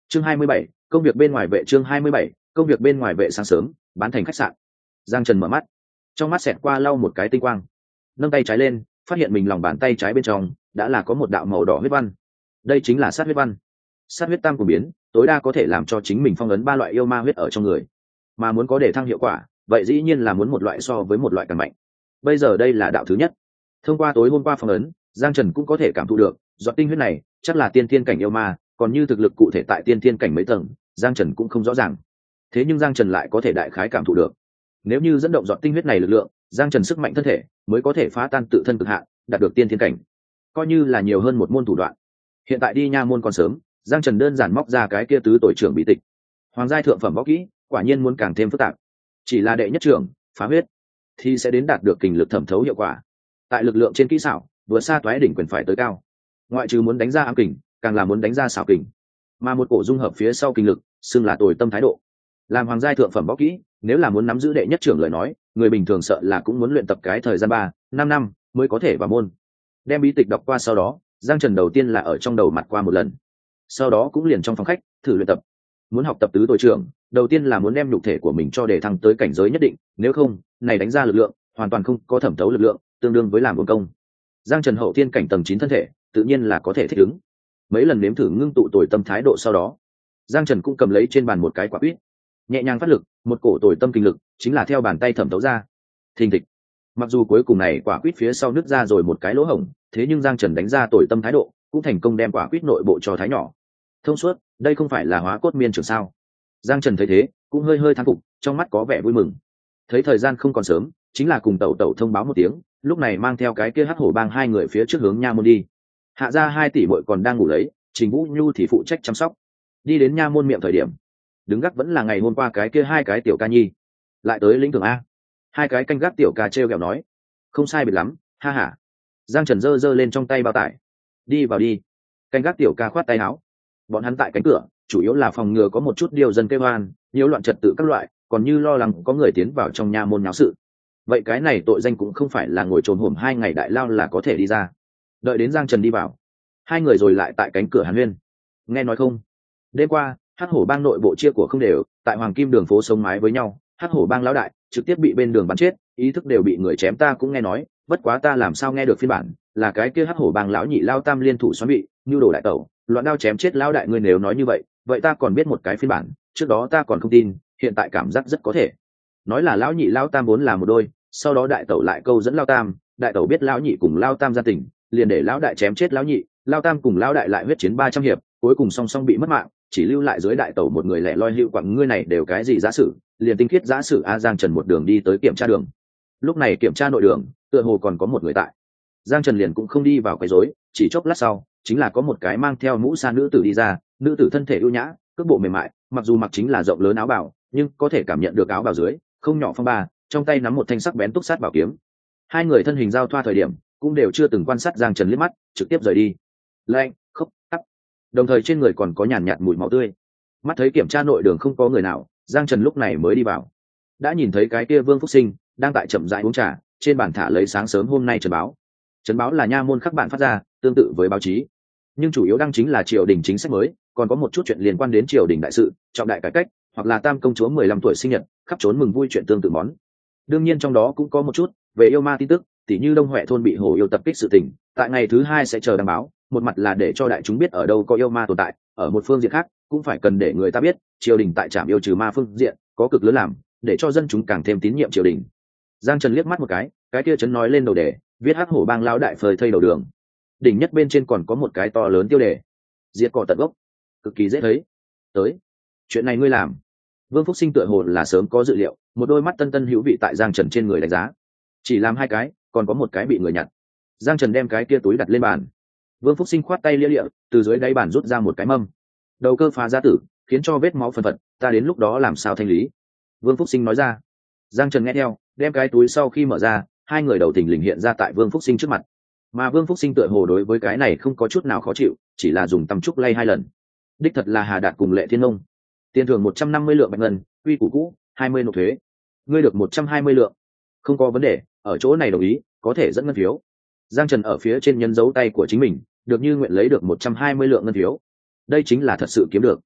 Chương 27, công việc bên ngoài vệ. Chương 27, công việc bên ngoài vệ. Sáng sớm, bán thành khách sạn. Giang Trần mở mắt, trong mắt xẹt qua lau một cái tinh quang, nâng tay trái lên, phát hiện mình lòng bàn tay trái bên trong đã là có một đạo màu đỏ huyết văn. Đây chính là sát huyết văn. Sát huyết tam của biến, tối đa có thể làm cho chính mình phong ấn 3 loại yêu ma huyết ở trong người. Mà muốn có để thăng hiệu quả, vậy dĩ nhiên là muốn một loại so với một loại càng mạnh. Bây giờ đây là đạo thứ nhất. Thông qua tối hôm qua phong ấn, Giang Trần cũng có thể cảm thụ được, giọt tinh huyết này chắc là tiên thiên cảnh yêu ma, còn như thực lực cụ thể tại tiên thiên cảnh mấy tầng, Giang Trần cũng không rõ ràng. Thế nhưng Giang Trần lại có thể đại khái cảm thụ được. Nếu như dẫn động giọt tinh huyết này lực lượng, Giang Trần sức mạnh thân thể mới có thể phá tan tự thân cực hạn, đạt được tiên thiên cảnh. Coi như là nhiều hơn một môn thủ đoạn. Hiện tại đi nha môn còn sớm, Giang Trần đơn giản móc ra cái kia tứ tội trưởng bí tịch. Hoàng giai thượng phẩm võ kỹ, quả nhiên muốn càng thêm phức tạp. Chỉ là đệ nhất trưởng, phá huyết, thì sẽ đến đạt được kình lực thẩm thấu hiệu quả. Tại lực lượng trên kỹ xảo, vừa xa toái đỉnh quyền phải tới cao. Ngoại trừ muốn đánh ra ám kình, càng là muốn đánh ra xảo kình. Mà một cổ dung hợp phía sau kình lực, xưng là tồi tâm thái độ. Làm hoàng giai thượng phẩm võ kỹ, nếu là muốn nắm giữ đệ nhất trưởng lời nói, người bình thường sợ là cũng muốn luyện tập cái thời gian 3-5 năm mới có thể vào môn. Đem bí tịch đọc qua sau đó, Giang Trần đầu tiên là ở trong đầu mặt qua một lần, sau đó cũng liền trong phòng khách thử luyện tập. Muốn học tập tứ tội trưởng, đầu tiên là muốn đem nhục thể của mình cho để thăng tới cảnh giới nhất định, nếu không, này đánh ra lực lượng hoàn toàn không có thẩm thấu lực lượng, tương đương với làm uổng công. Giang Trần hậu thiên cảnh tầng 9 thân thể, tự nhiên là có thể thích ứng. Mấy lần nếm thử ngưng tụ tồi tâm thái độ sau đó, Giang Trần cũng cầm lấy trên bàn một cái quả quýt, nhẹ nhàng phát lực, một cổ tồi tâm kinh lực chính là theo bàn tay thẩm thấu ra. Thình thịch. Mặc dù cuối cùng này quả quýt phía sau nứt ra rồi một cái lỗ hổng, thế nhưng Giang Trần đánh ra tồi tâm thái độ, cũng thành công đem quả quýt nội bộ cho thái nhỏ. Thông suốt, đây không phải là hóa cốt miên trưởng sao? Giang Trần thấy thế, cũng hơi hơi thán phục, trong mắt có vẻ vui mừng. Thấy thời gian không còn sớm, chính là cùng tẩu tẩu thông báo một tiếng, lúc này mang theo cái kia hắc hổ bang 2 người phía trước hướng nha môn đi. Hạ gia 2 tỷ muội còn đang ngủ lấy, Trình Vũ Nhu thì phụ trách chăm sóc. Đi đến nha môn miệng thời điểm, đứng gác vẫn là ngày hôm qua cái kia 2 cái tiểu ca nhi. Lại tới lĩnh thưởng a. 2 cái canh gác tiểu ca trêu ghẹo nói, không sai biệt lắm, ha ha. Giang Trần giơ lên trong tay bao tải, đi vào đi. Canh gác tiểu ca khoát tay áo. Bọn hắn tại cánh cửa, chủ yếu là phòng ngừa có một chút điều dân kêu oan, nhiễu loạn trật tự các loại, còn như lo lắng có người tiến vào trong nha môn náo sự. Vậy cái này tội danh cũng không phải là ngồi trồn hổm 2 ngày đại lao là có thể đi ra. Đợi đến Giang Trần đi vào, 2 người rồi lại tại cánh cửa hàn huyên. Nghe nói không, đêm qua hắc hổ bang nội bộ chia của không đều, tại Hoàng Kim đường phố sống mái với nhau, hắc hổ bang lão đại trực tiếp bị bên đường bắn chết, ý thức đều bị người chém. Ta cũng nghe nói, bất quá ta làm sao nghe được phiên bản là cái kia hắc hổ bang lão nhị lao tam liên thủ xoắn bị nhu đồ đại tẩu loạn đao chém chết lão đại. Ngươi nếu nói như vậy ta còn biết một cái phiên bản, trước đó ta còn không tin, hiện tại cảm giác rất có thể. Nói là lão nhị lao tam vốn là một đôi, sau đó đại tẩu lại câu dẫn lao tam, đại tẩu biết lão nhị cùng lao tam gia tình, liền để lão đại chém chết lão nhị, lao tam cùng lão đại lại huyết chiến 300 hiệp, cuối cùng song song bị mất mạng, chỉ lưu lại dưới đại tẩu một người lẻ loi hữu quặng. Ngươi này đều cái gì giả sử, liền tinh khiết giả sử. A Giang Trần một đường đi tới kiểm tra đường. Lúc này kiểm tra nội đường, tựa hồ còn có một người tại. Giang Trần liền cũng không đi vào quấy rối, chỉ chốc lát sau, chính là có một cái mang theo mũ sa nữ tử đi ra. Nữ tử thân thể ưu nhã, cước bộ mềm mại, mặc dù mặc chính là rộng lớn áo bào, nhưng có thể cảm nhận được áo bào dưới không nhỏ phong ba, trong tay nắm một thanh sắc bén túc sát bảo kiếm. 2 người thân hình giao thoa thời điểm, cũng đều chưa từng quan sát Giang Trần liếc mắt, trực tiếp rời đi. Lạnh, khốc, tắc. Đồng thời trên người còn có nhàn nhạt mùi máu tươi. Mắt thấy kiểm tra nội đường không có người nào, Giang Trần lúc này mới đi vào. Đã nhìn thấy cái kia Vương Phúc Sinh đang tại chậm rãi uống trà, trên bàn thả lấy sáng sớm hôm nay trần báo. Trần báo là nha môn các bạn phát ra, tương tự với báo chí, nhưng chủ yếu đăng chính là triều đình chính sách mới, còn có một chút chuyện liên quan đến triều đình đại sự, trọng đại cải cách, hoặc là tam công chúa 15 tuổi sinh nhật, khắp trốn mừng vui chuyện tương tự món. Đương nhiên trong đó cũng có một chút về yêu ma tin tức, tỉ như Đông Huệ thôn bị hổ yêu tập kích sự tình, tại ngày thứ 2 sẽ chờ đăng báo. Một mặt là để cho đại chúng biết ở đâu có yêu ma tồn tại, ở một phương diện khác cũng phải cần để người ta biết triều đình tại trạm yêu trừ ma phương diện có cực lớn làm, để cho dân chúng càng thêm tín nhiệm triều đình. Giang Trần liếc mắt một cái kia chấn nói lên đầu đề, viết hắc hổ bang lão đại phơi thây đầu đường. Đỉnh nhất bên trên còn có một cái to lớn tiêu đề, diệt cỏ tận gốc, cực kỳ dễ thấy. Tới, chuyện này ngươi làm. Vương Phúc Sinh tựa hồ là sớm có dự liệu, một đôi mắt tân tân hữu vị tại Giang Trần trên người đánh giá. Chỉ làm 2 cái, còn có một cái bị người nhặt. Giang Trần đem cái kia túi đặt lên bàn. Vương Phúc Sinh khoát tay lia lịa, từ dưới đáy bàn rút ra một cái mâm. Đầu cơ phá giá tử, khiến cho vết máu phân phật, ta đến lúc đó làm sao thanh lý. Vương Phúc Sinh nói ra. Giang Trần nghe theo, đem cái túi sau khi mở ra, 2 người đầu thình lình hiện ra tại Vương Phúc Sinh trước mặt. Mà Vương Phúc Sinh tựa hồ đối với cái này không có chút nào khó chịu, chỉ là dùng tăm trúc lay 2 lần. Đích thật là Hà Đạt cùng Lệ Thiên Ông. Tiền thưởng 150 lượng bạch ngân, quy củ cũ, 20 nộp thuế. Ngươi được 120 lượng. Không có vấn đề, ở chỗ này đồng ý, có thể dẫn ngân phiếu. Giang Trần ở phía trên nhấn dấu tay của chính mình, được như nguyện lấy được 120 lượng ngân phiếu. Đây chính là thật sự kiếm được.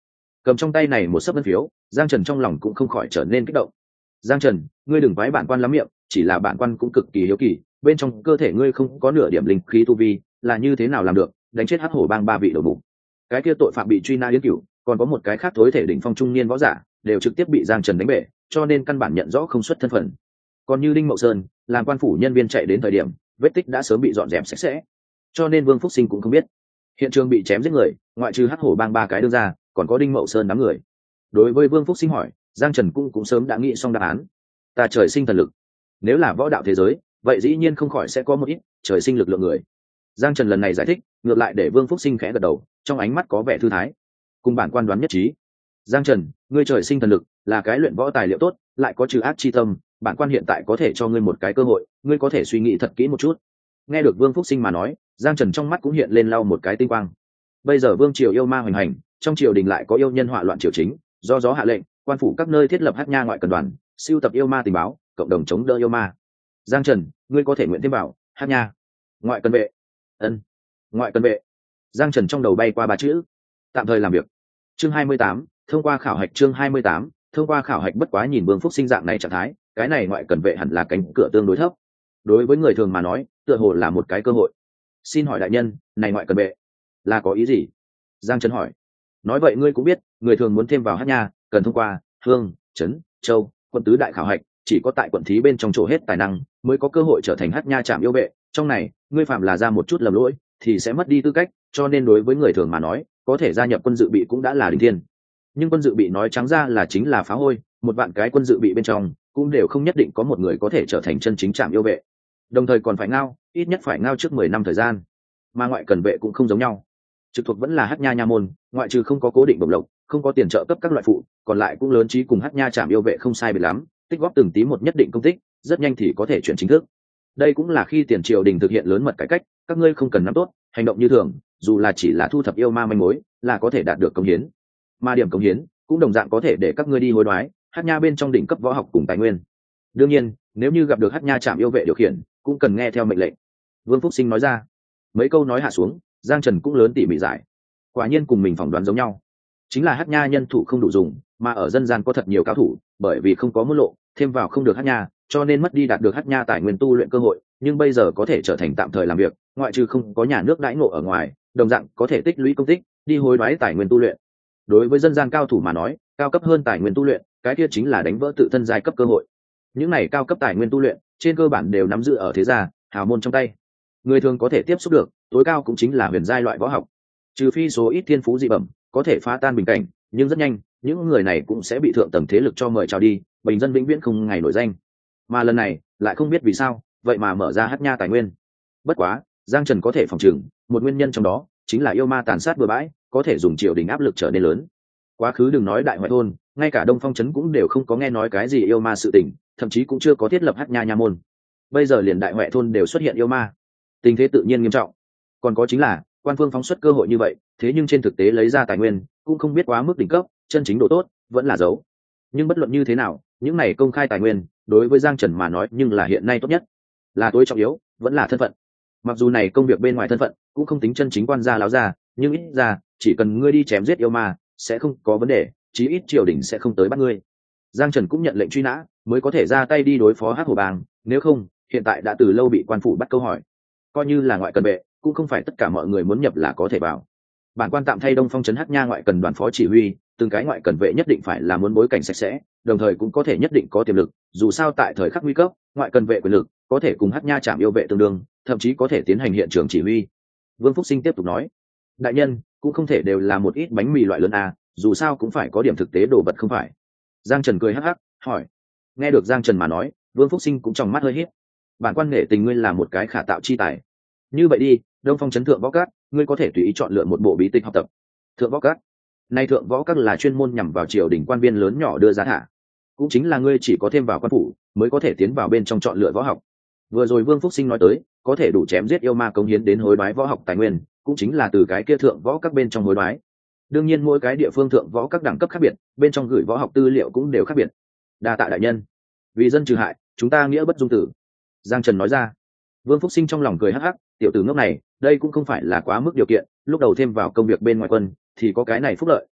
Cầm trong tay này một sấp ngân phiếu, Giang Trần trong lòng cũng không khỏi trở nên kích động. Giang Trần, ngươi đừng vái bản quan lắm miệng, chỉ là bản quan cũng cực kỳ hiếu kỳ, bên trong cơ thể ngươi không có nửa điểm linh khí tu vi, là như thế nào làm được đánh chết hắc hổ bang 3 vị đầu mục? Cái kia tội phạm bị truy nã Yến Cửu, còn có một cái khác thối thể đỉnh phong trung niên võ giả, đều trực tiếp bị Giang Trần đánh bể, cho nên căn bản nhận rõ không xuất thân phận. Còn như Đinh Mậu Sơn, làm quan phủ nhân viên chạy đến thời điểm, vết tích đã sớm bị dọn dẹp sạch sẽ, cho nên Vương Phúc Sinh cũng không biết. Hiện trường bị chém giết người, ngoại trừ hắc hổ bang 3 cái đương ra, còn có Đinh Mậu Sơn đám người. Đối với Vương Phúc Sinh hỏi, Giang Trần cũng sớm đã nghĩ xong đáp án. Ta trời sinh thần lực. Nếu là võ đạo thế giới, vậy dĩ nhiên không khỏi sẽ có một ít trời sinh lực lượng người. Giang Trần lần này giải thích, ngược lại để Vương Phúc Sinh khẽ gật đầu, trong ánh mắt có vẻ thư thái. Cùng bản quan đoán nhất trí. Giang Trần, ngươi trời sinh thần lực, là cái luyện võ tài liệu tốt, lại có trừ ác chi tâm, bản quan hiện tại có thể cho ngươi một cái cơ hội, ngươi có thể suy nghĩ thật kỹ một chút. Nghe được Vương Phúc Sinh mà nói, Giang Trần trong mắt cũng hiện lên lau một cái tinh quang. Bây giờ vương triều yêu ma hoành hành, trong triều đình lại có yêu nhân họa loạn triều chính, do gió hạ lệnh, quan phủ các nơi thiết lập Hắc Nha ngoại cần đoàn, siêu tập yêu ma tình báo, cộng đồng chống đỡ yêu ma. Giang Trần, ngươi có thể nguyện thêm vào Hắc Nha ngoại cần vệ. Ân, ngoại cần vệ. Giang Trần trong đầu bay qua 3 chữ. Tạm thời làm việc. Chương 28, thông qua khảo hạch. Chương 28, thông qua khảo hạch. Bất quá nhìn Vương Phúc Sinh dạng này trạng thái, cái này ngoại cần vệ hẳn là cánh cửa tương đối thấp. Đối với người thường mà nói, tựa hồ là một cái cơ hội. Xin hỏi đại nhân, này ngoại cần vệ là có ý gì? Giang Trần hỏi. Nói vậy ngươi cũng biết, người thường muốn thêm vào Hắc Nha, cần thông qua Hương, Trấn, Châu, quận tứ đại khảo hạch, chỉ có tại quận thí bên trong chỗ hết tài năng, mới có cơ hội trở thành Hắc Nha trạm yêu vệ. Trong này, ngươi phạm là ra một chút lầm lỗi, thì sẽ mất đi tư cách, cho nên đối với người thường mà nói, có thể gia nhập quân dự bị cũng đã là đỉnh thiên. Nhưng quân dự bị nói trắng ra là chính là phá hôi, một vạn cái quân dự bị bên trong, cũng đều không nhất định có một người có thể trở thành chân chính trạm yêu vệ. Đồng thời còn phải ngao, ít nhất phải ngao trước 10 năm thời gian. Mà ngoại cần vệ cũng không giống nhau, trực thuộc vẫn là Hắc Nha nha môn, ngoại trừ không có cố định bổng lộc, không có tiền trợ cấp các loại phụ, còn lại cũng lớn trí cùng Hắc Nha trạm yêu vệ không sai biệt lắm, tích góp từng tí một nhất định công tích, rất nhanh thì có thể chuyển chính thức. Đây cũng là khi tiền triều đình thực hiện lớn mật cải cách, các ngươi không cần nắm tốt, hành động như thường, dù là chỉ là thu thập yêu ma manh mối, là có thể đạt được công hiến. Mà điểm công hiến cũng đồng dạng có thể để các ngươi đi hối đoái Hắc Nha bên trong đỉnh cấp võ học cùng tài nguyên. Đương nhiên, nếu như gặp được Hắc Nha trạm yêu vệ điều khiển, cũng cần nghe theo mệnh lệnh. Vương Phúc Sinh nói ra. Mấy câu nói hạ xuống, Giang Trần cũng lớn tỉ mỉ giải. Quả nhiên cùng mình phỏng đoán giống nhau, chính là Hắc Nha nhân thủ không đủ dùng, mà ở dân gian có thật nhiều cao thủ, bởi vì không có môn lộ, thêm vào không được Hắc Nha, cho nên mất đi đạt được Hắc Nha tài nguyên tu luyện cơ hội, nhưng bây giờ có thể trở thành tạm thời làm việc, ngoại trừ không có nhà nước đãi ngộ ở ngoài, đồng dạng có thể tích lũy công tích, đi hối đoái tài nguyên tu luyện. Đối với dân gian cao thủ mà nói, cao cấp hơn tài nguyên tu luyện, cái kia chính là đánh vỡ tự thân giai cấp cơ hội. Những này cao cấp tài nguyên tu luyện, trên cơ bản đều nắm giữ ở thế gia, hào môn trong tay. Người thường có thể tiếp xúc được, tối cao cũng chính là huyền giai loại võ học. Trừ phi số ít thiên phú dị bẩm, có thể phá tan bình cảnh, nhưng rất nhanh, những người này cũng sẽ bị thượng tầng thế lực cho mời chào đi, bình dân vĩnh viễn không ngày nổi danh. Mà lần này, lại không biết vì sao, vậy mà mở ra Hắc Nha tài nguyên. Bất quá, Giang Trần có thể phòng chừng, một nguyên nhân trong đó chính là yêu ma tàn sát bừa bãi, có thể dùng triều đình áp lực trở nên lớn. Quá khứ đừng nói đại ngoại thôn, ngay cả Đông Phong trấn cũng đều không có nghe nói cái gì yêu ma sự tình, thậm chí cũng chưa có thiết lập Hắc Nha nha môn. Bây giờ liền đại ngoại thôn đều xuất hiện yêu ma, tình thế tự nhiên nghiêm trọng. Còn có chính là quan phương phóng xuất cơ hội như vậy, thế nhưng trên thực tế lấy ra tài nguyên cũng không biết quá mức đỉnh cấp, chân chính độ tốt vẫn là giấu. Nhưng bất luận như thế nào, những này công khai tài nguyên đối với Giang Trần mà nói nhưng là hiện nay tốt nhất, là tối trọng yếu vẫn là thân phận. Mặc dù này công việc bên ngoài thân phận cũng không tính chân chính quan gia láo gia, nhưng ít ra chỉ cần ngươi đi chém giết yêu ma sẽ không có vấn đề, chí ít triều đình sẽ không tới bắt ngươi. Giang Trần cũng nhận lệnh truy nã mới có thể ra tay đi đối phó Hắc Hổ Bang, nếu không hiện tại đã từ lâu bị quan phủ bắt câu hỏi. Coi như là ngoại cần vệ, cũng không phải tất cả mọi người muốn nhập là có thể vào. Bản quan tạm thay Đông Phong trấn Hắc Nha ngoại cần đoàn phó chỉ huy, từng cái ngoại cần vệ nhất định phải là muốn bối cảnh sạch sẽ, đồng thời cũng có thể nhất định có tiềm lực, dù sao tại thời khắc nguy cấp, ngoại cần vệ quyền lực có thể cùng Hắc Nha trạm yêu vệ tương đương, thậm chí có thể tiến hành hiện trường chỉ huy. Vương Phúc Sinh tiếp tục nói, đại nhân cũng không thể đều là một ít bánh mì loại lớn à, dù sao cũng phải có điểm thực tế đồ vật không phải? Giang Trần cười hắc hắc hỏi. Nghe được Giang Trần mà nói, Vương Phúc Sinh cũng trong mắt hơi híp. Bản quan nghệ tình ngươi là một cái khả tạo chi tài. Như vậy đi, Đông Phong trấn thượng võ các, ngươi có thể tùy ý chọn lựa một bộ bí tịch học tập. Thượng võ các, nay thượng võ các là chuyên môn nhằm vào triều đình quan viên lớn nhỏ đưa giá thả, cũng chính là ngươi chỉ có thêm vào quan phủ mới có thể tiến vào bên trong chọn lựa võ học. Vừa rồi Vương Phúc Sinh nói tới, có thể đủ chém giết yêu ma cống hiến đến hối đoái võ học tài nguyên, cũng chính là từ cái kia thượng võ các bên trong hối đoái. Đương nhiên mỗi cái địa phương thượng võ các đẳng cấp khác biệt, bên trong gửi võ học tư liệu cũng đều khác biệt. Đa tạ đại nhân, vì dân trừ hại, chúng ta nghĩa bất dung tử. Giang Trần nói ra. Vương Phúc Sinh trong lòng cười hắc hắc, tiểu tử ngốc này, đây cũng không phải là quá mức điều kiện, lúc đầu thêm vào công việc bên ngoài quân thì có cái này phúc lợi,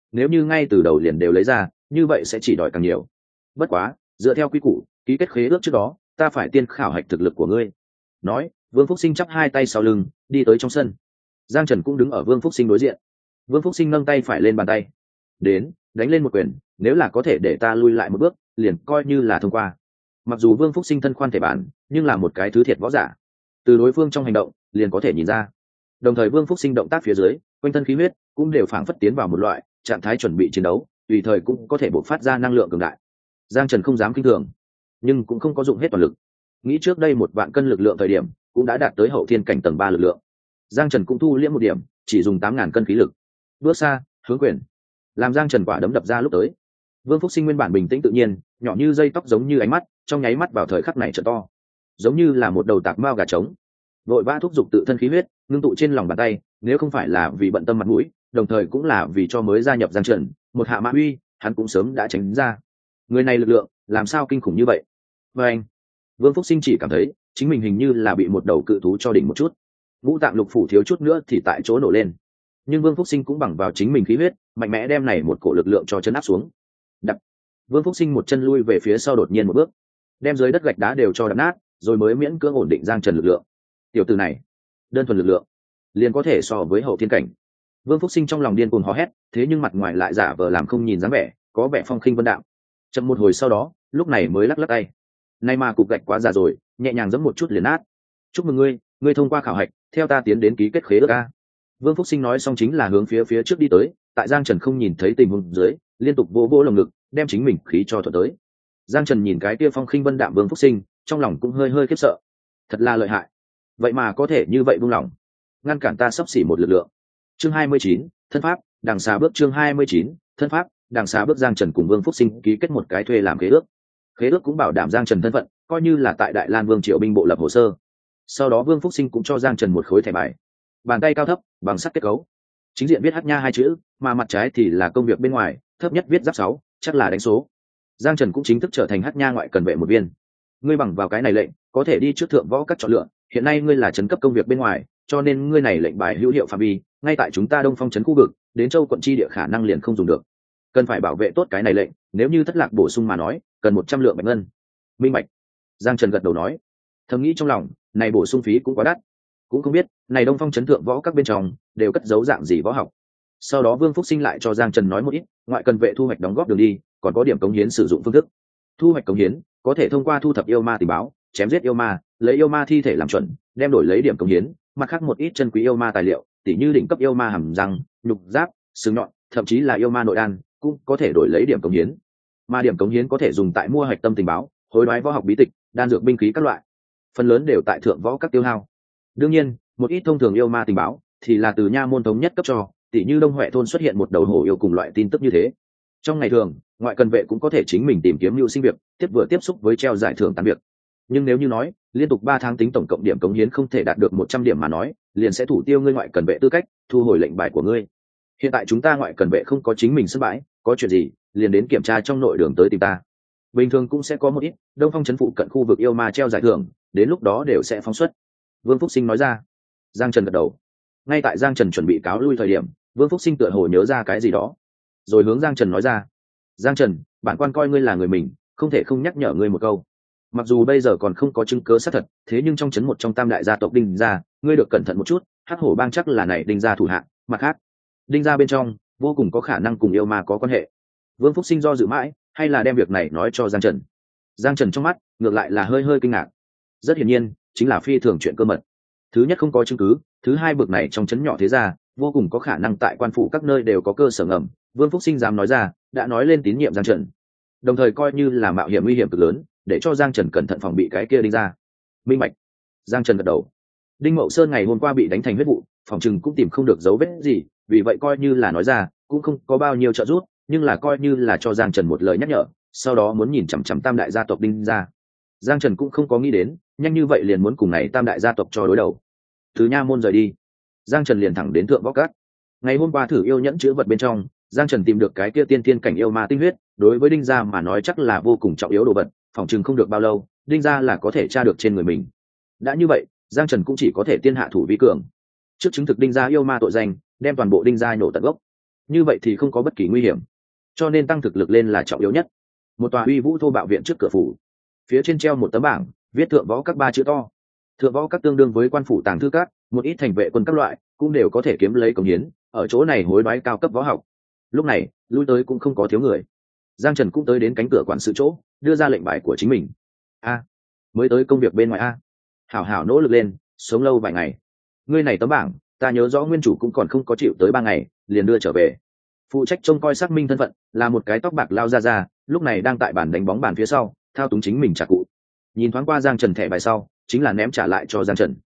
nếu như ngay từ đầu liền đều lấy ra như vậy sẽ chỉ đòi càng nhiều. Bất quá dựa theo quy củ ký kết khế ước trước đó ta phải tiên khảo hạch thực lực của ngươi. Nói Vương Phúc Sinh chắp hai tay sau lưng đi tới trong sân. Giang Trần cũng đứng ở Vương Phúc Sinh đối diện. Vương Phúc Sinh nâng tay phải lên bàn tay, đến đánh lên một quyền, nếu là có thể để ta lui lại một bước liền coi như là thông qua. Mặc dù Vương Phúc Sinh thân khoan thể bản nhưng là một cái thứ thiệt võ giả, từ đối phương trong hành động liền có thể nhìn ra. Đồng thời Vương Phúc Sinh động tác phía dưới quanh thân khí huyết cũng đều phảng phất tiến vào một loại trạng thái chuẩn bị chiến đấu, tùy thời cũng có thể bộc phát ra năng lượng cường đại. Giang Trần không dám kinh thường, nhưng cũng không có dụng hết toàn lực. Nghĩ trước đây 1 vạn cân lực lượng thời điểm cũng đã đạt tới hậu thiên cảnh tầng 3 lực lượng. Giang Trần cũng thu liễm một điểm, chỉ dùng 8.000 cân khí lực. Bước xa hướng quyền, làm Giang Trần quả đấm đập ra lúc tới. Vương Phúc Sinh nguyên bản bình tĩnh tự nhiên, nhỏ như dây tóc giống như ánh mắt, trong nháy mắt vào thời khắc này trở to, giống như là một đầu tạc mao gà trống, vội vã thúc giục tự thân khí huyết ngưng tụ trên lòng bàn tay. Nếu không phải là vì bận tâm mặt mũi, đồng thời cũng là vì cho mới gia nhập Giang Trần một hạ mã uy, hắn cũng sớm đã tránh ra. Người này lực lượng làm sao kinh khủng như vậy? Và anh, Vương Phúc Sinh chỉ cảm thấy chính mình hình như là bị một đầu cự thú cho đỉnh một chút, ngũ tạng lục phủ thiếu chút nữa thì tại chỗ nổ lên. Nhưng Vương Phúc Sinh cũng bằng vào chính mình khí huyết mạnh mẽ đem này một cổ lực lượng cho chấn áp xuống. Đập. Vương Phúc Sinh một chân lui về phía sau đột nhiên một bước, đem dưới đất gạch đá đều cho đập nát, rồi mới miễn cưỡng ổn định Giang Trần lực lượng. Tiểu tử này, đơn thuần lực lượng liền có thể so với hậu thiên cảnh. Vương Phúc Sinh trong lòng điên cuồng hò hét, thế nhưng mặt ngoài lại giả vờ làm không nhìn dáng vẻ, có vẻ phong khinh vân đạm. Chậm một hồi sau đó, lúc này mới lắc lắc tay. Nay mà cục gạch quá già rồi, nhẹ nhàng giẫm một chút liền nát. Chúc mừng ngươi, ngươi thông qua khảo hạch, theo ta tiến đến ký kết khế ước a. Vương Phúc Sinh nói xong chính là hướng phía trước đi tới, tại Giang Trần không nhìn thấy tình huống dưới, liên tục vỗ vỗ lồng ngực, đem chính mình khí cho thuận tới. Giang Trần nhìn cái kia phong khinh vân đạm Vương Phúc Sinh, trong lòng cũng hơi khiếp sợ. Thật là lợi hại, vậy mà có thể như vậy buông lỏng, ngăn cản ta sắp xỉ một lực lượng. Chương 29, thân pháp, đằng xà bước. Chương 29, thân pháp, đằng xà bước. Giang Trần cùng Vương Phúc Sinh ký kết một cái thuê làm khế ước. Khế ước cũng bảo đảm Giang Trần thân phận, coi như là tại Đại Lan Vương Triệu binh bộ lập hồ sơ. Sau đó Vương Phúc Sinh cũng cho Giang Trần một khối thẻ bài, bàn tay cao thấp bằng sắt kết cấu, chính diện viết H nha 2 chữ, mà mặt trái thì là công việc bên ngoài, thấp nhất viết giáp 6, chắc là đánh số. Giang Trần cũng chính thức trở thành H nha ngoại cần vệ một viên. Ngươi bằng vào cái này lệnh có thể đi trước thượng võ các chọn lựa, hiện nay ngươi là trấn cấp công việc bên ngoài, cho nên ngươi này lệnh bài hữu hiệu phạm vi ngay tại chúng ta Đông Phong trấn khu vực, đến Châu quận chi địa khả năng liền không dùng được. Cần phải bảo vệ tốt cái này lệnh, nếu như thất lạc bổ sung mà nói, cần 100 lượng bạch ngân. Minh bạch. Giang Trần gật đầu nói, thầm nghĩ trong lòng, này bổ sung phí cũng quá đắt, cũng không biết này Đông Phong trấn thượng võ các bên trong đều cất giấu dạng gì võ học. Sau đó Vương Phúc Sinh lại cho Giang Trần nói một ít ngoại cần vệ thu hoạch đóng góp đường đi, còn có điểm cống hiến sử dụng phương thức. Thu hoạch cống hiến có thể thông qua thu thập yêu ma tình báo, chém giết yêu ma, lấy yêu ma thi thể làm chuẩn, đem đổi lấy điểm cống hiến. Mặt khác một ít chân quý yêu ma tài liệu, tỉ như đỉnh cấp yêu ma hàm răng, nhục giáp, xương nhọn, thậm chí là yêu ma nội đan, cũng có thể đổi lấy điểm cống hiến. Mà điểm cống hiến có thể dùng tại mua hạch tâm tình báo, hối đoái võ học bí tịch, đan dược binh khí các loại, phần lớn đều tại thượng võ các tiêu hao. Đương nhiên, một ít thông thường yêu ma tình báo thì là từ nha môn thống nhất cấp cho, tỉ như Đông Huệ thôn xuất hiện một đầu hổ yêu cùng loại tin tức như thế. Trong ngày thường, ngoại cần vệ cũng có thể chính mình tìm kiếm mưu sinh việc, tiếp xúc với treo giải thưởng tán việc. Nhưng nếu như nói liên tục 3 tháng tính tổng cộng điểm cống hiến không thể đạt được 100 điểm mà nói, liền sẽ thủ tiêu ngươi ngoại cần vệ tư cách, thu hồi lệnh bài của ngươi. Hiện tại chúng ta ngoại cần vệ không có chính mình sân bãi, có chuyện gì liền đến kiểm tra trong nội đường tới tìm ta. Bình thường cũng sẽ có một ít Đông Phong trấn phụ cận khu vực yêu ma treo giải thưởng, đến lúc đó đều sẽ phóng xuất. Vương Phúc Sinh nói ra. Giang Trần gật đầu. Ngay tại Giang Trần chuẩn bị cáo lui thời điểm, Vương Phúc Sinh tựa hồ nhớ ra cái gì đó, rồi hướng Giang Trần nói ra, Giang Trần, bản quan coi ngươi là người mình, không thể không nhắc nhở ngươi một câu. Mặc dù bây giờ còn không có chứng cứ xác thật, thế nhưng trong trấn một trong tam đại gia tộc Đinh gia, ngươi được cẩn thận một chút, Hắc Hổ bang chắc là này Đinh gia thủ hạng. Mặt khác, Đinh gia bên trong vô cùng có khả năng cùng yêu ma có quan hệ. Vương Phúc Sinh do dự mãi, hay là đem việc này nói cho Giang Trần. Giang Trần trong mắt ngược lại là hơi kinh ngạc. Rất hiển nhiên, chính là phi thường chuyện cơ mật. Thứ nhất không có chứng cứ, thứ hai bực này trong trấn nhỏ thế gia, vô cùng có khả năng tại quan phủ các nơi đều có cơ sở ngầm. Vương Phúc Sinh dám nói ra, đã nói lên tín nhiệm Giang Trần, đồng thời coi như là mạo hiểm nguy hiểm cực lớn, để cho Giang Trần cẩn thận phòng bị cái kia Đinh gia. Minh bạch. Giang Trần gật đầu. Đinh Mậu Sơn ngày hôm qua bị đánh thành huyết vụ, phòng chừng cũng tìm không được dấu vết gì, vì vậy coi như là nói ra cũng không có bao nhiêu trợ giúp, nhưng là coi như là cho Giang Trần một lời nhắc nhở, sau đó muốn nhìn chằm chằm tam đại gia tộc Đinh gia. Giang Trần cũng không có nghĩ đến nhanh như vậy liền muốn cùng này tam đại gia tộc cho đối đầu. Từ nha môn rời đi, Giang Trần liền thẳng đến thượng võ cát. Ngày hôm qua thử yêu nhẫn chứa vật bên trong, Giang Trần tìm được cái kia tiên thiên cảnh yêu ma tinh huyết, đối với Đinh gia mà nói chắc là vô cùng trọng yếu đồ vật, phòng chừng không được bao lâu, Đinh gia là có thể tra được trên người mình. Đã như vậy, Giang Trần cũng chỉ có thể tiên hạ thủ vi cường, trước chứng thực Đinh gia yêu ma tội danh, đem toàn bộ Đinh gia nổ tận gốc. như vậy thì không có bất kỳ nguy hiểm, cho nên tăng thực lực lên là trọng yếu nhất. Một tòa uy vũ thô bạo viện trước cửa phủ, phía trên treo một tấm bảng viết thượng võ các ba chữ to. Thượng võ các tương đương với quan phủ tàng thư các, một ít thành vệ quân các loại cũng đều có thể kiếm lấy cống hiến ở chỗ này hối đoái cao cấp võ học. Lúc này lui tới cũng không có thiếu người. Giang Trần cũng tới đến cánh cửa quản sự chỗ, đưa ra lệnh bài của chính mình. Mới tới công việc bên ngoài hảo hảo nỗ lực lên, sống lâu vài ngày. Ngươi này tấm bảng ta nhớ rõ nguyên chủ cũng còn không có chịu tới 3 ngày liền đưa trở về. Phụ trách trông coi xác minh thân phận là một cái tóc bạc lao ra, lúc này đang tại bàn đánh bóng bàn phía sau thao túng chính mình trả cụ. Nhìn thoáng qua Giang Trần thẻ bài sau chính là ném trả lại cho Giang Trần.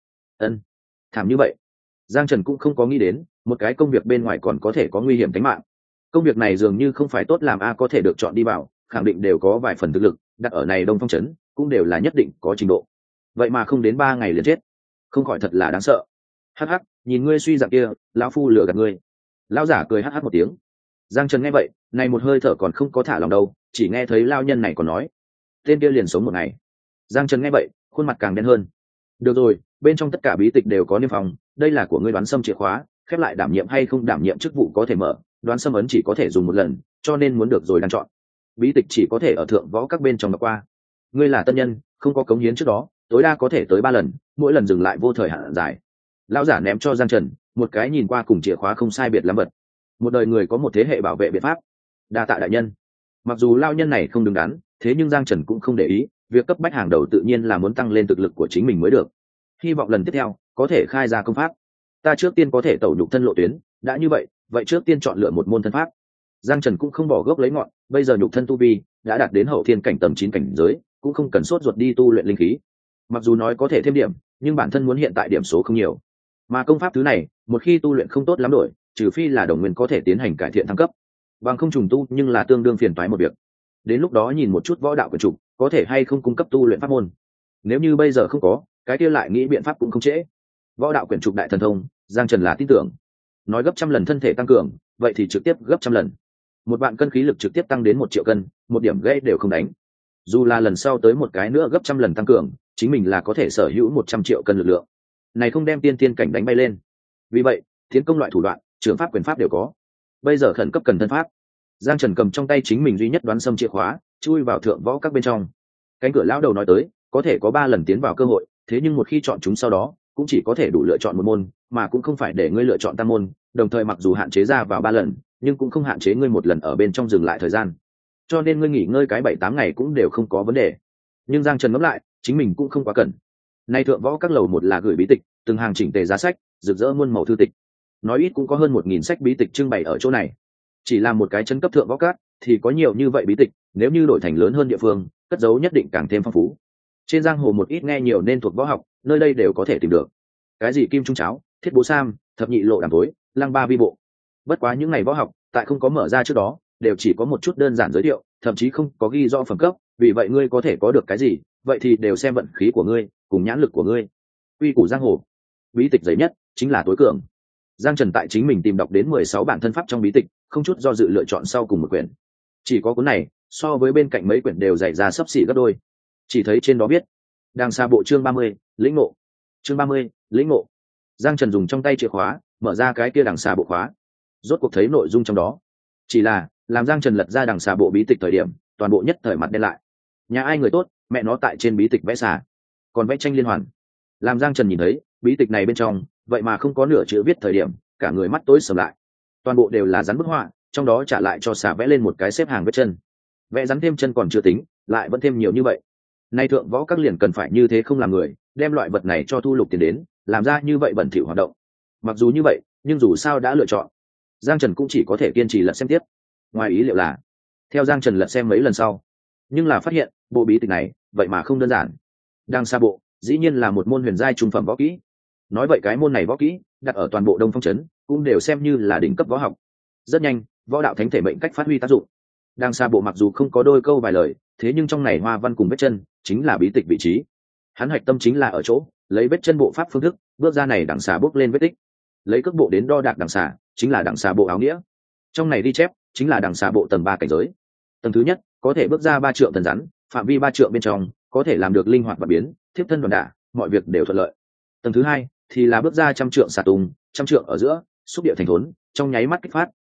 Thảm như vậy. Giang Trần cũng không có nghĩ đến một cái công việc bên ngoài còn có thể có nguy hiểm tính mạng. Công việc này dường như không phải tốt làm có thể được chọn đi vào, khẳng định đều có vài phần thực lực, đặt ở này Đông Phong trấn cũng đều là nhất định có trình độ. Vậy mà không đến 3 ngày liền chết, không khỏi thật là đáng sợ. Hắc hắc, nhìn ngươi suy dạng kia, lão phu lừa gạt ngươi. Lão giả cười hắc hắc một tiếng. Giang Trần nghe vậy, này một hơi thở còn không có thả lòng đâu, chỉ nghe thấy lao nhân này còn nói, tên kia liền sống 1 ngày. Giang Trần nghe vậy, khuôn mặt càng đen hơn. Được rồi, bên trong tất cả bí tịch đều có niêm phong, đây là của ngươi đoán xâm chìa khóa, khép lại đảm nhiệm hay không đảm nhiệm chức vụ có thể mở, đoán xâm ấn chỉ có thể dùng 1 lần, cho nên muốn được rồi đang chọn. Bí tịch chỉ có thể ở thượng võ các bên trong đọc qua. Ngươi là tân nhân, không có cống hiến trước đó, tối đa có thể tới 3 lần, mỗi lần dừng lại vô thời hạn dài. Lão giả ném cho Giang Trần một cái nhìn qua cùng chìa khóa không sai biệt lắm vật. Một đời người có một thế hệ bảo vệ biện pháp. Đa tạ đại nhân. Mặc dù lao nhân này không đứng đắn, thế nhưng Giang Trần cũng không để ý, việc cấp bách hàng đầu tự nhiên là muốn tăng lên thực lực của chính mình mới được. Hy vọng lần tiếp theo có thể khai ra công pháp. Ta trước tiên có thể tẩu nhục thân lộ tuyến, đã như vậy trước tiên chọn lựa một môn thân pháp. Giang Trần cũng không bỏ gốc lấy ngọn, bây giờ nhục thân tu vi đã đạt đến hậu thiên cảnh tầm 9 cảnh giới, cũng không cần sốt ruột đi tu luyện linh khí. Mặc dù nói có thể thêm điểm, nhưng bản thân muốn hiện tại điểm số không nhiều. Mà công pháp thứ này, một khi tu luyện không tốt lắm đổi, trừ phi là đồng nguyên có thể tiến hành cải thiện thăng cấp. Bằng không trùng tu nhưng là tương đương phiền toái một việc. Đến lúc đó nhìn một chút võ đạo quyển trục, có thể hay không cung cấp tu luyện pháp môn. Nếu như bây giờ không có, cái kia lại nghĩ biện pháp cũng không trễ. Võ đạo quyển trục đại thần thông, Giang Trần là tin tưởng. Nói gấp 100 lần thân thể tăng cường, vậy thì trực tiếp gấp 100 lần. 1 vạn cân khí lực trực tiếp tăng đến 1 triệu cân, một điểm gãy đều không đánh. Dù là lần sau tới một cái nữa gấp 100 lần tăng cường, chính mình là có thể sở hữu 100 triệu cân lực lượng. Này không đem tiên tiên cảnh đánh bay lên. Vì vậy, tiến công loại thủ đoạn, trường pháp quyền pháp đều có. Bây giờ khẩn cấp cần thân pháp. Giang Trần cầm trong tay chính mình duy nhất đoán xâm chìa khóa, chui vào thượng võ các bên trong. Cánh cửa lão đầu nói tới, có thể có 3 lần tiến vào cơ hội, thế nhưng một khi chọn chúng sau đó, cũng chỉ có thể đủ lựa chọn 1 môn, mà cũng không phải để ngươi lựa chọn tam môn, đồng thời mặc dù hạn chế ra vào 3 lần, nhưng cũng không hạn chế ngươi 1 lần ở bên trong dừng lại thời gian. Cho nên ngươi nghỉ ngơi cái 7-8 ngày cũng đều không có vấn đề. Nhưng Giang Trần ngẫm lại, chính mình cũng không quá cần. Nay thượng võ các lầu một là gửi bí tịch, từng hàng chỉnh tề giá sách, rực rỡ muôn màu thư tịch. Nói ít cũng có hơn 1000 sách bí tịch trưng bày ở chỗ này. Chỉ là một cái chân cấp thượng võ các thì có nhiều như vậy bí tịch, nếu như đổi thành lớn hơn địa phương, cất giấu nhất định càng thêm phong phú. Trên giang hồ một ít nghe nhiều nên thuộc võ học, nơi đây đều có thể tìm được. Cái gì kim trung cháo, thiết bố sam, thập nhị lộ đàm tối, lăng ba vi bộ. Bất quá những ngày võ học, tại không có mở ra trước đó, đều chỉ có một chút đơn giản giới thiệu, thậm chí không có ghi rõ phẩm cấp, vì vậy ngươi có thể có được cái gì, vậy thì đều xem vận khí của ngươi, cùng nhãn lực của ngươi. Uy củ giang hồ, bí tịch dày nhất chính là tối cường. Giang Trần tại chính mình tìm đọc đến 16 bản thân pháp trong bí tịch, không chút do dự lựa chọn sau cùng một quyển. Chỉ có cuốn này, so với bên cạnh mấy quyển đều dày ra xấp xỉ gấp đôi. Chỉ thấy trên đó viết: Đàng Xà Bộ chương 30, lĩnh ngộ. Chương 30, lĩnh ngộ. Giang Trần dùng trong tay chìa khóa, mở ra cái kia Đàng Xà Bộ khóa. Rốt cuộc thấy nội dung trong đó. Chỉ là, làm Giang Trần lật ra Đàng Xà Bộ bí tịch thời điểm, toàn bộ nhất thời mặt đen lại. Nhà ai người tốt, mẹ nó tại trên bí tịch vẽ xà, còn vẽ tranh liên hoàn. Làm Giang Trần nhìn thấy, bí tịch này bên trong, vậy mà không có nửa chữ viết thời điểm, cả người mắt tối sầm lại. Toàn bộ đều là rắn bức họa, trong đó trả lại cho xà vẽ lên một cái xếp hàng vết chân. Vẽ rắn thêm chân còn chưa tính, lại vẫn thêm nhiều như vậy. Nay thượng võ các liền cần phải như thế không làm người, đem loại vật này cho thu lục tiền đến, làm ra như vậy bẩn thỉu hoạt động. Mặc dù như vậy, nhưng dù sao đã lựa chọn, Giang Trần cũng chỉ có thể kiên trì lật xem tiếp. Ngoài ý liệu là, theo Giang Trần lật xem mấy lần sau, nhưng là phát hiện bộ bí tịch này vậy mà không đơn giản. Đàng Xà Bộ dĩ nhiên là một môn huyền giai trung phẩm võ kỹ. Nói vậy cái môn này võ kỹ đặt ở toàn bộ Đông Phong trấn cũng đều xem như là đỉnh cấp võ học. Rất nhanh, võ đạo thánh thể mệnh cách phát huy tác dụng. Đàng Xà Bộ mặc dù không có đôi câu vài lời, thế nhưng trong này hoa văn cùng vết chân chính là bí tịch vị trí. Hắn hạch tâm chính là ở chỗ lấy vết chân bộ pháp phương thức bước ra này đằng xà bước lên vết tích, lấy cước bộ đến đo đạc đằng xà chính là đằng xà bộ áo nghĩa. Trong này ghi chép chính là đằng xà bộ tầng 3 cảnh giới. Tầng thứ nhất có thể bước ra 3 trượng thần rắn, phạm vi 3 trượng bên trong có thể làm được linh hoạt và biến, thiếp thân đoàn đả, mọi việc đều thuận lợi. Tầng thứ hai thì là bước ra 100 trượng xà tùng, 100 trượng ở giữa xúc địa thành thốn, trong nháy mắt kích phát,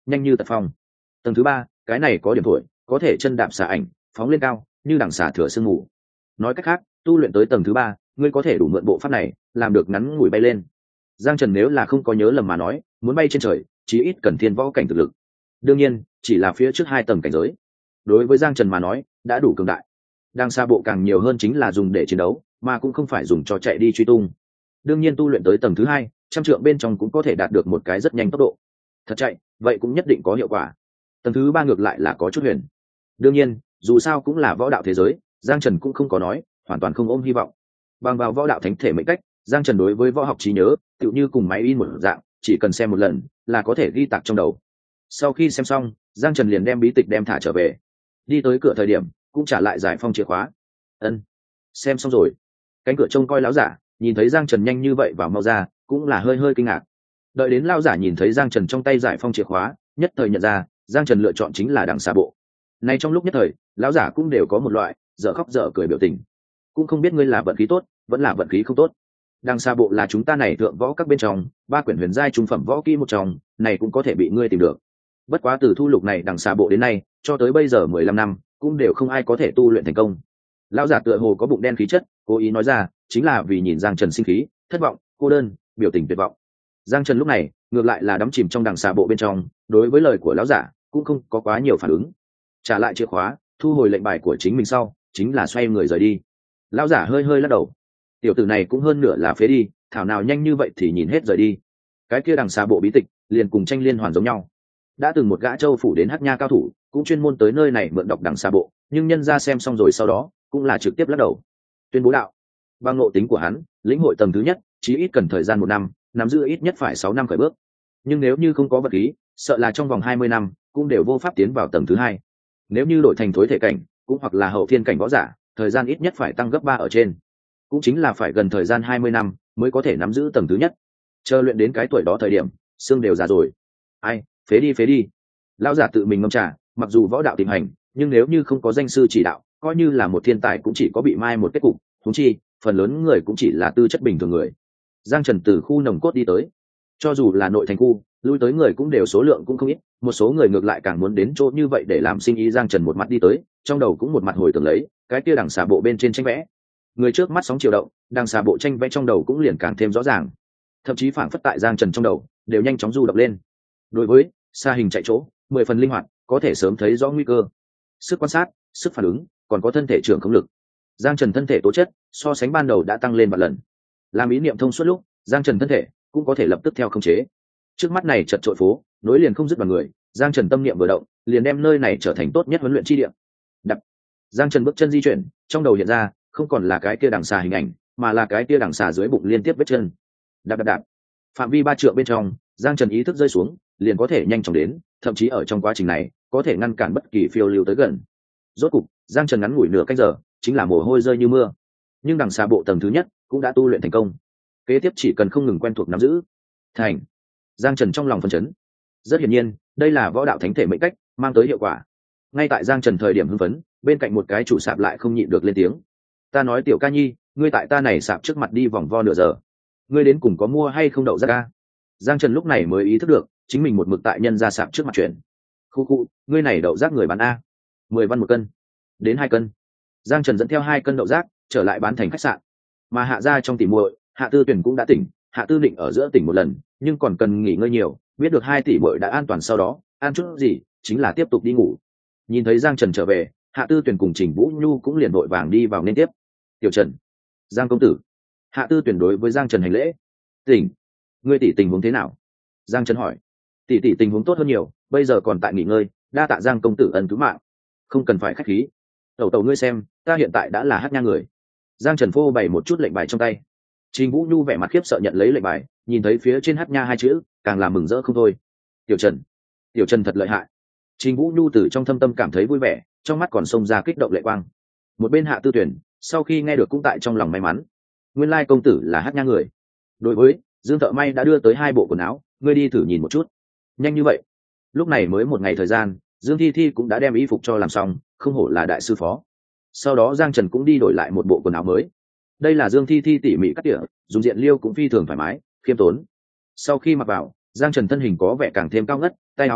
nhanh như tật phong. Tầng thứ 3, cái này có điểm thổi, có thể chân đạp xà ảnh phóng lên cao như đằng xà thừa sương mù. Nói cách khác, tu luyện tới tầng thứ 3, ngươi có thể đủ mượn bộ pháp này làm được ngắn ngủi bay lên. Giang Trần nếu là không có nhớ lầm mà nói, muốn bay trên trời chí ít cần thiên võ cảnh thực lực. Đương nhiên chỉ là phía trước 2 tầng cảnh giới, đối với Giang Trần mà nói đã đủ cường đại. Đang xa bộ càng nhiều hơn chính là dùng để chiến đấu, mà cũng không phải dùng cho chạy đi truy tung. Đương nhiên tu luyện tới tầng thứ 2, trăm trượng bên trong cũng có thể đạt được một cái rất nhanh tốc độ. Thật chạy, vậy cũng nhất định có hiệu quả. Tầng thứ 3 ngược lại là có chút huyền. Đương nhiên, dù sao cũng là võ đạo thế giới, Giang Trần cũng không có nói hoàn toàn không ôm hy vọng. Bằng vào võ đạo thánh thể mệnh cách, Giang Trần đối với võ học trí nhớ tựu như cùng máy in một dạng, chỉ cần xem một lần là có thể ghi tạc trong đầu. Sau khi xem xong, Giang Trần liền đem bí tịch đem thả trở về. Đi tới cửa thời điểm cũng trả lại giải phong chìa khóa. Ân, xem xong rồi. Cánh cửa trông coi lão giả nhìn thấy Giang Trần nhanh như vậy vào mau ra, cũng là hơi hơi kinh ngạc. Đợi đến lão giả nhìn thấy Giang Trần trong tay giải phong chìa khóa, nhất thời nhận ra Giang Trần lựa chọn chính là đằng xà bộ. Nay trong lúc nhất thời, lão giả cũng đều có một loại dở khóc dở cười biểu tình. Cũng không biết ngươi là vận khí tốt vẫn là vận khí không tốt. Đằng xà bộ là chúng ta này thượng võ các bên trong 3 quyển huyền giai trung phẩm võ kỹ một trong, này cũng có thể bị ngươi tìm được. Bất quá từ thu lục này đằng xà bộ đến nay cho tới bây giờ 15 năm cũng đều không ai có thể tu luyện thành công. Lão giả tựa hồ có bụng đen khí chất, cố ý nói ra chính là vì nhìn Giang Trần sinh khí, thất vọng, cô đơn, biểu tình tuyệt vọng. Giang Trần lúc này ngược lại là đắm chìm trong đằng xà bộ bên trong, đối với lời của lão giả cũng không có quá nhiều phản ứng. Trả lại chìa khóa, thu hồi lệnh bài của chính mình sau, chính là xoay người rời đi. Lão giả hơi hơi lắc đầu, tiểu tử này cũng hơn nửa là phế đi, thảo nào nhanh như vậy thì nhìn hết rời đi. Cái kia đằng xà bộ bí tịch liền cùng tranh liên hoàn giống nhau, đã từng một gã châu phủ đến Hắc Nha cao thủ cũng chuyên môn tới nơi này mượn đọc đằng xà bộ, nhưng nhân ra xem xong rồi sau đó cũng là trực tiếp lắc đầu, tuyên bố đạo bằng ngộ tính của hắn, lĩnh hội tầng thứ nhất chí ít cần thời gian 1 năm, nắm giữ ít nhất phải 6 năm khởi bước, nhưng nếu như không có vật khí, sợ là trong vòng 20 năm cũng đều vô pháp tiến vào tầng thứ 2. Nếu như đổi thành thối thể cảnh cũng hoặc là hậu thiên cảnh võ giả, thời gian ít nhất phải tăng gấp 3 ở trên, cũng chính là phải gần thời gian 20 năm mới có thể nắm giữ tầng thứ nhất. Chờ luyện đến cái tuổi đó thời điểm xương đều già rồi. Ai, phế đi. Lão giả tự mình ngâm trà, mặc dù võ đạo tình hành, nhưng nếu như không có danh sư chỉ đạo, coi như là một thiên tài cũng chỉ có bị mai một kết cục, huống chi phần lớn người cũng chỉ là tư chất bình thường người. Giang Trần từ khu nồng cốt đi tới, cho dù là nội thành khu, lui tới người cũng đều số lượng cũng không ít, một số người ngược lại càng muốn đến chỗ như vậy để làm sinh ý. Giang Trần một mặt đi tới, trong đầu cũng một mặt hồi tưởng lấy cái kia đằng xà bộ bên trên tranh vẽ. Người trước mắt sóng chiều động, đằng xà bộ tranh vẽ trong đầu cũng liền càng thêm rõ ràng, thậm chí phảng phất tại Giang Trần trong đầu đều nhanh chóng du động lên. Đối với xa hình chạy chỗ 10 phần linh hoạt, có thể sớm thấy rõ nguy cơ, sức quan sát, sức phản ứng, còn có thân thể trưởng khống lực. Giang Trần thân thể tố chất so sánh ban đầu đã tăng lên 1 lần. Làm ý niệm thông suốt lúc, Giang Trần thân thể cũng có thể lập tức theo khống chế. Trước mắt này chật trội phố nối liền không dứt vào người, Giang Trần tâm niệm vừa động, liền đem nơi này trở thành tốt nhất huấn luyện chi địa. Đập. Giang Trần bước chân di chuyển, trong đầu hiện ra không còn là cái kia đằng xà hình ảnh, mà là cái kia đằng xà dưới bụng liên tiếp vết chân. Đạp. Phạm vi 3 trượng bên trong, Giang Trần ý thức rơi xuống, liền có thể nhanh chóng đến, thậm chí ở trong quá trình này có thể ngăn cản bất kỳ phiêu lưu tới gần. Rốt cục, Giang Trần ngắn ngủi nửa canh giờ, chính là mồ hôi rơi như mưa. Nhưng đằng xà bộ tầng thứ nhất cũng đã tu luyện thành công. Kế tiếp chỉ cần không ngừng quen thuộc nắm giữ thành. Giang Trần trong lòng phấn chấn. Rất hiển nhiên, đây là võ đạo thánh thể mệnh cách mang tới hiệu quả. Ngay tại Giang Trần thời điểm hưng phấn, bên cạnh một cái chủ sạp lại không nhịn được lên tiếng. Ta nói tiểu ca nhi, ngươi tại ta này sạp trước mặt đi vòng vo nửa giờ, ngươi đến cùng có mua hay không đậu ra ca? Giang Trần lúc này mới ý thức được chính mình một mực tại nhân ra sạp trước mặt chuyển. Khu, ngươi này đậu rác người bán a, 10 văn 1 cân, đến 2 cân. Giang Trần dẫn theo 2 cân đậu rác trở lại bán thành khách sạn, mà Hạ gia trong tỉ muội, Hạ Tư Tuyển cũng đã tỉnh. Hạ Tư Định ở giữa tỉnh một lần, nhưng còn cần nghỉ ngơi nhiều, biết được 2 tỷ muội đã an toàn sau đó, ăn chút gì chính là tiếp tục đi ngủ. Nhìn thấy Giang Trần trở về, Hạ Tư Tuyển cùng Trình Vũ Nhu cũng liền vội vàng đi vào nên tiếp. Tiểu Trần, Giang công tử. Hạ Tư Tuyển đối với Giang Trần hành lễ. Tỉnh, ngươi tỷ tình huống thế nào? Giang Trần hỏi. Tỷ tình huống tốt hơn nhiều, bây giờ còn tại nghỉ ngơi, đa tạ Giang công tử ân cứu mạng. Không cần phải khách khí. Tẩu ngươi xem, ta hiện tại đã là Hắc Nha người. Giang Trần phô bày một chút lệnh bài trong tay. Trình Vũ Nhu vẻ mặt khiếp sợ nhận lấy lệnh bài, nhìn thấy phía trên Hắc Nha 2 chữ, càng là mừng rỡ không thôi. Tiểu Trần thật lợi hại. Trình Vũ Nhu từ trong thâm tâm cảm thấy vui vẻ, trong mắt còn xông ra kích động lệ quang. Một bên Hạ Tư Tuyển, sau khi nghe được cũng tại trong lòng may mắn. Nguyên lai công tử là Hắc Nha người. Đối với Dương thợ may đã đưa tới 2 bộ quần áo, ngươi đi thử nhìn một chút. Nhanh như vậy? Lúc này mới 1 ngày thời gian, Dương Thi Thi cũng đã đem y phục cho làm xong, không hổ là đại sư phó. Sau đó Giang Trần cũng đi đổi lại một bộ quần áo mới. Đây là Dương Thi Thi tỉ mỉ cắt tỉa, dùng diện liêu cũng phi thường thoải mái, khiêm tốn. Sau khi mặc vào, Giang Trần thân hình có vẻ càng thêm cao ngất, tay áo miệng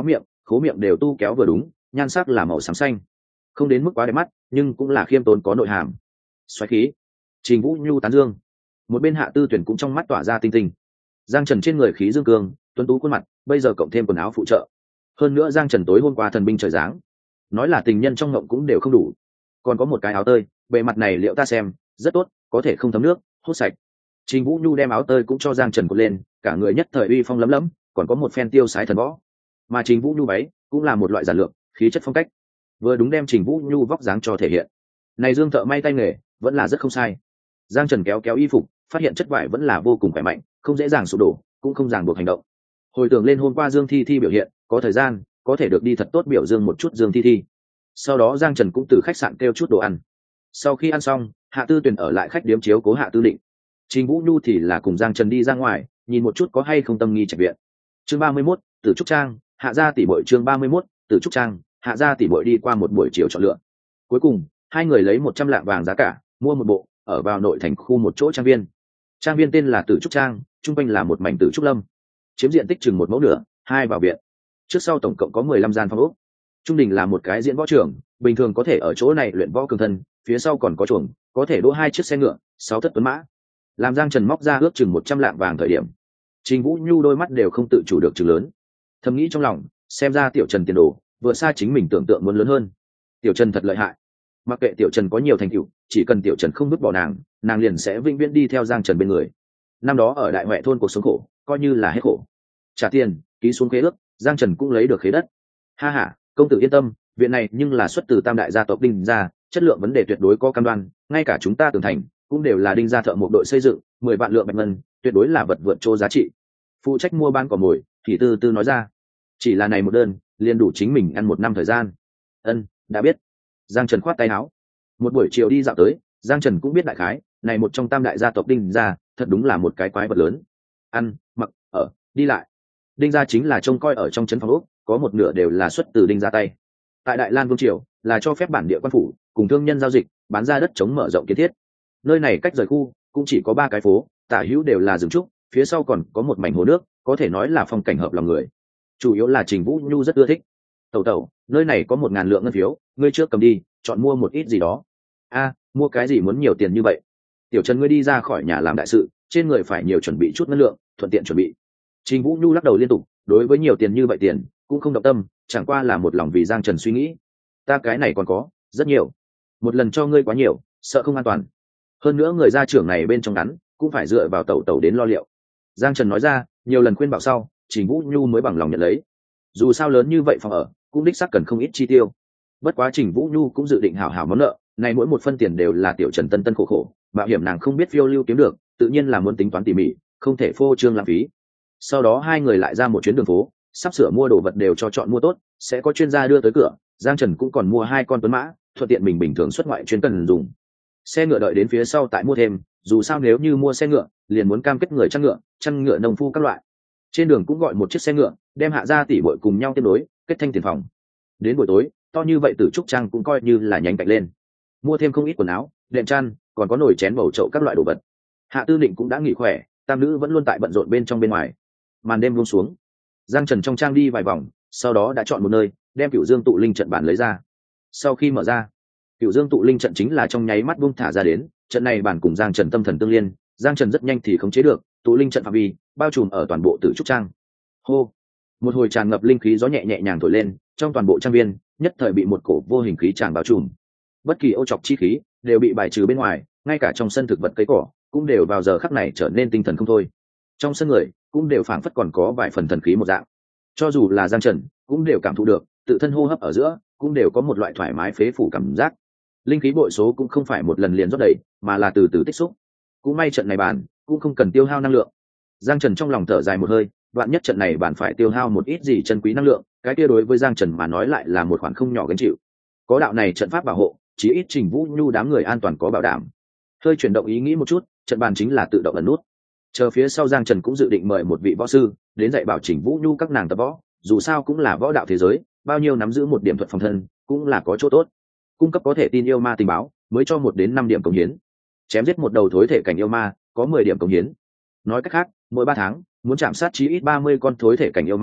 khố miệng đều tu kéo vừa đúng, nhan sắc là màu xám xanh, không đến mức quá đẹp mắt nhưng cũng là khiêm tốn có nội hàm. Xoáy khí. Trình Vũ Nhu tán dương. Một bên Hạ Tư Tuyển cũng trong mắt tỏa ra tinh tinh. Giang Trần trên người khí dương cương, tuấn tú khuôn mặt, bây giờ cộng thêm quần áo phụ trợ, hơn nữa Giang Trần tối hôm qua thần binh trời giáng, nói là tình nhân trong ngộng cũng đều không đủ, còn có một cái áo tơi, bề mặt này liệu ta xem rất tốt, có thể không thấm nước, hút sạch. Trình Vũ Nhu đem áo tơi cũng cho Giang Trần cột lên, cả người nhất thời uy phong lấm lấm, còn có một phen tiêu sái thần võ. Mà Trình Vũ Nhu váy cũng là một loại giản lược, khí chất phong cách, vừa đúng đem Trình Vũ Nhu vóc dáng cho thể hiện. Này Dương thợ may tay nghề vẫn là rất không sai. Giang Trần kéo kéo y phục, phát hiện chất vải vẫn là vô cùng khỏe mạnh, không dễ dàng sụp đổ, cũng không ràng buộc hành động. Hồi tưởng lên hôm qua Dương Thi Thi biểu hiện, có thời gian có thể được đi thật tốt biểu dương một chút Dương Thi Thi. Sau đó Giang Trần cũng từ khách sạn kêu chút đồ ăn. Sau khi ăn xong, Hạ Tư Tuyền ở lại khách điếm chiếu cố Hạ Tư Định. Trình Vũ Nhu thì là cùng Giang Trần đi ra ngoài, nhìn một chút có hay không tâm nghi trạch viện. Chương 31, Tử Trúc Trang, Hạ gia tỷ muội. Chương 31, Tử Trúc Trang, Hạ gia tỷ muội đi qua một buổi chiều chọn lựa. Cuối cùng, hai người lấy 100 lạng vàng giá cả, mua một bộ, ở vào nội thành khu một chỗ trang viên. Trang viên tên là Tử Trúc Trang, trung quanh là một mảnh tử trúc lâm, chiếm diện tích chừng 1 mẫu nửa, hai vào viện. Trước sau tổng cộng có 15 gian phòng ốc. Trung đình là một cái diễn võ trường, bình thường có thể ở chỗ này luyện võ cường thân, phía sau còn có chuồng, có thể đỗ 2 chiếc xe ngựa, 6 thất tuấn mã. Làm Giang Trần móc ra ước chừng 100 lạng vàng thời điểm, Trình Vũ Nhu đôi mắt đều không tự chủ được chừng lớn. Thầm nghĩ trong lòng, xem ra Tiểu Trần tiền đồ vừa xa chính mình tưởng tượng muốn lớn hơn. Tiểu Trần thật lợi hại. Mặc kệ Tiểu Trần có nhiều thành tựu, chỉ cần Tiểu Trần không vứt bỏ nàng liền sẽ vĩnh viễn đi theo Giang Trần bên người. Năm đó ở Đại Hoẹ thôn cuộc sống khổ, coi như là hết khổ. Trả tiền, ký xuống khế ước, Giang Trần cũng lấy được khế đất. Ha ha, công tử yên tâm, viện này nhưng là xuất từ Tam đại gia tộc Đinh gia, chất lượng vấn đề tuyệt đối có cam đoan, ngay cả chúng ta tường thành cũng đều là Đinh gia thợ một đội xây dựng, 10 vạn lượng bạch ngân, tuyệt đối là vật vượt trô giá trị. Phụ trách mua bán cỏ mồi, thì từ từ nói ra. Chỉ là này một đơn, liền đủ chính mình ăn 1 năm thời gian. Ân, đã biết. Giang Trần khoát tay áo. Một buổi chiều đi dạo tới, Giang Trần cũng biết đại khái, này một trong Tam đại gia tộc Đinh gia, thật đúng là một cái quái vật lớn. Ăn, mặc, ở, đi lại. Đinh gia chính là trông coi ở trong trấn phòng ốc, có một nửa đều là xuất từ Đinh gia tay. Tại Đại Lan Vương triều, là cho phép bản địa quan phủ cùng thương nhân giao dịch, bán ra đất chống mở rộng kiến thiết. Nơi này cách rời khu cũng chỉ có 3 cái phố, tả hữu đều là rừng trúc, phía sau còn có một mảnh hồ nước, có thể nói là phong cảnh hợp lòng người. Chủ yếu là Trình Vũ Nhu rất ưa thích. Tẩu tẩu, nơi này có 1000 lượng ngân phiếu, ngươi trước cầm đi, chọn mua một ít gì đó. A, mua cái gì muốn nhiều tiền như vậy? Tiểu Trần ngươi đi ra khỏi nhà làm đại sự, trên người phải nhiều chuẩn bị chút ngân lượng, thuận tiện chuẩn bị. Trình Vũ Nhu lắc đầu liên tục, đối với nhiều tiền như vậy tiền cũng không động tâm, chẳng qua là một lòng vì Giang Trần suy nghĩ. Ta cái này còn có rất nhiều, một lần cho ngươi quá nhiều, sợ không an toàn. Hơn nữa người gia trưởng này bên trong ngắn cũng phải dựa vào tẩu tẩu đến lo liệu. Giang Trần nói ra, nhiều lần khuyên bảo sau, Trình Vũ Nhu mới bằng lòng nhận lấy. Dù sao lớn như vậy phòng ở, cũng đích xác cần không ít chi tiêu. Bất quá Trình Vũ Nhu cũng dự định hảo hảo món nợ, này mỗi một phân tiền đều là Tiểu Trần tân tân khổ khổ, mạo hiểm nàng không biết phiêu lưu kiếm được, tự nhiên là muốn tính toán tỉ mỉ, không thể phô trương lãng phí. Sau đó hai người lại ra một chuyến đường phố, sắp sửa mua đồ vật đều cho chọn mua tốt, sẽ có chuyên gia đưa tới cửa. Giang Trần cũng còn mua 2 con tuấn mã, thuận tiện mình bình thường xuất ngoại chuyên cần dùng. Xe ngựa đợi đến phía sau tại mua thêm, dù sao nếu như mua xe ngựa, liền muốn cam kết người chăn ngựa nông phu các loại. Trên đường cũng gọi một chiếc xe ngựa, đem Hạ gia tỷ muội cùng nhau tiếp nối, kết thanh tiền phòng. Đến buổi tối, to như vậy Tử Trúc Trang cũng coi như là nhánh cạnh lên. Mua thêm không ít quần áo, đệm chăn, còn có nồi chén bầu chậu các loại đồ vật. Hạ Tư Định cũng đã nghỉ khỏe, tam nữ vẫn luôn tại bận rộn bên trong bên ngoài. Màn đêm buông xuống, Giang Trần trong trang đi vài vòng, sau đó đã chọn một nơi, đem Cửu Dương tụ linh trận bản lấy ra. Sau khi mở ra, Cửu Dương tụ linh trận chính là trong nháy mắt buông thả ra đến, trận này bản cùng Giang Trần tâm thần tương liên, Giang Trần rất nhanh thì khống chế được, tụ linh trận phạm vi bao trùm ở toàn bộ Tử Trúc Trang. Hô, một hồi tràn ngập linh khí gió nhẹ nhẹ nhàng thổi lên, trong toàn bộ trang viên nhất thời bị một cổ vô hình khí tràn bao trùm. Bất kỳ ô trọc chi khí đều bị bài trừ bên ngoài, ngay cả trong sân thực vật cây cỏ cũng đều vào giờ khắc này trở nên tinh thần không thôi. Trong sân người cũng đều phảng phất còn có vài phần thần khí một dạng. Cho dù là Giang Trần cũng đều cảm thụ được, tự thân hô hấp ở giữa cũng đều có một loại thoải mái phế phủ cảm giác. Linh khí bội số cũng không phải một lần liền rót đầy, mà là từ từ tích xúc. Cũng may trận này bản cũng không cần tiêu hao năng lượng. Giang Trần trong lòng thở dài một hơi, vạn nhất trận này bản phải tiêu hao một ít gì chân quý năng lượng, cái kia đối với Giang Trần mà nói lại là một khoản không nhỏ gánh chịu. Có đạo này trận pháp bảo hộ, chí ít Trình Vũ Nhu đám người an toàn có bảo đảm. Hơi chuyển động ý nghĩ một chút, trận bàn chính là tự động ẩn nút. Chờ phía sau Giang Trần cũng dự định mời một vị võ sư đến dạy bảo Trình Vũ Nhu các nàng tập võ, dù sao cũng là võ đạo thế giới, bao nhiêu nắm giữ một điểm thuật phòng thân cũng là có chỗ tốt. Cung cấp có thể tin yêu ma tình báo, mới cho 1 đến 5 điểm cống hiến. Chém giết một đầu thối thể cảnh yêu ma, có 10 điểm cống hiến. Nói cách khác, mỗi 3 tháng muốn chạm sát chí ít 30 con thối thể cảnh yêu ma,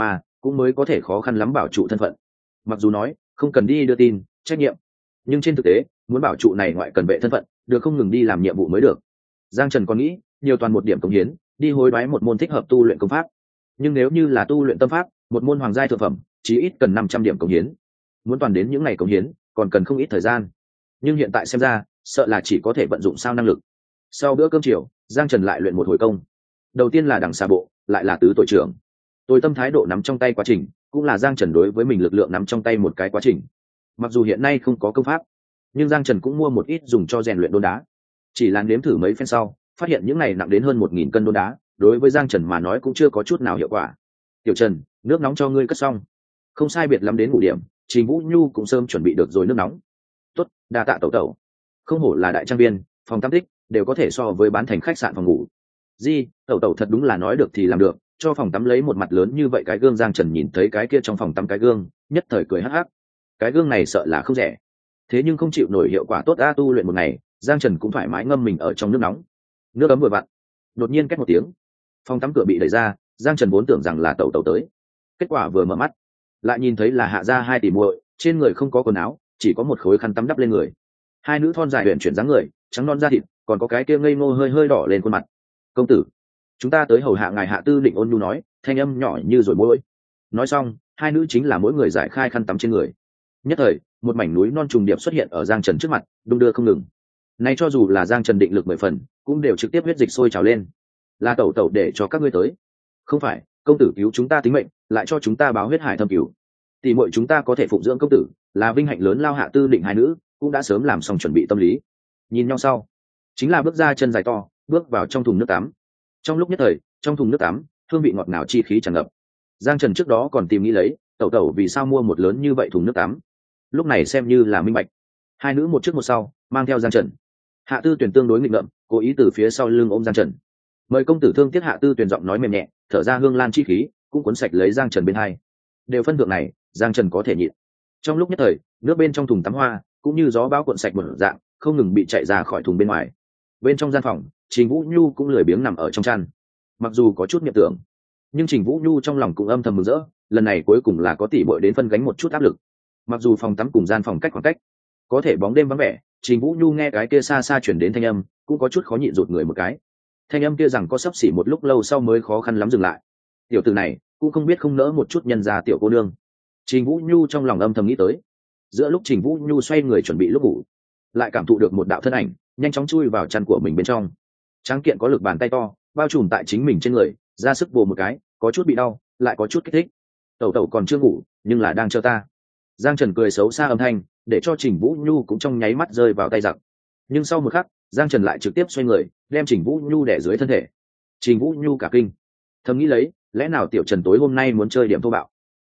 cũng mới có thể khó khăn lắm bảo trụ thân phận. Mặc dù nói không cần đi đưa tin trách nhiệm, nhưng trên thực tế muốn bảo trụ này ngoại cần vệ thân phận được không ngừng đi làm nhiệm vụ mới được. Giang Trần còn nghĩ nhiều toàn một điểm cống hiến đi hối đoái một môn thích hợp tu luyện công pháp, nhưng nếu như là tu luyện tâm pháp, một môn hoàng giai thượng phẩm chí ít cần 500 điểm cống hiến, muốn toàn đến những ngày cống hiến còn cần không ít thời gian. Nhưng hiện tại xem ra sợ là chỉ có thể vận dụng sao năng lực. Sau bữa cơm chiều, Giang Trần lại luyện một hồi công. Đầu tiên là đằng xà bộ, lại là tứ tội trưởng. Tôi tâm thái độ nắm trong tay quá trình, cũng là Giang Trần đối với mình lực lượng nắm trong tay một cái quá trình. Mặc dù hiện nay không có công pháp, nhưng Giang Trần cũng mua một ít dùng cho rèn luyện đôn đá. Chỉ là nếm thử mấy phen sau, phát hiện những này nặng đến hơn 1000 cân đôn đá, đối với Giang Trần mà nói cũng chưa có chút nào hiệu quả. Tiểu Trần, nước nóng cho ngươi cất xong. Không sai biệt lắm đến ngủ điểm, Trình Vũ Nhu cũng sớm chuẩn bị được rồi nước nóng. Tốt, đa tạ tẩu tẩu. Không hổ là đại trang viên, phòng tam tích đều có thể so với bán thành khách sạn phòng ngủ. Di, tẩu tẩu thật đúng là nói được thì làm được, cho phòng tắm lấy một mặt lớn như vậy cái gương. Giang Trần nhìn thấy cái kia trong phòng tắm cái gương, nhất thời cười hắc hắc. Cái gương này sợ là không rẻ, thế nhưng không chịu nổi hiệu quả tốt. Tu luyện một ngày, Giang Trần cũng thoải mái ngâm mình ở trong nước nóng, nước ấm vừa vặn. Đột nhiên két một tiếng, phòng tắm cửa bị đẩy ra. Giang Trần vốn tưởng rằng là tẩu tẩu tới, kết quả vừa mở mắt lại nhìn thấy là Hạ gia hai tỷ muội, trên người không có quần áo, chỉ có một khối khăn tắm đắp lên người. Hai nữ thon dài huyền chuyển dáng người, trắng non da thịt, còn có cái kia ngây ngô hơi hơi đỏ lên khuôn mặt. Công tử, chúng ta tới hầu hạ ngài. Hạ Tư Định ôn nhu nói, thanh âm nhỏ như rồi môi. Nói xong, hai nữ chính là mỗi người giải khai khăn tắm trên người. Nhất thời, một mảnh núi non trùng điệp xuất hiện ở Giang Trần trước mặt, đung đưa không ngừng. Nay cho dù là Giang Trần định lực 10 phần, cũng đều trực tiếp huyết dịch sôi trào lên. Là tẩu tẩu để cho các ngươi tới? Không phải, công tử cứu chúng ta tính mệnh, lại cho chúng ta báo huyết hải thâm cứu. Tỷ muội chúng ta có thể phụng dưỡng công tử, là vinh hạnh lớn lao. Hạ Tư Định hai nữ cũng đã sớm làm xong chuẩn bị tâm lý, nhìn nhau sau chính là bước ra chân dài to, bước vào trong thùng nước tắm. Trong lúc nhất thời, trong thùng nước tắm hương vị ngọt ngào chi khí tràn ngập. Giang Trần trước đó còn tìm nghĩ lấy tẩu tẩu vì sao mua một lớn như vậy thùng nước tắm, lúc này xem như là minh bạch. Hai nữ một trước một sau mang theo Giang Trần. Hạ Tư Tuyền tương đối nghịch ngợm, cố ý từ phía sau lưng ôm Giang Trần. Mời công tử thương tiếc. Hạ Tư Tuyền giọng nói mềm nhẹ, thở ra hương lan chi khí, cũng cuốn sạch lấy Giang Trần bên hai. Đều phân thượng này, Giang Trần có thể nhịn. Trong lúc nhất thời, nước bên trong thùng tắm hoa cũng như gió bão cuộn sạch một dạng, không ngừng bị chạy ra khỏi thùng bên ngoài. Bên trong gian phòng, Trình Vũ Nhu cũng lười biếng nằm ở trong chăn. Mặc dù có chút niệm tưởng, nhưng Trình Vũ Nhu trong lòng cũng âm thầm mừng rỡ, lần này cuối cùng là có tỷ muội đến phân gánh một chút áp lực. Mặc dù phòng tắm cùng gian phòng cách khoảng cách, có thể bóng đêm vắng vẻ, Trình Vũ Nhu nghe cái kia xa xa chuyển đến thanh âm, cũng có chút khó nhịn rụt người một cái. Thanh âm kia rằng có sắp xỉ một lúc lâu sau mới khó khăn lắm dừng lại. Tiểu tử này cũng không biết không nỡ một chút nhân gia tiểu cô nương. Trình Vũ Nhu trong lòng âm thầm nghĩ tới. Giữa lúc Trình Vũ Nhu xoay người chuẩn bị lúc ngủ, lại cảm thụ được một đạo thân ảnh nhanh chóng chui vào chăn của mình bên trong. Tráng kiện có lực bàn tay to bao trùm tại chính mình trên người, ra sức vồ một cái, có chút bị đau, lại có chút kích thích. Tẩu tẩu còn chưa ngủ, nhưng là đang chờ ta. Giang Trần cười xấu xa âm thanh, để cho Trình Vũ Nhu cũng trong nháy mắt rơi vào tay giặc. Nhưng sau một khắc, Giang Trần lại trực tiếp xoay người, đem Trình Vũ Nhu đè dưới thân thể. Trình Vũ Nhu cả kinh, thầm nghĩ lấy, lẽ nào tiểu Trần tối hôm nay muốn chơi điểm thô bạo?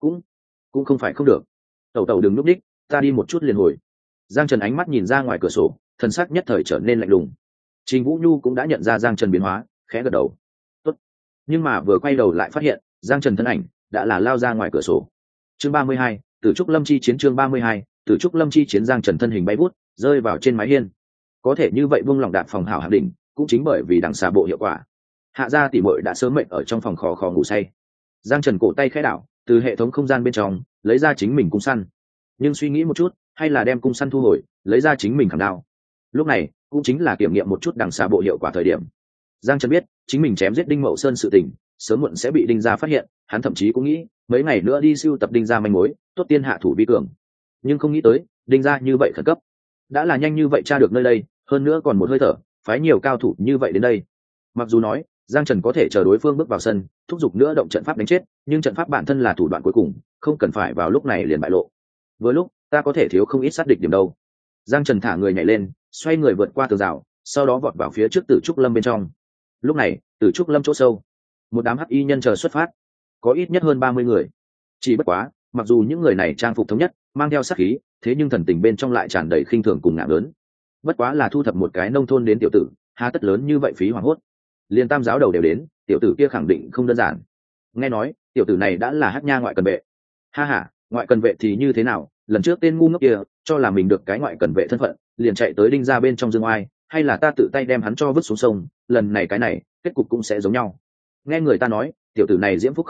Cũng không phải không được. Tẩu tẩu đừng núp đích, ta đi một chút liền hồi. Giang Trần ánh mắt nhìn ra ngoài cửa sổ, thần sắc nhất thời trở nên lạnh lùng. Trình Vũ Nhu cũng đã nhận ra Giang Trần biến hóa, khẽ gật đầu. Tốt. Nhưng mà vừa quay đầu lại phát hiện, Giang Trần thân ảnh đã là lao ra ngoài cửa sổ. Chương 32, Tử Trúc Lâm chi chiến. Chương 32, Tử Trúc Lâm chi chiến. Giang Trần thân hình bay vút, rơi vào trên mái hiên. Có thể như vậy buông lỏng đạn phòng hảo hạ đỉnh, cũng chính bởi vì đằng xà bộ hiệu quả. Hạ gia tỷ muội đã sớm mệnh ở trong phòng khò khò ngủ say. Giang Trần cổ tay khẽ đảo, từ hệ thống không gian bên trong lấy ra chính mình cung săn, nhưng suy nghĩ một chút, hay là đem cung săn thu hồi, lấy ra chính mình khảm đao. Lúc này cũng chính là kiểm nghiệm một chút đằng xà bộ hiệu quả thời điểm. Giang Trần biết chính mình chém giết Đinh Mậu Sơn sự tình sớm muộn sẽ bị Đinh gia phát hiện, hắn thậm chí cũng nghĩ mấy ngày nữa đi sưu tập Đinh gia manh mối, tốt tiên hạ thủ vi cường. Nhưng không nghĩ tới Đinh gia như vậy khẩn cấp, đã là nhanh như vậy tra được nơi đây, hơn nữa còn một hơi thở phái nhiều cao thủ như vậy đến đây. Mặc dù nói Giang Trần có thể chờ đối phương bước vào sân, thúc giục nữa động trận pháp đánh chết, nhưng trận pháp bản thân là thủ đoạn cuối cùng, không cần phải vào lúc này liền bại lộ. Với lúc ta có thể thiếu không ít sát địch điểm đâu. Giang Trần thả người nhảy lên, xoay người vượt qua tường rào, sau đó vọt vào phía trước Tử Trúc Lâm bên trong. Lúc này Tử Trúc Lâm chỗ sâu, một đám hắc y nhân chờ xuất phát, có ít nhất hơn 30 người. Chỉ bất quá, mặc dù những người này trang phục thống nhất, mang theo sát khí, thế nhưng thần tình bên trong lại tràn đầy khinh thường cùng ngạo lớn. Bất quá là thu thập một cái nông thôn đến tiểu tử, há tất lớn như vậy phí hoảng hốt. Liên tam giáo đầu đều đến, tiểu tử kia khẳng định không đơn giản. Nghe nói tiểu tử này đã là hắc nha ngoại cần vệ. Ha ha, ngoại cần vệ thì như thế nào, lần trước tên ngu ngốc kia cho là mình được cái ngoại cần vệ thân phận, liền chạy tới Đinh gia bên trong dương oai, hay là ta tự tay đem hắn cho vứt xuống sông, lần này cái này kết cục cũng sẽ giống nhau. Nghe người ta nói tiểu tử này diễm phúc không cạn,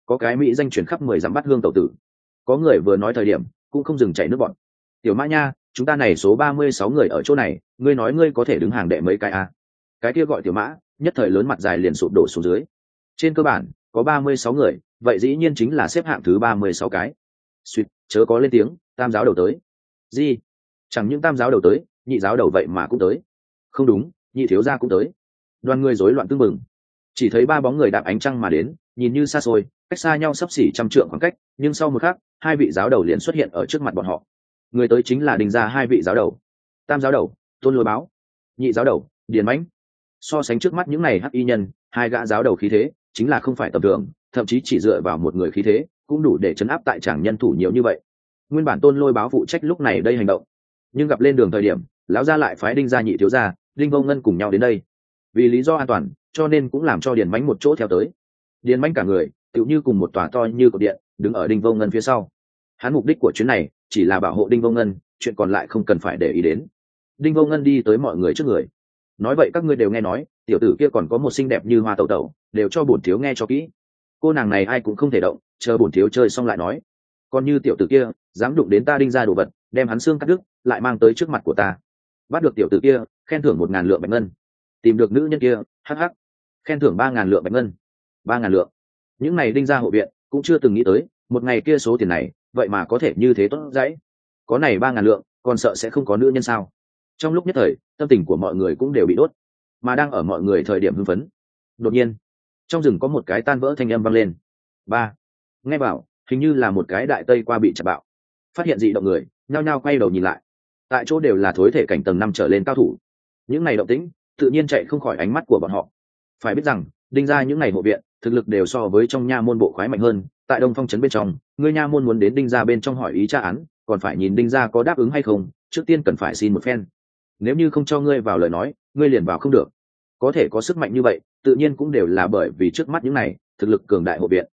có cái mỹ danh chuyển khắp 10 dặm bát hương tẩu tử. Có người vừa nói thời điểm cũng không dừng chảy nước bọn. Tiểu Mã nha, chúng ta này số 36 người ở chỗ này, ngươi nói ngươi có thể đứng hàng đệ mấy cái à? Cái kia gọi Tiểu Mã, nhất thời lớn mặt dài liền sụp đổ xuống dưới. Trên cơ bản có 36 người, vậy dĩ nhiên chính là xếp hạng thứ 36 cái. Suýt, chớ có lên tiếng, tam giáo đầu tới. Gì? Chẳng những tam giáo đầu tới, nhị giáo đầu vậy mà cũng tới. Không đúng, nhị thiếu gia cũng tới. Đoàn người rối loạn tương mừng. Chỉ thấy ba bóng người đạp ánh trăng mà đến, nhìn như xa xôi, cách xa nhau sấp xỉ trăm trượng khoảng cách, nhưng sau một khắc, hai vị giáo đầu liền xuất hiện ở trước mặt bọn họ. Người tới chính là Đinh gia hai vị giáo đầu. Tam giáo đầu, Tôn Lôi Báo. Nhị giáo đầu, Điền Mãnh. So sánh trước mắt những này hắc y nhân, hai gã giáo đầu khí thế chính là không phải tầm thường, thậm chí chỉ dựa vào một người khí thế cũng đủ để chấn áp tại tràng nhân thủ nhiều như vậy. Nguyên bản Tôn Lôi Báo phụ trách lúc này đây hành động, nhưng gặp lên đường thời điểm, lão gia lại phái Đinh gia nhị thiếu gia, Đinh Vô Ngân cùng nhau đến đây. Vì lý do an toàn, cho nên cũng làm cho Điền Mãnh một chỗ theo tới. Điền Mãnh cả người tựu như cùng một tòa to như cột điện, đứng ở Đinh Vô Ngân phía sau. Hắn mục đích của chuyến này chỉ là bảo hộ Đinh Vô Ngân, chuyện còn lại không cần phải để ý đến. Đinh Vô Ngân đi tới mọi người trước người, nói vậy các ngươi đều nghe nói, tiểu tử kia còn có một xinh đẹp như hoa tẩu tẩu, đều cho bổn thiếu nghe cho kỹ. Cô nàng này ai cũng không thể động, chờ bổn thiếu chơi xong lại nói. Còn như tiểu tử kia dám đụng đến ta Đinh gia đồ vật, đem hắn xương cắt đứt, lại mang tới trước mặt của ta. Bắt được tiểu tử kia, khen thưởng 1000 lượng bạch ngân. Tìm được nữ nhân kia, hắc hắc, khen thưởng 3000 lượng bạch ngân. 3000 lượng. Những này Đinh gia hộ viện cũng chưa từng nghĩ tới, một ngày kia số tiền này, vậy mà có thể như thế tốt dãy. Có này 3000 lượng, còn sợ sẽ không có nữ nhân sao? Trong lúc nhất thời, tâm tình của mọi người cũng đều bị đốt, mà đang ở mọi người thời điểm hưng phấn. Đột nhiên, trong rừng có một cái tan vỡ thanh âm vang lên. Ba. Nghe bảo, hình như là một cái đại tây qua bị chặt bạo. Phát hiện dị động người, nhao nhao quay đầu nhìn lại. Tại chỗ đều là thối thể cảnh tầng 5 trở lên cao thủ. Những này động tĩnh, tự nhiên chạy không khỏi ánh mắt của bọn họ. Phải biết rằng, Đinh gia những này hộ viện, thực lực đều so với trong nha môn bộ khoái mạnh hơn. Tại Đông Phong trấn bên trong, ngươi nha môn muốn đến Đinh gia bên trong hỏi ý tra án, còn phải nhìn Đinh gia có đáp ứng hay không, trước tiên cần phải xin một phen. Nếu như không cho ngươi vào lời nói, ngươi liền vào không được. Có thể có sức mạnh như vậy, tự nhiên cũng đều là bởi vì trước mắt những này thực lực cường đại hộ viện.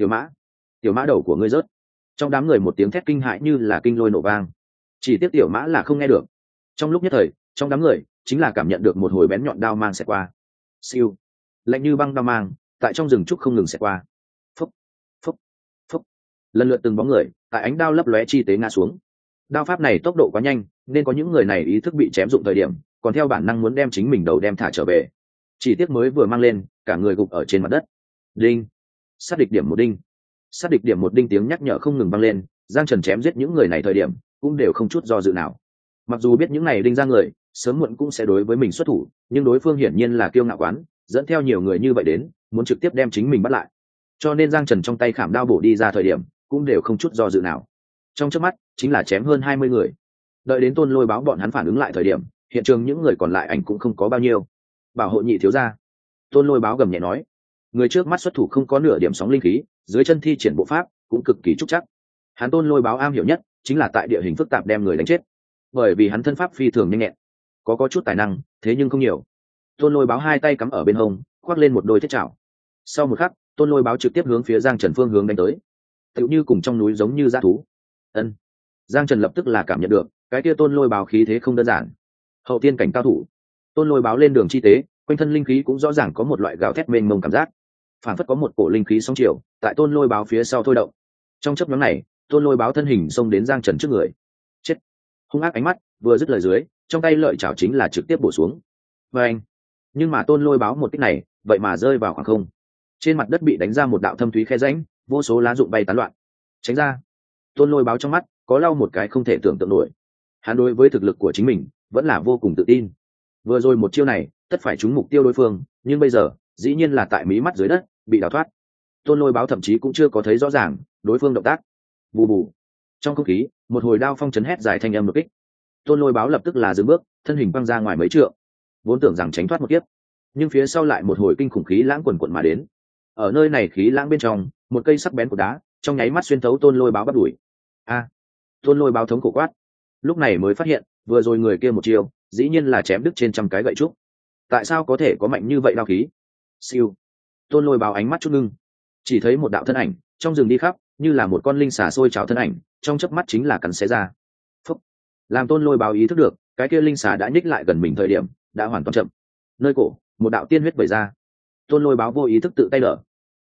Tiểu Mã đầu của ngươi rớt. Trong đám người một tiếng thét kinh hãi như là kinh lôi nổ vang. Chỉ tiếc Tiểu Mã là không nghe được. Trong lúc nhất thời, trong đám người chính là cảm nhận được một hồi bén nhọn đao mang xẹt qua. Siêu, lạnh như băng đao mang tại trong rừng trúc không ngừng xẹt qua. Phúc, phúc, phúc. Lần lượt từng bóng người tại ánh đao lấp lóe chi tế ngã xuống. Đao pháp này tốc độ quá nhanh, nên có những người này ý thức bị chém dụng thời điểm, còn theo bản năng muốn đem chính mình đầu đem thả trở về. Chỉ tiếc mới vừa mang lên, cả người gục ở trên mặt đất. Đinh, sát địch điểm một đinh. Sát địch điểm một đinh tiếng nhắc nhở không ngừng vang lên. Giang Trần chém giết những người này thời điểm, cũng đều không chút do dự nào. Mặc dù biết những này Đinh ra người, sớm muộn cũng sẽ đối với mình xuất thủ, nhưng đối phương hiển nhiên là kiêu ngạo quán, dẫn theo nhiều người như vậy đến, muốn trực tiếp đem chính mình bắt lại. Cho nên Giang Trần trong tay khảm đao bổ đi ra thời điểm, cũng đều không chút do dự nào. Trong chớp mắt, chính là chém hơn 20 người. Đợi đến Tôn Lôi Báo bọn hắn phản ứng lại thời điểm, hiện trường những người còn lại ảnh cũng không có bao nhiêu. Bảo hộ nhị thiếu gia. Tôn Lôi Báo gầm nhẹ nói, người trước mắt xuất thủ không có nửa điểm sóng linh khí, dưới chân thi triển bộ pháp cũng cực kỳ trúc chắc. Hắn Tôn Lôi Báo am hiểu nhất chính là tại địa hình phức tạp đem người đánh chết, bởi vì hắn thân pháp phi thường nhanh nhẹn, có chút tài năng, thế nhưng không nhiều. Tôn Lôi Báo hai tay cắm ở bên hông, khoác lên một đôi thiết trảo. Sau một khắc, Tôn Lôi Báo trực tiếp hướng phía Giang Trần phương hướng đánh tới, tựu như cùng trong núi giống như dã thú. Ân. Giang Trần lập tức là cảm nhận được, cái kia Tôn Lôi Báo khí thế không đơn giản. Hậu tiên cảnh cao thủ. Tôn Lôi Báo lên đường chi tế, quanh thân linh khí cũng rõ ràng có một loại gào thét mênh mông cảm giác, phản phất có một cổ linh khí sóng chiều tại Tôn Lôi Báo phía sau thôi động. Trong chớp nhoáng này, Tôn Lôi Báo thân hình xông đến Giang Trần trước người. Chết. Hung ác ánh mắt vừa dứt lời dưới, trong tay lợi chảo chính là trực tiếp bổ xuống. Và anh. Nhưng mà Tôn Lôi Báo một kích này, vậy mà rơi vào khoảng không. Trên mặt đất bị đánh ra một đạo thâm thúy khe rãnh, vô số lá rụng bay tán loạn. Tránh ra. Tôn Lôi Báo trong mắt có lau một cái không thể tưởng tượng nổi. Hắn đối với thực lực của chính mình vẫn là vô cùng tự tin. Vừa rồi một chiêu này tất phải trúng mục tiêu đối phương, nhưng bây giờ dĩ nhiên là tại mí mắt dưới đất bị đào thoát. Tôn Lôi Báo thậm chí cũng chưa có thấy rõ ràng đối phương động tác. Bù bù. Trong không khí một hồi đao phong chấn hét dài thanh âm đột kích. Tôn Lôi Báo lập tức là dừng bước, thân hình băng ra ngoài mấy trượng. Vốn tưởng rằng tránh thoát một kiếp, nhưng phía sau lại một hồi kinh khủng khí lãng quần quận mà đến. Ở nơi này khí lãng bên trong, một cây sắc bén của đá trong nháy mắt xuyên thấu Tôn Lôi Báo bắt đuổi. A! Tôn Lôi Báo thống cổ quát, lúc này mới phát hiện vừa rồi người kia một chiêu dĩ nhiên là chém đứt trên trăm cái gậy trúc. Tại sao có thể có mạnh như vậy đao khí? Siêu. Tôn Lôi Báo ánh mắt chút ngưng, chỉ thấy một đạo thân ảnh trong rừng đi khắp, như là một con linh xà sôi trào thân ảnh, trong chớp mắt chính là cắn xé ra. Phúc. Làm Tôn Lôi Báo ý thức được cái kia linh xà đã nhích lại gần mình thời điểm, đã hoàn toàn chậm. Nơi cổ một đạo tiên huyết vẩy ra. Tôn Lôi Báo vô ý thức tự tay đỡ,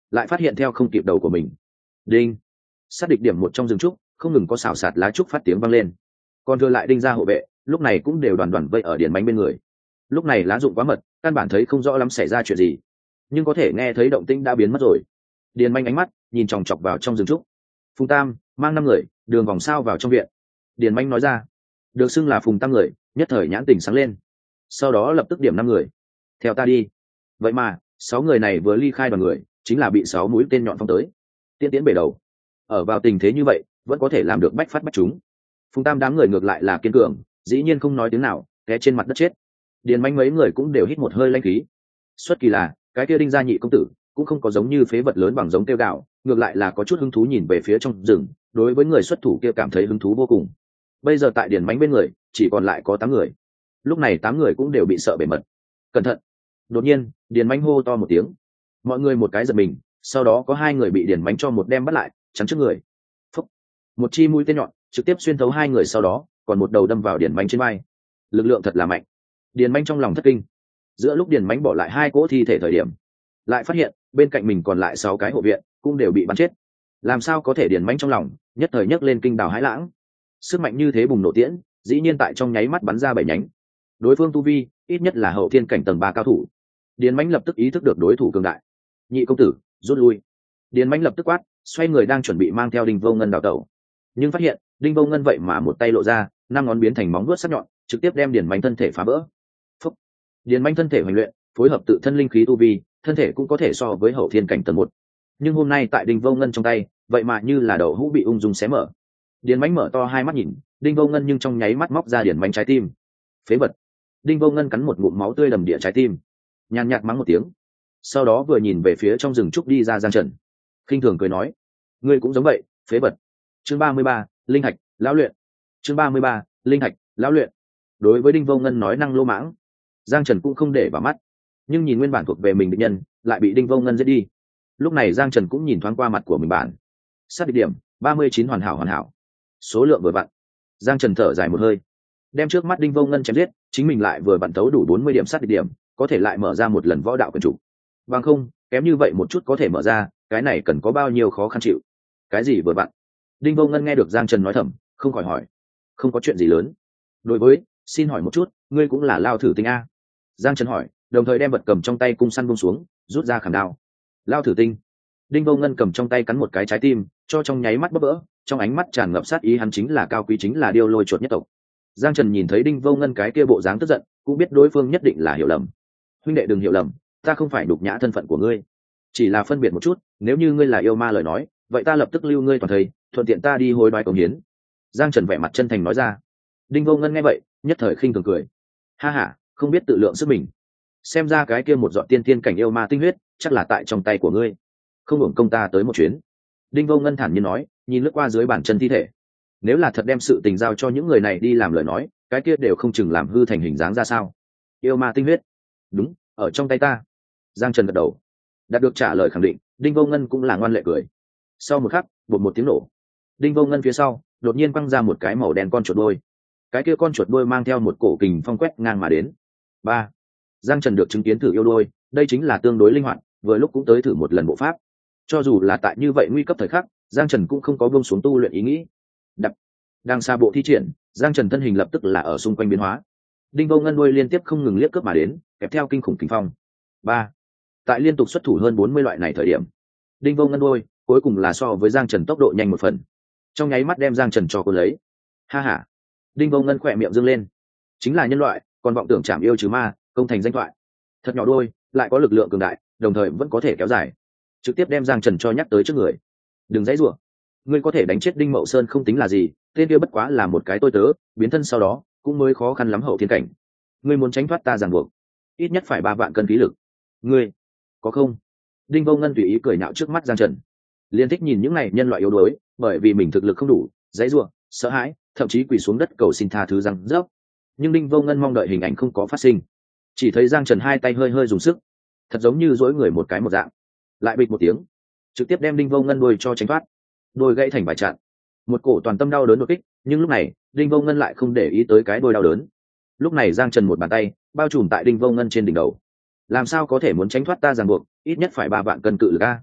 lại phát hiện theo không kịp đầu của mình. Đinh. Sát địch điểm một trong rừng trúc không ngừng có xào xạc lá trúc phát tiếng vang lên, còn thừa lại đinh ra hộ vệ lúc này cũng đều đoàn đoàn vây ở điền bánh bên người. Lúc này lá rụng quá mật, căn bản thấy không rõ lắm xảy ra chuyện gì, nhưng có thể nghe thấy động tĩnh đã biến mất rồi. Điền bánh ánh mắt nhìn chòng chọc vào trong rừng trúc. Phùng Tam mang 5 người đường vòng sao vào trong viện. Điền bánh nói ra. Được xưng là Phùng Tam người nhất thời nhãn tình sáng lên, sau đó lập tức điểm 5 người. Theo ta đi. Vậy mà 6 người này vừa ly khai đoàn người chính là bị 6 mũi tên nhọn phóng tới, tiên tiến bể đầu. Ở vào tình thế như vậy vẫn có thể làm được bách phát bách trúng. Phùng Tam đám người ngược lại là kiên cường, dĩ nhiên không nói tiếng nào, té trên mặt đất chết. Điền manh mấy người cũng đều hít một hơi lanh khí. Xuất kỳ là cái kia đinh gia nhị công tử cũng không có giống như phế vật lớn bằng giống tiêu gạo, ngược lại là có chút hứng thú nhìn về phía trong rừng, đối với người xuất thủ kia cảm thấy hứng thú vô cùng. Bây giờ tại điền manh bên người chỉ còn lại có 8 người. Lúc này 8 người cũng đều bị sợ bể mật. Cẩn thận. Đột nhiên điền manh hô to một tiếng, mọi người một cái giật mình, sau đó có 2 người bị điền manh cho một đem bắt lại chắn trước người. Phúc. Một chi mũi tên nhọn trực tiếp xuyên thấu 2 người, sau đó còn một đầu đâm vào điền manh trên vai. Lực lượng thật là mạnh. Điền manh trong lòng thất kinh. Giữa lúc điền manh bỏ lại 2 cỗ thi thể thời điểm, lại phát hiện bên cạnh mình còn lại 6 cái hộ viện cũng đều bị bắn chết. Làm sao có thể? Điền manh trong lòng nhất thời nhấc lên kinh đào hãi lãng. Sức mạnh như thế bùng nổ tiễn dĩ nhiên tại trong nháy mắt bắn ra 7 nhánh. Đối phương tu vi ít nhất là hậu thiên cảnh tầng 3 cao thủ. Điền manh lập tức ý thức được đối thủ cường đại. Nhị công tử rút lui. Điền manh lập tức quát, xoay người đang chuẩn bị mang theo Đinh Vô Ngân đào tẩu, nhưng phát hiện Đinh Vô Ngân vậy mà một tay lộ ra, 5 ngón biến thành móng vuốt sắc nhọn, trực tiếp đem điền manh thân thể phá vỡ. Phúc. Điền manh thân thể hoành luyện, phối hợp tự thân linh khí tu vi, thân thể cũng có thể so với hậu thiên cảnh tầng 1. Nhưng hôm nay tại Đinh Vô Ngân trong tay vậy mà như là đậu hũ bị ung dung xé mở. Điền manh mở to 2 mắt nhìn Đinh Vô Ngân, nhưng trong nháy mắt móc ra điền manh trái tim. Phế vật. Đinh Vô Ngân cắn một ngụm máu tươi đầm địa trái tim, nhàn nhạt mắng một tiếng, sau đó vừa nhìn về phía trong rừng trúc đi ra Giang Trần, khinh thường cười nói, ngươi cũng giống vậy, phế vật. Chương 33, linh hạch lão luyện. Chương 33, linh hạch lão luyện. Đối với Đinh Vô Ngân nói năng lô mãng, Giang Trần cũng không để vào mắt, nhưng nhìn nguyên bản thuộc về mình địch nhân lại bị Đinh Vô Ngân giết đi. Lúc này Giang Trần cũng nhìn thoáng qua mặt của mình bản, sát địch điểm 39 hoàn hảo, số lượng vừa vặn. Giang Trần thở dài một hơi, đem trước mắt Đinh Vô Ngân chém giết, chính mình lại vừa vặn tấu đủ 40 điểm sát địch điểm, có thể lại mở ra một lần võ đạo quyền chủ. Bằng không kém như vậy một chút có thể mở ra, cái này cần có bao nhiêu khó khăn chịu. Cái gì vừa vặn? Đinh Vô Ngân nghe được Giang Trần nói thầm, không khỏi hỏi, không có chuyện gì lớn. Đối với, xin hỏi một chút, ngươi cũng là Lao Thử Tinh a? Giang Trần hỏi, đồng thời đem vật cầm trong tay cung săn buông xuống, rút ra khảm đao. Lao Thử Tinh. Đinh Vô Ngân cầm trong tay cắn một cái trái tim, cho trong nháy mắt bỡ vỡ, trong ánh mắt tràn ngập sát ý, hắn chính là cao quý, chính là điêu lôi chuột nhất tộc. Giang Trần nhìn thấy Đinh Vô Ngân cái kia bộ dáng tức giận, cũng biết đối phương nhất định là hiểu lầm. Huynh đệ đừng hiểu lầm, ta không phải đục nhã thân phận của ngươi, chỉ là phân biệt một chút, nếu như ngươi là yêu ma lời nói, vậy ta lập tức lưu ngươi toàn thây, thuận tiện ta đi hối đoái cống hiến. Giang Trần vẻ mặt chân thành nói ra. Đinh Vô Ngân nghe vậy nhất thời khinh thường cười, ha ha, không biết tự lượng sức mình. Xem ra cái kia một giọt tiên tiên cảnh yêu ma tinh huyết chắc là tại trong tay của ngươi, không hưởng công ta tới một chuyến. Đinh Vô Ngân thản nhiên nói, nhìn lướt qua dưới bàn chân thi thể. Nếu là thật đem sự tình giao cho những người này đi làm lời nói, cái kia đều không chừng làm hư thành hình dáng ra sao. Yêu ma tinh huyết, đúng, ở trong tay ta. Giang Trần gật đầu, đạt được trả lời khẳng định. Đinh Vô Ngân cũng là ngoan lệ cười. Sau một khắc, bột một tiếng nổ, Đinh Vô Ngân phía sau đột nhiên quăng ra một cái màu đen con chuột đôi. Cái kia con chuột đôi mang theo một cổ kình phong quét ngang mà đến. Ba. Giang Trần được chứng kiến thử yêu đôi, đây chính là tương đối linh hoạt, vừa lúc cũng tới thử một lần bộ pháp. Cho dù là tại như vậy nguy cấp thời khắc, Giang Trần cũng không có buông xuống tu luyện ý nghĩ. Đập. Đang xa bộ thi triển, Giang Trần thân hình lập tức là ở xung quanh biến hóa. Đinh Vô Ngân đôi liên tiếp không ngừng liếc cướp mà đến, kèm theo kinh khủng kình phong. Ba. Tại liên tục xuất thủ hơn 40 loại này thời điểm, Đinh Vô Ngân đôi cuối cùng là so với Giang Trần tốc độ nhanh một phần, trong nháy mắt đem Giang Trần cho cô lấy. Ha ha. Đinh Vô Ngân khỏe miệng dương lên, chính là nhân loại còn vọng tưởng chạm yêu trừ ma, công thành danh thoại. Thật nhỏ đôi lại có lực lượng cường đại, đồng thời vẫn có thể kéo dài, trực tiếp đem Giang Trần cho nhắc tới trước người. Đừng dãy rủa, ngươi có thể đánh chết Đinh Mậu Sơn không tính là gì, tên kia bất quá là một cái tôi tớ, biến thân sau đó cũng mới khó khăn lắm hậu thiên cảnh. Ngươi muốn tránh thoát ta ràng buộc, ít nhất phải 3 vạn cân khí lực. Ngươi có không? Đinh Vô Ngân tùy ý cười nhạo trước mắt Giang Trần, liên thích nhìn những này nhân loại yếu đuối, bởi vì mình thực lực không đủ, dãy rủa, sợ hãi, thậm chí quỳ xuống đất cầu xin tha thứ răng rớp. Nhưng Đinh Vô Ngân mong đợi hình ảnh không có phát sinh, chỉ thấy Giang Trần 2 tay hơi hơi dùng sức, thật giống như dỗi người một cái một dạng, lại bịch một tiếng, trực tiếp đem Đinh Vô Ngân đôi cho tránh thoát, đôi gãy thành vài chặn. Một cổ toàn tâm đau đớn đột kích, nhưng lúc này Đinh Vô Ngân lại không để ý tới cái đôi đau đớn. Lúc này Giang Trần một bàn tay bao trùm tại Đinh Vô Ngân trên đỉnh đầu. Làm sao có thể muốn tránh thoát ta ràng buộc, ít nhất phải 3 vạn cân cự lực a.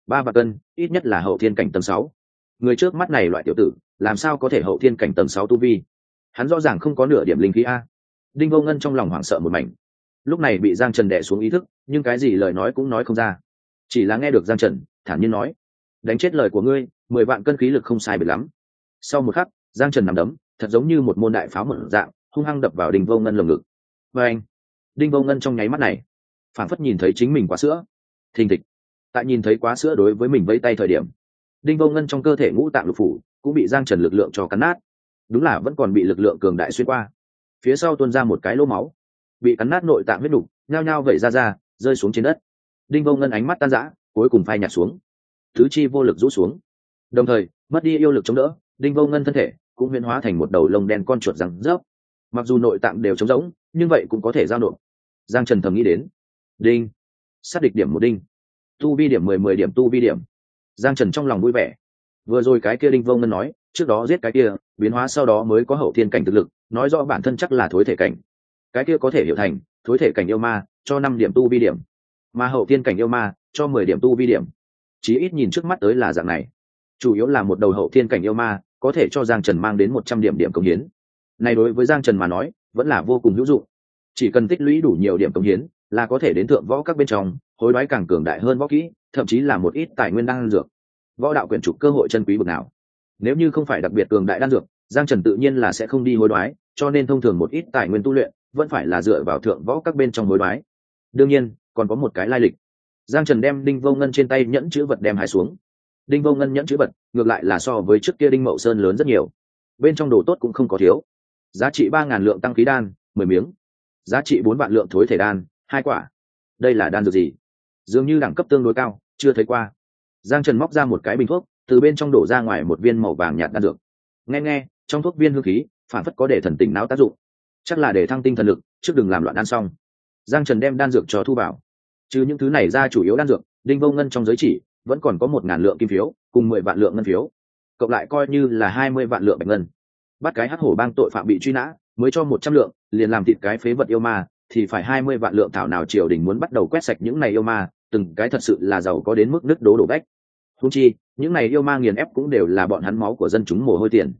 3 vạn cân ít nhất là hậu thiên cảnh tầng 6. Người trước mắt này loại tiểu tử làm sao có thể hậu thiên cảnh tầng 6 tu vi? Hắn rõ ràng không có nửa điểm linh khí a. Đinh Vô Ngân trong lòng hoảng sợ một mảnh. Lúc này bị Giang Trần đè xuống ý thức, nhưng cái gì lời nói cũng nói không ra, chỉ là nghe được Giang Trần thản nhiên nói: đánh chết lời của ngươi, 10 vạn cân khí lực không sai biệt lắm. Sau một khắc, Giang Trần nắm đấm thật giống như một môn đại pháo mở dạng, hung hăng đập vào Đinh Vô Ngân lồng ngực. Và anh, Đinh Vô Ngân trong nháy mắt này phản phất nhìn thấy chính mình quá sữa. Thình thịch. Tại nhìn thấy quá sữa đối với mình vẫy tay thời điểm, Đinh Vô Ngân trong cơ thể ngũ tạng lục phủ cũng bị Giang Trần lực lượng cho cắn nát. Đúng là vẫn còn bị lực lượng cường đại xuyên qua, phía sau tuôn ra một cái lỗ máu, bị cắn nát nội tạng huyết đục nhao nhao vẩy ra rơi xuống trên đất. Đinh Vô Ngân ánh mắt tan rã, cuối cùng phai nhạt xuống, tứ chi vô lực rũ xuống, đồng thời mất đi yêu lực chống đỡ. Đinh Vô Ngân thân thể cũng huyễn hóa thành một đầu lông đen con chuột răng rớp, mặc dù nội tạng đều trống rỗng nhưng vậy cũng có thể giao nộp. Giang Trần thầm nghĩ đến. Đinh, sát địch điểm 1 đinh, tu vi điểm 10 điểm tu vi điểm. Giang Trần trong lòng vui vẻ. Vừa rồi cái kia Đinh Vô Ngân nói trước đó giết cái kia biến hóa sau đó mới có hậu thiên cảnh thực lực, nói rõ bản thân chắc là thối thể cảnh. Cái kia có thể hiểu thành thối thể cảnh yêu ma cho 5 điểm tu vi điểm, mà hậu thiên cảnh yêu ma cho 10 điểm tu vi điểm. Chí ít nhìn trước mắt tới là dạng này. Chủ yếu là một đầu hậu thiên cảnh yêu ma có thể cho Giang Trần mang đến 100 điểm công hiến. Này đối với Giang Trần mà nói vẫn là vô cùng hữu dụng. Chỉ cần tích lũy đủ nhiều điểm công hiến là có thể đến thượng võ các bên trong hối đoái càng cường đại hơn võ kỹ, thậm chí là một ít tài nguyên đan dược. Võ đạo quyển trục cơ hội chân quý bậc nào. Nếu như không phải đặc biệt cường đại đan dược, Giang Trần tự nhiên là sẽ không đi hối đoái, cho nên thông thường một ít tài nguyên tu luyện vẫn phải là dựa vào thượng võ các bên trong hối đoái. Đương nhiên còn có một cái lai lịch. Giang Trần đem Đinh Vô Ngân trên tay nhẫn chữ vật đem hái xuống. Đinh Vô Ngân nhẫn chữ vật ngược lại là so với trước kia Đinh Mậu Sơn lớn rất nhiều, bên trong đồ tốt cũng không có thiếu. Giá trị 3.000 lượng tăng khí đan 10 miếng, giá trị 4 vạn lượng thối thể đan 2 quả. Đây là đan dược gì? Dường như đẳng cấp tương đối cao, chưa thấy qua. Giang Trần móc ra một cái bình thuốc, từ bên trong đổ ra ngoài một viên màu vàng nhạt đan dược. Nghe trong thuốc viên hương khí phản phất có để thần tỉnh não tác dụng, chắc là để thăng tinh thần lực, trước đừng làm loạn ăn xong. Giang Trần đem đan dược cho thu vào. Trừ những thứ này ra, chủ yếu đan dược Đinh Vô Ngân trong giới chỉ vẫn còn có 1.000 lượng kim phiếu cùng 10 vạn lượng ngân phiếu, cộng lại coi như là 20 vạn lượng bạch ngân. Bắt cái hắc hổ bang tội phạm bị truy nã mới cho 100 lượng, liền làm thịt cái phế vật yêu ma thì phải 20 vạn lượng. Thảo nào triều đình muốn bắt đầu quét sạch những này yêu ma, từng cái thật sự là giàu có đến mức nứt đố đổ vách. Huống chi những này yêu ma nghiền ép cũng đều là bọn hắn máu của dân chúng mồ hôi tiền.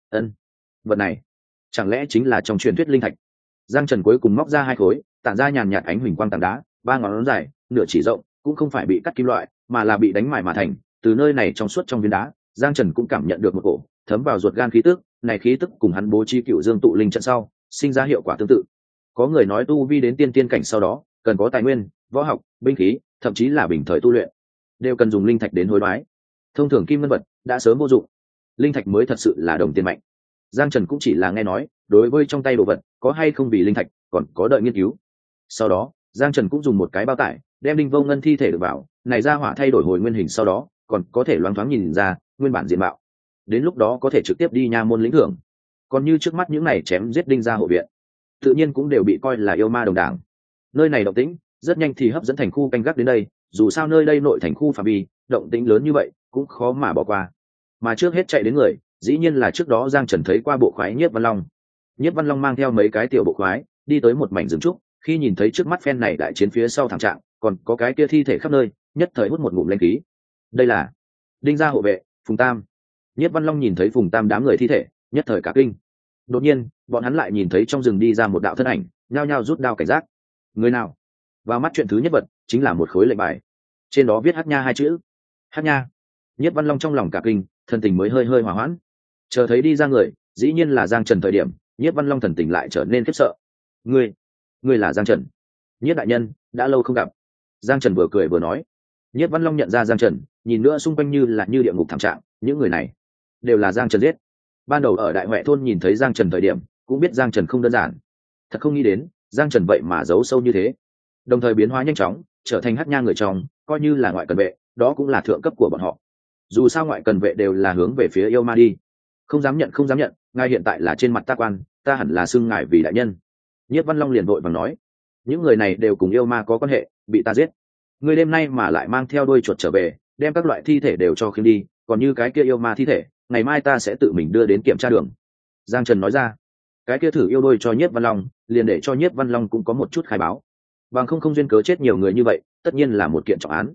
Vật này chẳng lẽ chính là trong truyền thuyết linh thạch? Giang Trần cuối cùng móc ra 2 khối tản ra nhàn nhạt ánh huỳnh quang tảng đá, 3 ngón dài nửa chỉ rộng, cũng không phải bị cắt kim loại mà là bị đánh mài mà thành. Từ nơi này trong suốt trong viên đá, Giang Trần cũng cảm nhận được một cổ thấm vào ruột gan khí tức. Này khí tức cùng hắn bố trí Cựu Dương tụ linh trận sau sinh ra hiệu quả tương tự. Có người nói tu vi đến tiên tiên cảnh sau đó cần có tài nguyên, võ học, binh khí, thậm chí là bình thời tu luyện đều cần dùng linh thạch đến hối đoái. Thông thường kim ngân vật đã sớm vô dụng, linh thạch mới thật sự là đồng tiền mạnh. Giang Trần cũng chỉ là nghe nói, đối với trong tay đồ vật có hay không vì linh thạch còn có đợi nghiên cứu. Sau đó Giang Trần cũng dùng một cái bao tải đem Đinh Vô Ngân thi thể được vào, này ra hỏa thay đổi hồi nguyên hình sau đó còn có thể loáng thoáng nhìn ra nguyên bản diện mạo, đến lúc đó có thể trực tiếp đi nha môn lĩnh thưởng. Còn như trước mắt những này chém giết Đinh gia hộ viện, tự nhiên cũng đều bị coi là yêu ma đồng đảng. Nơi này động tĩnh rất nhanh thì hấp dẫn thành khu canh gác đến đây, dù sao nơi đây nội thành khu phạm vi động tĩnh lớn như vậy cũng khó mà bỏ qua. Mà trước hết chạy đến người dĩ nhiên là trước đó Giang Trần thấy qua bộ khoái Nhiếp Văn Long. Nhiếp Văn Long mang theo mấy cái tiểu bộ khoái đi tới một mảnh rừng trúc, khi nhìn thấy trước mắt phen này đại chiến phía sau thảm trạng, còn có cái kia thi thể khắp nơi, nhất thời hút một ngụm linh khí. Đây là Đinh gia hộ vệ Phùng Tam. Nhiếp Văn Long nhìn thấy Phùng Tam đám người thi thể, nhất thời cả kinh. Đột nhiên bọn hắn lại nhìn thấy trong rừng đi ra một đạo thân ảnh, nhao nhao rút đao cảnh giác. Người nào? Vào mắt chuyện thứ nhất vật chính là một khối lệnh bài, trên đó viết Hắc Nha 2 chữ. Hắc Nha. Nhiếp Văn Long trong lòng cả kinh, thần tình mới hơi hòa hoãn. Chờ thấy đi ra người dĩ nhiên là Giang Trần thời điểm, Nhiếp Văn Long thần tình lại trở nên khiếp sợ. Ngươi là Giang Trần? Nhiếp đại nhân, đã lâu không gặp. Giang Trần vừa cười vừa nói. Nhiếp Văn Long nhận ra Giang Trần, nhìn nữa xung quanh như là địa ngục thảm trạng, những người này đều là Giang Trần giết. Ban đầu ở Đại Huệ thôn nhìn thấy Giang Trần thời điểm cũng biết Giang Trần không đơn giản, thật không nghĩ đến Giang Trần vậy mà giấu sâu như thế, đồng thời biến hóa nhanh chóng trở thành Hắc Nha người trong, coi như là ngoại cần vệ đó cũng là thượng cấp của bọn họ. Dù sao ngoại cần vệ đều là hướng về phía yêu ma đi. Không dám nhận, ngài hiện tại là trên mặt ta quan, ta hẳn là xưng ngài vì đại nhân. Nhiếp Văn Long liền vội vàng nói, những người này đều cùng yêu ma có quan hệ, bị ta giết. Ngươi đêm nay mà lại mang theo đuôi chuột trở về, đem các loại thi thể đều cho khiêng đi, còn như cái kia yêu ma thi thể, ngày mai ta sẽ tự mình đưa đến kiểm tra đường. Giang Trần nói ra. Cái kia thử yêu đôi cho Nhiếp Văn Long, liền để cho Nhiếp Văn Long cũng có một chút khai báo. Bằng không duyên cớ chết nhiều người như vậy, tất nhiên là một kiện trọng án.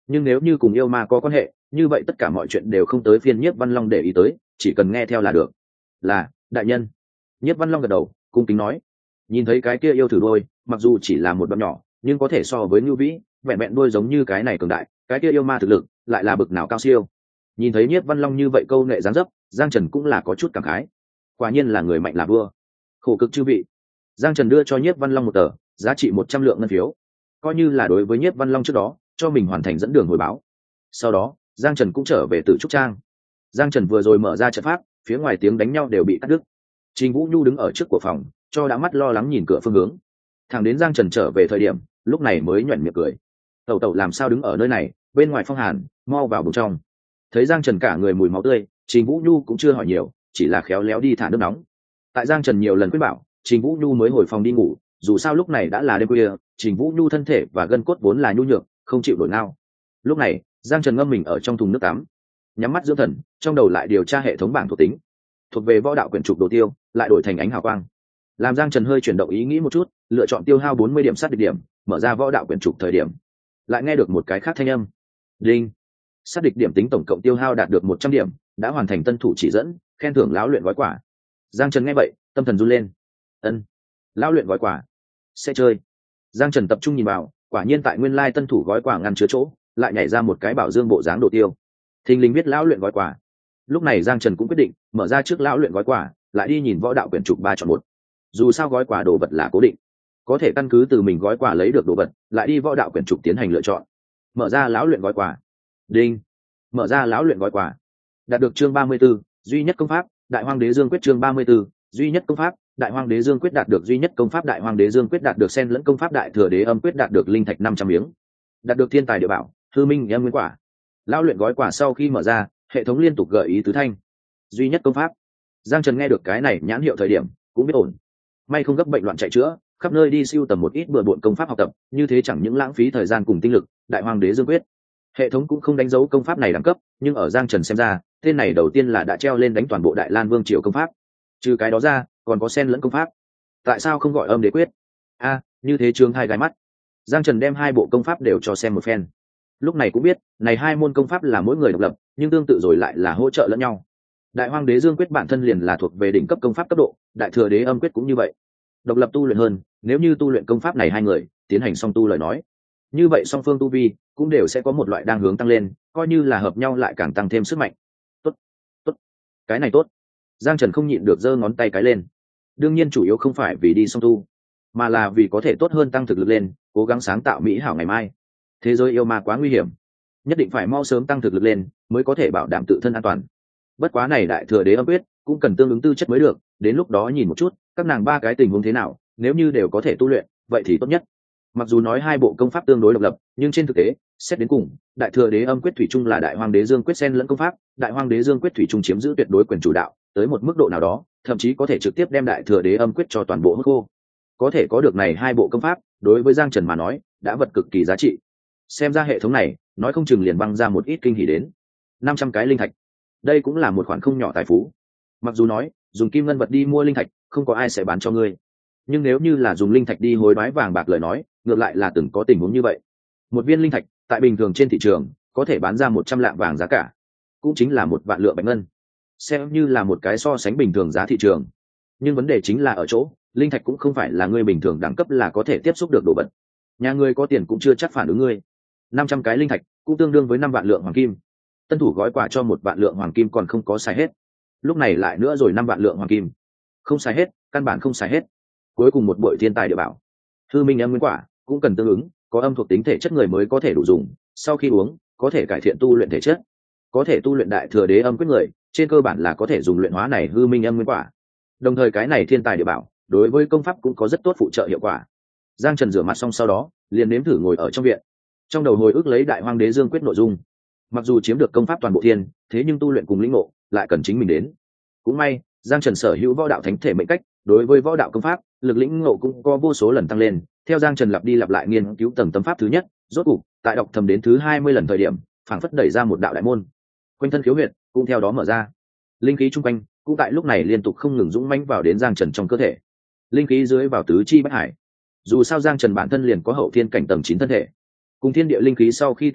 nhưng nếu như cùng yêu ma có quan hệ, như vậy tất cả mọi chuyện đều không tới phiên Nhiếp Văn Long để ý tới, chỉ cần nghe theo là được. Là, đại nhân. Nhiếp Văn Long gật đầu, cung kính nói. Nhìn thấy cái kia yêu thử đôi, mặc dù chỉ là một đoạn nhỏ, nhưng có thể so với Nưu Vĩ, vẹn vẹn đôi giống như cái này cường đại, cái kia yêu ma thực lực lại là bực nào cao siêu. Nhìn thấy Nhiếp Văn Long như vậy câu nệ dáng dấp, Giang Trần cũng là có chút cảm khái. Quả nhiên là người mạnh là vua. Khổ cực chư vị. Giang Trần đưa cho Nhiếp Văn Long một tờ, giá trị 100 lượng ngân phiếu, coi như là đối với Nhiếp Văn Long trước đó cho mình hoàn thành dẫn đường hồi báo. Sau đó Giang Trần cũng trở về Tử Trúc Trang. Giang Trần vừa rồi mở ra trận pháp, phía ngoài tiếng đánh nhau đều bị cắt đứt. Trình Vũ Nhu đứng ở trước của phòng, cho đã mắt lo lắng nhìn cửa phương hướng. Thẳng đến Giang Trần trở về thời điểm, lúc này mới nhoẻn miệng cười. Tẩu tẩu làm sao đứng ở nơi này, bên ngoài phong hàn, mau vào buồng trong. Thấy Giang Trần cả người mùi máu tươi, Trình Vũ Nhu cũng chưa hỏi nhiều, chỉ là khéo léo đi thả nước nóng. Tại Giang Trần nhiều lần khuyên bảo, Trình Vũ Nhu mới hồi phòng đi ngủ, dù sao lúc này đã là đêm khuya, Trình Vũ Nhu thân thể và gân cốt vốn là nhu nhược, không chịu nổi ngao. Lúc này, Giang Trần ngâm mình ở trong thùng nước tắm, nhắm mắt dưỡng thần, trong đầu lại điều tra hệ thống bảng thuộc tính. Thuộc về võ đạo quyển trục đồ tiêu, lại đổi thành ánh hào quang. Làm Giang Trần hơi chuyển động ý nghĩ một chút, lựa chọn tiêu hao 40 điểm sát địch điểm, mở ra võ đạo quyển trục thời điểm, lại nghe được một cái khác thanh âm. Đinh. Sát địch điểm tính tổng cộng tiêu hao đạt được 100 điểm, đã hoàn thành tân thủ chỉ dẫn, khen thưởng lão luyện gói quả. Giang Trần nghe vậy, tâm thần run lên. Ân, lão luyện gói quả, sẽ chơi. Giang Trần tập trung nhìn vào, quả nhiên tại nguyên lai tân thủ gói quả ngăn chứa chỗ, lại nhảy ra một cái bảo dương bộ dáng đồ tiêu. Thình lình biết lão luyện gói quả. Lúc này Giang Trần cũng quyết định mở ra trước lão luyện gói quả, lại đi nhìn võ đạo quyển trục 3 chọn 1. Dù sao gói quả đồ vật là cố định, có thể căn cứ từ mình gói quả lấy được đồ vật, lại đi võ đạo quyển trục tiến hành lựa chọn. Mở ra lão luyện gói quả. Đinh. Mở ra lão luyện gói quả. Đạt được chương 34, duy nhất công pháp, Đại Hoang Đế Dương quyết chương 34, duy nhất công pháp, Đại Hoang Đế Dương quyết đạt được duy nhất công pháp, Đại Hoang Đế Dương quyết đạt được xen lẫn công pháp, Đại Thừa Đế Âm quyết đạt được linh thạch 500 miếng. Đạt được thiên tài địa bảo, Hư Minh Âm Nguyên quả. Lão luyện gói quả sau khi mở ra, hệ thống liên tục gợi ý tứ thanh. Duy nhất công pháp. Giang Trần nghe được cái này nhãn hiệu thời điểm, cũng biết ổn. May không gấp bệnh loạn chạy chữa, khắp nơi đi siêu tầm một ít bừa bộn công pháp học tập, như thế chẳng những lãng phí thời gian cùng tinh lực. Đại Hoang Đế Dương quyết, hệ thống cũng không đánh dấu công pháp này đẳng cấp, nhưng ở Giang Trần xem ra, tên này đầu tiên là đã treo lên đánh toàn bộ Đại Lan Vương triều công pháp. Trừ cái đó ra, còn có xen lẫn công pháp. Tại sao không gọi Âm Đế quyết? Như thế trương hai gai mắt. Giang Trần đem hai bộ công pháp đều cho xem một phen. Lúc này cũng biết, này hai môn công pháp là mỗi người độc lập, nhưng tương tự rồi lại là hỗ trợ lẫn nhau. Đại Hoang Đế Dương quyết bản thân liền là thuộc về đỉnh cấp công pháp cấp độ, Đại Thừa Đế Âm quyết cũng như vậy. Độc lập tu luyện hơn, nếu như tu luyện công pháp này hai người tiến hành song tu lời nói, như vậy song phương tu vi cũng đều sẽ có một loại đang hướng tăng lên, coi như là hợp nhau lại càng tăng thêm sức mạnh. Tốt, tốt, cái này tốt. Giang Trần không nhịn được giơ ngón tay cái lên. Đương nhiên chủ yếu không phải vì đi song tu, mà là vì có thể tốt hơn tăng thực lực lên, cố gắng sáng tạo mỹ hảo ngày mai. Thế giới yêu ma quá nguy hiểm, nhất định phải mau sớm tăng thực lực lên mới có thể bảo đảm tự thân an toàn. Bất quá này Đại Thừa Đế Âm quyết cũng cần tương ứng tư chất mới được, đến lúc đó nhìn một chút các nàng ba cái tình huống thế nào, nếu như đều có thể tu luyện vậy thì tốt nhất. Mặc dù nói hai bộ công pháp tương đối độc lập, nhưng trên thực tế xét đến cùng, Đại Thừa Đế Âm quyết thủy chung là Đại Hoang Đế Dương quyết xen lẫn công pháp, Đại Hoang Đế Dương quyết thủy chung chiếm giữ tuyệt đối quyền chủ đạo, tới một mức độ nào đó thậm chí có thể trực tiếp đem Đại Thừa Đế Âm quyết cho toàn bộ hút khô. Có thể có được này hai bộ công pháp, đối với Giang Trần mà nói đã vật cực kỳ giá trị. Xem ra hệ thống này nói không chừng liền băng ra một ít kinh hỉ đến. 500 cái linh thạch, đây cũng là một khoản không nhỏ tài phú. Mặc dù nói dùng kim ngân vật đi mua linh thạch không có ai sẽ bán cho ngươi, nhưng nếu như là dùng linh thạch đi hối đoái vàng bạc lời nói, ngược lại là từng có tình huống như vậy. Một viên linh thạch tại bình thường trên thị trường có thể bán ra 100 lạng vàng giá cả, cũng chính là 1 vạn lượng bạch ngân, xem như là một cái so sánh bình thường giá thị trường. Nhưng vấn đề chính là ở chỗ linh thạch cũng không phải là người bình thường đẳng cấp là có thể tiếp xúc được đồ vật. Nhà ngươi có tiền cũng chưa chắc phản ứng ngươi. 500 cái linh thạch cũng tương đương với 5 vạn lượng hoàng kim. Tân thủ gói quà cho 1 vạn lượng hoàng kim còn không có xài hết, lúc này lại nữa rồi 5 vạn lượng hoàng kim, không xài hết, căn bản không xài hết. Cuối cùng một bội thiên tài địa bảo, Hư Minh Âm Nguyên quả cũng cần tương ứng, có âm thuộc tính thể chất người mới có thể đủ dùng, sau khi uống có thể cải thiện tu luyện thể chất. Có thể tu luyện Đại Thừa Đế Âm quyết người, trên cơ bản là có thể dùng luyện hóa này Hư Minh Âm Nguyên quả. Đồng thời cái này thiên tài địa bảo đối với công pháp cũng có rất tốt phụ trợ hiệu quả. Giang Trần rửa mặt xong sau đó liền nếm thử ngồi ở trong viện, trong đầu hồi ức lấy Đại Hoang Đế Dương quyết nội dung. Mặc dù chiếm được công pháp toàn bộ thiên, thế nhưng tu luyện cùng lĩnh ngộ lại cần chính mình đến. Cũng may Giang Trần sở hữu võ đạo thánh thể mệnh cách, đối với võ đạo công pháp lực lĩnh ngộ cũng có vô số lần tăng lên. Theo Giang Trần lặp đi lặp lại nghiên cứu tầng tâm pháp thứ nhất, rốt cục tại đọc thầm đến thứ 20 lần thời điểm, phảng phất đẩy ra một đạo đại môn, quanh thân khiếu huyệt cũng theo đó mở ra. Linh khí chung quanh cũng tại lúc này liên tục không ngừng dũng mãnh vào đến Giang Trần trong cơ thể. Linh khí dưới vào tứ chi bách hải. Dù sao Giang Trần bản thân liền có hậu thiên cảnh tầng 9 thân thể, cùng thiên địa linh khí sau khi tiếp xúc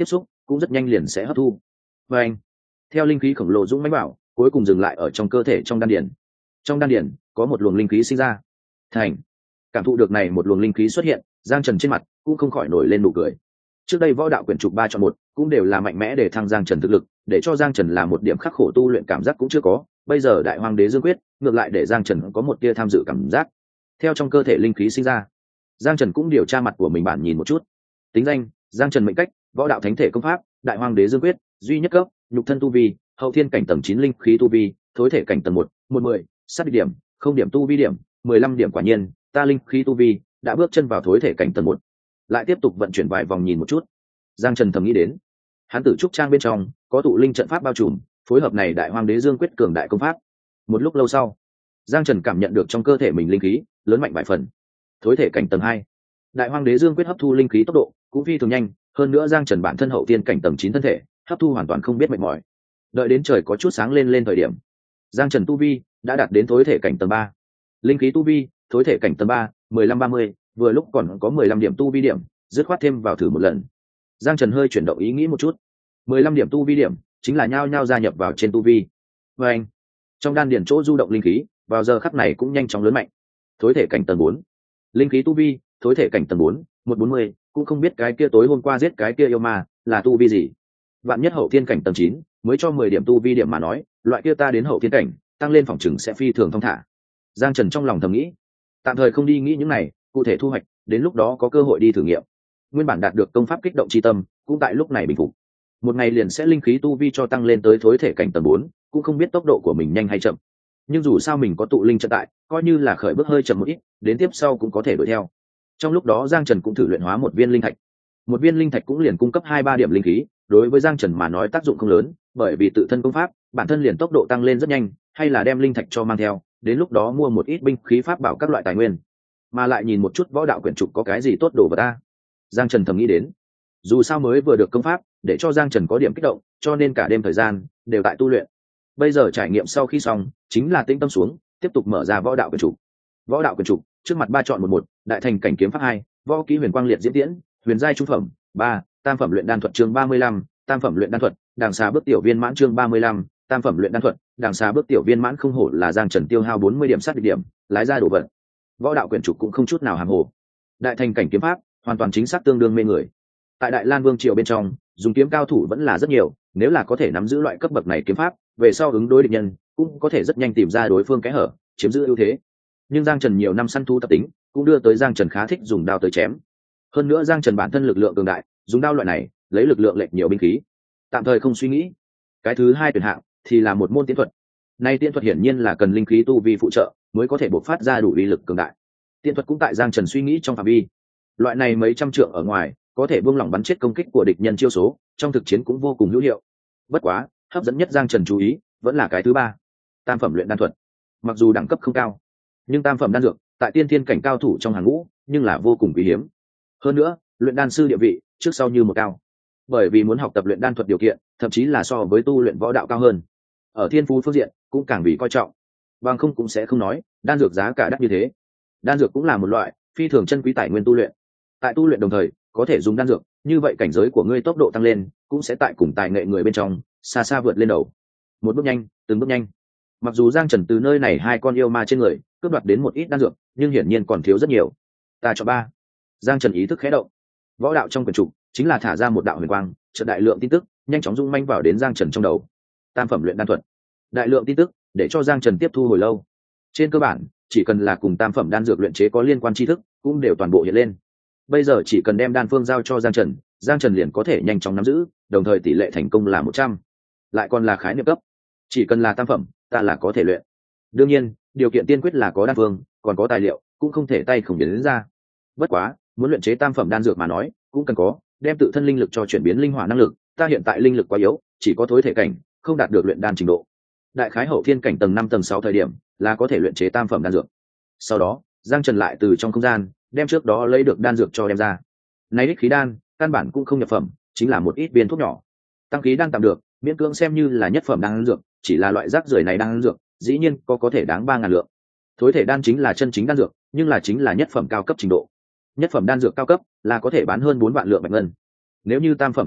cũng rất nhanh liền sẽ hấp thu. Và anh, theo linh khí khổng lồ dũng mãnh bảo, cuối cùng dừng lại ở trong cơ thể trong đan điền. Trong đan điền có một luồng linh khí sinh ra. Thành, cảm thụ được này một luồng linh khí xuất hiện, Giang Trần trên mặt cũng không khỏi nổi lên nụ cười. Trước đây võ đạo quyển trục 3 chọn 1 cũng đều là mạnh mẽ để thăng Giang Trần thực lực, để cho Giang Trần là một điểm khắc khổ tu luyện cảm giác cũng chưa có, bây giờ Đại Hoang Đế Dương Quyết, ngược lại để Giang Trần có một tia tham dự cảm giác. Theo trong cơ thể linh khí sinh ra, Giang Trần cũng điều tra mặt của mình bản nhìn một chút. Tính danh: Giang Trần mệnh cách: võ đạo thánh thể công pháp, Đại Hoang Đế Dương Quyết, duy nhất cấp, nhục thân tu vi, hậu thiên cảnh tầng 9 linh khí tu vi, thối thể cảnh tầng 1, 110, sát điểm, không điểm tu vi điểm, 15 điểm. Quả nhiên, ta linh khí tu vi đã bước chân vào thối thể cảnh tầng 1. Lại tiếp tục vận chuyển vài vòng nhìn một chút. Giang Trần thầm nghĩ đến, hắn tử trúc trang bên trong có tụ linh trận pháp bao trùm, phối hợp này Đại Hoang Đế Dương Quyết cường đại công pháp. Một lúc lâu sau, Giang Trần cảm nhận được trong cơ thể mình linh khí lớn mạnh vài phần. Thối thể cảnh tầng 2, Đại Hoang Đế Dương Quyết hấp thu linh khí tốc độ cũng phi thường nhanh, hơn nữa Giang Trần bản thân hậu tiên cảnh tầng 9 thân thể, hấp thu hoàn toàn không biết mệt mỏi. Đợi đến trời có chút sáng lên thời điểm, Giang Trần tu vi đã đạt đến thối thể cảnh tầng 3. Linh khí tu vi, thối thể cảnh tầng 3, 15-30, vừa lúc còn có 15 điểm tu vi điểm, dứt khoát thêm vào thử một lần. Giang Trần hơi chuyển động ý nghĩ một chút. 15 điểm tu vi điểm, chính là nhao nhao gia nhập vào trên tu vi. Và anh, trong đan điền chỗ du động linh khí, vào giờ khắc này cũng nhanh chóng lớn mạnh. Thối thể cảnh tầng 4. Linh khí tu vi, thối thể cảnh tầng 4, 140, cũng không biết cái kia tối hôm qua giết cái kia yêu ma là tu vi gì. Vạn nhất hậu thiên cảnh tầng 9, mới cho 10 điểm tu vi điểm mà nói, loại kia ta đến hậu thiên cảnh, tăng lên phòng chừng sẽ phi thường thông thả. Giang Trần trong lòng thầm nghĩ, tạm thời không đi nghĩ những này, cụ thể thu hoạch, đến lúc đó có cơ hội đi thử nghiệm. Nguyên bản đạt được công pháp kích động chi tâm, cũng tại lúc này bình phục. Một ngày liền sẽ linh khí tu vi cho tăng lên tới thối thể cảnh tầng 4, cũng không biết tốc độ của mình nhanh hay chậm. Nhưng dù sao mình có tụ linh trận tại, coi như là khởi bước hơi chậm một ít, đến tiếp sau cũng có thể đuổi theo. Trong lúc đó Giang Trần cũng thử luyện hóa một viên linh thạch. Một viên linh thạch cũng liền cung cấp 2-3 điểm linh khí, đối với Giang Trần mà nói tác dụng không lớn, bởi vì tự thân công pháp, bản thân liền tốc độ tăng lên rất nhanh, hay là đem linh thạch cho mang theo, đến lúc đó mua một ít binh khí pháp bảo các loại tài nguyên, mà lại nhìn một chút võ đạo quyển trục có cái gì tốt đồ vật ta. Giang Trần thầm nghĩ đến, dù sao mới vừa được công pháp, để cho Giang Trần có điểm kích động, cho nên cả đêm thời gian đều tại tu luyện. Bây giờ trải nghiệm sau khi xong, chính là tĩnh tâm xuống, tiếp tục mở ra võ đạo quyển trục. Võ đạo quyển trục, trước mặt 3 chọn 1, đại thành cảnh kiếm pháp 2, võ kỹ huyền quang liệt diễm tiễn, huyền giai trung phẩm 3, tam phẩm luyện đan thuật chương 35, tam phẩm luyện đan thuật, đàng xà bước tiểu viên mãn chương 35, tam phẩm luyện đan thuật, đàng xà bước tiểu viên mãn. Không hổ là Giang Trần tiêu hao 40 điểm sát điểm, lái ra đồ vật. Võ đạo quyển trục cũng không chút nào hàm hồ. Đại thành cảnh kiếm pháp, hoàn toàn chính xác tương đương mê người. Tại Đại Lan Vương triều bên trong, dùng kiếm cao thủ vẫn là rất nhiều, nếu là có thể nắm giữ loại cấp bậc này kiếm pháp, về sau ứng đối địch nhân, cũng có thể rất nhanh tìm ra đối phương kẽ hở, chiếm giữ ưu thế. Nhưng Giang Trần nhiều năm săn thú tập tính, cũng đưa tới Giang Trần khá thích dùng đao tới chém. Hơn nữa Giang Trần bản thân lực lượng cường đại, dùng đao loại này, lấy lực lượng lệch nhiều binh khí. Tạm thời không suy nghĩ. Cái thứ hai tuyển hạng thì là một môn tiễn thuật. Nay tiễn thuật hiển nhiên là cần linh khí tu vi phụ trợ, mới có thể bộc phát ra đủ uy lực cường đại. Tiễn thuật cũng tại Giang Trần suy nghĩ trong phạm vi. Loại này mấy trăm trượng ở ngoài, có thể buông lỏng bắn chết công kích của địch nhân chiêu số, trong thực chiến cũng vô cùng hữu hiệu. Bất quá, hấp dẫn nhất Giang Trần chú ý, vẫn là cái thứ ba, tam phẩm luyện đan thuật. Mặc dù đẳng cấp không cao, nhưng tam phẩm đan dược tại tiên thiên cảnh cao thủ trong hàng ngũ, nhưng là vô cùng quý hiếm. Hơn nữa, luyện đan sư địa vị trước sau như một cao. Bởi vì muốn học tập luyện đan thuật điều kiện, thậm chí là so với tu luyện võ đạo cao hơn. Ở thiên phú phương diện, cũng càng vì coi trọng. Bằng không cũng sẽ không nói, đan dược giá cả đắt như thế. Đan dược cũng là một loại phi thường chân quý tài nguyên tu luyện. Tại tu luyện đồng thời, có thể dùng đan dược, như vậy cảnh giới của ngươi tốc độ tăng lên, cũng sẽ tại cùng tài nghệ người bên trong, xa xa vượt lên đầu. Một bước nhanh, từng bước nhanh. Mặc dù Giang Trần từ nơi này 2 con yêu ma trên người cướp đoạt đến một ít đan dược, nhưng hiển nhiên còn thiếu rất nhiều. Ta cho 3. Giang Trần ý thức khẽ động. Võ đạo trong quyển trục chính là thả ra một đạo huyền quang, chợt đại lượng tin tức nhanh chóng rung manh vào đến Giang Trần trong đầu. Tam phẩm luyện đan thuật. Đại lượng tin tức để cho Giang Trần tiếp thu hồi lâu. Trên cơ bản, chỉ cần là cùng tam phẩm đan dược luyện chế có liên quan tri thức, cũng đều toàn bộ hiện lên. Bây giờ chỉ cần đem đan phương giao cho Giang Trần liền có thể nhanh chóng nắm giữ, đồng thời tỷ lệ thành công là 100. Lại còn là khái niệm cấp. Chỉ cần là tam phẩm, ta là có thể luyện. Đương nhiên, điều kiện tiên quyết là có đan phương, còn có tài liệu, cũng không thể tay không biến đến ra. Bất quá, muốn luyện chế tam phẩm đan dược mà nói, cũng cần có đem tự thân linh lực cho chuyển biến linh hỏa năng lực. Ta hiện tại linh lực quá yếu, chỉ có thối thể cảnh, không đạt được luyện đan trình độ. Đại khái hậu thiên cảnh tầng 5 tầng 6 thời điểm là có thể luyện chế tam phẩm đan dược. Sau đó, Giang Trần lại từ trong không gian đem trước đó lấy được đan dược cho đem ra. Này đích khí đan, căn bản cũng không nhập phẩm, chính là một ít viên thuốc nhỏ. Tăng khí đan tạm được, miễn cưỡng xem như là nhất phẩm đan dược, chỉ là loại rác rưởi này đan dược, dĩ nhiên có thể đáng 3000 lượng. Thối thể đan chính là chân chính đan dược, nhưng là chính là nhất phẩm cao cấp trình độ. Nhất phẩm đan dược cao cấp là có thể bán hơn 4 vạn lượng bạch ngân. Nếu như tam phẩm cao cấp,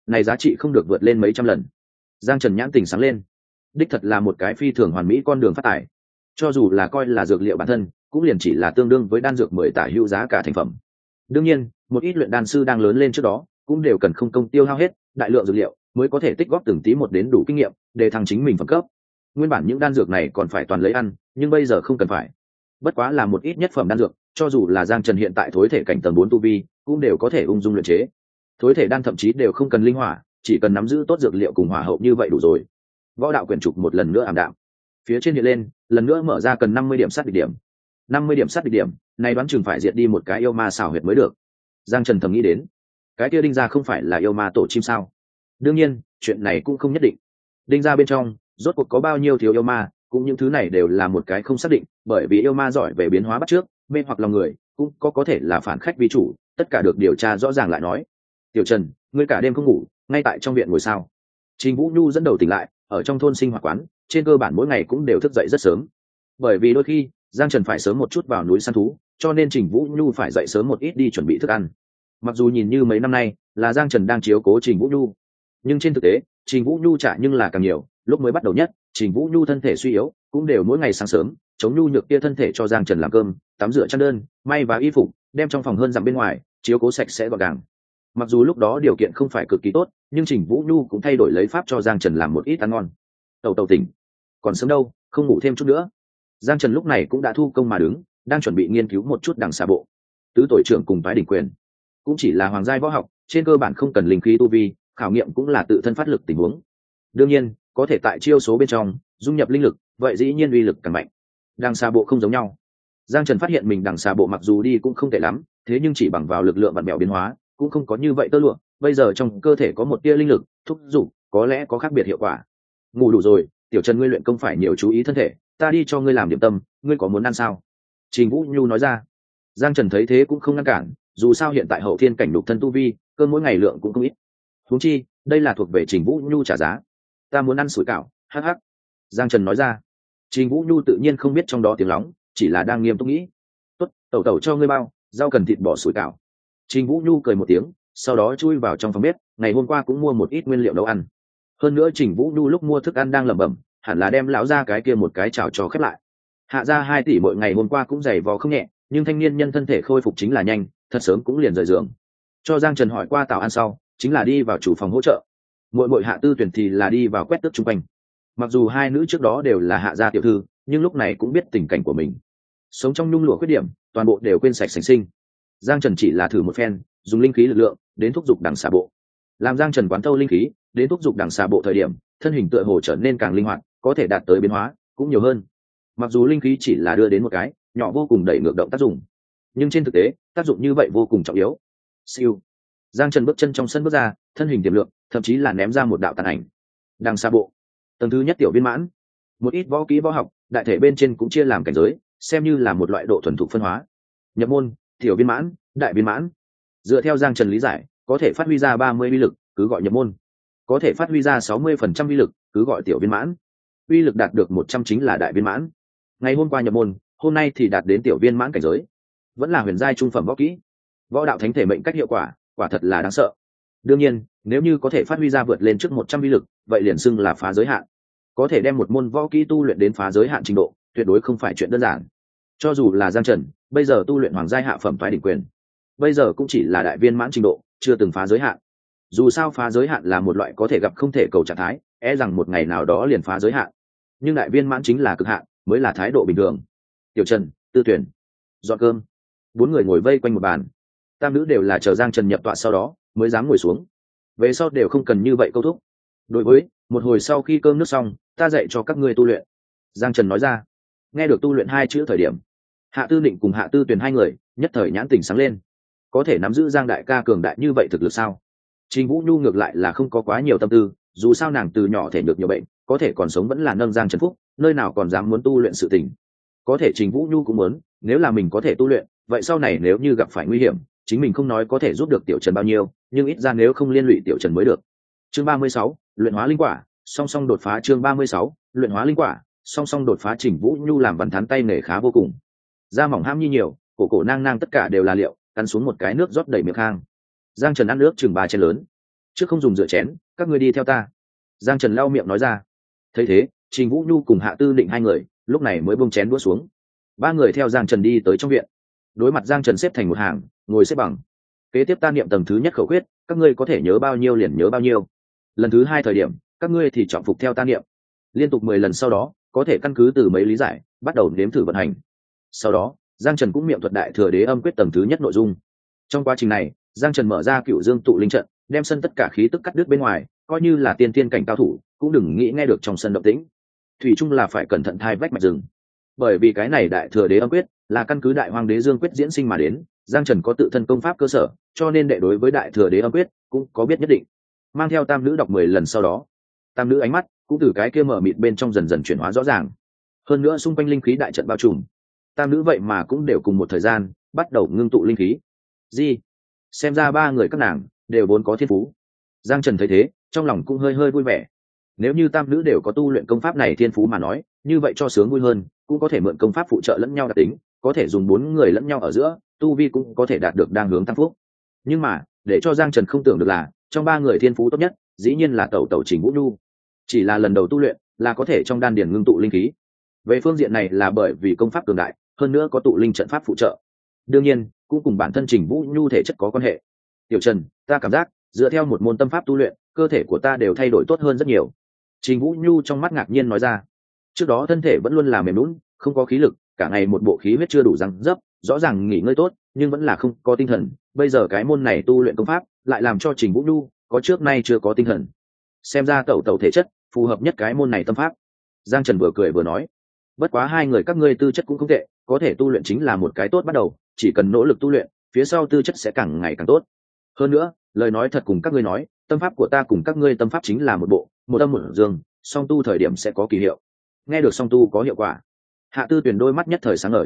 này giá trị không được vượt lên mấy trăm lần. Giang Trần nhãn tình sáng lên, đích thật là một cái phi thường hoàn mỹ con đường phát tài. Cho dù là coi là dược liệu bản thân cũng liền chỉ là tương đương với đan dược 10 tả hữu giá cả thành phẩm. Đương nhiên một ít luyện đan sư đang lớn lên trước đó cũng đều cần không công tiêu hao hết đại lượng dược liệu mới có thể tích góp từng tí một đến đủ kinh nghiệm để thăng chính mình phẩm cấp. Nguyên bản những đan dược này còn phải toàn lấy ăn, nhưng bây giờ không cần phải. Bất quá là một ít nhất phẩm đan dược, cho dù là Giang Trần hiện tại thối thể cảnh tầng 4 tu vi cũng đều có thể ung dung luyện chế. Thối thể đan thậm chí đều không cần linh hỏa, chỉ cần nắm giữ tốt dược liệu cùng hỏa hậu như vậy đủ rồi. Võ đạo quyển trục một lần nữa ảm đạm, phía trên hiện lên lần nữa mở ra cần 50 điểm sát địch điểm. 50 điểm sát địch điểm này đoán chừng phải diệt đi một cái yêu ma xảo huyệt mới được. Giang Trần thầm nghĩ đến, cái kia đinh gia không phải là yêu ma tổ chim sao? Đương nhiên chuyện này cũng không nhất định. Đinh gia bên trong rốt cuộc có bao nhiêu thiếu yêu ma, cũng những thứ này đều là một cái không xác định, bởi vì yêu ma giỏi về biến hóa bắt trước mê hoặc lòng người, cũng có thể là phản khách vi chủ, tất cả được điều tra rõ ràng lại nói. Tiểu Trần, ngươi cả đêm không ngủ, ngay tại trong viện ngồi sao? Trình Vũ Nhu dẫn đầu tỉnh lại, ở trong thôn sinh hoạt quán trên cơ bản mỗi ngày cũng đều thức dậy rất sớm, bởi vì đôi khi Giang Trần phải sớm một chút vào núi săn thú, cho nên Trình Vũ Nhu phải dậy sớm một ít đi chuẩn bị thức ăn. Mặc dù nhìn như mấy năm nay là Giang Trần đang chiếu cố Trình Vũ Nhu, nhưng trên thực tế Trình Vũ Nhu trả nhưng là càng nhiều. Lúc mới bắt đầu nhất Trình Vũ Nhu thân thể suy yếu, cũng đều mỗi ngày sáng sớm chống nhu nhược kia thân thể cho Giang Trần làm cơm, tắm rửa chăn đơn, may và y phục, đem trong phòng hơn dặm bên ngoài chiếu cố sạch sẽ gọn gàng. Mặc dù lúc đó điều kiện không phải cực kỳ tốt, nhưng Trình Vũ Nhu cũng thay đổi lấy pháp cho Giang Trần làm một ít ăn ngon. Tẩu tỉnh, còn sớm đâu, không ngủ thêm chút nữa? Giang Trần lúc này cũng đã thu công mà đứng, đang chuẩn bị nghiên cứu một chút đằng xà bộ. Tứ tội trưởng cùng Toái Đỉnh Quyền cũng chỉ là hoàng giai võ học, trên cơ bản không cần linh khí tu vi, khảo nghiệm cũng là tự thân phát lực tình huống. Đương nhiên có thể tại chiêu số bên trong dung nhập linh lực, vậy dĩ nhiên uy lực càng mạnh. Đằng xà bộ không giống nhau. Giang Trần phát hiện mình đằng xà bộ mặc dù đi cũng không tệ lắm, thế nhưng chỉ bằng vào lực lượng vặn bẹo biến hóa cũng không có như vậy tơ lụa. Bây giờ trong cơ thể có một tia linh lực thúc giục, có lẽ có khác biệt hiệu quả. Ngủ đủ rồi, Tiểu Trần, ngươi luyện công phải nhiều chú ý thân thể, ta đi cho ngươi làm điểm tâm, ngươi có muốn ăn sao? Trình Vũ Nhu nói ra. Giang Trần thấy thế cũng không ngăn cản, dù sao hiện tại hậu thiên cảnh đục thân tu vi, cơm mỗi ngày lượng cũng không ít. Huống chi đây là thuộc về Trình Vũ Nhu trả giá. Ta muốn ăn sủi cảo, hắc hắc. Giang Trần nói ra. Trình Vũ Nhu tự nhiên không biết trong đó tiếng lóng, chỉ là đang nghiêm túc nghĩ. Tốt, tẩu tẩu cho ngươi bao, rau cần thịt bò sủi cảo. Trình Vũ Nhu cười một tiếng, sau đó chui vào trong phòng bếp, ngày hôm qua cũng mua một ít nguyên liệu nấu ăn. Hơn nữa Trình Vũ Nhu lúc mua thức ăn đang lẩm bẩm, hẳn là đem lão ra cái kia một cái chảo cho khép lại. Hạ ra 2 tỷ mỗi ngày hôm qua cũng dày vò không nhẹ, nhưng thanh niên nhân thân thể khôi phục chính là nhanh, thật sớm cũng liền rời giường. Cho Giang Trần hỏi qua Tào ăn sau, chính là đi vào chủ phòng hỗ trợ. Muội Hạ Tư Tuyển thì là đi vào quét tước chung quanh. Mặc dù hai nữ trước đó đều là hạ gia tiểu thư, nhưng lúc này cũng biết tình cảnh của mình, sống trong nhung lụa khuyết điểm, toàn bộ đều quên sạch sành sinh. Giang Trần chỉ là thử một phen, dùng linh khí lực lượng đến thúc giục đằng xà bộ. Làm Giang Trần quán thâu linh khí đến thúc giục đằng xà bộ thời điểm, thân hình tựa hồ trở nên càng linh hoạt, có thể đạt tới biến hóa cũng nhiều hơn. Mặc dù linh khí chỉ là đưa đến một cái nhỏ vô cùng đẩy ngược động tác dụng, nhưng trên thực tế tác dụng như vậy vô cùng trọng yếu. Siêu. Giang Trần bước chân trong sân bước ra, thân hình tiềm lượng, thậm chí là ném ra một đạo tàn ảnh. Đằng xà bộ tầng thứ nhất tiểu viên mãn. Một ít võ kỹ võ học đại thể bên trên cũng chia làm cảnh giới, xem như là một loại độ thuần thục phân hóa. Nhập môn, tiểu viên mãn, đại viên mãn. Dựa theo Giang Trần lý giải, có thể phát huy ra 30 uy lực cứ gọi nhập môn, có thể phát huy ra 60% uy lực cứ gọi tiểu viên mãn, uy lực đạt được 100 chính là đại viên mãn. Ngày hôm qua nhập môn, hôm nay thì đạt đến tiểu viên mãn cảnh giới, vẫn là huyền giai trung phẩm võ kỹ. Võ đạo thánh thể mệnh cách hiệu quả quả thật là đáng sợ. Đương nhiên nếu như có thể phát huy ra vượt lên trước 100 uy lực, vậy liền xưng là phá giới hạn. Có thể đem một môn võ kỹ tu luyện đến phá giới hạn trình độ, tuyệt đối không phải chuyện đơn giản. Cho dù là Giang Trần bây giờ tu luyện hoàng giai hạ phẩm Toái Đỉnh Quyền, bây giờ cũng chỉ là đại viên mãn trình độ, chưa từng phá giới hạn. Dù sao phá giới hạn là một loại có thể gặp không thể cầu trạng thái, rằng một ngày nào đó liền phá giới hạn. Nhưng đại viên mãn chính là cực hạn, mới là thái độ bình thường. Tiểu Trần, Tư Tuyển, dọn cơm. 4 người ngồi vây quanh một bàn. Tam nữ đều là chờ Giang Trần nhập tọa sau đó mới dám ngồi xuống, về sau đều không cần như vậy câu thúc. Đối với một hồi sau khi cơm nước xong, ta dạy cho các ngươi tu luyện. Giang Trần nói ra. Nghe được tu luyện 2 chữ thời điểm, Hạ Tư Định cùng Hạ Tư Tuyền 2 người nhất thời nhãn tỉnh sáng lên. Có thể nắm giữ Giang đại ca cường đại như vậy thực lực sao? Trình Vũ Nhu ngược lại là không có quá nhiều tâm tư, dù sao nàng từ nhỏ thể được nhiều bệnh, có thể còn sống vẫn là nâng Giang Trần phúc, nơi nào còn dám muốn tu luyện sự tình. Có thể Trình Vũ Nhu cũng muốn, nếu là mình có thể tu luyện, vậy sau này nếu như gặp phải nguy hiểm, chính mình không nói có thể giúp được Tiểu Trần bao nhiêu, nhưng ít ra nếu không liên lụy Tiểu Trần mới được. Chương 36, luyện hóa linh quả, song song đột phá. Chương 36, luyện hóa linh quả, song song đột phá. Trình Vũ Nhu làm văn thán tay nghề khá vô cùng, da mỏng ham nhi nhiều, cổ nang nang tất cả đều là liệu, cắn xuống một cái nước rót đầy miệng khang. Giang Trần ăn nước chừng 3 chén lớn. trước không dùng rửa chén, các ngươi đi theo ta. Giang Trần lau miệng nói ra. Thấy thế, Trình Vũ Nhu cùng Hạ Tư Định hai người lúc này mới buông chén đũa xuống. Ba người theo Giang Trần đi tới trong viện. Đối mặt Giang Trần xếp thành một hàng, ngồi xếp bằng. Kế tiếp ta niệm tầng thứ nhất khẩu quyết, các ngươi có thể nhớ bao nhiêu liền nhớ bao nhiêu. Lần thứ hai thời điểm, các ngươi thì chọn phục theo ta niệm. Liên tục 10 lần sau đó, có thể căn cứ từ mấy lý giải, bắt đầu nếm thử vận hành. Sau đó, Giang Trần cũng miệng thuật đại thừa đế âm quyết tầng thứ nhất nội dung. Trong quá trình này, Giang Trần mở ra Cựu Dương tụ linh trận, đem sân tất cả khí tức cắt đứt bên ngoài, coi như là tiên tiên cảnh cao thủ, cũng đừng nghĩ nghe được trong sân động tĩnh. Thủy chung là phải cẩn thận thai vách mạch rừng. Bởi vì cái này đại thừa đế âm quyết là căn cứ đại hoàng đế dương quyết diễn sinh mà đến, Giang Trần có tự thân công pháp cơ sở, cho nên đệ đối với đại thừa đế âm quyết cũng có biết nhất định. Mang theo tam nữ đọc 10 lần sau đó, tam nữ ánh mắt cũng từ cái kia mở mịt bên trong dần dần chuyển hóa rõ ràng. Hơn nữa xung quanh linh khí đại trận bao trùm, tam nữ vậy mà cũng đều cùng một thời gian bắt đầu ngưng tụ linh khí. Gì? Xem ra ba người các nàng đều vốn có thiên phú. Giang Trần thấy thế, trong lòng cũng hơi hơi vui vẻ. Nếu như tam nữ đều có tu luyện công pháp này thiên phú mà nói, như vậy cho sướng vui hơn, cũng có thể mượn công pháp phụ trợ lẫn nhau đặc tính, có thể dùng 4 người lẫn nhau ở giữa, tu vi cũng có thể đạt được đang hướng tăng phúc. Nhưng mà, để cho Giang Trần không tưởng được là, trong ba người thiên phú tốt nhất, dĩ nhiên là tẩu tẩu Trình Vũ Nhu. Chỉ là lần đầu tu luyện, là có thể trong đan điền ngưng tụ linh khí. Về phương diện này là bởi vì công pháp cường đại, hơn nữa có tụ linh trận pháp phụ trợ. Đương nhiên, cũng cùng bản thân Trình Vũ Nhu thể chất có quan hệ. Tiểu Trần, ta cảm giác, dựa theo một môn tâm pháp tu luyện, cơ thể của ta đều thay đổi tốt hơn rất nhiều. Trình Vũ Nhu trong mắt ngạc nhiên nói ra. Trước đó thân thể vẫn luôn là mềm lún, không có khí lực, cả ngày một bộ khí huyết chưa đủ răng dấp, rõ ràng nghỉ ngơi tốt, nhưng vẫn là không có tinh thần. Bây giờ cái môn này tu luyện công pháp, lại làm cho Trình Vũ Nhu có trước nay chưa có tinh thần. Xem ra tẩu tẩu thể chất phù hợp nhất cái môn này tâm pháp. Giang Trần vừa cười vừa nói. Bất quá hai người các ngươi tư chất cũng không tệ, có thể tu luyện chính là một cái tốt bắt đầu, chỉ cần nỗ lực tu luyện, phía sau tư chất sẽ càng ngày càng tốt. Hơn nữa, lời nói thật cùng các ngươi nói, tâm pháp của ta cùng các ngươi tâm pháp chính là một bộ, một âm một dương, song tu thời điểm sẽ có kỳ hiệu. Nghe được song tu có hiệu quả, Hạ Tư Tuyền đôi mắt nhất thời sáng ngời.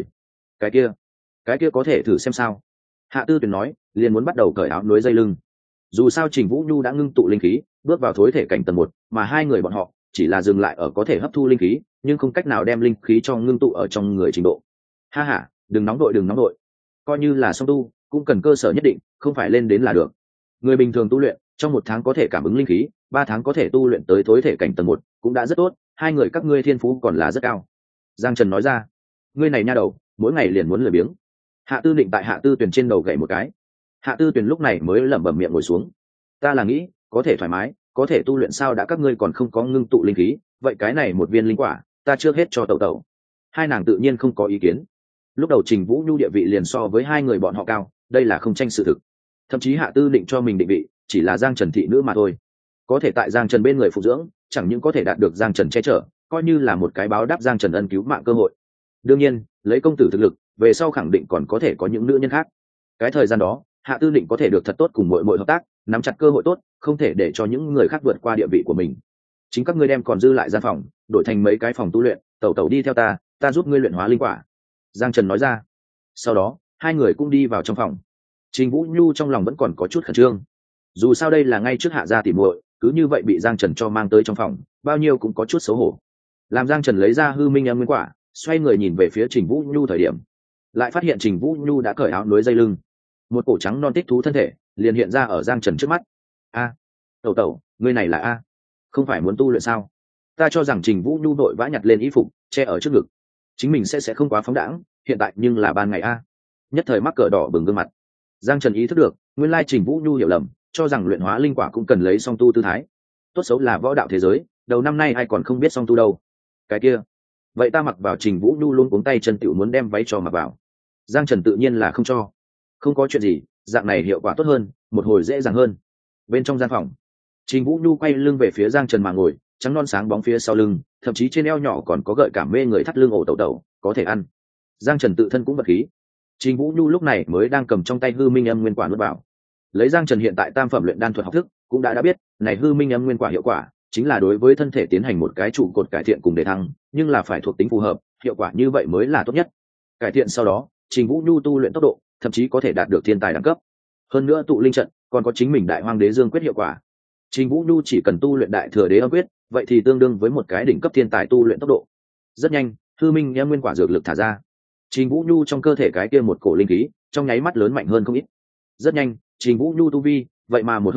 Cái kia có thể thử xem sao? Hạ Tư Tuyền nói, liền muốn bắt đầu cởi áo núi dây lưng. Dù sao Trình Vũ Nhu đã ngưng tụ linh khí, bước vào thối thể cảnh tầng 1, mà hai người bọn họ chỉ là dừng lại ở có thể hấp thu linh khí, nhưng không cách nào đem linh khí cho ngưng tụ ở trong người trình độ. Ha ha, đừng nóng đội, coi như là song tu, cũng cần cơ sở nhất định, không phải lên đến là được. Người bình thường tu luyện, trong 1 tháng có thể cảm ứng linh khí, 3 tháng có thể tu luyện tới thối thể cảnh tầng 1, cũng đã rất tốt, hai người các ngươi thiên phú còn là rất cao. Giang Trần nói ra. Ngươi này nha đầu, mỗi ngày liền muốn lười biếng. Hạ Tư Định tại Hạ Tư Tuyền trên đầu gảy một cái. Hạ Tư Tuyền lúc này mới lẩm bẩm miệng ngồi xuống. Ta là nghĩ, có thể thoải mái, có thể tu luyện sao đã các ngươi còn không có ngưng tụ linh khí, vậy cái này một viên linh quả, ta chưa hết cho tẩu tẩu. Hai nàng tự nhiên không có ý kiến. Lúc đầu Trình Vũ Nhu địa vị liền so với hai người bọn họ cao, đây là không tranh sự thực. Thậm chí Hạ Tư Định cho mình định vị chỉ là Giang Trần thị nữ mà thôi. Có thể tại Giang Trần bên người phụ dưỡng, chẳng những có thể đạt được Giang Trần che chở, coi như là một cái báo đáp Giang Trần ân cứu mạng cơ hội. Đương nhiên, lấy công tử thực lực, về sau khẳng định còn có thể có những nữ nhân khác. Cái thời gian đó, Hạ Tư Định có thể được thật tốt cùng muội hợp tác, nắm chặt cơ hội tốt, không thể để cho những người khác vượt qua địa vị của mình. Chính các ngươi đem còn dư lại gian phòng, đổi thành mấy cái phòng tu luyện, tẩu tẩu đi theo ta giúp ngươi luyện hóa linh quả. Giang Trần nói ra. Sau đó, hai người cũng đi vào trong phòng. Trình Vũ Nhu trong lòng vẫn còn có chút khẩn trương. Dù sao đây là ngay trước Hạ gia tỉ muội, cứ như vậy bị Giang Trần cho mang tới trong phòng, bao nhiêu cũng có chút xấu hổ. Làm Giang Trần lấy ra hư minh âm nguyên quả, xoay người nhìn về phía Trình Vũ Nhu thời điểm, lại phát hiện Trình Vũ Nhu đã cởi áo núi dây lưng, một cổ trắng non tích thú thân thể liền hiện ra ở Giang Trần trước mắt. A, tẩu tẩu, ngươi này là a? Không phải muốn tu luyện sao? Ta cho rằng Trình Vũ Nhu đội vã nhặt lên y phục, che ở trước ngực, chính mình sẽ không quá phóng đãng, hiện tại nhưng là ban ngày a. Nhất thời mắc cỡ đỏ bừng gương mặt. Giang Trần ý thức được, nguyên lai Trình Vũ Nhu hiểu lầm, cho rằng luyện hóa linh quả cũng cần lấy song tu tư thái. Tốt xấu là võ đạo thế giới, đầu năm nay ai còn không biết song tu đâu. Cái kia, vậy ta mặc vào Trình Vũ Nhu luôn cuống tay chân tiểu muốn đem váy cho mặc vào. Giang Trần tự nhiên là không cho. Không có chuyện gì, dạng này hiệu quả tốt hơn, một hồi dễ dàng hơn. Bên trong gian phòng, Trình Vũ Nhu quay lưng về phía Giang Trần mà ngồi, trắng non sáng bóng phía sau lưng, thậm chí trên eo nhỏ còn có gợi cảm mê người thắt lưng ổ tẩu, có thể ăn. Giang Trần tự thân cũng vật khí. Trình Vũ Nhu lúc này mới đang cầm trong tay hư minh âm nguyên quả nuốt vào. Lấy Giang Trần hiện tại tam phẩm luyện đan thuật học thức, cũng đã biết, này hư minh âm nguyên quả hiệu quả, chính là đối với thân thể tiến hành một cái trụ cột cải thiện cùng đề thăng, nhưng là phải thuộc tính phù hợp, hiệu quả như vậy mới là tốt nhất. Cải thiện sau đó, Trình Vũ Nhu tu luyện tốc độ, thậm chí có thể đạt được thiên tài đẳng cấp. Hơn nữa tụ linh trận, còn có chính mình Đại Hoang Đế Dương quyết hiệu quả. Trình Vũ Nhu chỉ cần tu luyện đại thừa đế âm quyết, vậy thì tương đương với một cái đỉnh cấp thiên tài tu luyện tốc độ. Rất nhanh, hư minh âm nguyên quả dược lực thả ra. Trình Vũ Nhu trong cơ thể cái kia một cổ linh khí, trong nháy mắt lớn mạnh hơn không ít. Rất nhanh, Trình Vũ Nhu tu vi, vậy mà một hơi thở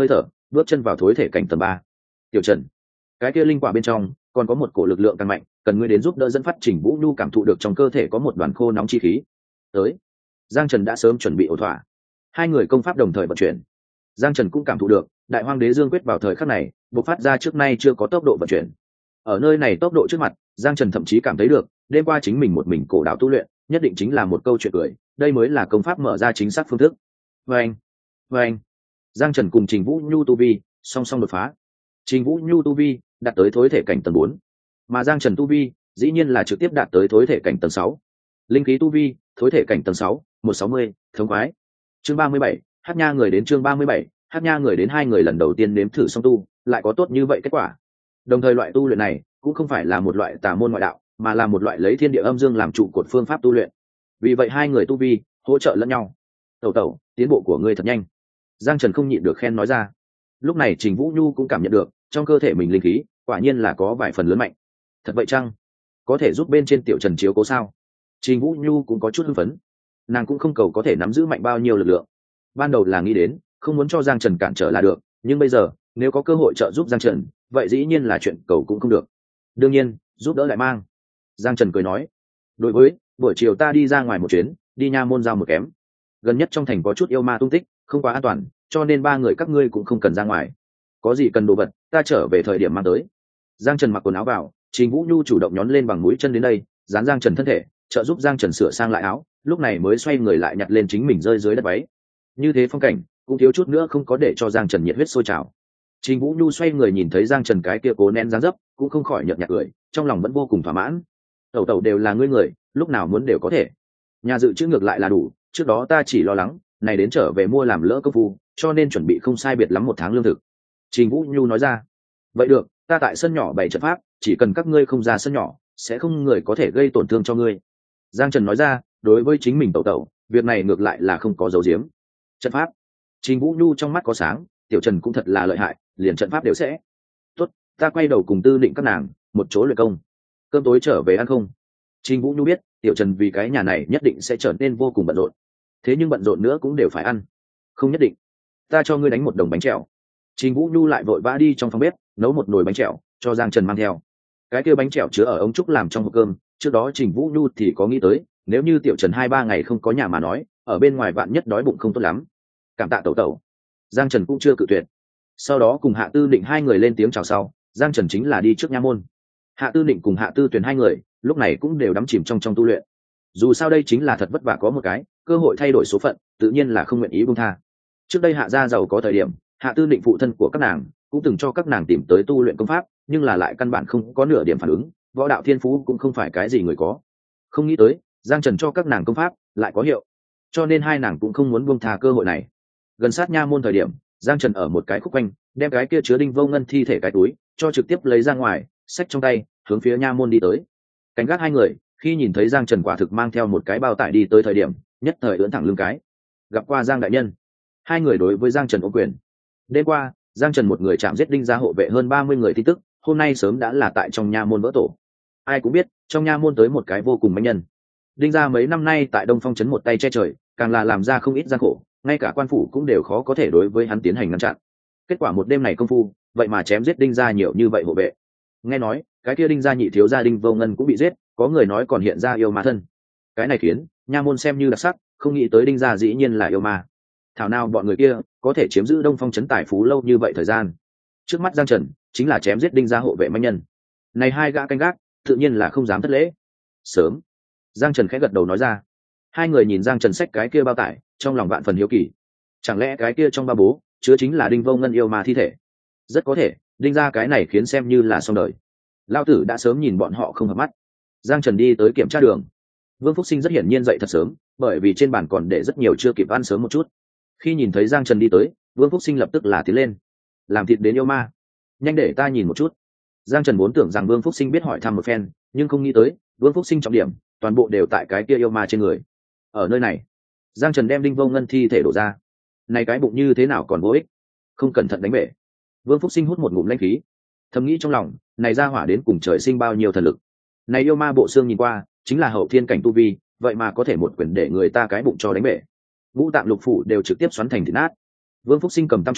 bước chân vào thối thể cảnh tầng 3. Tiểu Trần, cái kia linh quả bên trong còn có một cổ lực lượng càng mạnh, cần ngươi đến giúp đỡ dẫn phát. Trình Vũ Nhu cảm thụ được trong cơ thể có một đoàn khô nóng chi khí. Tới. Giang Trần đã sớm chuẩn bị ổn thỏa. Hai người công pháp đồng thời vận chuyển. Giang Trần cũng cảm thụ được Đại Hoang Đế Dương quyết vào thời khắc này bộc phát ra trước nay chưa có tốc độ vận chuyển. Ở nơi này tốc độ trước mặt, Giang Trần thậm chí cảm thấy được, đêm qua chính mình một mình cổ đạo tu luyện, nhất định chính là một câu chuyện cười, đây mới là công pháp mở ra chính xác phương thức. Vâng, vâng. Giang Trần cùng Trình Vũ Nhu tu vi song song đột phá. Trình Vũ Nhu tu vi đạt tới thối thể cảnh tầng 4, mà Giang Trần tu vi dĩ nhiên là trực tiếp đạt tới thối thể cảnh tầng 6. Linh khí tu vi, thối thể cảnh tầng 6, 160, thống khoái. Chương 37, Hát Nha người đến. Chương 37, Hát Nha người đến. Hai người lần đầu tiên nếm thử song tu, lại có tốt như vậy kết quả. Đồng thời loại tu luyện này cũng không phải là một loại tà môn ngoại đạo, mà là một loại lấy thiên địa âm dương làm trụ cột phương pháp tu luyện. Vì vậy hai người tu vi hỗ trợ lẫn nhau. Tẩu tẩu, tiến bộ của ngươi thật nhanh. Giang Trần không nhịn được khen nói ra. Lúc này Trình Vũ Nhu cũng cảm nhận được trong cơ thể mình linh khí quả nhiên là có vài phần lớn mạnh. Thật vậy chăng? Có thể giúp bên trên Tiểu Trần chiếu cố sao? Trình Vũ Nhu cũng có chút hưng phấn. Nàng cũng không cầu có thể nắm giữ mạnh bao nhiêu lực lượng. Ban đầu là nghĩ đến không muốn cho Giang Trần cản trở là được, nhưng bây giờ nếu có cơ hội trợ giúp Giang Trần, vậy dĩ nhiên là chuyện cầu cũng không được. Đương nhiên giúp đỡ lại mang. Giang Trần cười nói, đối với buổi chiều ta đi ra ngoài một chuyến, đi Nha Môn giao một kém. Gần nhất trong thành có chút yêu ma tung tích, không quá an toàn, cho nên ba người các ngươi cũng không cần ra ngoài. Có gì cần đồ vật ta trở về thời điểm mang tới. Giang Trần mặc quần áo vào, Trình Vũ Nhu chủ động nhón lên bằng mũi chân đến đây, dán Giang Trần thân thể, trợ giúp Giang Trần sửa sang lại áo, lúc này mới xoay người lại nhặt lên chính mình rơi dưới đất váy. Như thế phong cảnh cũng thiếu chút nữa không có để cho Giang Trần nhiệt huyết sôi trào. Trình Vũ Nhu xoay người nhìn thấy Giang Trần cái kia cố nén dáng dấp, cũng không khỏi nhợt nhạt cười, trong lòng vẫn vô cùng thỏa mãn. Tẩu tẩu đều là ngươi người, lúc nào muốn đều có thể. Nhà dự trữ ngược lại là đủ, trước đó ta chỉ lo lắng này đến trở về mua làm lỡ công phu, cho nên chuẩn bị không sai biệt lắm 1 tháng lương thực. Trình Vũ Nhu nói ra. Vậy được, ta tại sân nhỏ bày trận pháp, chỉ cần các ngươi không ra sân nhỏ, sẽ không người có thể gây tổn thương cho ngươi. Giang Trần nói ra, đối với chính mình tẩu tẩu, việc này ngược lại là không có dấu diếm. Trận pháp. Trình Vũ Nhu trong mắt có sáng, Tiểu Trần cũng thật là lợi hại, liền trận pháp đều sẽ. Tốt, ta quay đầu cùng Tư Định các nàng một chỗ luyện công. Cơm tối trở về ăn không? Trình Vũ Nhu biết Tiểu Trần vì cái nhà này nhất định sẽ trở nên vô cùng bận rộn, thế nhưng bận rộn nữa cũng đều phải ăn. Không nhất định, ta cho ngươi đánh 1 đồng bánh trèo. Trình Vũ Nhu lại vội vã đi trong phòng bếp nấu một nồi bánh trèo cho Giang Trần mang theo. Cái kia bánh trèo chứa ở ống trúc làm trong hộp cơm, trước đó Trình Vũ Nhu thì có nghĩ tới, nếu như Tiểu Trần 2-3 ngày không có nhà mà nói, ở bên ngoài vạn nhất đói bụng không tốt lắm. Cảm tạ tẩu tẩu. Giang Trần cũng chưa cự tuyệt. Sau đó cùng Hạ Tư Định hai người lên tiếng chào sau, Giang Trần chính là đi trước Nha Môn. Hạ Tư Định cùng Hạ Tư Tuyền hai người lúc này cũng đều đắm chìm trong tu luyện. Dù sao đây chính là thật vất vả có một cái cơ hội thay đổi số phận, tự nhiên là không nguyện ý buông tha. Trước đây Hạ gia giàu có thời điểm, Hạ Tư Định phụ thân của các nàng cũng từng cho các nàng tìm tới tu luyện công pháp, nhưng là lại căn bản không có nửa điểm phản ứng, võ đạo thiên phú cũng không phải cái gì người có. Không nghĩ tới Giang Trần cho các nàng công pháp lại có hiệu, cho nên hai nàng cũng không muốn buông tha cơ hội này. Gần sát Nha Môn thời điểm, Giang Trần ở một cái khúc quanh đem cái kia chứa Đinh Vô Ngân thi thể cái túi cho trực tiếp lấy ra ngoài, xách trong tay hướng phía Nha Môn đi tới. Cánh gác hai người khi nhìn thấy Giang Trần quả thực mang theo một cái bao tải đi tới thời điểm, nhất thời ưỡn thẳng lưng cái. Gặp qua Giang đại nhân. Hai người đối với Giang Trần ôm quyền. Đêm qua Giang Trần một người chạm giết Đinh gia hộ vệ hơn 30 người tin tức, hôm nay sớm đã là tại trong Nha Môn vỡ tổ. Ai cũng biết trong Nha Môn tới một cái vô cùng mãnh nhân. Đinh gia mấy năm nay tại Đông Phong trấn một tay che trời, càng là làm ra không ít gian khổ, ngay cả quan phủ cũng đều khó có thể đối với hắn tiến hành ngăn chặn. Kết quả một đêm này công phu, vậy mà chém giết Đinh gia nhiều như vậy hộ vệ. Nghe nói cái kia Đinh gia nhị thiếu gia Đinh Vô Ngân cũng bị giết, có người nói còn hiện ra yêu ma thân. Cái này khiến Nha Môn xem như đặc sắc, không nghĩ tới Đinh gia dĩ nhiên là yêu ma. Thảo nào bọn người kia có thể chiếm giữ Đông Phong trấn tài phú lâu như vậy thời gian. Trước mắt Giang Trần chính là chém giết Đinh gia hộ vệ mãnh nhân. Này hai gã canh gác tự nhiên là không dám thất lễ. Sớm. Giang Trần khẽ gật đầu nói ra. Hai người nhìn Giang Trần xách cái kia bao tải, trong lòng vạn phần hiếu kỳ. Chẳng lẽ cái kia trong ba bố chứa chính là Đinh Vô Ngân yêu ma thi thể? Rất có thể, Đinh gia cái này khiến xem như là xong đời. Lão tử đã sớm nhìn bọn họ không hợp mắt. Giang Trần đi tới kiểm tra đường. Vương Phúc Sinh rất hiển nhiên dậy thật sớm, bởi vì trên bàn còn để rất nhiều chưa kịp ăn sớm một chút. Khi nhìn thấy Giang Trần đi tới, Vương Phúc Sinh lập tức là tiến lên. Làm thịt đến yêu ma, nhanh để ta nhìn một chút. Giang Trần vốn tưởng rằng Vương Phúc Sinh biết hỏi thăm một phen, nhưng không nghĩ tới Vương Phúc Sinh trọng điểm toàn bộ đều tại cái kia yêu ma trên người. Ở nơi này, Giang Trần đem Đinh Vô Ngân thi thể đổ ra. Này cái bụng như thế nào còn vô ích, không cẩn thận đánh bể. Vương Phúc Sinh hút một ngụm lãnh khí, thầm nghĩ trong lòng, này ra hỏa đến cùng trời sinh bao nhiêu thần lực. Này yêu ma bộ xương nhìn qua chính là hậu thiên cảnh tu vi, vậy mà có thể một quyền để người ta cái bụng cho đánh bể. Ngũ tạng lục phủ đều trực tiếp xoắn thành thịt nát. Vương Phúc Sinh cầm tam trúc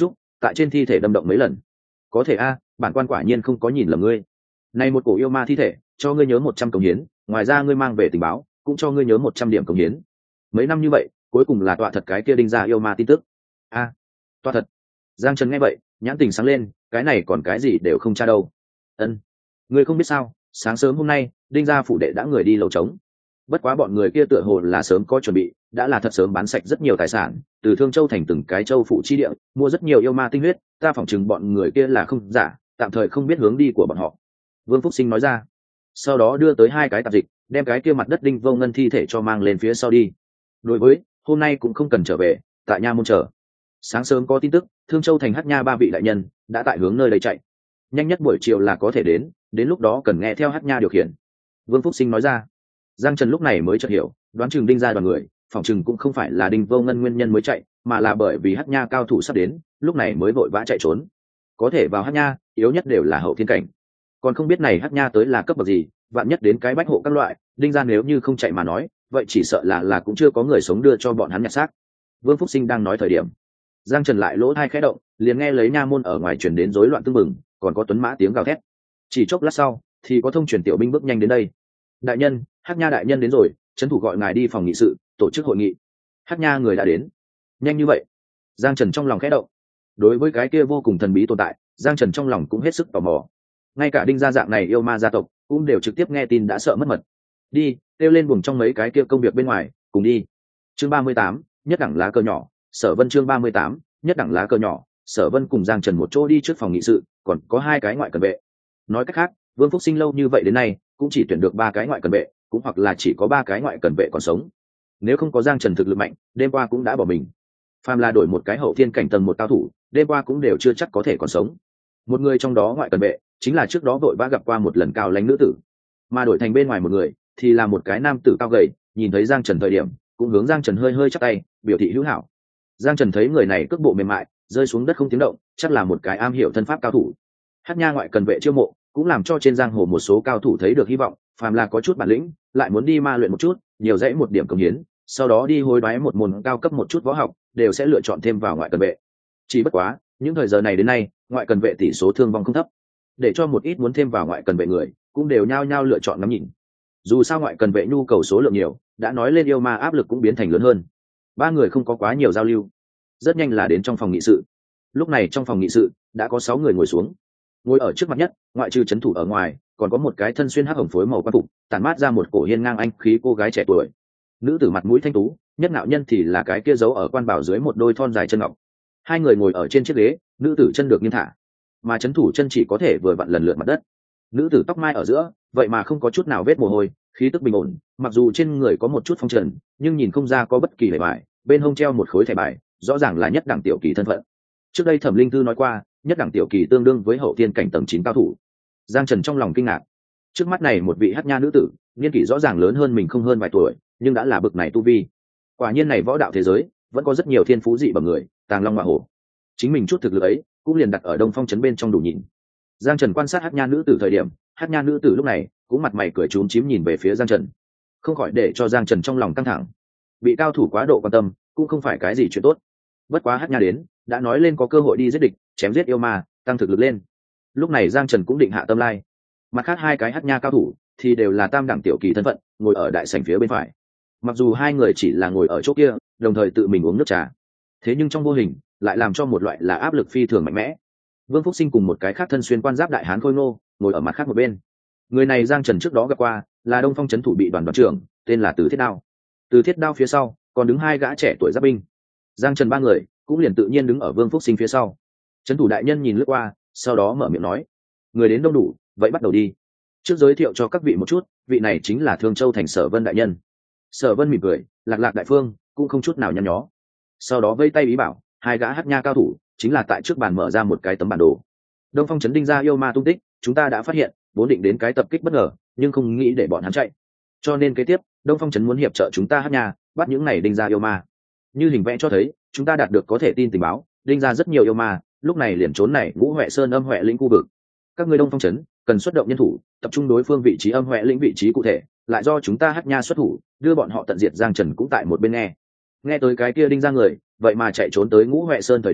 tại trên thi thể đâm động mấy lần. Có thể a, bản quan quả nhiên không có nhìn lầm ngươi. Này một cổ yêu ma thi thể, cho ngươi nhớ 100 cống hiến, ngoài ra ngươi mang về tình báo, cũng cho ngươi nhớ 100 điểm cống hiến. Mấy năm như vậy, cuối cùng là tọa thật cái kia đinh gia yêu ma tin tức. A, tọa thật. Giang Trần nghe vậy, nhãn tình sáng lên, cái này còn cái gì đều không tra đâu. Ân, ngươi không biết sao, sáng sớm hôm nay, đinh gia phụ đệ đã người đi lầu trống. Bất quá bọn người kia tựa hồ là sớm có chuẩn bị, đã là thật sớm bán sạch rất nhiều tài sản, từ Thương Châu thành từng cái châu phụ chi địa, mua rất nhiều yêu ma tinh huyết, ta phỏng chừng bọn người kia là không giả, tạm thời không biết hướng đi của bọn họ. Vương Phúc Sinh nói ra. Sau đó đưa tới 2 cái tạp dịch, đem cái kia mặt đất đinh vô ngân thi thể cho mang lên phía sau đi. Đối với, hôm nay cũng không cần trở về, tại nha môn chờ. Sáng sớm có tin tức, Thương Châu thành Hắc Nha 3 vị đại nhân đã tại hướng nơi đây chạy. Nhanh nhất buổi chiều là có thể đến lúc đó cần nghe theo Hắc Nha điều khiển. Vương Phúc Sinh nói ra. Giang Trần lúc này mới chợt hiểu, đoán chừng đinh gia đoàn người, phỏng chừng cũng không phải là đinh vô ngân nguyên nhân mới chạy, mà là bởi vì Hắc Nha cao thủ sắp đến, lúc này mới vội vã chạy trốn. Có thể vào Hắc Nha, yếu nhất đều là hậu thiên cảnh. Còn không biết này Hắc Nha tới là cấp bậc gì, vạn nhất đến cái bách hộ các loại, đinh gia nếu như không chạy mà nói, vậy chỉ sợ là cũng chưa có người sống đưa cho bọn hắn nhặt xác. Vương Phúc Sinh đang nói thời điểm, Giang Trần lại lỗ tai khẽ động, liền nghe lấy nha môn ở ngoài truyền đến rối loạn tương mừng, còn có tuấn mã tiếng gào thét. Chỉ chốc lát sau, thì có thông truyền tiểu binh bước nhanh đến đây. Đại nhân, Hắc Nha đại nhân đến rồi, trấn thủ gọi ngài đi phòng nghị sự tổ chức hội nghị. Hắc Nha người đã đến. Nhanh như vậy? Giang Trần trong lòng khẽ động. Đối với cái kia vô cùng thần bí tồn tại, Giang Trần trong lòng cũng hết sức tò mò. Ngay cả đinh gia dạng này yêu ma gia tộc cũng đều trực tiếp nghe tin đã sợ mất mật. Đi, kêu lên buồng trong mấy cái kia công việc bên ngoài, cùng đi. Chương 38, nhất đẳng lá cờ nhỏ. Sở Vân chương 38, nhất đẳng lá cờ nhỏ. Sở Vân cùng Giang Trần một chỗ đi trước phòng nghị sự, còn có 2 cái ngoại cần vệ. Nói cách khác, Vương Phúc Sinh lâu như vậy đến nay cũng chỉ tuyển được 3 cái ngoại cần vệ, cũng hoặc là chỉ có 3 cái ngoại cần vệ còn sống. Nếu không có Giang Trần thực lực mạnh, đêm qua cũng đã bỏ mình. Phàm là đổi một cái hậu thiên cảnh tầng 1 cao thủ, đêm qua cũng đều chưa chắc có thể còn sống. Một người trong đó ngoại cần vệ chính là trước đó vội vã gặp qua một lần cao lãnh nữ tử, mà đổi thành bên ngoài một người thì là một cái nam tử cao gầy, nhìn thấy Giang Trần thời điểm cũng hướng Giang Trần hơi hơi chắp tay biểu thị hữu hảo. Giang Trần thấy người này cước bộ mềm mại rơi xuống đất không tiếng động, chắc là một cái am hiểu thân pháp cao thủ. Hắc Nha ngoại cần vệ chiêu mộ cũng làm cho trên giang hồ một số cao thủ thấy được hy vọng, phàm là có chút bản lĩnh lại muốn đi ma luyện một chút, nhiều dãy một điểm công hiến, sau đó đi hối đoái một môn cao cấp một chút võ học, đều sẽ lựa chọn thêm vào ngoại cần vệ. Chỉ bất quá những thời giờ này đến nay, ngoại cần vệ tỷ số thương vong không thấp, để cho một ít muốn thêm vào ngoại cần vệ người cũng đều nhao nhao lựa chọn ngắm nhìn. Dù sao ngoại cần vệ nhu cầu số lượng nhiều, đã nói lên yêu ma áp lực cũng biến thành lớn hơn. 3 người không có quá nhiều giao lưu, rất nhanh là đến trong phòng nghị sự. Lúc này trong phòng nghị sự đã có 6 người ngồi xuống. Ngồi ở trước mặt nhất, ngoại trừ trấn thủ ở ngoài, còn có một cái thân xuyên hắc hồng phối màu quan phục, tản mát ra một cổ hiên ngang anh khí cô gái trẻ tuổi. Nữ tử mặt mũi thanh tú, nhất nạo nhân thì là cái kia giấu ở quan bảo dưới một đôi thon dài chân ngọc. 2 người ngồi ở trên chiếc ghế, nữ tử chân được nghiêng thả, mà trấn thủ chân chỉ có thể vừa vặn lần lượt mặt đất. Nữ tử tóc mai ở giữa, vậy mà không có chút nào vết mồ hôi, khí tức bình ổn, mặc dù trên người có một chút phong trần, nhưng nhìn không ra có bất kỳ vẻ bài. Bên hông treo một khối thẻ bài, rõ ràng là nhất đẳng tiểu kỳ thân phận. Trước đây Thẩm Linh Thư nói qua, nhất đẳng tiểu kỳ tương đương với hậu thiên cảnh tầng 9 cao thủ. Giang Trần trong lòng kinh ngạc. Trước mắt này một vị Hắc Nha nữ tử, niên kỷ rõ ràng lớn hơn mình không hơn vài tuổi, nhưng đã là bậc này tu vi. Quả nhiên này võ đạo thế giới, vẫn có rất nhiều thiên phú dị bẩm người, tàng long ngọa hổ. Chính mình chút thực lực ấy, cũng liền đặt ở Đông Phong trấn bên trong đủ nhìn. Giang Trần quan sát Hắc Nha nữ tử thời điểm, Hắc Nha nữ tử lúc này cũng mặt mày cười trúm chím nhìn về phía Giang Trần, không khỏi để cho Giang Trần trong lòng căng thẳng. Bị cao thủ quá độ quan tâm, cũng không phải cái gì chuyện tốt. Bất quá Hắc Nha đến, đã nói lên có cơ hội đi giết địch, chém giết yêu ma, tăng thực lực lên. Lúc này Giang Trần cũng định hạ tâm lai. Mặt khác 2 cái Hắc Nha cao thủ thì đều là tam đẳng tiểu kỳ thân phận, ngồi ở đại sảnh phía bên phải. Mặc dù 2 người chỉ là ngồi ở chỗ kia, đồng thời tự mình uống nước trà, thế nhưng trong vô hình lại làm cho một loại là áp lực phi thường mạnh mẽ. Vương Phúc Sinh cùng một cái khác thân xuyên quan giáp đại hán khôi ngô ngồi ở mặt khác một bên. Người này Giang Trần trước đó gặp qua, là Đông Phong trấn thủ bị đoàn trưởng, tên là Từ Thiết Đao. Từ Thiết Đao phía sau còn đứng 2 gã trẻ tuổi giáp binh. Giang Trần 3 người cũng liền tự nhiên đứng ở Vương Phúc Sinh phía sau. Trấn thủ đại nhân nhìn lướt qua, sau đó mở miệng nói: người đến đông đủ, vậy bắt đầu đi. Trước giới thiệu cho các vị một chút, vị này chính là Thương Châu thành Sở Vân đại nhân. Sở Vân mỉm cười, lạc lạc đại phương, cũng không chút nào nhăn nhó. Sau đó vây tay ý bảo 2 gã Hắc Nha cao thủ chính là tại trước bàn mở ra một cái tấm bản đồ. Đông Phong trấn đinh gia yêu ma tung tích, chúng ta đã phát hiện, vốn định đến cái tập kích bất ngờ, nhưng không nghĩ để bọn hắn chạy. Cho nên kế tiếp, Đông Phong trấn muốn hiệp trợ chúng ta Hắc Nha bắt những này đinh gia yêu ma. Như hình vẽ cho thấy, chúng ta đạt được có thể tin tình báo, đinh gia rất nhiều yêu ma, lúc này liền trốn này Ngũ Huệ Sơn Âm Huệ lĩnh khu vực. Các ngươi Đông Phong trấn cần xuất động nhân thủ, tập trung đối phương vị trí Âm Huệ lĩnh vị trí cụ thể, lại do chúng ta Hắc Nha xuất thủ, đưa bọn họ tận diệt. Giang Trần cũng tại một bên nghe tới cái kia đinh gia người, vậy mà chạy trốn tới Ngũ Huệ Sơn thời điểm,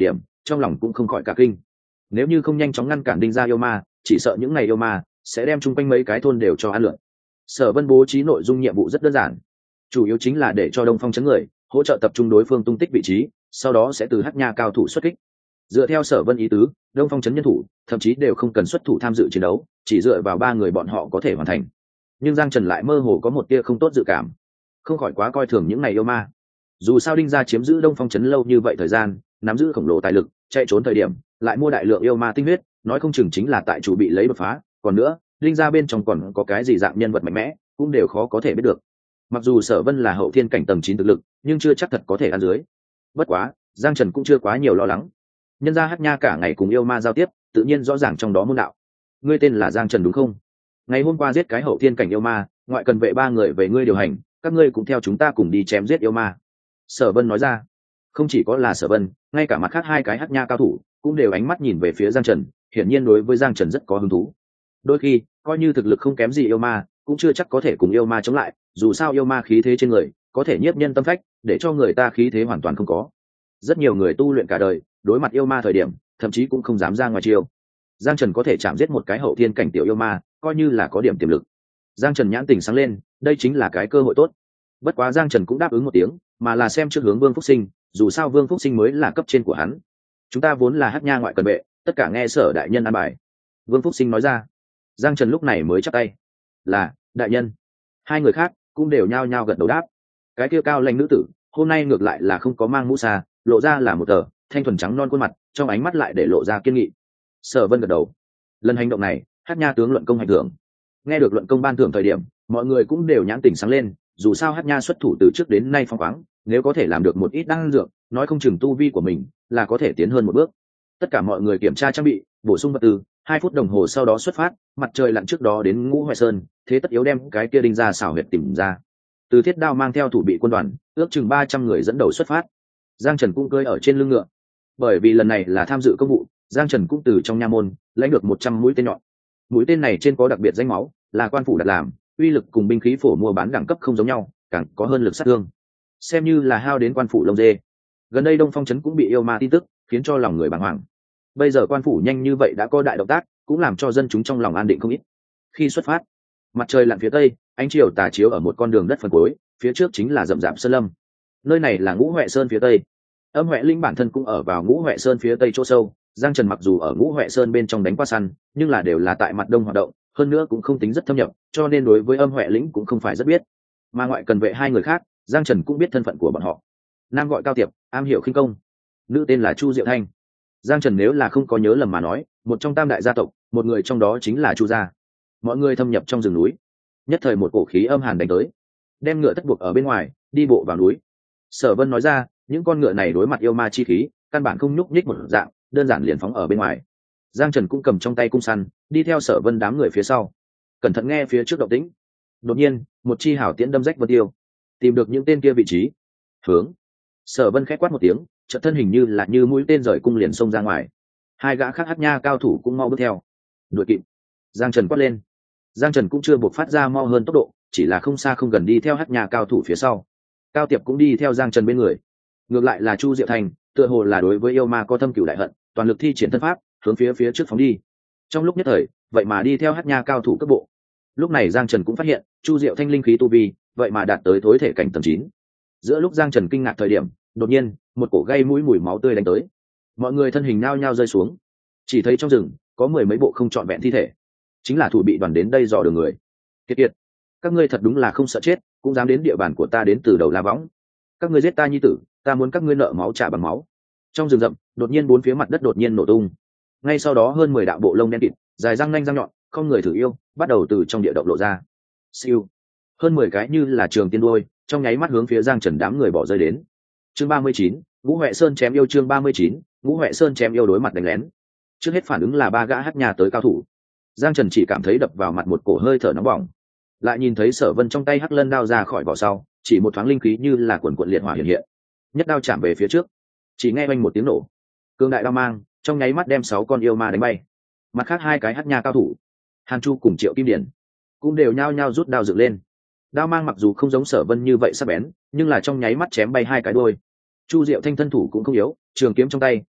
trong lòng cũng không khỏi cả kinh. Nếu như không nhanh chóng ngăn cản đinh gia yêu ma, chỉ sợ những ngày yêu ma sẽ đem chung quanh mấy cái thôn đều cho ăn lượn. Sở Vân bố trí nội dung nhiệm vụ rất đơn giản, chủ yếu chính là để cho Đông Phong chấn người hỗ trợ tập trung đối phương tung tích vị trí, sau đó sẽ từ Hắc Nha cao thủ xuất kích. Dựa theo Sở Vân ý tứ, Đông Phong chấn nhân thủ thậm chí đều không cần xuất thủ tham dự chiến đấu, chỉ dựa vào ba người bọn họ có thể hoàn thành. Nhưng Giang Trần lại mơ hồ có một tia không tốt dự cảm, không khỏi quá coi thường những này yêu ma. Dù sao đinh gia chiếm giữ Đông Phong chấn lâu như vậy thời gian, nắm giữ khổng lồ tài lực, chạy trốn thời điểm lại mua đại lượng yêu ma tinh huyết, nói không chừng chính là tại chủ bị lấy đột phá. Còn nữa, đinh gia bên trong còn có cái gì dạng nhân vật mạnh mẽ, cũng đều khó có thể biết được. Mặc dù Sở Vân là hậu thiên cảnh tầng 9 thực lực, nhưng chưa chắc thật có thể ăn dưới. Bất quá, Giang Trần cũng chưa quá nhiều lo lắng. Nhân gia Hắc Nha cả ngày cùng yêu ma giao tiếp, tự nhiên rõ ràng trong đó môn đạo. Ngươi tên là Giang Trần đúng không? Ngày hôm qua giết cái hậu thiên cảnh yêu ma, ngoại cần vệ 3 người về ngươi điều hành, các ngươi cũng theo chúng ta cùng đi chém giết yêu ma. Sở Vân nói ra. Không chỉ có là Sở Vân, ngay cả mặt khác 2 cái Hắc Nha cao thủ cũng đều ánh mắt nhìn về phía Giang Trần, hiển nhiên đối với Giang Trần rất có hứng thú. Đôi khi, coi như thực lực không kém gì yêu ma, cũng chưa chắc có thể cùng yêu ma chống lại, dù sao yêu ma khí thế trên người có thể nhiếp nhân tâm phách, để cho người ta khí thế hoàn toàn không có. Rất nhiều người tu luyện cả đời, đối mặt yêu ma thời điểm, thậm chí cũng không dám ra ngoài chiêu. Giang Trần có thể chạm giết một cái hậu thiên cảnh tiểu yêu ma, coi như là có điểm tiềm lực. Giang Trần nhãn tình sáng lên, đây chính là cái cơ hội tốt. Bất quá Giang Trần cũng đáp ứng một tiếng, mà là xem trước hướng Vương Phúc Sinh, dù sao Vương Phúc Sinh mới là cấp trên của hắn. Chúng ta vốn là Hắc Nha ngoại cần vệ, tất cả nghe Sở đại nhân an bài. Vương Phúc Sinh nói ra. Giang Trần lúc này mới chắp tay. Là, đại nhân. 2 người khác cũng đều nhao nhao gật đầu đáp. Cái kia cao lãnh nữ tử, hôm nay ngược lại là không có mang mũ xa, lộ ra là một tờ thanh thuần trắng non khuôn mặt, trong ánh mắt lại để lộ ra kiên nghị. Sở Vân gật đầu. Lần hành động này, Hắc Nha tướng luận công hành thưởng. Nghe được luận công ban thưởng thời điểm, mọi người cũng đều nhãn tỉnh sáng lên, dù sao Hắc Nha xuất thủ từ trước đến nay phóng khoáng, nếu có thể làm được một ít đan dược, nói không chừng tu vi của mình là có thể tiến hơn một bước. Tất cả mọi người kiểm tra trang bị, bổ sung vật tư, 2 phút đồng hồ sau đó xuất phát, mặt trời lặn trước đó đến Ngũ Hoại Sơn, thế tất yếu đem cái kia đinh ra xảo huyệt tìm ra. Từ Thiết Đao mang theo thủ bị quân đoàn, ước chừng 300 người dẫn đầu xuất phát. Giang Trần cũng cưỡi ở trên lưng ngựa. Bởi vì lần này là tham dự công vụ, Giang Trần cũng từ trong nha môn lãnh được 100 mũi tên nhọn. Mũi tên này trên có đặc biệt danh máu, là quan phủ đặt làm, uy lực cùng binh khí phổ mua bán đẳng cấp không giống nhau, càng có hơn lực sát thương. Xem như là hao đến quan phủ lông dê. Gần đây Đông Phong trấn cũng bị yêu ma tin tức, khiến cho lòng người bàng hoàng. Bây giờ quan phủ nhanh như vậy đã có đại động tác, cũng làm cho dân chúng trong lòng an định không ít. Khi xuất phát, mặt trời lặn phía tây, ánh chiều tà chiếu ở một con đường đất phần cuối, phía trước chính là rậm rạp sơn lâm. Nơi này là Ngũ Hoại Sơn phía tây. Âm Hoại Linh bản thân cũng ở vào Ngũ Hoại Sơn phía tây chỗ sâu. Giang Trần mặc dù ở Ngũ Hoại Sơn bên trong đánh qua săn, nhưng là đều là tại mặt đông hoạt động, hơn nữa cũng không tính rất thâm nhập, cho nên đối với Âm Hoại Lĩnh cũng không phải rất biết. Mà ngoại cần vệ 2 người khác, Giang Trần cũng biết thân phận của bọn họ. Nam gọi Cao Tiệp, am hiểu khinh công, nữ tên là Chu Diệu Thanh. Giang Trần nếu là không có nhớ lầm mà nói, một trong tam đại gia tộc, một người trong đó chính là Chu gia. Mọi người thâm nhập trong rừng núi, nhất thời một cổ khí âm hàn đánh tới, đem ngựa tất buộc ở bên ngoài, đi bộ vào núi. Sở Vân nói ra, những con ngựa này đối mặt yêu ma chi khí, căn bản không nhúc nhích một dạng, đơn giản liền phóng ở bên ngoài. Giang Trần cũng cầm trong tay cung săn, đi theo Sở Vân đám người phía sau, cẩn thận nghe phía trước động tĩnh. Đột nhiên, một chi hảo tiễn đâm rách vân tiêu, tìm được những tên kia vị trí, hướng. Sở Vân khẽ quát một tiếng, chợt thân hình như là như mũi tên rời cung liền xông ra ngoài. 2 gã khác Hắc Nha cao thủ cũng mau bước theo, đuổi kịp. Giang Trần quát lên. Giang Trần cũng chưa buộc phát ra mau hơn tốc độ, chỉ là không xa không gần đi theo Hắc Nha cao thủ phía sau. Cao Tiệp cũng đi theo Giang Trần bên người. Ngược lại là Chu Diệu Thành, tựa hồ là đối với yêu ma có thâm cửu đại hận, toàn lực thi triển thân pháp, hướng phía trước phóng đi. Trong lúc nhất thời, vậy mà đi theo Hắc Nha cao thủ cấp bộ. Lúc này Giang Trần cũng phát hiện, Chu Diệu Thanh linh khí tu vi, vậy mà đạt tới thối thể cảnh tầng 9. Giữa lúc Giang Trần kinh ngạc thời điểm, đột nhiên, một cổ gây mũi mùi máu tươi đánh tới. Mọi người thân hình nao nhao rơi xuống. Chỉ thấy trong rừng có 10 mấy bộ không trọn vẹn thi thể, chính là thủ bị đoàn đến đây dò đường người. Kiệt, các ngươi thật đúng là không sợ chết, cũng dám đến địa bàn của ta đến từ đầu La Võng. Các ngươi giết ta nhi tử, ta muốn các ngươi nợ máu trả bằng máu. Trong rừng rậm, đột nhiên bốn phía mặt đất đột nhiên nổ tung. Ngay sau đó hơn 10 đạo bộ lông đen kịt, dài răng nanh răng nhọn, không người thử yêu, bắt đầu từ trong địa động lộ ra. Siêu. Hơn 10 cái như là trường tiên đuôi, trong nháy mắt hướng phía Giang Trần đám người bỏ rơi đến. Chương 39, Ngũ Hoại Sơn chém yêu. Chương 39, Ngũ Hoại Sơn chém yêu đối mặt đánh lén. Trước hết phản ứng là 3 gã Hắc Nha tới cao thủ. Giang Trần chỉ cảm thấy đập vào mặt một cổ hơi thở nóng bỏng, lại nhìn thấy Sở Vân trong tay Hắc Lân đao ra khỏi vỏ sau, chỉ một thoáng linh khí như là cuồn cuộn liệt hỏa hiện hiện, nhất đao chạm về phía trước, chỉ nghe oanh một tiếng nổ, cương đại đao mang trong nháy mắt đem 6 con yêu ma đánh bay. Mặt khác 2 cái Hắc Nha cao thủ, Hàn Chu cùng Triệu Kim Điển, cũng đều nhao nhao rút đao dựng lên. Đao mang mặc dù không giống Sở Vân như vậy sắc bén, nhưng là trong nháy mắt chém bay 2 cái đuôi. Chu Diệu Thanh thân thủ cũng không yếu, trường kiếm trong tay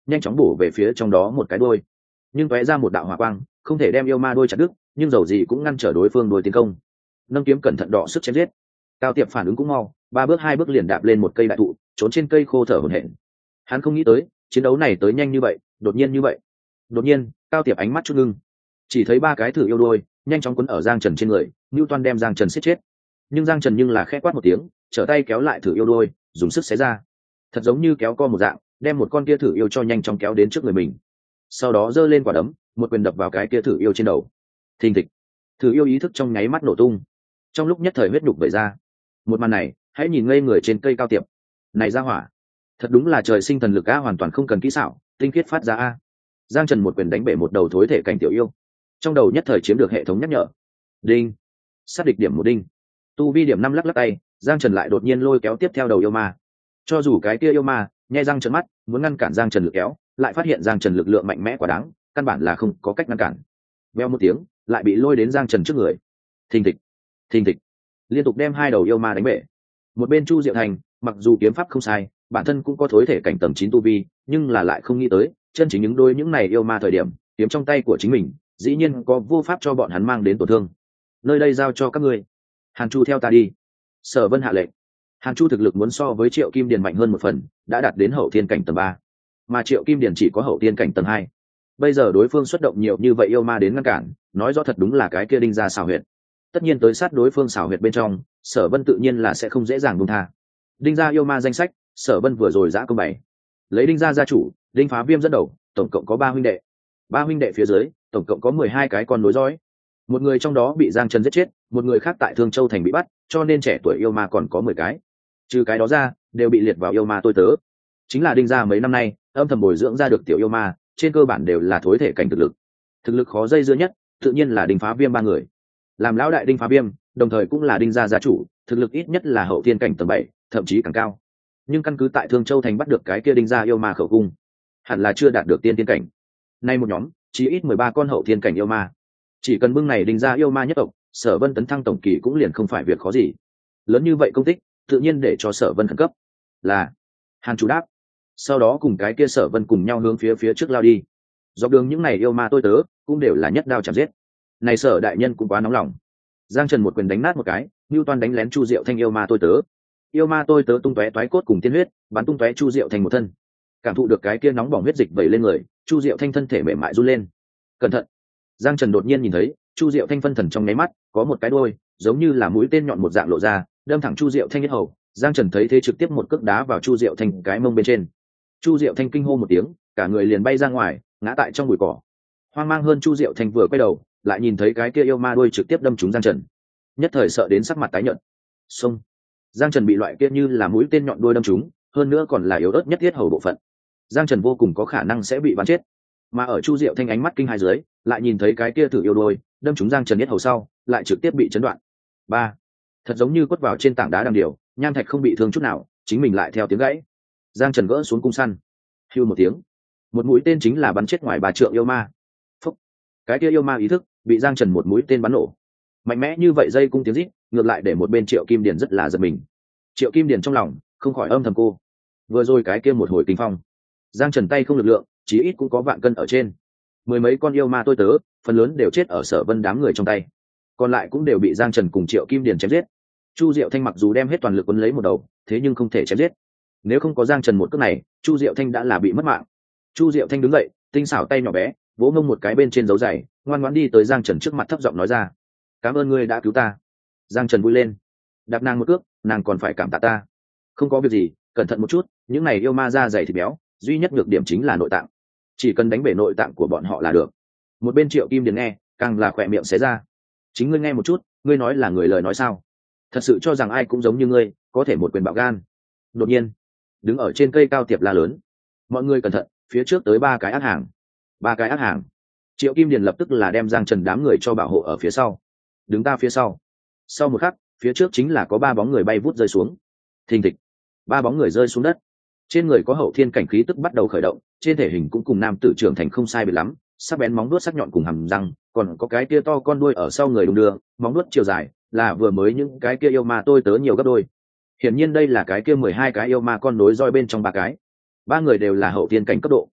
nhanh chóng bổ về phía trong đó một cái đôi, nhưng tóe ra một đạo hỏa quang không thể đem yêu ma đôi chặt đứt, nhưng dầu gì cũng ngăn trở đối phương đôi tiến công. Nâng kiếm cẩn thận đọ sức chém giết. Cao Tiệp phản ứng cũng mau, ba bước hai bước liền đạp lên một cây đại thụ, trốn trên cây khô thở hổn hển. Hắn không nghĩ tới chiến đấu này tới nhanh như vậy, đột nhiên như vậy. Đột nhiên Cao Tiệp ánh mắt chút ngưng, chỉ thấy ba cái thử yêu đôi nhanh chóng quấn ở Giang Trần trên người, Newton đem Giang Trần siết chết. Nhưng Giang Trần nhưng là khẽ quát một tiếng, trở tay kéo lại thử yêu đôi, dùng sức xé ra, thật giống như kéo co một dạng, đem một con kia thử yêu cho nhanh chóng kéo đến trước người mình. Sau đó giơ lên quả đấm, một quyền đập vào cái kia thử yêu trên đầu. Thình thịch, thử yêu ý thức trong nháy mắt nổ tung, trong lúc nhất thời huyết nhục vẩy ra. Một màn này, hãy nhìn ngây người trên cây Cao Tiệp. Này ra hỏa, thật đúng là trời sinh thần lực a, hoàn toàn không cần kỹ xảo, tinh khiết phát ra a. Giang Trần một quyền đánh bể một đầu thối thể cảnh tiểu yêu, trong đầu nhất thời chiếm được hệ thống nhắc nhở. Đinh, sát địch điểm một đinh. Tu vi điểm 5 lắc lắc tay, Giang Trần lại đột nhiên lôi kéo tiếp theo đầu yêu ma. Cho dù cái kia yêu ma nhai răng trợn mắt muốn ngăn cản Giang Trần lực kéo, lại phát hiện Giang Trần lực lượng mạnh mẽ quá đáng, căn bản là không có cách ngăn cản. Veo một tiếng, lại bị lôi đến Giang Trần trước người. Thình thịch, thình thịch, liên tục đem hai đầu yêu ma đánh bể. Một bên Chu Diệu Thành, mặc dù kiếm pháp không sai, bản thân cũng có thối thể cảnh tầng 9 tu vi, nhưng là lại không nghĩ tới, chân chính những này yêu ma thời điểm, kiếm trong tay của chính mình, dĩ nhiên có vô pháp cho bọn hắn mang đến tổn thương. Nơi đây giao cho các ngươi. Hàn Chu theo ta đi. Sở Vân hạ lệnh. Hàn Chu thực lực muốn so với Triệu Kim Điền mạnh hơn một phần, đã đạt đến hậu thiên cảnh tầng 3, mà Triệu Kim Điền chỉ có hậu thiên cảnh tầng 2. Bây giờ đối phương xuất động nhiều như vậy yêu ma đến ngăn cản, nói rõ thật đúng là cái kia đinh gia xảo huyệt. Tất nhiên tới sát đối phương xảo huyệt bên trong, Sở Vân tự nhiên là sẽ không dễ dàng buông tha. Đinh gia yêu ma danh sách, Sở Vân vừa rồi giã công bày. Lấy Đinh gia gia chủ, Đinh Phá Viêm dẫn đầu, tổng cộng có 3 huynh đệ. 3 huynh đệ phía dưới, tổng cộng có 12 cái con nối dõi. Một người trong đó bị Giang Trần giết chết, một người khác tại Thương Châu thành bị bắt, cho nên trẻ tuổi yêu ma còn có 10 cái. Trừ cái đó ra, đều bị liệt vào yêu ma tôi tớ. Chính là Đinh gia mấy năm nay âm thầm bồi dưỡng ra được tiểu yêu ma, trên cơ bản đều là thối thể cảnh thực lực. Thực lực khó dây dưa nhất, tự nhiên là Đinh Phá Viêm 3 người. Làm lão đại Đinh Phá Viêm, đồng thời cũng là Đinh gia gia chủ, thực lực ít nhất là hậu thiên cảnh tầng 7, thậm chí càng cao. Nhưng căn cứ tại Thương Châu thành bắt được cái kia Đinh gia yêu ma khẩu cung, hẳn là chưa đạt được tiên thiên cảnh. Nay một nhóm, chỉ ít 13 con hậu thiên cảnh yêu ma. Chỉ cần bưng này Đinh gia yêu ma nhất tộc, Sở Vân tấn thăng tổng kỳ cũng liền không phải việc khó gì. Lớn như vậy công tích, tự nhiên để cho Sở Vân khẩn cấp. Là Hàn Chủ đáp. Sau đó cùng cái kia Sở Vân cùng nhau hướng phía trước lao đi. Dọc đường những này yêu ma tôi tớ cũng đều là nhất đao chạm giết. Này Sở đại nhân cũng quá nóng lòng. Giang Trần một quyền đánh nát một cái, Newton đánh lén Chu Diệu Thanh yêu ma tôi tớ. Yêu ma tôi tớ tung tóe toái cốt cùng tiên huyết, bắn tung tóe Chu Diệu Thanh một thân. Cảm thụ được cái kia nóng bỏng huyết dịch vẩy lên người, Chu Diệu Thanh thân thể mềm mại run lên. Cẩn thận! Giang Trần đột nhiên nhìn thấy, Chu Diệu Thanh phân thần trong nháy mắt, có một cái đuôi, giống như là mũi tên nhọn một dạng lộ ra, đâm thẳng Chu Diệu Thanh yết hầu. Giang Trần thấy thế trực tiếp một cước đá vào Chu Diệu Thanh cái mông bên trên. Chu Diệu Thanh kinh hô một tiếng, cả người liền bay ra ngoài, ngã tại trong bụi cỏ. Hoang mang hơn Chu Diệu Thanh vừa quay đầu, lại nhìn thấy cái kia yêu ma đuôi trực tiếp đâm trúng Giang Trần. Nhất thời sợ đến sắc mặt tái nhợt. Xông! Giang Trần bị loại kia như là mũi tên nhọn đuôi đâm trúng, hơn nữa còn là yếu ớt nhất thiết hầu bộ phận. Giang Trần vô cùng có khả năng sẽ bị bắn chết. Mà ở Chu Diệu Thanh ánh mắt kinh hai dưới, lại nhìn thấy cái kia thử yêu đuôi đâm trúng Giang Trần yết hầu sau, lại trực tiếp bị chấn đoạn. Ba, thật giống như quất vào trên tảng đá đằng điều, nham thạch không bị thương chút nào, chính mình lại theo tiếng gãy. Giang Trần gỡ xuống cung săn, hưu một tiếng, một mũi tên chính là bắn chết ngoài 3 trượng yêu ma. Phúc, cái kia yêu ma ý thức bị Giang Trần một mũi tên bắn nổ. Mạnh mẽ như vậy dây cung tiếng rít, ngược lại để một bên Triệu Kim Điền rất là giật mình. Triệu Kim Điền trong lòng không khỏi âm thầm cô, vừa rồi cái kia một hồi kinh phong, Giang Trần tay không lực lượng, chí ít cũng có vạn cân ở trên. 10 mấy con yêu ma tôi tớ, phần lớn đều chết ở Sở Vân đám người trong tay, còn lại cũng đều bị Giang Trần cùng Triệu Kim Điền chém giết. Chu Diệu Thanh mặc dù đem hết toàn lực quấn lấy một đầu, thế nhưng không thể chém giết. Nếu không có Giang Trần một cước này, Chu Diệu Thanh đã là bị mất mạng. Chu Diệu Thanh đứng dậy, tinh xảo tay nhỏ bé, vỗ ngông một cái bên trên dấu giày, ngoan ngoãn đi tới Giang Trần trước mặt thấp giọng nói ra: "Cảm ơn ngươi đã cứu ta." Giang Trần vui lên, đạp nàng một cước, nàng còn phải cảm tạ ta. Không có việc gì, cẩn thận một chút, những này yêu ma da dày thịt béo, duy nhất nhược điểm chính là nội tạng, chỉ cần đánh bể nội tạng của bọn họ là được. Một bên Triệu Kim Điền nghe, càng là khỏe miệng xé ra. Chính ngươi nghe một chút, ngươi nói là người lời nói sao? Thật sự cho rằng ai cũng giống như ngươi, có thể một quyền bạo gan? Đột nhiên, đứng ở trên cây cao Tiệp la lớn: "Mọi người cẩn thận, phía trước tới 3 cái ác hàng." 3 cái ác hàng. Triệu Kim Điền lập tức là đem Giang Trần đám người cho bảo hộ ở phía sau. "Đứng ta phía sau." Sau một khắc, phía trước chính là có 3 bóng người bay vút rơi xuống. Thình thịch, 3 bóng người rơi xuống đất. Trên người có hậu thiên cảnh khí tức bắt đầu khởi động, trên thể hình cũng cùng nam tử trưởng thành không sai biệt lắm, sắc bén móng vuốt sắc nhọn cùng hàm răng, còn có cái kia to con đuôi ở sau người đung đưa, móng vuốt chiều dài là vừa mới những cái kia yêu ma tôi tớ nhiều gấp đôi. Hiển nhiên đây là cái kia 12 cái yêu ma con nối roi bên trong 3 cái. 3 người đều là hậu thiên cảnh cấp độ.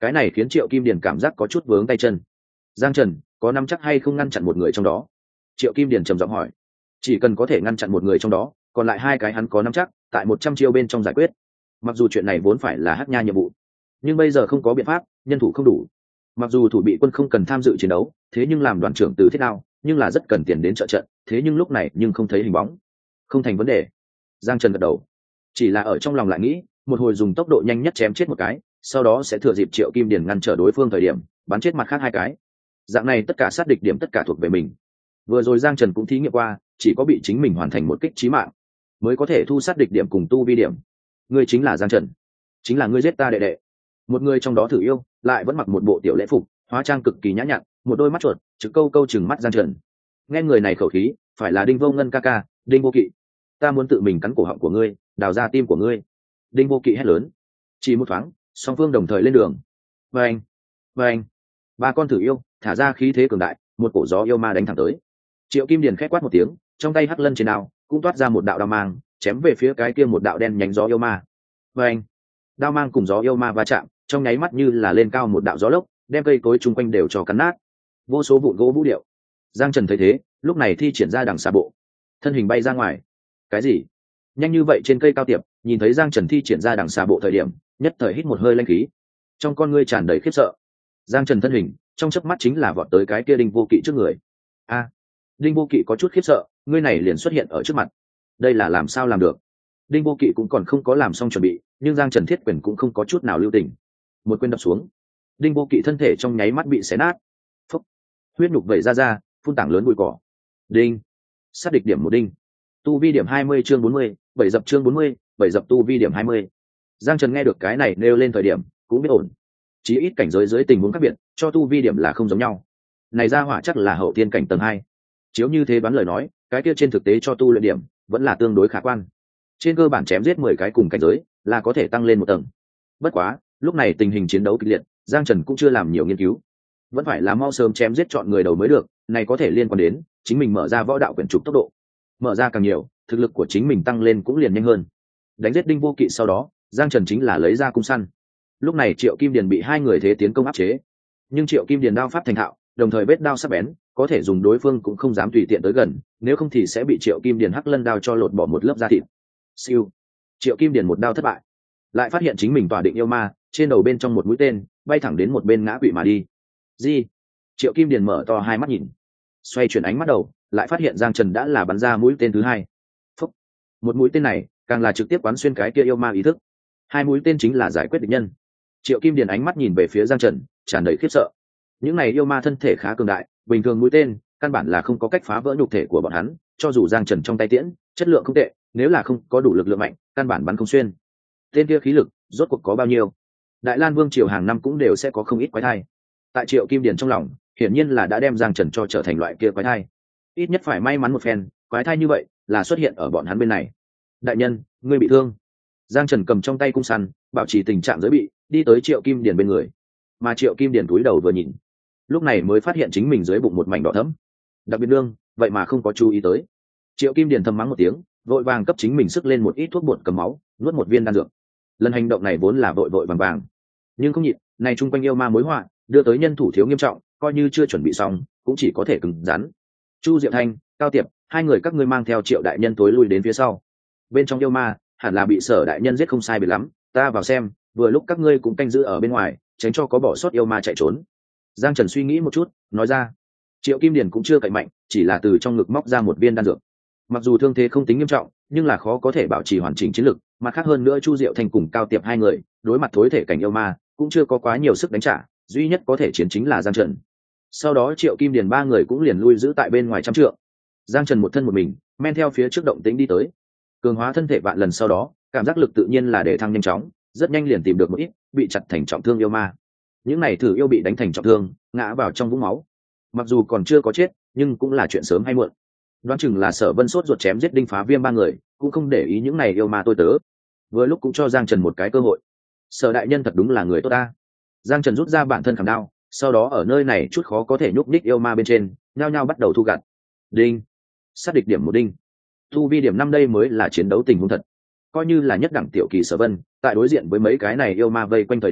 Cái này khiến Triệu Kim Điền cảm giác có chút vướng tay chân. Giang Trần có nắm chắc hay không ngăn chặn một người trong đó? Triệu Kim Điền trầm giọng hỏi. Chỉ cần có thể ngăn chặn một người trong đó, còn lại hai cái hắn có nắm chắc tại 100 chiêu bên trong giải quyết. Mặc dù chuyện này vốn phải là Hắc Nha nhiệm vụ, nhưng bây giờ không có biện pháp, nhân thủ không đủ. Mặc dù thủ bị quân không cần tham dự chiến đấu, thế nhưng làm đoàn trưởng Từ Thiết Đao, nhưng là rất cần tiền đến trợ trận, thế nhưng lúc này nhưng không thấy hình bóng. Không thành vấn đề. Giang Trần gật đầu, chỉ là ở trong lòng lại nghĩ, một hồi dùng tốc độ nhanh nhất chém chết một cái, sau đó sẽ thừa dịp Triệu Kim Điền ngăn trở đối phương thời điểm, bắn chết mặt khác hai cái. Dạng này tất cả sát địch điểm tất cả thuộc về mình. Vừa rồi Giang Trần cũng thí nghiệm qua, chỉ có bị chính mình hoàn thành một kích chí mạng mới có thể thu sát địch điểm cùng tu vi điểm. Ngươi chính là Giang Trần, chính là ngươi giết ta đệ đệ. Một người trong đó thử yêu lại vẫn mặc một bộ tiểu lễ phục, hóa trang cực kỳ nhã nhặn, một đôi mắt chuột trực câu câu chừng mắt Giang Trần. Nghe người này khẩu khí, phải là Đinh Vô Ngân ca ca, Đinh Vô Kỵ. Ta muốn tự mình cắn cổ họng của ngươi, đào ra tim của ngươi. Đinh Vô Kỵ hét lớn. Chỉ một thoáng, song phương đồng thời lên đường. Vâng, vâng. Ba con thử yêu thả ra khí thế cường đại, một cổ gió yêu ma đánh thẳng tới. Triệu Kim Điền khẽ quát một tiếng, trong tay hắc lân trên đao cũng toát ra một đạo đao mang, chém về phía cái kia một đạo đen nhánh gió yêu ma. Vâng. Đao mang cùng gió yêu ma va chạm, trong nháy mắt như là lên cao một đạo gió lốc, đem cây cối chung quanh đều cho cắn nát. Vô số vụn gỗ vũ điệu. Giang Trần thấy thế, lúc này thi triển ra đằng xà bộ, thân hình bay ra ngoài. Cái gì? Nhanh như vậy trên cây cao tiệp, nhìn thấy Giang Trần thi triển ra đằng xà bộ thời điểm, nhất thời hít một hơi lanh khí, trong con ngươi tràn đầy khiếp sợ. Giang Trần thân hình trong chớp mắt chính là vọt tới cái kia Đinh Vô Kỵ trước người. A! Đinh Vô Kỵ có chút khiếp sợ, ngươi này liền xuất hiện ở trước mặt, đây là làm sao làm được? Đinh Vô Kỵ cũng còn không có làm xong chuẩn bị, nhưng Giang Trần thiết quyền cũng không có chút nào lưu tình, một quyền đập xuống. Đinh Vô Kỵ thân thể trong nháy mắt bị xé nát, phốc, huyết nhục vẩy ra, phun tảng lớn bụi cỏ. Đinh, sát địch điểm một đinh, tu vi điểm 20 chương 40, bảy dập chương 40, bảy dập tu vi điểm 20. Giang Trần nghe được cái này nêu lên thời điểm cũng biết ổn, chí ít cảnh giới dưới tình huống khác biệt, cho tu vi điểm là không giống nhau. Này ra hỏa chắc là hậu tiên cảnh tầng 2. Chiếu như thế đoán lời nói, cái kia trên thực tế cho tu luyện điểm vẫn là tương đối khả quan. Trên cơ bản chém giết 10 cái cùng cảnh giới là có thể tăng lên một tầng. Bất quá, lúc này tình hình chiến đấu kịch liệt, Giang Trần cũng chưa làm nhiều nghiên cứu, vẫn phải là mau sớm chém giết chọn người đầu mới được, này có thể liên quan đến chính mình mở ra võ đạo quyển trục tốc độ. Mở ra càng nhiều, thực lực của chính mình tăng lên cũng liền nhanh hơn. Đánh giết Đinh Vô Kỵ sau đó, Giang Trần chính là lấy ra cung săn. Lúc này Triệu Kim Điền bị hai người thế tiến công áp chế, nhưng Triệu Kim Điền đao pháp thành thạo, đồng thời vết đao sắc bén, có thể dùng đối phương cũng không dám tùy tiện tới gần, nếu không thì sẽ bị Triệu Kim Điền hắc lân đao cho lột bỏ một lớp da thịt. Siêu. Triệu Kim Điền một đao thất bại, lại phát hiện chính mình tỏa định yêu ma, trên đầu bên trong một mũi tên bay thẳng đến một bên ngã quỵ mà đi. Gì? Triệu Kim Điền mở to hai mắt nhìn, xoay chuyển ánh mắt đầu, lại phát hiện Giang Trần đã là bắn ra mũi tên thứ hai. Phúc. Một mũi tên này càng là trực tiếp quán xuyên cái kia yêu ma ý thức. Hai mũi tên chính là giải quyết địch nhân. Triệu Kim Điền ánh mắt nhìn về phía Giang Trần, tràn đầy khiếp sợ. Những này yêu ma thân thể khá cường đại, bình thường mũi tên căn bản là không có cách phá vỡ nhục thể của bọn hắn, cho dù Giang Trần trong tay tiễn chất lượng không tệ, nếu là không có đủ lực lượng mạnh, căn bản bắn không xuyên. Tên kia khí lực rốt cuộc có bao nhiêu? Đại Lan Vương triều hàng năm cũng đều sẽ có không ít quái thai. Tại Triệu Kim Điền trong lòng, hiển nhiên là đã đem Giang Trần cho trở thành loại kia quái thai. Ít nhất phải may mắn một phen, quái thai như vậy là xuất hiện ở bọn hắn bên này. Đại nhân, ngươi bị thương. Giang Trần cầm trong tay cung săn, bảo trì tình trạng giới bị, đi tới Triệu Kim Điền bên người. Mà Triệu Kim Điền cúi đầu vừa nhìn, lúc này mới phát hiện chính mình dưới bụng một mảnh đỏ thẫm. Đặc biệt nương, vậy mà không có chú ý tới. Triệu Kim Điền thầm mắng một tiếng, vội vàng cấp chính mình sức lên một ít thuốc bột cầm máu, nuốt một viên đan dược. Lần hành động này vốn là vội vội vàng vàng, nhưng không nhịn, này chung quanh yêu ma mối họa, đưa tới nhân thủ thiếu nghiêm trọng, coi như chưa chuẩn bị xong, cũng chỉ có thể cứng rắn. Chu Diệu Thanh, Cao Tiệp, hai người các ngươi mang theo Triệu đại nhân tối lui đến phía sau. Bên trong yêu ma, hẳn là bị Sở đại nhân giết không sai biệt lắm, ta vào xem, vừa lúc các ngươi cũng canh giữ ở bên ngoài, tránh cho có bỏ sót yêu ma chạy trốn. Giang Trần suy nghĩ một chút, nói ra. Triệu Kim Điền cũng chưa cậy mạnh, chỉ là từ trong ngực móc ra một viên đan dược. Mặc dù thương thế không tính nghiêm trọng, nhưng là khó có thể bảo trì hoàn chỉnh chiến lực, mà khác hơn nữa Chu Diệu Thanh cùng Cao Tiệp hai người, đối mặt thối thể cảnh yêu ma, cũng chưa có quá nhiều sức đánh trả, duy nhất có thể chiến chính là Giang Trần. Sau đó Triệu Kim Điền ba người cũng liền lui giữ tại bên ngoài trăm trượng. Giang Trần một thân một mình, men theo phía trước động tĩnh đi tới. Cường hóa thân thể vạn lần sau đó, cảm giác lực tự nhiên là để thăng nhanh chóng, rất nhanh liền tìm được một ít bị chặt thành trọng thương yêu ma. Những này thử yêu bị đánh thành trọng thương, ngã vào trong vũng máu. Mặc dù còn chưa có chết, nhưng cũng là chuyện sớm hay muộn. Đoán chừng là Sở Vân sốt ruột chém giết Đinh Phá Viêm ba người, cũng không để ý những này yêu ma tôi tớ. Vừa lúc cũng cho Giang Trần một cái cơ hội. Sở đại nhân thật đúng là người tốt ta. Giang Trần rút ra bản thân khảm đao, sau đó ở nơi này chút khó có thể nhúc nhích yêu ma bên trên, nhao nhao bắt đầu thu gặt. Đinh, sát địch điểm một đinh. Tu vi điểm 5 đây mới là chiến đấu tình huống thật. Coi như là nhất đẳng tiểu kỳ Sở Vân, tại đối diện với mấy cái này yêu ma vây quanh thời điểm,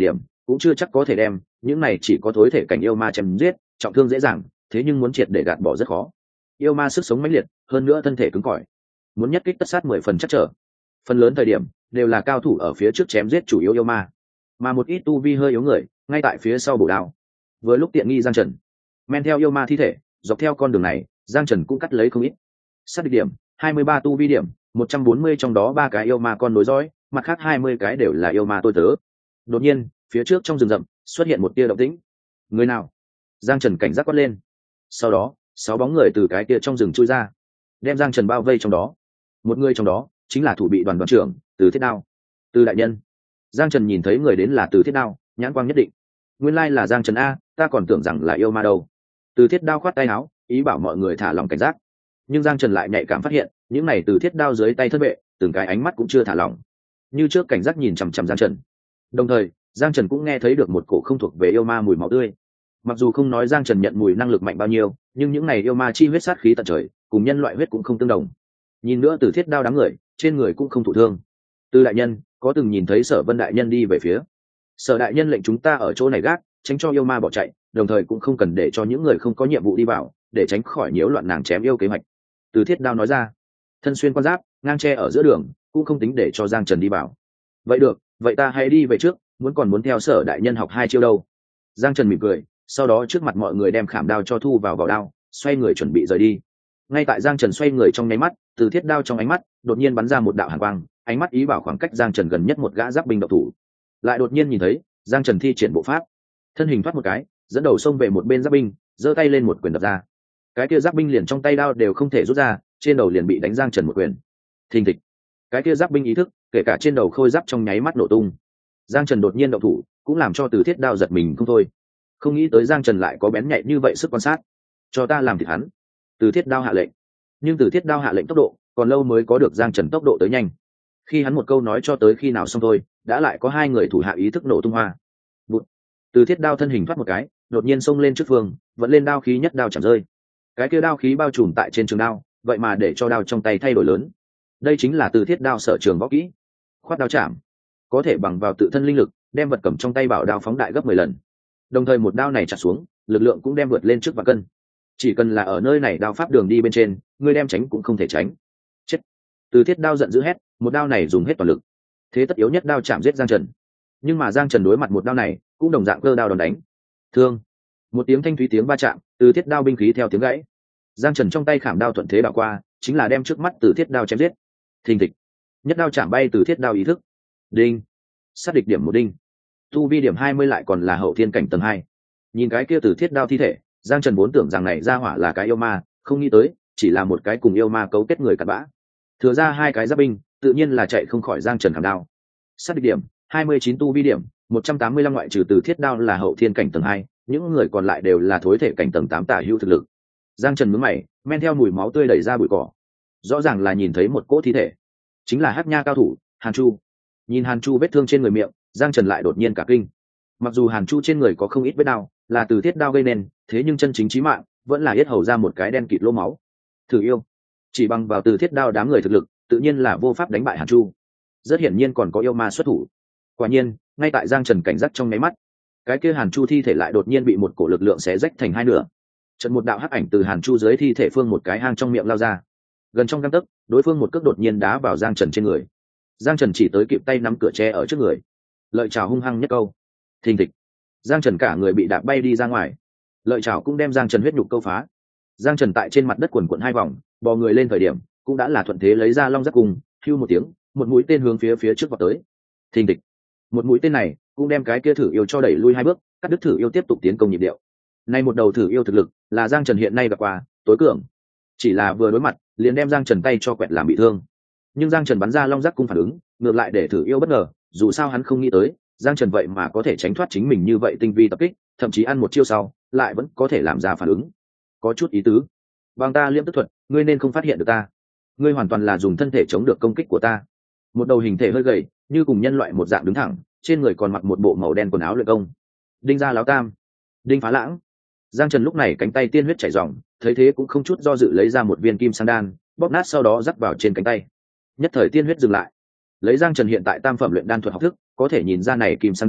cũng chưa chắc có thể đem những này chỉ có thối thể cảnh yêu ma chém giết, trọng thương dễ dàng, thế nhưng muốn triệt để gạt bỏ rất khó. Yêu ma sức sống mãnh liệt, hơn nữa thân thể cứng cỏi, muốn nhất kích tất sát 10 phần chắc trở. Phần lớn thời điểm đều là cao thủ ở phía trước chém giết chủ yếu yêu ma, mà một ít tu vi hơi yếu người ngay tại phía sau bổ đao. Với lúc tiện nghi Giang Trần men theo yêu ma thi thể, dọc theo con đường này Giang Trần cũng cắt lấy không ít. Sát địch điểm 23 tu vi điểm, 140 trong đó 3 cái yêu ma con nối dõi, mặt khác 20 cái đều là yêu ma tôi tớ. Đột nhiên phía trước trong rừng rậm xuất hiện một tia động tĩnh. Người nào? Giang Trần cảnh giác quát lên. Sau đó 6 bóng người từ cái kia trong rừng chui ra, đem Giang Trần bao vây trong đó. Một người trong đó chính là thủ bị đoàn trưởng Từ Thiết Đao. Từ đại nhân. Giang Trần nhìn thấy người đến là Từ Thiết Đao, nhãn quang nhất định. Nguyên lai là Giang Trần a, ta còn tưởng rằng là yêu ma đâu. Từ Thiết Đao khoát tay áo, ý bảo mọi người thả lòng cảnh giác. Nhưng Giang Trần lại nhạy cảm phát hiện, những này Từ Thiết Đao dưới tay thân vệ, từng cái ánh mắt cũng chưa thả lỏng, như trước cảnh giác nhìn chằm chằm Giang Trần. Đồng thời Giang Trần cũng nghe thấy được một cổ không thuộc về yêu ma mùi máu tươi. Mặc dù không nói Giang Trần nhận mùi năng lực mạnh bao nhiêu, nhưng những này yêu ma chi huyết sát khí tận trời, cùng nhân loại huyết cũng không tương đồng. Nhìn nữa Từ Thiết Đao đám người, trên người cũng không thụ thương. Từ đại nhân, có từng nhìn thấy Sở Vân đại nhân đi về phía? Sở đại nhân lệnh chúng ta ở chỗ này gác, tránh cho yêu ma bỏ chạy, đồng thời cũng không cần để cho những người không có nhiệm vụ đi vào, để tránh khỏi nhiễu loạn nàng chém yêu kế hoạch. Từ Thiết Đao nói ra. Thân xuyên quan giáp, ngang tre ở giữa đường, cũng không tính để cho Giang Trần đi vào. Vậy được, vậy ta hãy đi về trước, muốn theo Sở đại nhân học 2 chiêu đâu. Giang Trần mỉm cười, sau đó trước mặt mọi người đem khảm đao cho thu vào đao, xoay người chuẩn bị rời đi. Ngay tại Giang Trần xoay người trong nháy mắt, Từ Thiết Đao trong ánh mắt đột nhiên bắn ra một đạo hàn quang, ánh mắt ý bảo khoảng cách Giang Trần gần nhất một gã giáp binh độc thủ. Lại đột nhiên nhìn thấy Giang Trần thi triển bộ pháp, thân hình thoát một cái, dẫn đầu xông về một bên giáp binh, giơ tay lên một quyền đập ra. Cái kia giáp binh liền trong tay đao đều không thể rút ra, trên đầu liền bị đánh Giang Trần một quyền. Thình thịch. Cái kia giáp binh ý thức, kể cả trên đầu khôi giáp trong nháy mắt nổ tung. Giang Trần đột nhiên động thủ, cũng làm cho Từ Thiết Đao giật mình không thôi. Không nghĩ tới Giang Trần lại có bén nhạy như vậy sức quan sát. Cho ta làm thịt hắn. Từ Thiết Đao hạ lệnh. Nhưng Từ Thiết Đao hạ lệnh tốc độ, còn lâu mới có được Giang Trần tốc độ tới nhanh. Khi hắn một câu nói cho tới khi nào xong thôi, đã lại có 2 người thủ hạ ý thức nổ tung hoa. Bụt. Từ Thiết Đao thân hình thoát một cái, đột nhiên xông lên trước phương, vẫn lên đao khí nhất đao chạm rơi. Cái kia đao khí bao trùm tại trên trường đao, vậy mà để cho đao trong tay thay đổi lớn. Đây chính là Từ Thiết Đao sở trường võ kỹ. Khoát đao chạm, có thể bằng vào tự thân linh lực, đem vật cầm trong tay bảo đao phóng đại gấp 10 lần. Đồng thời một đao này chặt xuống, lực lượng cũng đem vượt lên trước vạn cân. Chỉ cần là ở nơi này đao pháp đường đi bên trên, người đem tránh cũng không thể tránh. Chết. Từ Thiết Đao giận dữ hét, một đao này dùng hết toàn lực, thế tất yếu nhất đao chạm giết Giang Trần. Nhưng mà Giang Trần đối mặt một đao này, cũng đồng dạng cơ đao đòn đánh. Thương. Một tiếng thanh thúy tiếng va chạm, Từ Thiết Đao binh khí theo tiếng gãy. Giang Trần trong tay khảm đao thuận thế đảo qua, chính là đem trước mắt Từ Thiết Đao chém giết. Thình thịch. Nhất đao chạm bay Từ Thiết Đao ý thức. Đinh. Sát địch điểm 1 đinh. Tu vi điểm 20 lại còn là hậu thiên cảnh tầng 2. Nhìn cái kia Từ Thiết Đao thi thể, Giang Trần vốn tưởng rằng này ra hỏa là cái yêu ma, không nghĩ tới chỉ là một cái cùng yêu ma cấu kết người cặn bã. Thừa ra 2 cái giáp binh, tự nhiên là chạy không khỏi Giang Trần khảm đao. Sát địch điểm 29 tu vi điểm, 185 ngoại trừ Từ Thiết Đao là hậu thiên cảnh tầng 2, những người còn lại đều là thối thể cảnh tầng 8 tả hữu thực lực. Giang Trần nhướng mày, men theo mùi máu tươi đẩy ra bụi cỏ. Rõ ràng là nhìn thấy một cỗ thi thể, chính là Hắc Nha cao thủ Hàn Chu. Nhìn Hàn Chu vết thương trên người miệng, Giang Trần lại đột nhiên cả kinh. Mặc dù Hàn Chu trên người có không ít vết đao, là Từ Thiết Đao gây nên, thế nhưng chân chính chí mạng vẫn là yết hầu ra một cái đen kịt lỗ máu. Thử yêu, chỉ bằng vào Từ Thiết Đao đám người thực lực, tự nhiên là vô pháp đánh bại Hàn Chu. Rất hiển nhiên còn có yêu ma xuất thủ. Quả nhiên, ngay tại Giang Trần cảnh giác trong nháy mắt, cái kia Hàn Chu thi thể lại đột nhiên bị một cổ lực lượng xé rách thành 2 nửa. Trận một đạo hắc ảnh từ Hàn Chu dưới thi thể phương một cái hang trong miệng lao ra. Gần trong gang tấc, đối phương một cước đột nhiên đá vào Giang Trần trên người. Giang Trần chỉ tới kịp tay nắm cửa tre ở trước người, lợi chảo hung hăng nhất câu. Thình thịch. Giang Trần cả người bị đạp bay đi ra ngoài. Lợi chảo cũng đem Giang Trần huyết nhục câu phá. Giang Trần tại trên mặt đất quần quần 2 vòng, bò người lên thời điểm, cũng đã là thuận thế lấy ra long giác cùng, hưu một tiếng, một mũi tên hướng phía trước vọt tới. Thình thịch. Một mũi tên này cũng đem cái kia Thử yêu cho đẩy lui 2 bước, cắt đứt Thử yêu tiếp tục tiến công nhịp điệu. Nay một đầu Thử yêu thực lực là Giang Trần hiện nay gặp qua tối cường, chỉ là vừa đối mặt liền đem Giang Trần tay cho quẹt làm bị thương. Nhưng Giang Trần bắn ra long giác cung phản ứng ngược lại để Thử yêu bất ngờ, dù sao hắn không nghĩ tới Giang Trần vậy mà có thể tránh thoát chính mình như vậy tinh vi tập kích, thậm chí ăn một chiêu sau lại vẫn có thể làm ra phản ứng. Có chút ý tứ. Bằng ta liễm tức thuật, ngươi nên không phát hiện được ta. Ngươi hoàn toàn là dùng thân thể chống được công kích của ta. Một đầu hình thể hơi gầy, như cùng nhân loại một dạng đứng thẳng, trên người còn mặc một bộ màu đen quần áo luyện công. Đinh gia láo tam, Đinh Phá Lãng. Giang Trần lúc này cánh tay tiên huyết chảy ròng, thấy thế cũng không chút do dự lấy ra một viên kim sang đan, bóp nát sau đó rắc vào trên cánh tay. Nhất thời tiên huyết dừng lại. Lấy Giang Trần hiện tại tam phẩm luyện đan thuật học thức, có thể nhìn ra này kim sang đan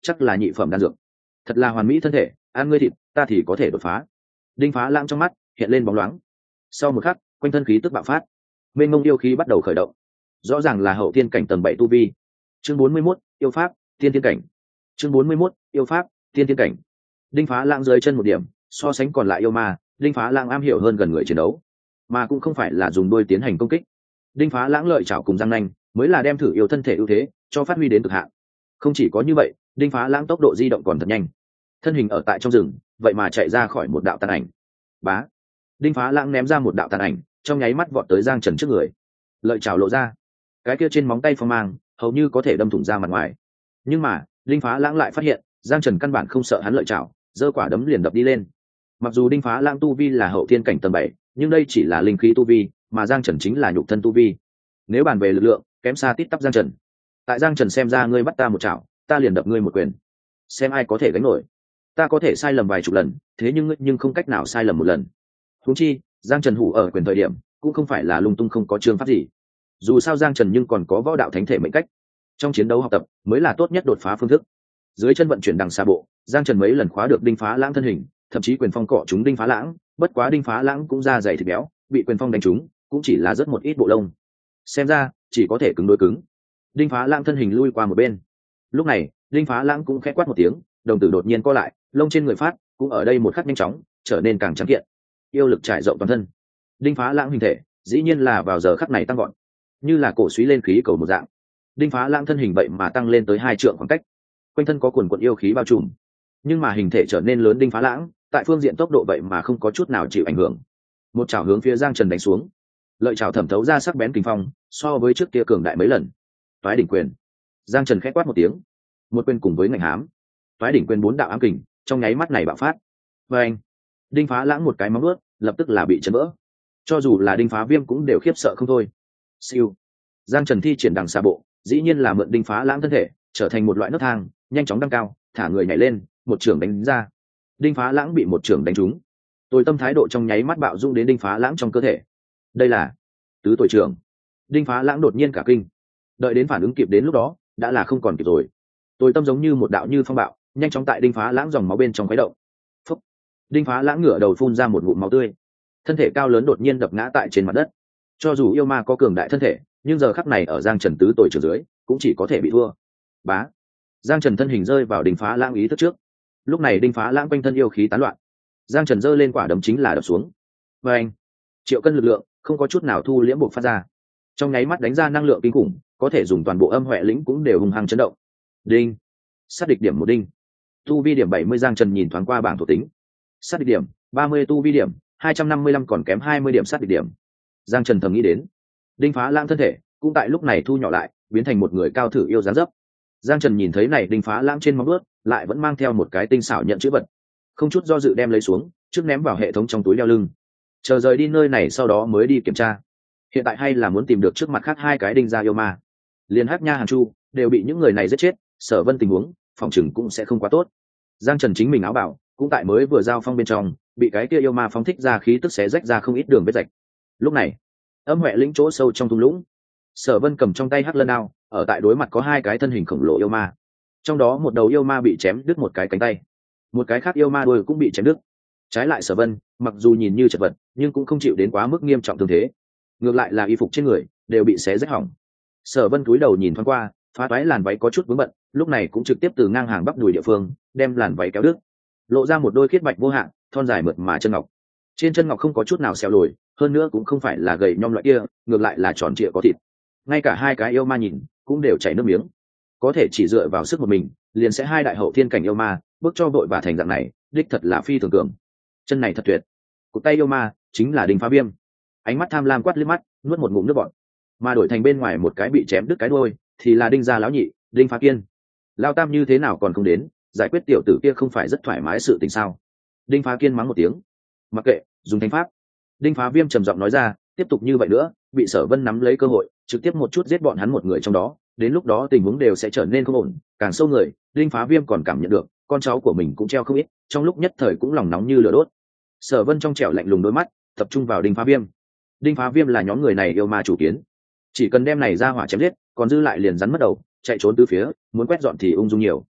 chắc là nhị phẩm đan dược. Thật là hoàn mỹ thân thể, ăn ngươi thịt ta thì có thể đột phá. Đinh Phá Lãng trong mắt hiện lên bóng loáng. Sau một khắc, quanh thân khí tức bạo phát, mênh mông yêu khí bắt đầu khởi động. Rõ ràng là hậu thiên cảnh tầng 7 tu vi. Chương 41, yêu pháp tiên thiên cảnh. Chương 41, yêu pháp tiên thiên cảnh. Đinh Phá Lãng dưới chân một điểm, so sánh còn lại yêu ma, Đinh Phá Lãng am hiểu hơn gần người chiến đấu, mà cũng không phải là dùng đôi tiến hành công kích. Đinh Phá Lãng lợi chảo cùng răng nanh mới là đem thử yêu thân thể ưu thế cho phát huy đến cực hạn. Không chỉ có như vậy, Đinh Phá Lãng tốc độ di động còn thật nhanh, thân hình ở tại trong rừng vậy mà chạy ra khỏi một đạo tàn ảnh. Bá, Đinh Phá Lãng ném ra một đạo tàn ảnh, trong nháy mắt vọt tới Giang Trần trước người, lợi chảo lộ ra, cái kia trên móng tay phong mang hầu như có thể đâm thủng ra mặt ngoài. Nhưng mà Đinh Phá Lãng lại phát hiện Giang Trần căn bản không sợ hắn lợi chảo, giơ quả đấm liền đập đi lên. Mặc dù Đinh Phá Lãng tu vi là hậu thiên cảnh tầng 7, nhưng đây chỉ là linh khí tu vi, mà Giang Trần chính là nhục thân tu vi. Nếu bàn về lực lượng, kém xa tít tắp Giang Trần. Tại Giang Trần xem ra, ngươi bắt ta một chảo, ta liền đập ngươi một quyền, xem ai có thể gánh nổi. Ta có thể sai lầm vài chục lần, thế nhưng không cách nào sai lầm một lần. Huống chi, Giang Trần hủ ở quyền thời điểm cũng không phải là lung tung không có chương pháp gì. Dù sao Giang Trần nhưng còn có võ đạo thánh thể mệnh cách, trong chiến đấu học tập mới là tốt nhất đột phá phương thức. Dưới chân vận chuyển đằng xa bộ, Giang Trần mấy lần khóa được Đinh Phá Lãng thân hình, thậm chí quyền phong cọ trúng Đinh Phá Lãng, bất quá Đinh Phá Lãng cũng da dày thịt béo, bị quyền phong đánh trúng cũng chỉ là rất một ít bộ lông, xem ra chỉ có thể cứng đối cứng. Đinh Phá Lãng thân hình lui qua một bên. Lúc này Đinh Phá Lãng cũng khẽ quát một tiếng, đồng tử đột nhiên co lại, lông trên người phát cũng ở đây một khắc nhanh chóng trở nên càng trắng kiện, yêu lực trải rộng toàn thân. Đinh Phá Lãng hình thể dĩ nhiên là vào giờ khắc này tăng gọn, như là cổ suý lên khí cầu một dạng. Đinh Phá Lãng thân hình vậy mà tăng lên tới 2 trượng khoảng cách, quanh thân có quần quần yêu khí bao trùm, nhưng mà hình thể trở nên lớn Đinh Phá Lãng tại phương diện tốc độ vậy mà không có chút nào chịu ảnh hưởng. Một chảo hướng phía Giang Trần đánh xuống, lợi chảo thẩm thấu ra sắc bén kinh phong, so với trước kia cường đại mấy lần. Toái đỉnh quyền. Giang Trần khẽ quát một tiếng, một quyền cùng với ngạnh hám, toái đỉnh quyền 4 đạo ám kình trong nháy mắt này bạo phát. Và anh, Đinh Phá Lãng một cái móng vuốt lập tức là bị chấn vỡ, cho dù là Đinh Phá Viêm cũng đều khiếp sợ không thôi. Siêu, Giang Trần thi triển đằng xa bộ, dĩ nhiên là mượn Đinh Phá Lãng thân thể trở thành một loại nấc thang, nhanh chóng đăng cao, thả người nhảy lên, một chưởng đánh ra. Đinh Phá Lãng bị một chưởng đánh trúng, tôi tâm thái độ trong nháy mắt bạo dung đến Đinh Phá Lãng trong cơ thể. Đây là tứ tội trưởng. Đinh Phá Lãng đột nhiên cả kinh, đợi đến phản ứng kịp đến lúc đó đã là không còn kịp rồi. Tôi tâm giống như một đạo như phong bạo, nhanh chóng tại Đinh Phá Lãng dòng máu bên trong khuấy động. Phúc. Đinh Phá Lãng ngửa đầu phun ra một ngụm máu tươi, thân thể cao lớn đột nhiên đập ngã tại trên mặt đất. Cho dù yêu ma có cường đại thân thể, nhưng giờ khắc này ở Giang Trần tứ tội trưởng dưới cũng chỉ có thể bị thua. Bá, Giang Trần thân hình rơi vào Đinh Phá Lãng ý thức trước. Lúc này Đinh Phá Lãng quanh thân yêu khí tán loạn, Giang Trần giơ lên quả đấm chính là đập xuống. Và anh, triệu cân lực lượng không có chút nào thu liễm buộc phát ra, trong nháy mắt đánh ra năng lượng kinh khủng, có thể dùng toàn bộ âm huệ lĩnh cũng đều hung hăng chấn động. Đinh, sát địch điểm 1 đinh, tu vi điểm 70. Giang Trần nhìn thoáng qua bảng thuộc tính, sát địch điểm 30, tu vi điểm 255, còn kém 20 điểm sát địch điểm. Giang Trần thầm nghĩ đến, Đinh Phá Lãng thân thể cũng tại lúc này thu nhỏ lại, biến thành một người cao thử yêu dáng dấp. Giang Trần nhìn thấy này Đinh Phá Lãng trên móng vuốt lại vẫn mang theo một cái tinh xảo nhận chữ vật, không chút do dự đem lấy xuống, trước ném vào hệ thống trong túi đeo lưng, chờ rời đi nơi này sau đó mới đi kiểm tra. Hiện tại hay là muốn tìm được trước mặt khác 2 cái Đinh gia yêu ma, liền Hắc Nha Hàn Chu đều bị những người này giết chết, Sở Vân tình huống phòng chừng cũng sẽ không quá tốt. Giang Trần chính mình áo bảo cũng tại mới vừa giao phong bên trong bị cái kia yêu ma phóng thích ra khí tức xé rách ra không ít đường vết rạch. Lúc này âm huệ lĩnh chỗ sâu trong thung lũng, Sở Vân cầm trong tay hắc lân đao, ở tại đối mặt có 2 cái thân hình khổng lồ yêu ma, trong đó một đầu yêu ma bị chém đứt một cái cánh tay, một cái khác yêu ma đuôi cũng bị chém đứt. Trái lại Sở Vân mặc dù nhìn như chật vật nhưng cũng không chịu đến quá mức nghiêm trọng thương thế, ngược lại là y phục trên người đều bị xé rách hỏng. Sở Vân cúi đầu nhìn thoáng qua, phá toái làn váy có chút vướng bận, lúc này cũng trực tiếp từ ngang hàng bắp đùi địa phương đem làn váy kéo đứt, lộ ra một đôi khiết bạch vô hạn, thon dài mượt mà chân ngọc. Trên chân ngọc không có chút nào xẹo lồi, hơn nữa cũng không phải là gầy nhom loại kia, ngược lại là tròn trịa có thịt. Ngay cả 2 cái yêu ma nhìn cũng đều chảy nước miếng, có thể chỉ dựa vào sức một mình liền sẽ 2 đại hậu thiên cảnh yêu ma bước cho đội và thành dạng này, đích thật là phi thường cường. Chân này thật tuyệt. Cụt tay yêu ma chính là Đinh Phá Viêm, ánh mắt tham lam quát liếc mắt, nuốt một ngụm nước bọt. Mà đổi thành bên ngoài một cái bị chém đứt cái đuôi thì là Đinh gia lão nhị, Đinh Phá Kiên. Lao tam như thế nào còn không đến, giải quyết tiểu tử kia không phải rất thoải mái sự tình sao? Đinh Phá Kiên mắng một tiếng, mặc kệ, dùng thánh pháp. Đinh Phá Viêm trầm giọng nói ra, tiếp tục như vậy nữa bị Sở Vân nắm lấy cơ hội trực tiếp một chút giết bọn hắn một người trong đó, đến lúc đó tình huống đều sẽ trở nên không ổn. Càng sâu người, Đinh Phá Viêm còn cảm nhận được con cháu của mình cũng treo không ít, trong lúc nhất thời cũng lòng nóng như lửa đốt. Sở Vân trong trẻo lạnh lùng đôi mắt tập trung vào Đinh Phá Viêm. Đinh Phá Viêm là nhóm người này yêu ma chủ kiến, chỉ cần đem này ra hỏa chém giết, còn dư lại liền rắn mất đầu, chạy trốn tứ phía, muốn quét dọn thì ung dung nhiều.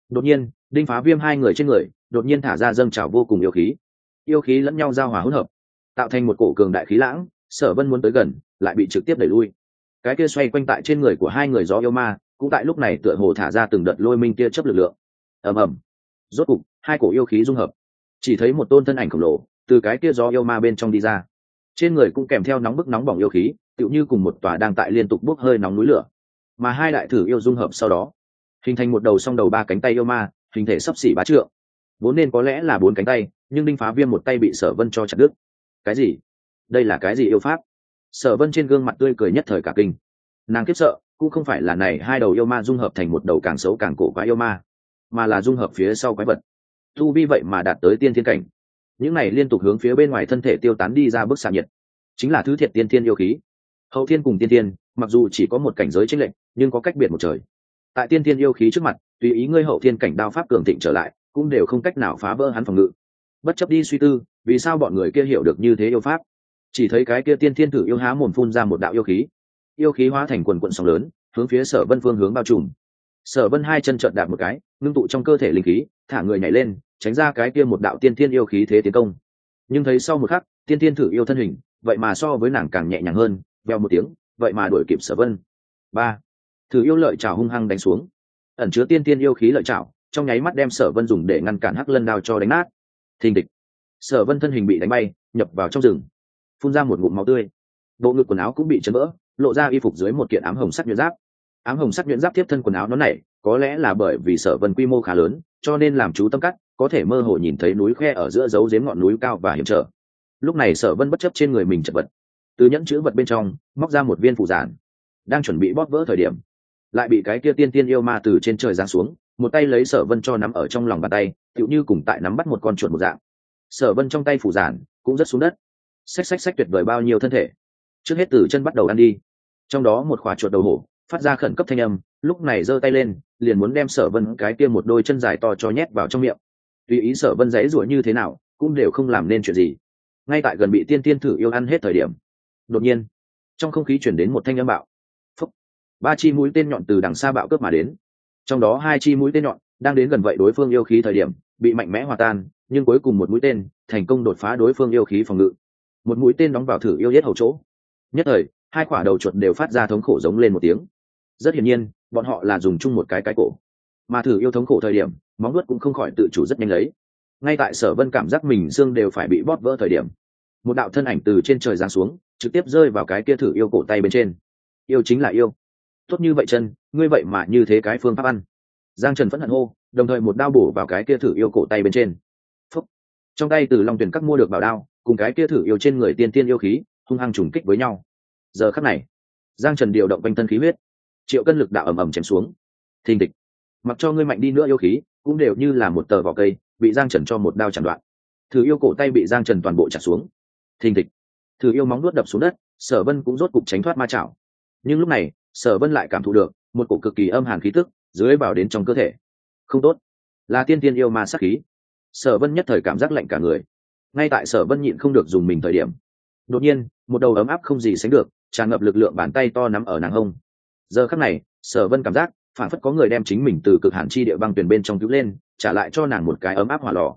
Đột nhiên đinh phá viêm hai người trên người đột nhiên thả ra dâng trào vô cùng yêu khí lẫn nhau giao hòa hỗn hợp, tạo thành một cổ cường đại khí lãng. Sở Vân muốn tới gần lại bị trực tiếp đẩy lui. Cái kia xoay quanh tại trên người của hai người gió yêu ma cũng tại lúc này tựa hồ thả ra từng đợt lôi minh tia chớp lực lượng. Ầm ầm, rốt cục hai cổ yêu khí dung hợp, chỉ thấy một tôn thân ảnh khổng lồ từ cái kia gió yêu ma bên trong đi ra, trên người cũng kèm theo nóng bức nóng bỏng yêu khí, tựu như cùng một tòa đang tại liên tục bốc hơi nóng núi lửa. Mà hai đại thử yêu dung hợp sau đó hình thành một đầu song đầu ba cánh tay yêu ma, hình thể xấp xỉ bá trượng, vốn nên có lẽ là bốn cánh tay, nhưng đinh phá viêm một tay bị Sở Vân cho chặt đứt. Cái gì? Đây là cái gì yêu pháp? Sở Vân trên gương mặt tươi cười nhất thời cả kinh. Nàng khiếp sợ cũng không phải là này hai đầu yêu ma dung hợp thành một đầu càng xấu càng cổ quái yêu ma, mà là dung hợp phía sau quái vật tu vi vậy mà đạt tới tiên thiên cảnh. Những này liên tục hướng phía bên ngoài thân thể tiêu tán đi ra bức xạ nhiệt, chính là thứ thiệt tiên thiên yêu khí. Hậu thiên cùng tiên thiên mặc dù chỉ có một cảnh giới chênh lệch, nhưng có cách biệt một trời. Tại tiên thiên yêu khí trước mặt, tùy ý ngươi hậu thiên cảnh đao pháp cường thịnh trở lại, cũng đều không cách nào phá vỡ hắn phòng ngự. Bất chấp đi suy tư vì sao bọn người kia hiểu được như thế yêu pháp, chỉ thấy cái kia tiên thiên thử yêu há mồm phun ra một đạo yêu khí hóa thành quần quận sóng lớn, hướng phía Sở Vân phương hướng bao trùm. Sở Vân hai chân trợn đạp một cái, ngưng tụ trong cơ thể linh khí, thả người nhảy lên, tránh ra cái kia một đạo tiên thiên yêu khí thế tiến công. Nhưng thấy sau một khắc, tiên thiên thử yêu thân hình, vậy mà so với nàng càng nhẹ nhàng hơn, vèo một tiếng, vậy mà đuổi kịp Sở Vân. Ba, thử yêu lợi chảo hung hăng đánh xuống, ẩn chứa tiên thiên yêu khí lợi chảo, trong nháy mắt đem Sở Vân dùng để ngăn cản Hắc Lân đao cho đánh nát. Thình địch, Sở Vân thân hình bị đánh bay, nhập vào trong rừng, phun ra một ngụm máu tươi. Bộ ngực quần áo cũng bị chấn vỡ, lộ ra y phục dưới một kiện ám hồng sắt nhuyễn giáp. Ám hồng sắt nhuyễn giáp tiếp thân quần áo nó này, có lẽ là bởi vì Sở Vân quy mô khá lớn, cho nên làm chú tâm cắt, có thể mơ hồ nhìn thấy núi khe ở giữa giấu giếm ngọn núi cao và hiểm trở. Lúc này Sở Vân bất chấp trên người mình chật vật, từ nhẫn chữ vật bên trong móc ra một viên phù giản, đang chuẩn bị bóp vỡ thời điểm, lại bị cái kia tiên tiên yêu ma từ trên trời giáng xuống, một tay lấy Sở Vân cho nắm ở trong lòng bàn tay, tựu như cùng tại nắm bắt một con chuột một dạng. Sở Vân trong tay phù giản cũng rất xuống đất, xách tuyệt vời bao nhiêu thân thể, trước hết từ chân bắt đầu ăn đi. Trong đó một khỏa chuột đầu hổ phát ra khẩn cấp thanh âm, lúc này giơ tay lên liền muốn đem Sở Vân cái kia một đôi chân dài to cho nhét vào trong miệng. Tùy ý Sở Vân giãy giụa như thế nào cũng đều không làm nên chuyện gì. Ngay tại gần bị tiên tiên thử yêu ăn hết thời điểm, đột nhiên trong không khí chuyển đến một thanh âm bạo. Phúc. Ba chi mũi tên nhọn từ đằng xa bạo cướp mà đến, trong đó hai chi mũi tên nhọn đang đến gần vậy đối phương yêu khí thời điểm bị mạnh mẽ hòa tan, nhưng cuối cùng một mũi tên thành công đột phá đối phương yêu khí phòng ngự. Một mũi tên đóng vào thử yêu yết hầu chỗ, nhất thời hai quả đầu chuột đều phát ra thống khổ giống lên một tiếng. Rất hiển nhiên bọn họ là dùng chung một cái cổ, mà thử yêu thống khổ thời điểm móng vuốt cũng không khỏi tự chủ rất nhanh lấy. Ngay tại Sở Vân cảm giác mình xương đều phải bị bóp vỡ thời điểm, một đạo thân ảnh từ trên trời giáng xuống, trực tiếp rơi vào cái kia thử yêu cổ tay bên trên. Yêu chính là yêu, tốt như vậy chân, ngươi vậy mà như thế cái phương pháp ăn. Giang Trần phẫn hận hô, đồng thời một đao bổ vào cái kia thử yêu cổ tay bên trên. Phúc. Trong tay từ Long Tuyển các mua được bảo đao cùng cái kia thử yêu trên người tiên tiên yêu khí hung hăng trùng kích với nhau. Giờ khắc này Giang Trần điều động quanh thân khí huyết, triệu cân lực đạo ầm ầm chém xuống. Thình địch, mặc cho ngươi mạnh đi nữa yêu khí cũng đều như là một tờ vỏ cây bị Giang Trần cho một đao chặt đoạn. Thử yêu cổ tay bị Giang Trần toàn bộ chặt xuống. Thình địch, thử yêu móng nuốt đập xuống đất, Sở Vân cũng rốt cục tránh thoát ma chảo. Nhưng lúc này Sở Vân lại cảm thụ được một cổ cực kỳ âm hàn khí tức dưới vào đến trong cơ thể. Không tốt, là tiên tiên yêu ma sát khí. Sở Vân nhất thời cảm giác lạnh cả người. Ngay tại Sở Vân nhịn không được dùng mình thời điểm, đột nhiên một đầu ấm áp không gì sánh được tràn ngập lực lượng bàn tay to nắm ở nàng hông. Giờ khắc này Sở Vân cảm giác phản phất có người đem chính mình từ cực hàn chi địa băng tuyển bên trong cứu lên, trả lại cho nàng một cái ấm áp hỏa lò.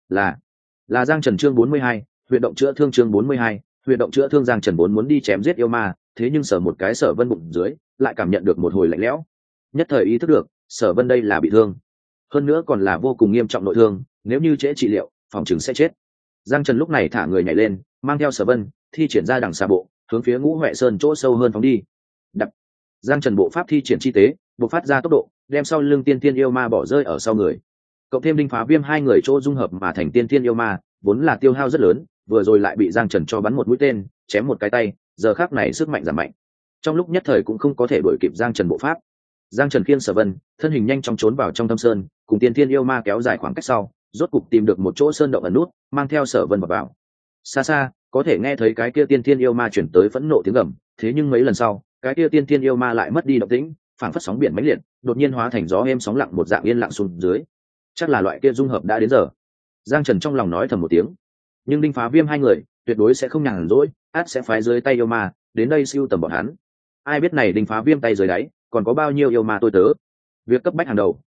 Là Giang Trần chương 42, huyệt động chữa thương chương 42, huyệt động chữa thương. Giang Trần vốn muốn đi chém giết yêu ma, thế nhưng Sở một cái Sở Vân bụng dưới lại cảm nhận được một hồi lạnh lẽo, nhất thời ý thức được Sở Vân đây là bị thương, hơn nữa còn là vô cùng nghiêm trọng nội thương, nếu như trễ trị liệu phòng chừng sẽ chết. Giang Trần lúc này thả người nhảy lên, mang theo Sở Vân thi triển ra đằng xa bộ, hướng phía Ngũ Huệ Sơn chỗ sâu hơn phóng đi. Đập. Giang Trần bộ pháp thi triển chi tế, bộc phát ra tốc độ, đem sau lưng tiên tiên yêu ma bỏ rơi ở sau người. Cộng thêm Đinh Phá Viêm hai người chỗ dung hợp mà thành tiên tiên yêu ma, vốn là tiêu hao rất lớn, vừa rồi lại bị Giang Trần cho bắn một mũi tên, chém một cái tay, giờ khắc này sức mạnh giảm mạnh. Trong lúc nhất thời cũng không có thể đuổi kịp Giang Trần bộ pháp. Giang Trần khiêng Sở Vân, thân hình nhanh chóng trốn vào trong thâm sơn, cùng tiên tiên yêu ma kéo dài khoảng cách sau, rốt cục tìm được một chỗ sơn động ẩn nút, mang theo Sở Vân vào. Xa xa, có thể nghe thấy cái kia tiên tiên yêu ma chuyển tới phẫn nộ tiếng gầm, thế nhưng mấy lần sau, cái kia tiên tiên yêu ma lại mất đi động tĩnh, phảng phất sóng biển mãnh liệt, đột nhiên hóa thành gió êm sóng lặng một dạng yên lặng xuống dưới. Chắc là loại kia dung hợp đã đến giờ. Giang Trần trong lòng nói thầm một tiếng, nhưng Đinh Phá Viêm hai người tuyệt đối sẽ không nhàn rỗi, ắt sẽ phái dưới tay yêu ma đến đây siêu tầm bọn hắn. Ai biết này Đinh Phá Viêm tay dưới đáy còn có bao nhiêu yêu ma tôi tớ. Việc cấp bách hàng đầu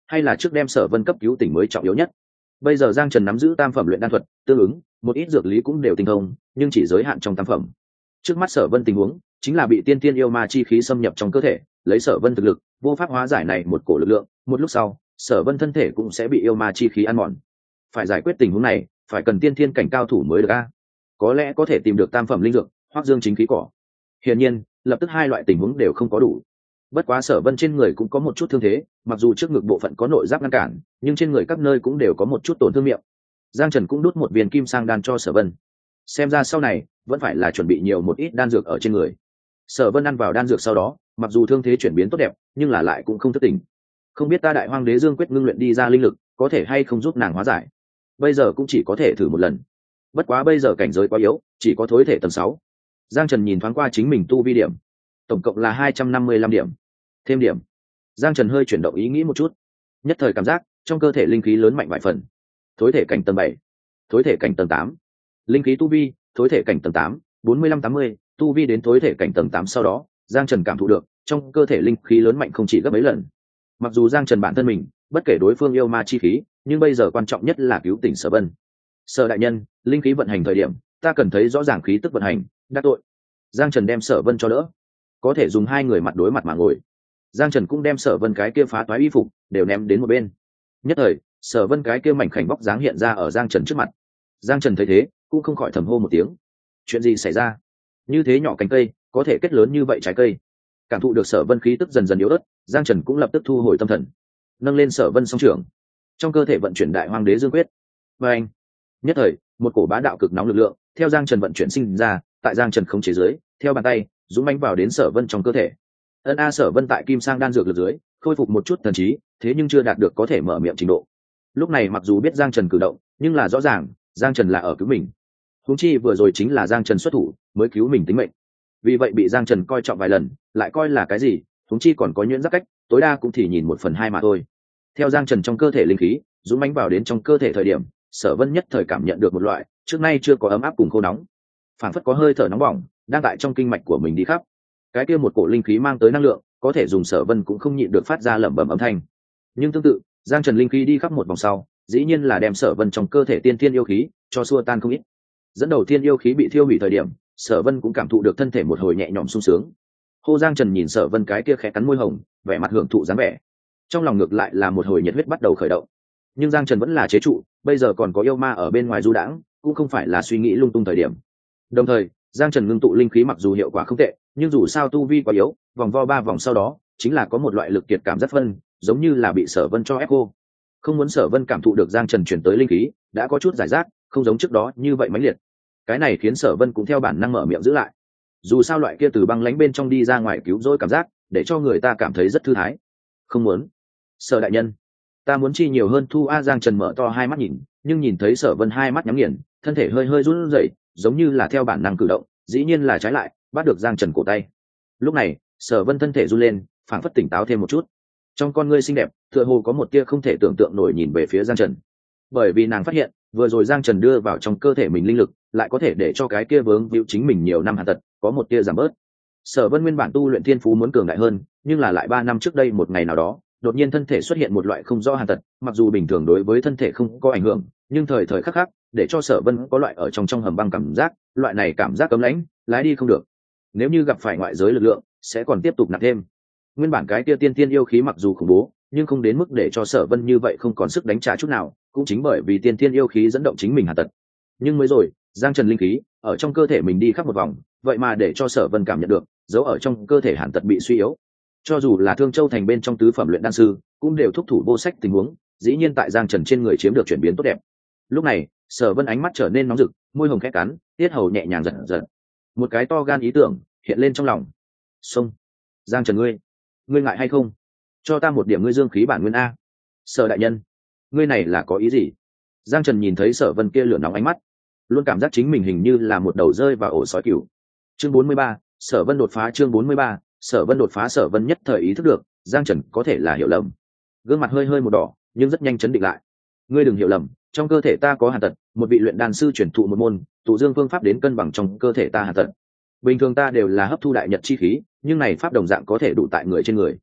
hay là trước đem Sở Vân cấp cứu tỉnh mới trọng yếu nhất. Bây giờ Giang Trần nắm giữ tam phẩm luyện đan thuật, tương ứng một ít dược lý cũng đều tinh thông, nhưng chỉ giới hạn trong tam phẩm. Trước mắt Sở Vân tình huống chính là bị tiên tiên yêu ma chi khí xâm nhập trong cơ thể, lấy Sở Vân thực lực vô pháp hóa giải này một cổ lực lượng, một lúc sau Sở Vân thân thể cũng sẽ bị yêu ma chi khí ăn mòn. Phải giải quyết tình huống này phải cần tiên thiên cảnh cao thủ mới được a. Có lẽ có thể tìm được tam phẩm linh dược hoặc dương chính khí cỏ. Hiển nhiên lập tức hai loại tình huống đều không có đủ. Bất quá Sở Vân trên người cũng có một chút thương thế, mặc dù trước ngực bộ phận có nội giáp ngăn cản, nhưng trên người các nơi cũng đều có một chút tổn thương miệng. Giang Trần cũng đút một viên kim sang đan cho Sở Vân. Xem ra sau này vẫn phải là chuẩn bị nhiều một ít đan dược ở trên người. Sở Vân ăn vào đan dược sau đó, mặc dù thương thế chuyển biến tốt đẹp, nhưng là lại cũng không thức tỉnh. Không biết ta Đại Hoang Đế Dương quyết ngưng luyện đi ra linh lực, có thể hay không giúp nàng hóa giải. Bây giờ cũng chỉ có thể thử một lần. Bất quá bây giờ cảnh giới quá yếu, chỉ có thối thể tầng 6. Giang Trần nhìn thoáng qua chính mình tu vi điểm, tổng cộng là 255 điểm. Thêm điểm. Giang Trần hơi chuyển động ý nghĩ một chút, nhất thời cảm giác trong cơ thể linh khí lớn mạnh vài phần. Thối thể cảnh tầng 7, thối thể cảnh tầng 8. Linh khí tu vi, thối thể cảnh tầng 8, 45-80, tu vi đến thối thể cảnh tầng 8 sau đó, Giang Trần cảm thụ được trong cơ thể linh khí lớn mạnh không chỉ gấp mấy lần. Mặc dù Giang Trần bản thân mình bất kể đối phương yêu ma chi khí, nhưng bây giờ quan trọng nhất là cứu tỉnh Sở Vân. Sở đại nhân, linh khí vận hành thời điểm, ta cần thấy rõ ràng khí tức vận hành, đắc tội. Giang Trần đem Sở Vân cho đỡ, có thể dùng hai người mặt đối mặt mà ngồi. Giang Trần cũng đem Sở Vân cái kia phá toái y phục đều ném đến một bên. Nhất thời, Sở Vân cái kia mảnh khảnh bóc dáng hiện ra ở Giang Trần trước mặt. Giang Trần thấy thế, cũng không khỏi thầm hô một tiếng. Chuyện gì xảy ra? Như thế nhỏ cánh cây, có thể kết lớn như vậy trái cây. Cảm thụ được Sở Vân khí tức dần dần yếu ớt, Giang Trần cũng lập tức thu hồi tâm thần, nâng lên Sở Vân song trưởng, trong cơ thể vận chuyển Đại Hoang Đế Dương quyết. Và anh, nhất thời, một cổ bá đạo cực nóng lực lượng theo Giang Trần vận chuyển sinh ra, tại Giang Trần khống chế dưới, theo bàn tay dũng mãnh vào đến Sở Vân trong cơ thể. Sở Vân tại kim sang đan dược lực dưới, khôi phục một chút thần trí, thế nhưng chưa đạt được có thể mở miệng trình độ. Lúc này mặc dù biết Giang Trần cử động, nhưng là rõ ràng Giang Trần là ở cứu mình. Huống chi vừa rồi chính là Giang Trần xuất thủ mới cứu mình tính mệnh. Vì vậy bị Giang Trần coi trọng vài lần, lại coi là cái gì, huống chi còn có nhuyễn giáp cách, tối đa cũng chỉ nhìn 1/2 mà thôi. Theo Giang Trần trong cơ thể linh khí dũng mãnh vào đến trong cơ thể thời điểm, Sở Vân nhất thời cảm nhận được một loại trước nay chưa có ấm áp cùng khô nóng, phảng phất có hơi thở nóng bỏng đang tại trong kinh mạch của mình đi khắp. Cái kia một cổ linh khí mang tới năng lượng, có thể dùng Sở Vân cũng không nhịn được phát ra lẩm bẩm âm thanh. Nhưng tương tự, Giang Trần linh khí đi khắp một vòng sau, dĩ nhiên là đem Sở Vân trong cơ thể tiên thiên yêu khí cho xua tan không ít. Dẫn đầu tiên yêu khí bị thiêu hủy thời điểm, Sở Vân cũng cảm thụ được thân thể một hồi nhẹ nhõm sung sướng. Hô Giang Trần nhìn Sở Vân cái kia khẽ cắn môi hồng, vẻ mặt hưởng thụ dáng vẻ. Trong lòng ngược lại là một hồi nhiệt huyết bắt đầu khởi động. Nhưng Giang Trần vẫn là chế trụ, bây giờ còn có yêu ma ở bên ngoài du đãng, cũng không phải là suy nghĩ lung tung thời điểm. Đồng thời, Giang Trần ngưng tụ linh khí mặc dù hiệu quả không tệ, nhưng dù sao tu vi quá yếu, vòng vo 3 vòng sau đó, chính là có một loại lực kiệt cảm rất phân, giống như là bị Sở Vân cho ép cô. Không muốn Sở Vân cảm thụ được Giang Trần truyền tới linh khí, đã có chút giải rác, không giống trước đó như vậy mãnh liệt. Cái này khiến Sở Vân cũng theo bản năng mở miệng giữ lại. Dù sao loại kia từ băng lãnh bên trong đi ra ngoài cứu rỗi cảm giác, để cho người ta cảm thấy rất thư thái. Không muốn. Sở đại nhân, ta muốn chi nhiều hơn thu a. Giang Trần mở to hai mắt nhìn, nhưng nhìn thấy Sở Vân hai mắt nhắm nghiền, thân thể hơi hơi run rẩy, giống như là theo bản năng cử động, dĩ nhiên là trái lại, bắt được Giang Trần cổ tay. Lúc này, Sở Vân thân thể run lên, phảng phất tỉnh táo thêm một chút. Trong con ngươi xinh đẹp, tựa hồ có một tia không thể tưởng tượng nổi nhìn về phía Giang Trần. Bởi vì nàng phát hiện, vừa rồi Giang Trần đưa vào trong cơ thể mình linh lực, lại có thể để cho cái kia vướng víu chính mình nhiều năm hàn tật, có một tia giảm bớt. Sở Vân nguyên bản tu luyện thiên phú muốn cường đại hơn, nhưng là lại 3 năm trước đây một ngày nào đó, đột nhiên thân thể xuất hiện một loại không rõ hàn tật, mặc dù bình thường đối với thân thể không có ảnh hưởng, nhưng thời thời khắc khắc, để cho Sở Vân có loại ở trong hầm băng cảm giác, loại này cảm giác cấm lãnh, lái đi không được. Nếu như gặp phải ngoại giới lực lượng, sẽ còn tiếp tục nặng thêm. Nguyên bản cái kia tiên tiên yêu khí mặc dù khủng bố, nhưng không đến mức để cho Sở Vân như vậy không còn sức đánh trả chút nào, cũng chính bởi vì tiên tiên yêu khí dẫn động chính mình hàn tật. Nhưng mới rồi, Giang Trần linh khí ở trong cơ thể mình đi khắp một vòng, vậy mà để cho Sở Vân cảm nhận được, dấu ở trong cơ thể hàn tật bị suy yếu. Cho dù là Thương Châu thành bên trong tứ phẩm luyện đan sư, cũng đều thúc thủ vô sách tình huống, dĩ nhiên tại Giang Trần trên người chiếm được chuyển biến tốt đẹp. Lúc này, Sở Vân ánh mắt trở nên nóng rực, môi hồng khẽ cắn, tiết hầu nhẹ nhàng giật giật. Một cái to gan ý tưởng hiện lên trong lòng. Xông, Giang Trần ngươi ngại hay không? Cho ta một điểm ngươi dương khí bản nguyên a. Sở đại nhân, ngươi này là có ý gì? Giang Trần nhìn thấy Sở Vân kia lửa nóng ánh mắt, luôn cảm giác chính mình hình như là một đầu rơi vào ổ sói cừu. Chương 43, Sở Vân đột phá. Chương 43, Sở Vân đột phá. Sở Vân nhất thời ý thức được, Giang Trần có thể là hiểu lầm. Gương mặt hơi hơi một đỏ, nhưng rất nhanh chấn định lại. Ngươi đừng hiểu lầm, trong cơ thể ta có hàn tật, một vị luyện đan sư truyền thụ một môn tụ dương phương pháp đến cân bằng trong cơ thể ta hàn tật. Bình thường ta đều là hấp thu đại nhật chi khí, nhưng này pháp đồng dạng có thể đủ tại người trên người.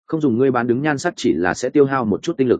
không dùng ngươi bán đứng nhan sắc chỉ là sẽ tiêu hao một chút tinh lực,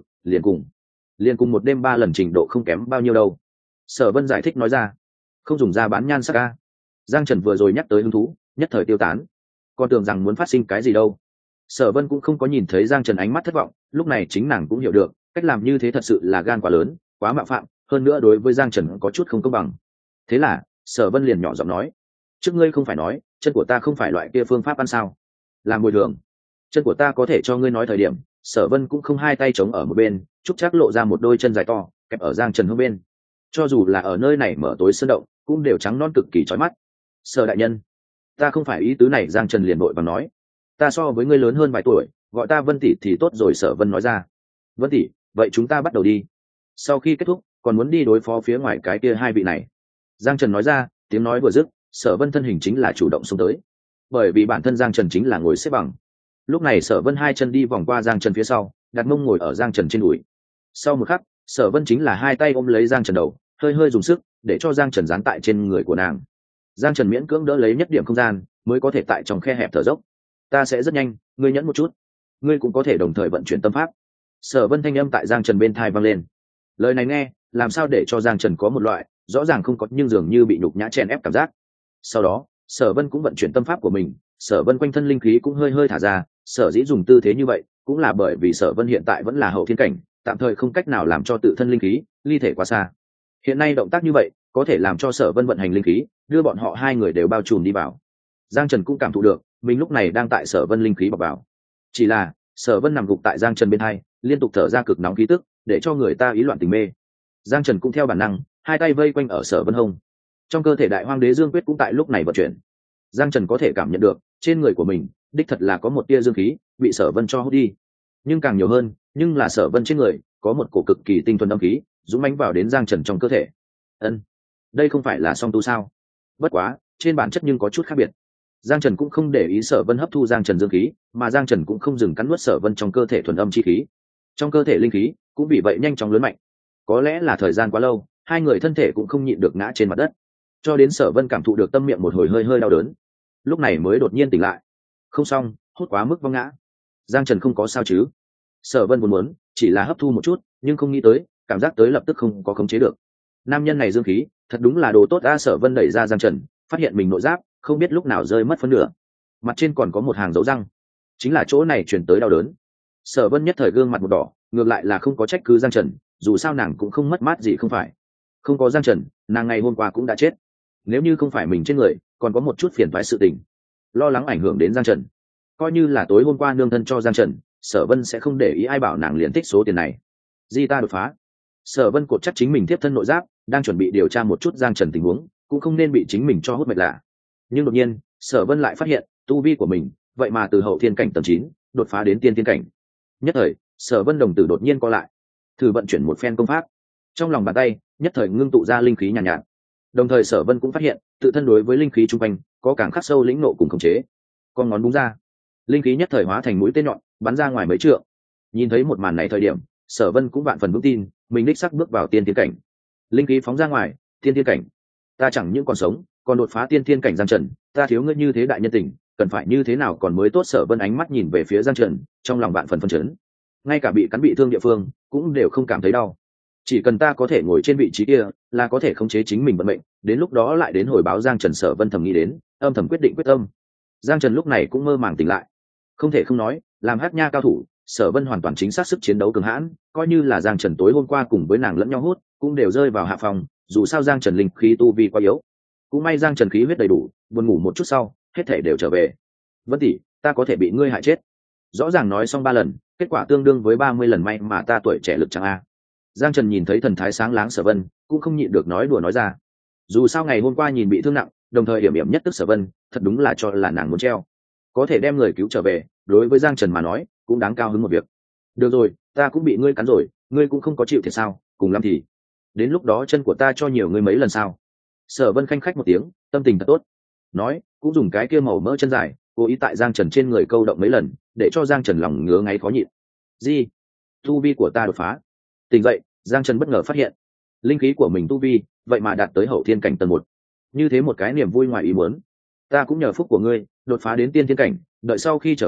liền cùng một đêm 3 lần trình độ không kém bao nhiêu đâu. Sở Vân giải thích nói ra. Không dùng ra bán nhan sắc a. Giang Trần vừa rồi nhắc tới hứng thú, nhất thời tiêu tán. Còn tưởng rằng muốn phát sinh cái gì đâu. Sở Vân cũng không có nhìn thấy Giang Trần ánh mắt thất vọng, lúc này chính nàng cũng hiểu được, cách làm như thế thật sự là gan quá lớn, quá mạo phạm, hơn nữa đối với Giang Trần có chút không công bằng. Thế là, Sở Vân liền nhỏ giọng nói, trước ngươi không phải nói, chân của ta không phải loại kia phương pháp ăn sao? Làm bồi thường, chân của ta có thể cho ngươi nói thời điểm. Sở Vân cũng không hai tay chống ở một bên, chúc chắc lộ ra một đôi chân dài to, kẹp ở Giang Trần hướng bên. Cho dù là ở nơi này mở tối sơn động, cũng đều trắng non cực kỳ chói mắt. Sở đại nhân, ta không phải ý tứ này. Giang Trần liền vội vàng nói, ta so với ngươi lớn hơn vài tuổi, gọi ta Vân tỷ thì tốt rồi. Sở Vân nói ra. Vân tỷ, vậy chúng ta bắt đầu đi. Sau khi kết thúc, còn muốn đi đối phó phía ngoài cái kia hai vị này. Giang Trần nói ra, tiếng nói vừa dứt, Sở Vân thân hình chính là chủ động xông tới. Bởi vì bản thân Giang Trần chính là ngồi xếp bằng. Lúc này Sở Vân hai chân đi vòng qua Giang Trần phía sau, đặt mông ngồi ở Giang Trần trên đùi. Sau một khắc, Sở Vân chính là hai tay ôm lấy Giang Trần đầu, hơi hơi dùng sức để cho Giang Trần dán tại trên người của nàng. Giang Trần miễn cưỡng đỡ lấy nhất điểm không gian, mới có thể tại trong khe hẹp thở dốc. Ta sẽ rất nhanh, ngươi nhẫn một chút. Ngươi cũng có thể đồng thời vận chuyển tâm pháp. Sở Vân thanh âm tại Giang Trần bên tai vang lên. Lời này nghe, làm sao để cho Giang Trần có một loại rõ ràng không có nhưng dường như bị nhục nhã chèn ép cảm giác. Sau đó, Sở Vân cũng vận chuyển tâm pháp của mình, Sở Vân quanh thân linh khí cũng hơi hơi thả ra, sở dĩ dùng tư thế như vậy, cũng là bởi vì Sở Vân hiện tại vẫn là hậu thiên cảnh, tạm thời không cách nào làm cho tự thân linh khí ly thể quá xa. Hiện nay động tác như vậy, có thể làm cho Sở Vân vận hành linh khí, đưa bọn họ hai người đều bao trùm đi vào. Giang Trần cũng cảm thụ được, mình lúc này đang tại Sở Vân linh khí bọc vào. Chỉ là, Sở Vân nằm gục tại Giang Trần bên hai, liên tục thở ra cực nóng khí tức, để cho người ta ý loạn tình mê. Giang Trần cũng theo bản năng, hai tay vây quanh ở Sở Vân hông. Trong cơ thể Đại Hoang Đế Dương Quyết cũng tại lúc này vận chuyển. Giang Trần có thể cảm nhận được, trên người của mình, đích thật là có một tia dương khí bị Sở Vân cho hút đi. Nhưng càng nhiều hơn, nhưng là Sở Vân trên người có một cổ cực kỳ tinh thuần âm khí, dũng mãnh vào đến Giang Trần trong cơ thể. Đây không phải là song tu sao? Bất quá, trên bản chất nhưng có chút khác biệt. Giang Trần cũng không để ý Sở Vân hấp thu Giang Trần dương khí, mà Giang Trần cũng không dừng cắn nuốt Sở Vân trong cơ thể thuần âm chi khí. Trong cơ thể linh khí cũng vì vậy nhanh chóng lớn mạnh. Có lẽ là thời gian quá lâu, hai người thân thể cũng không nhịn được ngã trên mặt đất. Cho đến Sở Vân cảm thụ được tâm miệng một hồi hơi hơi đau đớn, lúc này mới đột nhiên tỉnh lại. Không xong, hút quá mức vong ngã. Giang Trần không có sao chứ? Sở Vân muốn chỉ là hấp thu một chút, nhưng không nghĩ tới, cảm giác tới lập tức không có khống chế được. Nam nhân này dương khí, thật đúng là đồ tốt a. Sở Vân đẩy ra Giang Trần, phát hiện mình nội giáp không biết lúc nào rơi mất phân nửa. Mặt trên còn có một hàng dấu răng, chính là chỗ này truyền tới đau đớn. Sở Vân nhất thời gương mặt một đỏ, ngược lại là không có trách cứ Giang Trần, dù sao nàng cũng không mất mát gì không phải. Không có Giang Trần, nàng ngày hôm qua cũng đã chết. Nếu như không phải mình trên người, còn có một chút phiền toái sự tình, lo lắng ảnh hưởng đến Giang Trần. Coi như là tối hôm qua nương thân cho Giang Trần, Sở Vân sẽ không để ý ai bảo nàng liền thích số tiền này. Di ta đột phá. Sở Vân cột chắc chính mình tiếp thân nội giáp, đang chuẩn bị điều tra một chút Giang Trần tình huống, cũng không nên bị chính mình cho hút mệt lạ. Nhưng đột nhiên, Sở Vân lại phát hiện, tu vi của mình, vậy mà từ hậu thiên cảnh tầng 9 đột phá đến tiên thiên cảnh. Nhất thời, Sở Vân đồng tử đột nhiên co lại, thử vận chuyển một phen công pháp. Trong lòng bàn tay, nhất thời ngưng tụ ra linh khí nhàn nhạt. Đồng thời Sở Vân cũng phát hiện, tự thân đối với linh khí xung quanh có càng khắc sâu lĩnh ngộ cùng khống chế. Con ngón búng ra, linh khí nhất thời hóa thành mũi tên nhọn, bắn ra ngoài mấy trượng. Nhìn thấy một màn này thời điểm, Sở Vân cũng vạn phần vững tin, mình đích xác bước vào tiên thiên cảnh. Linh khí phóng ra ngoài, tiên thiên cảnh. Ta chẳng những còn sống, còn đột phá tiên thiên cảnh. Giang Trần, ta thiếu ngươi như thế đại nhân tình, cần phải như thế nào còn mới tốt. Sở Vân ánh mắt nhìn về phía Giang Trần, trong lòng vạn phần phân chấn. Ngay cả bị cắn bị thương địa phương, cũng đều không cảm thấy đau. Chỉ cần ta có thể ngồi trên vị trí kia, là có thể khống chế chính mình vận mệnh, đến lúc đó lại đến hồi báo Giang Trần. Sở Vân thầm nghĩ đến, âm thầm quyết định quyết tâm. Giang Trần lúc này cũng mơ màng tỉnh lại. Không thể không nói, làm Hắc Nha cao thủ, Sở Vân hoàn toàn chính xác sức chiến đấu cường hãn, coi như là Giang Trần tối hôm qua cùng với nàng lẫn nhau hút, cũng đều rơi vào hạ phòng, dù sao Giang Trần linh khí tu vi quá yếu. Cũng may Giang Trần khí huyết đầy đủ, buồn ngủ một chút sau, hết thể đều trở về. Vân tỷ, ta có thể bị ngươi hại chết. Rõ ràng nói xong 3 lần, kết quả tương đương với 30 lần. May mà ta tuổi trẻ lực chẳng a. Giang Trần nhìn thấy thần thái sáng láng Sở Vân, cũng không nhịn được nói đùa nói ra. Dù sao ngày hôm qua nhìn bị thương nặng, đồng thời hiểm nhất tức Sở Vân, thật đúng là cho là nàng muốn treo. Có thể đem người cứu trở về, đối với Giang Trần mà nói, cũng đáng cao hứng một việc. Được rồi, ta cũng bị ngươi cắn rồi, ngươi cũng không có chịu thiệt sao? Cùng lắm thì, đến lúc đó chân của ta cho nhiều ngươi mấy lần sao? Sở Vân khanh khách một tiếng, tâm tình thật tốt. Nói, cũng dùng cái kia màu mỡ chân dài, cố ý tại Giang Trần trên người câu động mấy lần, để cho Giang Trần lòng ngứa ngáy khó nhịn. Gì? Tu vi của ta đột phá. Tỉnh dậy, Giang Trần bất ngờ phát hiện, linh khí của mình tu vi, vậy mà đạt tới hậu thiên cảnh tầng 1. Như thế một cái niềm vui ngoài ý muốn. Ta cũng nhờ phúc của ngươi, đột phá đến tiên thiên cảnh, đợi sau khi trở về,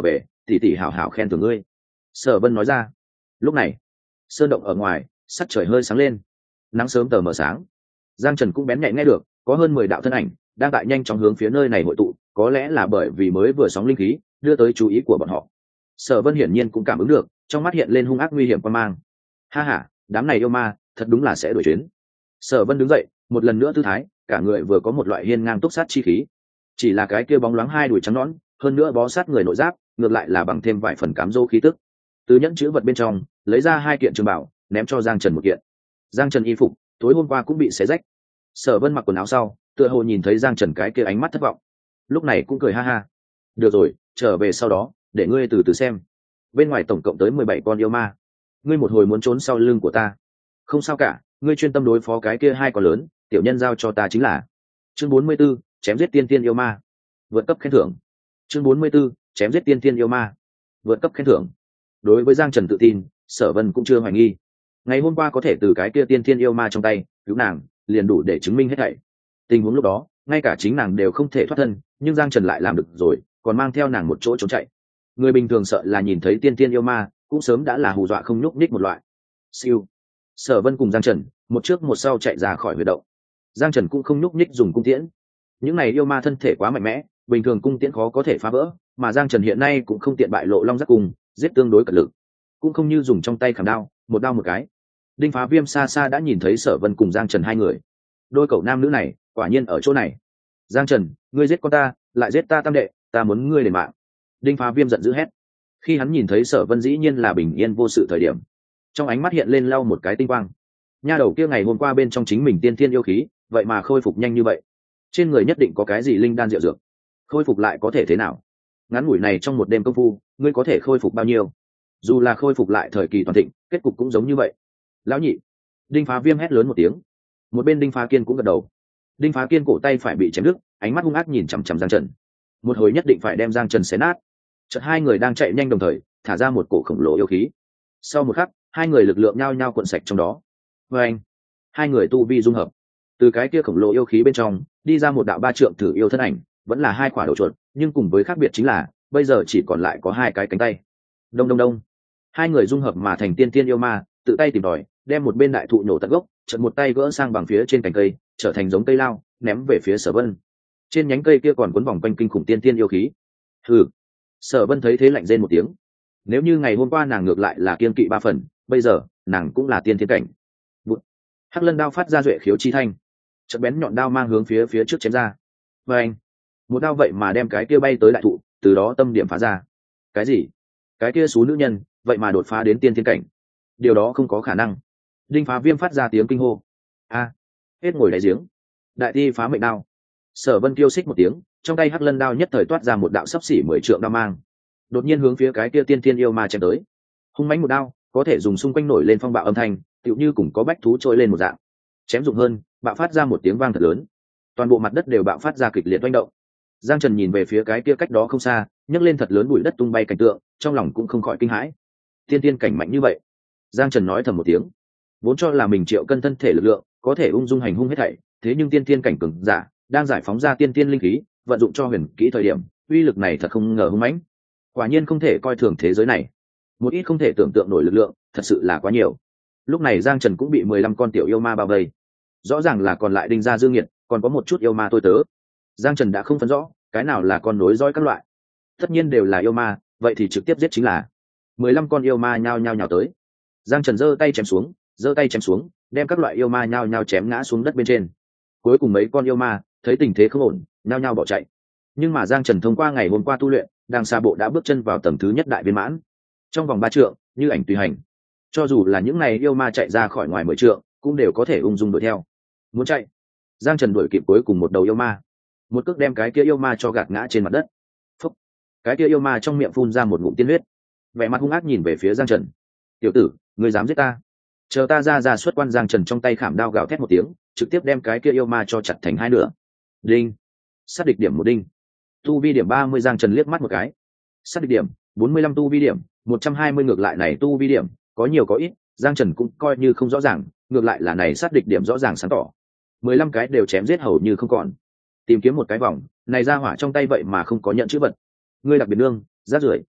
tỷ tỷ hảo hảo khen thưởng ngươi. Sở Vân nói ra. Lúc này sơn động ở ngoài sắc trời hơi sáng lên, nắng sớm tờ mờ sáng. Giang Trần cũng bén nhạy nghe được có hơn 10 đạo thân ảnh đang tại nhanh chóng hướng phía nơi này hội tụ, có lẽ là bởi vì mới vừa sóng linh khí đưa tới chú ý của bọn họ. Sở Vân hiển nhiên cũng cảm ứng được, trong mắt hiện lên hung ác nguy hiểm quan mang. Ha ha, đám này yêu ma thật đúng là sẽ đuổi chuyến. Sở Vân đứng dậy, một lần nữa tư thái, cả người vừa có một loại hiên ngang túc sát chi khí. Chỉ là cái kia bóng loáng hai đùi trắng nõn, hơn nữa bó sát người nội giáp, ngược lại là bằng thêm vài phần cám dỗ khí tức. Từ nhẫn chữ vật bên trong lấy ra 2 kiện trường bảo, ném cho Giang Trần một kiện. Giang Trần y phục tối hôm qua cũng bị xé rách. Sở Vân mặc quần áo sau, tựa hồ nhìn thấy Giang Trần cái kia ánh mắt thất vọng, lúc này cũng cười ha ha. Được rồi, trở về sau đó để ngươi từ từ xem. Bên ngoài tổng cộng tới 17 con yêu ma, ngươi một hồi muốn trốn sau lưng của ta, không sao cả, ngươi chuyên tâm đối phó cái kia 2 con lớn, tiểu nhân giao cho ta chính là. Chương 44, chém giết tiên tiên yêu ma, vượt cấp khen thưởng. Chương 44, chém giết tiên tiên yêu ma, vượt cấp khen thưởng. Đối với Giang Trần tự tin, Sở Vân cũng chưa hoài nghi. Ngày hôm qua có thể từ cái kia tiên tiên yêu ma trong tay cứu nàng, liền đủ để chứng minh hết thảy. Tình huống lúc đó, ngay cả chính nàng đều không thể thoát thân, nhưng Giang Trần lại làm được rồi, còn mang theo nàng một chỗ trốn chạy. Người bình thường sợ là nhìn thấy tiên tiên yêu ma, cũng sớm đã là hù dọa không nhúc nhích một loại. Siêu. Sở Vân cùng Giang Trần, một trước một sau chạy ra khỏi huyệt động. Giang Trần cũng không nhúc nhích dùng cung tiễn. Những này yêu ma thân thể quá mạnh mẽ, bình thường cung tiễn khó có thể phá vỡ, mà Giang Trần hiện nay cũng không tiện bại lộ long giác cung, giết tương đối cật lực, cũng không như dùng trong tay khảm đao, một đao một cái. Đinh Phá Viêm xa xa đã nhìn thấy Sở Vân cùng Giang Trần hai người. Đôi cậu nam nữ này, quả nhiên ở chỗ này. Giang Trần, ngươi giết con ta, lại giết ta tam đệ, ta muốn ngươi đền mạng. Đinh Phá Viêm giận dữ hét. Khi hắn nhìn thấy Sở Vân dĩ nhiên là bình yên vô sự thời điểm, trong ánh mắt hiện lên lau một cái tinh quang. Nha đầu kia ngày hôm qua bên trong chính mình tiên thiên yêu khí, vậy mà khôi phục nhanh như vậy. Trên người nhất định có cái gì linh đan diệu dược. Khôi phục lại có thể thế nào? Ngắn ngủi này trong một đêm công phu, ngươi có thể khôi phục bao nhiêu? Dù là khôi phục lại thời kỳ toàn thịnh, kết cục cũng giống như vậy. Lão nhị. Đinh Phá Viêm hét lớn một tiếng. Một bên Đinh Phá Kiên cũng gật đầu. Đinh Phá Kiên cổ tay phải bị chém đứt, ánh mắt hung ác nhìn chằm chằm Giang Trần. Một hồi nhất định phải đem Giang Trần xé nát. Chợt hai người đang chạy nhanh đồng thời, thả ra một cổ khổng lồ yêu khí. Sau một khắc, hai người lực lượng nhao nhao cuộn sạch trong đó. Và anh, hai người tu vi dung hợp. Từ cái kia khổng lồ yêu khí bên trong, đi ra một đạo 3 trượng thử yêu thân ảnh, vẫn là 2 quả đầu chuột, nhưng cùng với khác biệt chính là, bây giờ chỉ còn lại có 2 cái cánh tay. Đông đông đông. Hai người dung hợp mà thành tiên tiên yêu ma, tự tay tìm tòi, đem một bên đại thụ nổ tận gốc, chợt một tay gỡ sang bằng phía trên cành cây, trở thành giống cây lao, ném về phía Sở Vân. Trên nhánh cây kia còn quấn vòng quanh kinh khủng tiên tiên yêu khí. Hừ. Sở Vân thấy thế lạnh rên một tiếng. Nếu như ngày hôm qua nàng ngược lại là kiên kỵ 3 phần, bây giờ nàng cũng là tiên thiên cảnh. Bụt. Hắc Lân đao phát ra duệ khiếu chi thanh, chợt bén nhọn đao mang hướng phía trước chém ra. Và anh, một đao vậy mà đem cái kia bay tới đại thụ, từ đó tâm điểm phá ra. Cái gì? Cái kia xú nữ nhân, vậy mà đột phá đến tiên thiên cảnh? Điều đó không có khả năng. Đinh Phá Viêm phát ra tiếng kinh hô. A, hết ngồi đáy giếng. Đại thi phá mệnh đao. Sở Vân kêu xích một tiếng, trong tay Hắc Lân đao nhất thời toát ra một đạo sấp xỉ 10 trượng đao mang, đột nhiên hướng phía cái kia tiên thiên yêu ma chém tới. Hung mãnh một đao, có thể dùng xung quanh nổi lên phong bạo âm thanh, tựu như cùng có bách thú trôi lên một dạng. Chém dụng hơn, bạo phát ra một tiếng vang thật lớn, toàn bộ mặt đất đều bạo phát ra kịch liệt oanh động. Giang Trần nhìn về phía cái kia cách đó không xa, nhấc lên thật lớn bụi đất tung bay cảnh tượng, trong lòng cũng không khỏi kinh hãi. Tiên tiên cảnh mạnh như vậy. Giang Trần nói thầm một tiếng, vốn cho là mình triệu cân thân thể lực lượng có thể ung dung hành hung hết thảy, thế nhưng tiên tiên cảnh cường giả đang giải phóng ra tiên tiên linh khí, vận dụng cho huyền kỹ thời điểm, uy lực này thật không ngờ hung mãnh. Quả nhiên không thể coi thường thế giới này, một ít không thể tưởng tượng nổi lực lượng, thật sự là quá nhiều. Lúc này Giang Trần cũng bị 15 con tiểu yêu ma bao vây, rõ ràng là còn lại Đinh gia Dương Nghiệt, còn có một chút yêu ma tôi tớ. Giang Trần đã không phân rõ cái nào là con nối dõi các loại, tất nhiên đều là yêu ma, vậy thì trực tiếp giết chính là. 15 con yêu ma nhao nhao nhào tới. Giang Trần giơ tay chém xuống, đem các loại yêu ma nhao nhao chém ngã xuống đất bên trên. Cuối cùng mấy con yêu ma thấy tình thế không ổn, nhao nhao bỏ chạy. Nhưng mà Giang Trần thông qua ngày hôm qua tu luyện, đang xa bộ đã bước chân vào tầng thứ nhất đại viên mãn. Trong vòng 3 trượng, như ảnh tùy hành. Cho dù là những này yêu ma chạy ra khỏi ngoài 10 trượng, cũng đều có thể ung dung đuổi theo. Muốn chạy, Giang Trần đuổi kịp cuối cùng một đầu yêu ma, một cước đem cái kia yêu ma cho gạt ngã trên mặt đất. Phúc. Cái kia yêu ma trong miệng phun ra một ngụm tiên huyết, vẻ mặt hung ác nhìn về phía Giang Trần. Tiểu tử, ngươi dám giết ta? Chờ ta ra xuất quan. Giang Trần trong tay khảm đao gào thét một tiếng, trực tiếp đem cái kia yêu ma cho chặt thành 2 nửa. Đinh. Sát địch điểm 1 đinh. Tu vi điểm 30. Giang Trần liếc mắt một cái. Sát địch điểm 45, tu vi điểm 120. Ngược lại này tu vi điểm có nhiều có ít, Giang Trần cũng coi như không rõ ràng, ngược lại là này sát địch điểm rõ ràng sáng tỏ. 15 cái đều chém giết hầu như không còn. Tìm kiếm một cái vòng, này ra hỏa trong tay vậy mà không có nhận chữ vật. Ngươi đặc biệt nương, rác rưởi.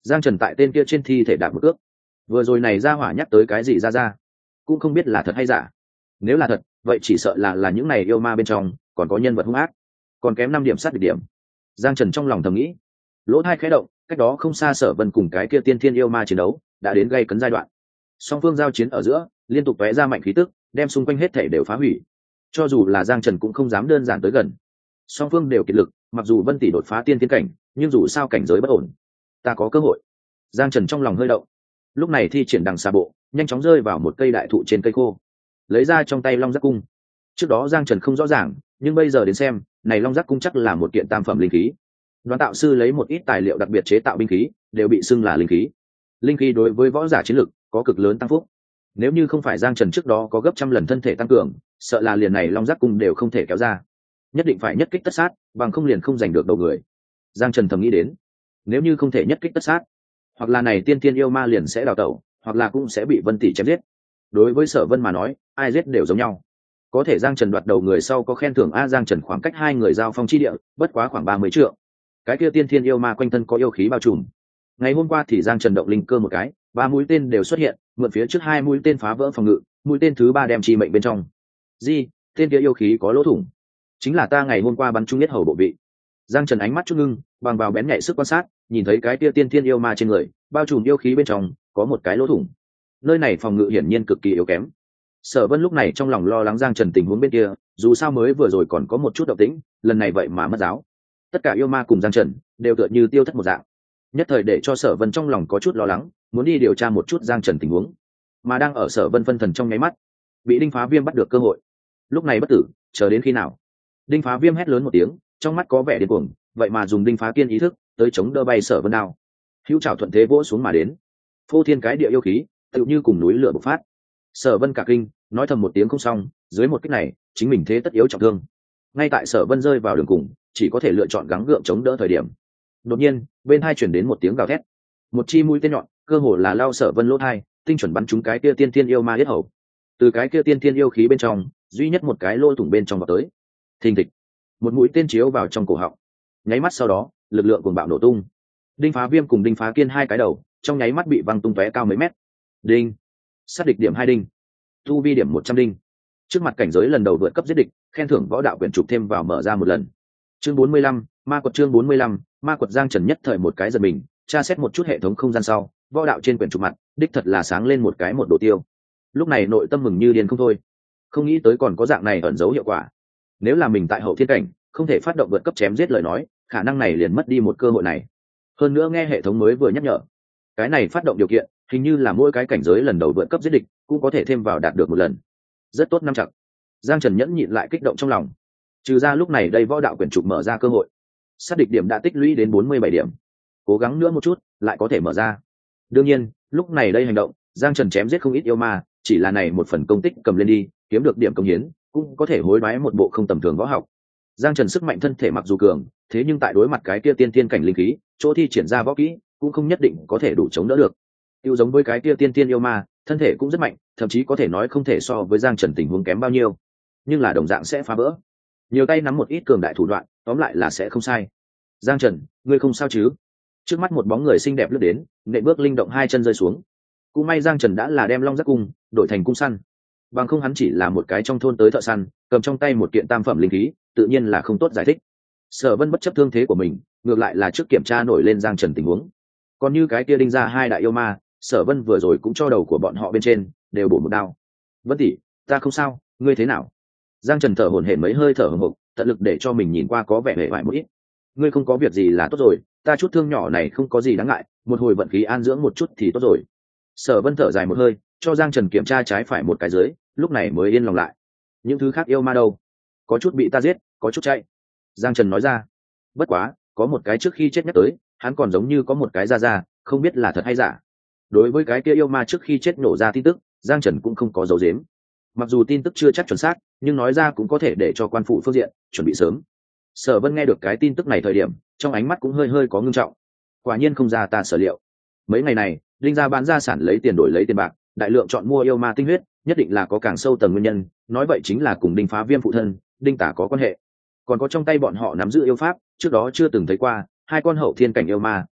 Giang Trần tại tên kia trên thi thể đạp một cước. Vừa rồi này ra hỏa nhắc tới cái gì ra cũng không biết là thật hay giả. Nếu là thật vậy chỉ sợ là những này yêu ma bên trong còn có nhân vật hung ác, còn kém 5 điểm sát địch điểm. Giang Trần trong lòng thầm nghĩ. Lỗ tai khẽ động, cách đó không xa Sở Vân cùng cái kia tiên thiên yêu ma chiến đấu đã đến gây cấn giai đoạn. Song phương giao chiến ở giữa liên tục tóe ra mạnh khí tức, đem xung quanh hết thảy đều phá hủy. Cho dù là Giang Trần cũng không dám đơn giản tới gần. Song phương đều kiệt lực, mặc dù Vân tỷ đột phá tiên thiên cảnh, nhưng dù sao cảnh giới bất ổn, ta có cơ hội. Giang Trần trong lòng hơi động. Lúc này thi triển đằng xa bộ, nhanh chóng rơi vào một cây đại thụ trên cây khô, lấy ra trong tay long giác cung. Trước đó Giang Trần không rõ ràng, nhưng bây giờ đến xem, này long giác cung chắc là một kiện tam phẩm linh khí. Đoán tạo sư lấy một ít tài liệu đặc biệt chế tạo binh khí, đều bị xưng là linh khí. Linh khí đối với võ giả chiến lực có cực lớn tăng phúc. Nếu như không phải Giang Trần trước đó có gấp trăm lần thân thể tăng cường, sợ là liền này long giác cung đều không thể kéo ra. Nhất định phải nhất kích tất sát, bằng không liền không giành được đầu người. Giang Trần thầm nghĩ đến, nếu như không thể nhất kích tất sát, hoặc là này tiên tiên yêu ma liền sẽ đào tẩu, hoặc là cũng sẽ bị Vân tỷ chém giết. Đối với Sở Vân mà nói, ai giết đều giống nhau. Có thể Giang Trần đoạt đầu người sau có khen thưởng a. Giang Trần khoảng cách hai người giao phong chi địa, bất quá khoảng 30 trượng. Cái kia tiên thiên yêu ma quanh thân có yêu khí bao trùm. Ngày hôm qua thì Giang Trần động linh cơ một cái, 3 mũi tên đều xuất hiện, mượn phía trước 2 mũi tên phá vỡ phòng ngự, mũi tên thứ 3 đem chi mệnh bên trong. Gì? Tên kia yêu khí có lỗ thủng. Chính là ta ngày hôm qua bắn trúng nhất hầu bộ vị. Giang Trần ánh mắt chút ngưng, bằng vào bén nhạy sức quan sát, nhìn thấy cái kia tiên thiên yêu ma trên người, bao trùm yêu khí bên trong, có một cái lỗ thủng. Nơi này phòng ngự hiển nhiên cực kỳ yếu kém. Sở Vân lúc này trong lòng lo lắng Giang Trần tình huống bên kia, dù sao mới vừa rồi còn có một chút động tĩnh, lần này vậy mà mất giáo. Tất cả yêu ma cùng Giang Trần đều tựa như tiêu thất một dạng. Nhất thời để cho Sở Vân trong lòng có chút lo lắng, muốn đi điều tra một chút Giang Trần tình huống. Mà đang ở Sở Vân phân thần trong nháy mắt, bị Đinh Phá Viêm bắt được cơ hội. Lúc này bất tử, chờ đến khi nào? Đinh Phá Viêm hét lớn một tiếng, trong mắt có vẻ điên cuồng, vậy mà dùng Đinh Phá Kiên ý thức tới chống đỡ bay Sở Vân đao. Hữu trảo thuận thế vỗ xuống mà đến. Phô thiên cái địa yêu khí, tựu như cùng núi lửa bộc phát. Sở Vân cả kinh, nói thầm một tiếng không xong, dưới một kích này, chính mình thế tất yếu trọng thương. Ngay tại Sở Vân rơi vào đường cùng, chỉ có thể lựa chọn gắng gượng chống đỡ thời điểm. Đột nhiên, bên hai chuyển đến một tiếng gào thét. Một chi mũi tên nhọn, cơ hồ là lao Sở Vân lỗ tai, tinh chuẩn bắn trúng cái kia tiên thiên yêu ma yết hầu. Từ cái kia tiên thiên yêu khí bên trong, duy nhất một cái lỗ thủng bên trong vào tới. Thình thịch, một mũi tên chiếu vào trong cổ họng. Nháy mắt sau đó, lực lượng cuồng bạo nổ tung. Đinh Phá Viêm cùng Đinh Phá Kiên hai cái đầu, trong nháy mắt bị văng tung tóe cao mấy mét. Đinh, sát địch điểm 2 đinh, tu vi điểm 100 đinh. Trước mặt cảnh giới lần đầu vượt cấp giết địch, khen thưởng võ đạo quyển trục thêm vào mở ra một lần. Chương 45, ma quật. Chương 45, ma quật. Giang Trần nhất thời một cái giật mình, tra xét một chút hệ thống không gian sau, võ đạo trên quyển trục mặt, đích thật là sáng lên một cái một đồ tiêu. Lúc này nội tâm mừng như điên không thôi, không nghĩ tới còn có dạng này ẩn dấu hiệu quả. Nếu là mình tại hậu thiên cảnh, không thể phát động vượt cấp chém giết lời nói, khả năng này liền mất đi một cơ hội này. Hơn nữa nghe hệ thống mới vừa nhắc nhở, cái này phát động điều kiện, hình như là mỗi cái cảnh giới lần đầu vượt cấp giết địch, cũng có thể thêm vào đạt được một lần. Rất tốt năm chặt. Giang Trần nhẫn nhịn lại kích động trong lòng. Trừ ra lúc này đây võ đạo quyển trục mở ra cơ hội, sát địch điểm đã tích lũy đến 47 điểm, cố gắng nữa một chút lại có thể mở ra. Đương nhiên lúc này đây hành động, Giang Trần chém giết không ít yêu ma, chỉ là này một phần công tích cầm lên đi, kiếm được điểm công hiến, cũng có thể hối đoái một bộ không tầm thường võ học. Giang Trần sức mạnh thân thể mặc dù cường, thế nhưng tại đối mặt cái kia tiên tiên cảnh linh khí, chỗ thi triển ra võ kỹ cũng không nhất định có thể đủ chống đỡ được. Tiêu giống với cái kia tiên tiên yêu ma, thân thể cũng rất mạnh, thậm chí có thể nói không thể so với Giang Trần tình huống kém bao nhiêu, nhưng là đồng dạng sẽ phá vỡ. Nhiều tay nắm một ít cường đại thủ đoạn, tóm lại là sẽ không sai. Giang Trần, ngươi không sao chứ? Trước mắt một bóng người xinh đẹp lướt đến, nện bước linh động hai chân rơi xuống. Cũng may Giang Trần đã là đem long giác cung đổi thành cung săn, bằng không hắn chỉ là một cái trong thôn tới thợ săn, cầm trong tay một kiện tam phẩm linh khí, tự nhiên là không tốt giải thích. Sở Vân bất chấp thương thế của mình, ngược lại là trước kiểm tra nổi lên Giang Trần tình huống. Còn như cái kia Đinh gia hai đại yêu ma, Sở Vân vừa rồi cũng cho đầu của bọn họ bên trên đều bổ một đao. Vân tỷ, ta không sao, ngươi thế nào? Giang Trần thở hổn hển mấy hơi thở hổn hộc, tận lực để cho mình nhìn qua có vẻ hề vải một ít. Ngươi không có việc gì là tốt rồi, ta chút thương nhỏ này không có gì đáng ngại, một hồi vận khí an dưỡng một chút thì tốt rồi. Sở Vân thở dài một hơi, cho Giang Trần kiểm tra trái phải một cái dưới, lúc này mới yên lòng lại. Những thứ khác yêu ma đâu? Có chút bị ta giết, có chút chạy. Giang Trần nói ra. Bất quá, có một cái trước khi chết nhắc tới, hắn còn giống như có một cái ra, không biết là thật hay giả. Đối với cái kia yêu ma trước khi chết nổ ra tin tức, Giang Trần cũng không có giấu giếm. Mặc dù tin tức chưa chắc chuẩn xác, nhưng nói ra cũng có thể để cho quan phụ phương diện chuẩn bị sớm. Sở Vân nghe được cái tin tức này thời điểm, trong ánh mắt cũng hơi hơi có ngưng trọng. Quả nhiên không ra ta sở liệu. Mấy ngày này, Linh gia bán gia sản lấy tiền đổi lấy tiền bạc, đại lượng chọn mua yêu ma tinh huyết, nhất định là có càng sâu tầng nguyên nhân, nói vậy chính là cùng Đinh Phá Viêm phụ thân, Đinh Tả có quan hệ. Còn có trong tay bọn họ nắm giữ yêu pháp, trước đó chưa từng thấy qua, hai con hậu thiên cảnh yêu ma,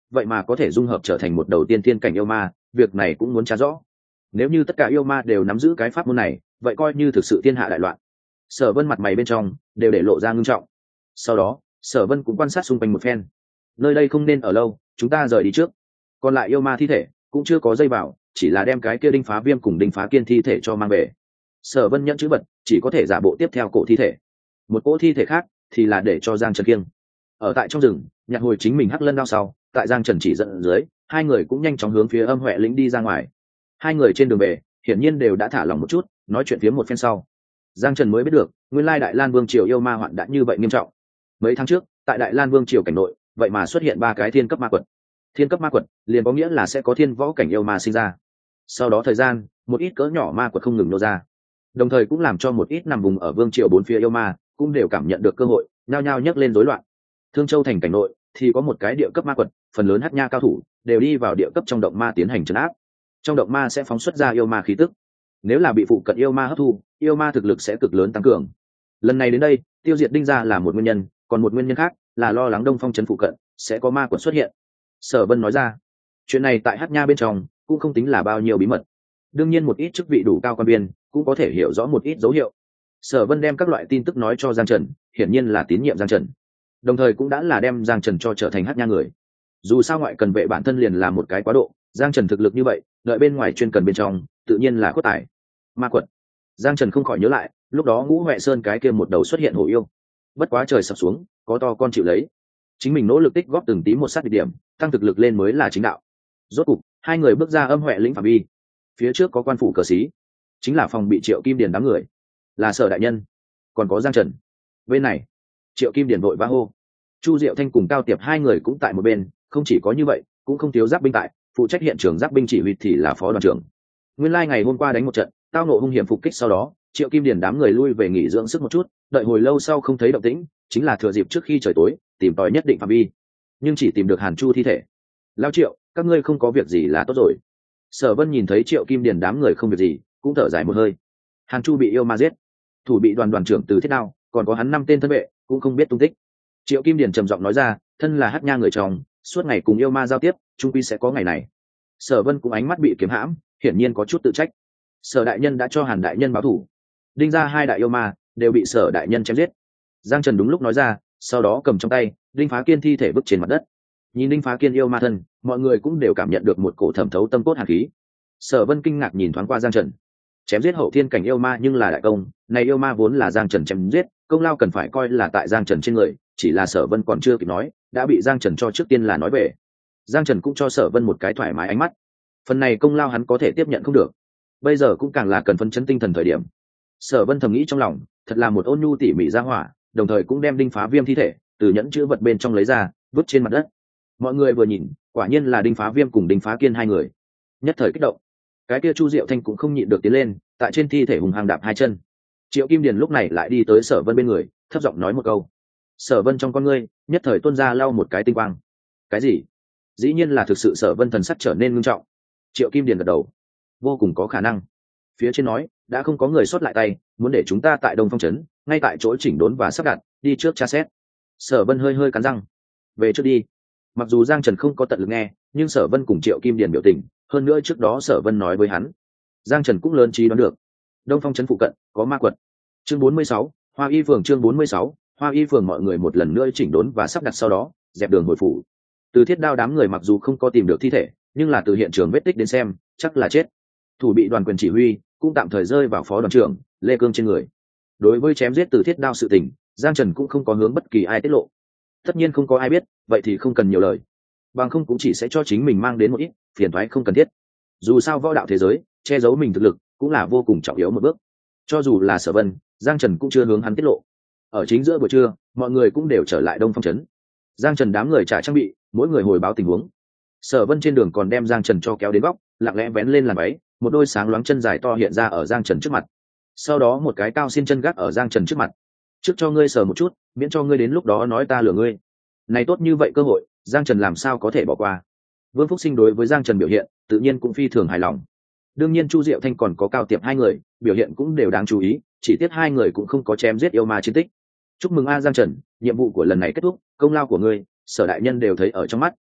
vậy mà có thể dung hợp trở thành một đầu tiên thiên cảnh yêu ma, việc này cũng muốn tra rõ. Nếu như tất cả yêu ma đều nắm giữ cái pháp môn này, vậy coi như thực sự thiên hạ đại loạn. Sở Vân mặt mày bên trong đều để lộ ra ngưng trọng. Sau đó Sở Vân cũng quan sát xung quanh một phen. Nơi đây không nên ở lâu, chúng ta rời đi trước. Còn lại yêu ma thi thể cũng chưa có dây vào, chỉ là đem cái kia Đinh Phá Viêm cùng Đinh Phá Kiên thi thể cho mang về. Sở Vân nhận chữ vật chỉ có thể giả bộ tiếp theo cổ thi thể, một cỗ thi thể khác thì là để cho Giang Trần kiêng. Ở tại trong rừng nhặt hồi chính mình hắc lân đao sau, tại Giang Trần chỉ dẫn dưới, hai người cũng nhanh chóng hướng phía Âm Huệ lĩnh đi ra ngoài. Hai người trên đường về hiển nhiên đều đã thả lỏng một chút, nói chuyện phía một phen sau, Giang Trần mới biết được nguyên lai Đại Lan Vương triều yêu ma hoạn đã như vậy nghiêm trọng. Mấy tháng trước tại Đại Lan Vương triều cảnh nội vậy mà xuất hiện 3 cái thiên cấp ma quật. Thiên cấp ma quật liền có nghĩa là sẽ có thiên võ cảnh yêu ma sinh ra. Sau đó thời gian một ít cỡ nhỏ ma quật không ngừng nô ra, đồng thời cũng làm cho một ít nằm vùng ở vương triều bốn phía yêu ma cũng đều cảm nhận được cơ hội, nhao nhao nhấc lên rối loạn. Thương Châu thành cảnh nội thì có một cái địa cấp ma quật, phần lớn hắc nha cao thủ đều đi vào địa cấp trong động ma tiến hành trấn áp. Trong động ma sẽ phóng xuất ra yêu ma khí tức, nếu là bị phụ cận yêu ma hấp thu, yêu ma thực lực sẽ cực lớn tăng cường. Lần này đến đây tiêu diệt Đinh gia là một nguyên nhân, còn một nguyên nhân khác là lo lắng Đông Phong trấn phụ cận sẽ có ma quật xuất hiện. Sở Vân nói ra, chuyện này tại hắc nha bên trong cũng không tính là bao nhiêu bí mật, đương nhiên một ít chức vị đủ cao quan biên cũng có thể hiểu rõ một ít dấu hiệu. Sở Vân đem các loại tin tức nói cho Giang Trần, hiển nhiên là tín nhiệm Giang Trần, đồng thời cũng đã là đem Giang Trần cho trở thành hắc nha người. Dù sao ngoại cần vệ bản thân liền là một cái quá độ, Giang Trần thực lực như vậy, đợi bên ngoài chuyên cần bên trong tự nhiên là có tài. Ma quật, Giang Trần không khỏi nhớ lại lúc đó Ngũ Huệ Sơn cái kia một đầu xuất hiện hổ yêu, bất quá trời sập xuống có to con chịu lấy, chính mình nỗ lực tích góp từng tí một sát địa điểm, tăng thực lực lên mới là chính đạo. Rốt cục hai người bước ra Âm Huệ lĩnh phạm vi, phía trước có quan phủ cờ xí, chính là phòng bị Triệu Kim Điền đám người, là Sở đại nhân, còn có Giang Trần. Bên này Triệu Kim Điền vội vã hô, Chu Diệu Thanh cùng Cao Tiệp hai người cũng tại một bên, không chỉ có như vậy cũng không thiếu giáp binh tại, phụ trách hiện trường giáp binh chỉ huy thì là phó đoàn trưởng. Nguyên lai ngày hôm qua đánh một trận tao nộ hung hiểm phục kích, sau đó Triệu Kim Điền đám người lui về nghỉ dưỡng sức một chút, đợi hồi lâu sau không thấy động tĩnh, chính là thừa dịp trước khi trời tối tìm tòi nhất định phạm vi, nhưng chỉ tìm được Hàn Chu thi thể. Lao Triệu, các ngươi không có việc gì là tốt rồi. Sở Vân nhìn thấy Triệu Kim Điền đám người không việc gì cũng thở dài một hơi. Hàn Chu bị yêu ma giết, thủ bị đoàn trưởng Từ Thiết Đao, còn có hắn 5 tên thân vệ cũng không biết tung tích. Triệu Kim Điền trầm giọng nói ra, thân là hắc nha người chồng, suốt ngày cùng yêu ma giao tiếp, chung quy sẽ có ngày này. Sở Vân cũng ánh mắt bị kiếm hãm, hiển nhiên có chút tự trách. Sở đại nhân đã cho Hàn đại nhân báo thù, Đinh ra 2 đại yêu ma đều bị Sở đại nhân chém giết. Giang Trần đúng lúc nói ra, sau đó cầm trong tay Đinh Phá Kiên thi thể vứt trên mặt đất. Nhìn Đinh Phá Kiên yêu ma thân, mọi người cũng đều cảm nhận được một cổ thẩm thấu tâm cốt hàn khí. Sở Vân kinh ngạc nhìn thoáng qua Giang Trần, chém giết hậu thiên cảnh yêu ma nhưng là đại công, này yêu ma vốn là Giang Trần chém giết, công lao cần phải coi là tại Giang Trần trên người, chỉ là Sở Vân còn chưa kịp nói, đã bị Giang Trần cho trước tiên là nói về. Giang Trần cũng cho Sở Vân một cái thoải mái ánh mắt, phần này công lao hắn có thể tiếp nhận không được, bây giờ cũng càng là cần phấn chấn tinh thần thời điểm. Sở Vân thầm nghĩ trong lòng, thật là một ôn nhu tỉ mỉ gia hỏa, đồng thời cũng đem Đinh Phá Viêm thi thể từ nhẫn chứa vật bên trong lấy ra, vứt trên mặt đất. Mọi người vừa nhìn, quả nhiên là Đinh Phá Viêm cùng Đinh Phá Kiên hai người, nhất thời kích động. Cái kia Chu Diệu Thanh cũng không nhịn được tiến lên, tại trên thi thể hùng hăng đạp 2 chân. Triệu Kim Điền lúc này lại đi tới Sở Vân bên người, thấp giọng nói một câu. Sở Vân trong con ngươi nhất thời tuôn ra lau một cái tinh quang. Cái gì? Dĩ nhiên là thực sự. Sở Vân thần sắc trở nên nghiêm trọng. Triệu Kim Điền gật đầu, vô cùng có khả năng. Phía trên nói đã không có người sót lại tay, muốn để chúng ta tại Đông Phong trấn ngay tại chỗ chỉnh đốn và sắp đặt, đi trước tra xét. Sở Vân hơi hơi cắn răng, về trước đi. Mặc dù Giang Trần không có tận lực nghe, nhưng Sở Vân cùng Triệu Kim Điền biểu tình, hơn nữa trước đó Sở Vân nói với hắn, Giang Trần cũng lớn trí đoán được. Đông Phong trấn phụ cận có ma quật. Chương 46, Hoa Y phường. Chương 46, Hoa Y phường. Mọi người một lần nữa chỉnh đốn và sắp đặt, sau đó dẹp đường hồi phủ. Từ Thiết Đao đám người mặc dù không có tìm được thi thể, nhưng là từ hiện trường vết tích đến xem, chắc là chết. Thủ bị đoàn quyền chỉ huy cũng tạm thời rơi vào phó đoàn trưởng Lê Cương trên người. Đối với chém giết Từ Thiết Đao sự tình, Giang Trần cũng không có hướng bất kỳ ai tiết lộ. Tất nhiên không có ai biết, vậy thì không cần nhiều lời, bằng không cũng chỉ sẽ cho chính mình mang đến một ít phiền toái không cần thiết. Dù sao võ đạo thế giới, che giấu mình thực lực cũng là vô cùng trọng yếu một bước. Cho dù là Sở Vân, Giang Trần cũng chưa hướng hắn tiết lộ. Ở chính giữa buổi trưa, mọi người cũng đều trở lại Đông Phong trấn. Giang Trần đám người trả trang bị, mỗi người hồi báo tình huống. Sở Vân trên đường còn đem Giang Trần cho kéo đến góc, lặng lẽ vén lên làn váy, một đôi sáng loáng chân dài to hiện ra ở Giang Trần trước mặt. Sau đó một cái cao xin chân gác ở Giang Trần trước mặt. Trước cho ngươi sờ một chút, miễn cho ngươi đến lúc đó nói ta lừa ngươi. Này tốt như vậy cơ hội, Giang Trần làm sao có thể bỏ qua. Vương Phúc Sinh đối với Giang Trần biểu hiện, tự nhiên cũng phi thường hài lòng. Đương nhiên Chu Diệu Thanh còn có Cao Tiệp hai người, biểu hiện cũng đều đáng chú ý, chỉ tiếc hai người cũng không có chém giết yêu ma chiến tích. Chúc mừng a Giang Trần, nhiệm vụ của lần này kết thúc, công lao của ngươi, Sở đại nhân đều thấy ở trong mắt,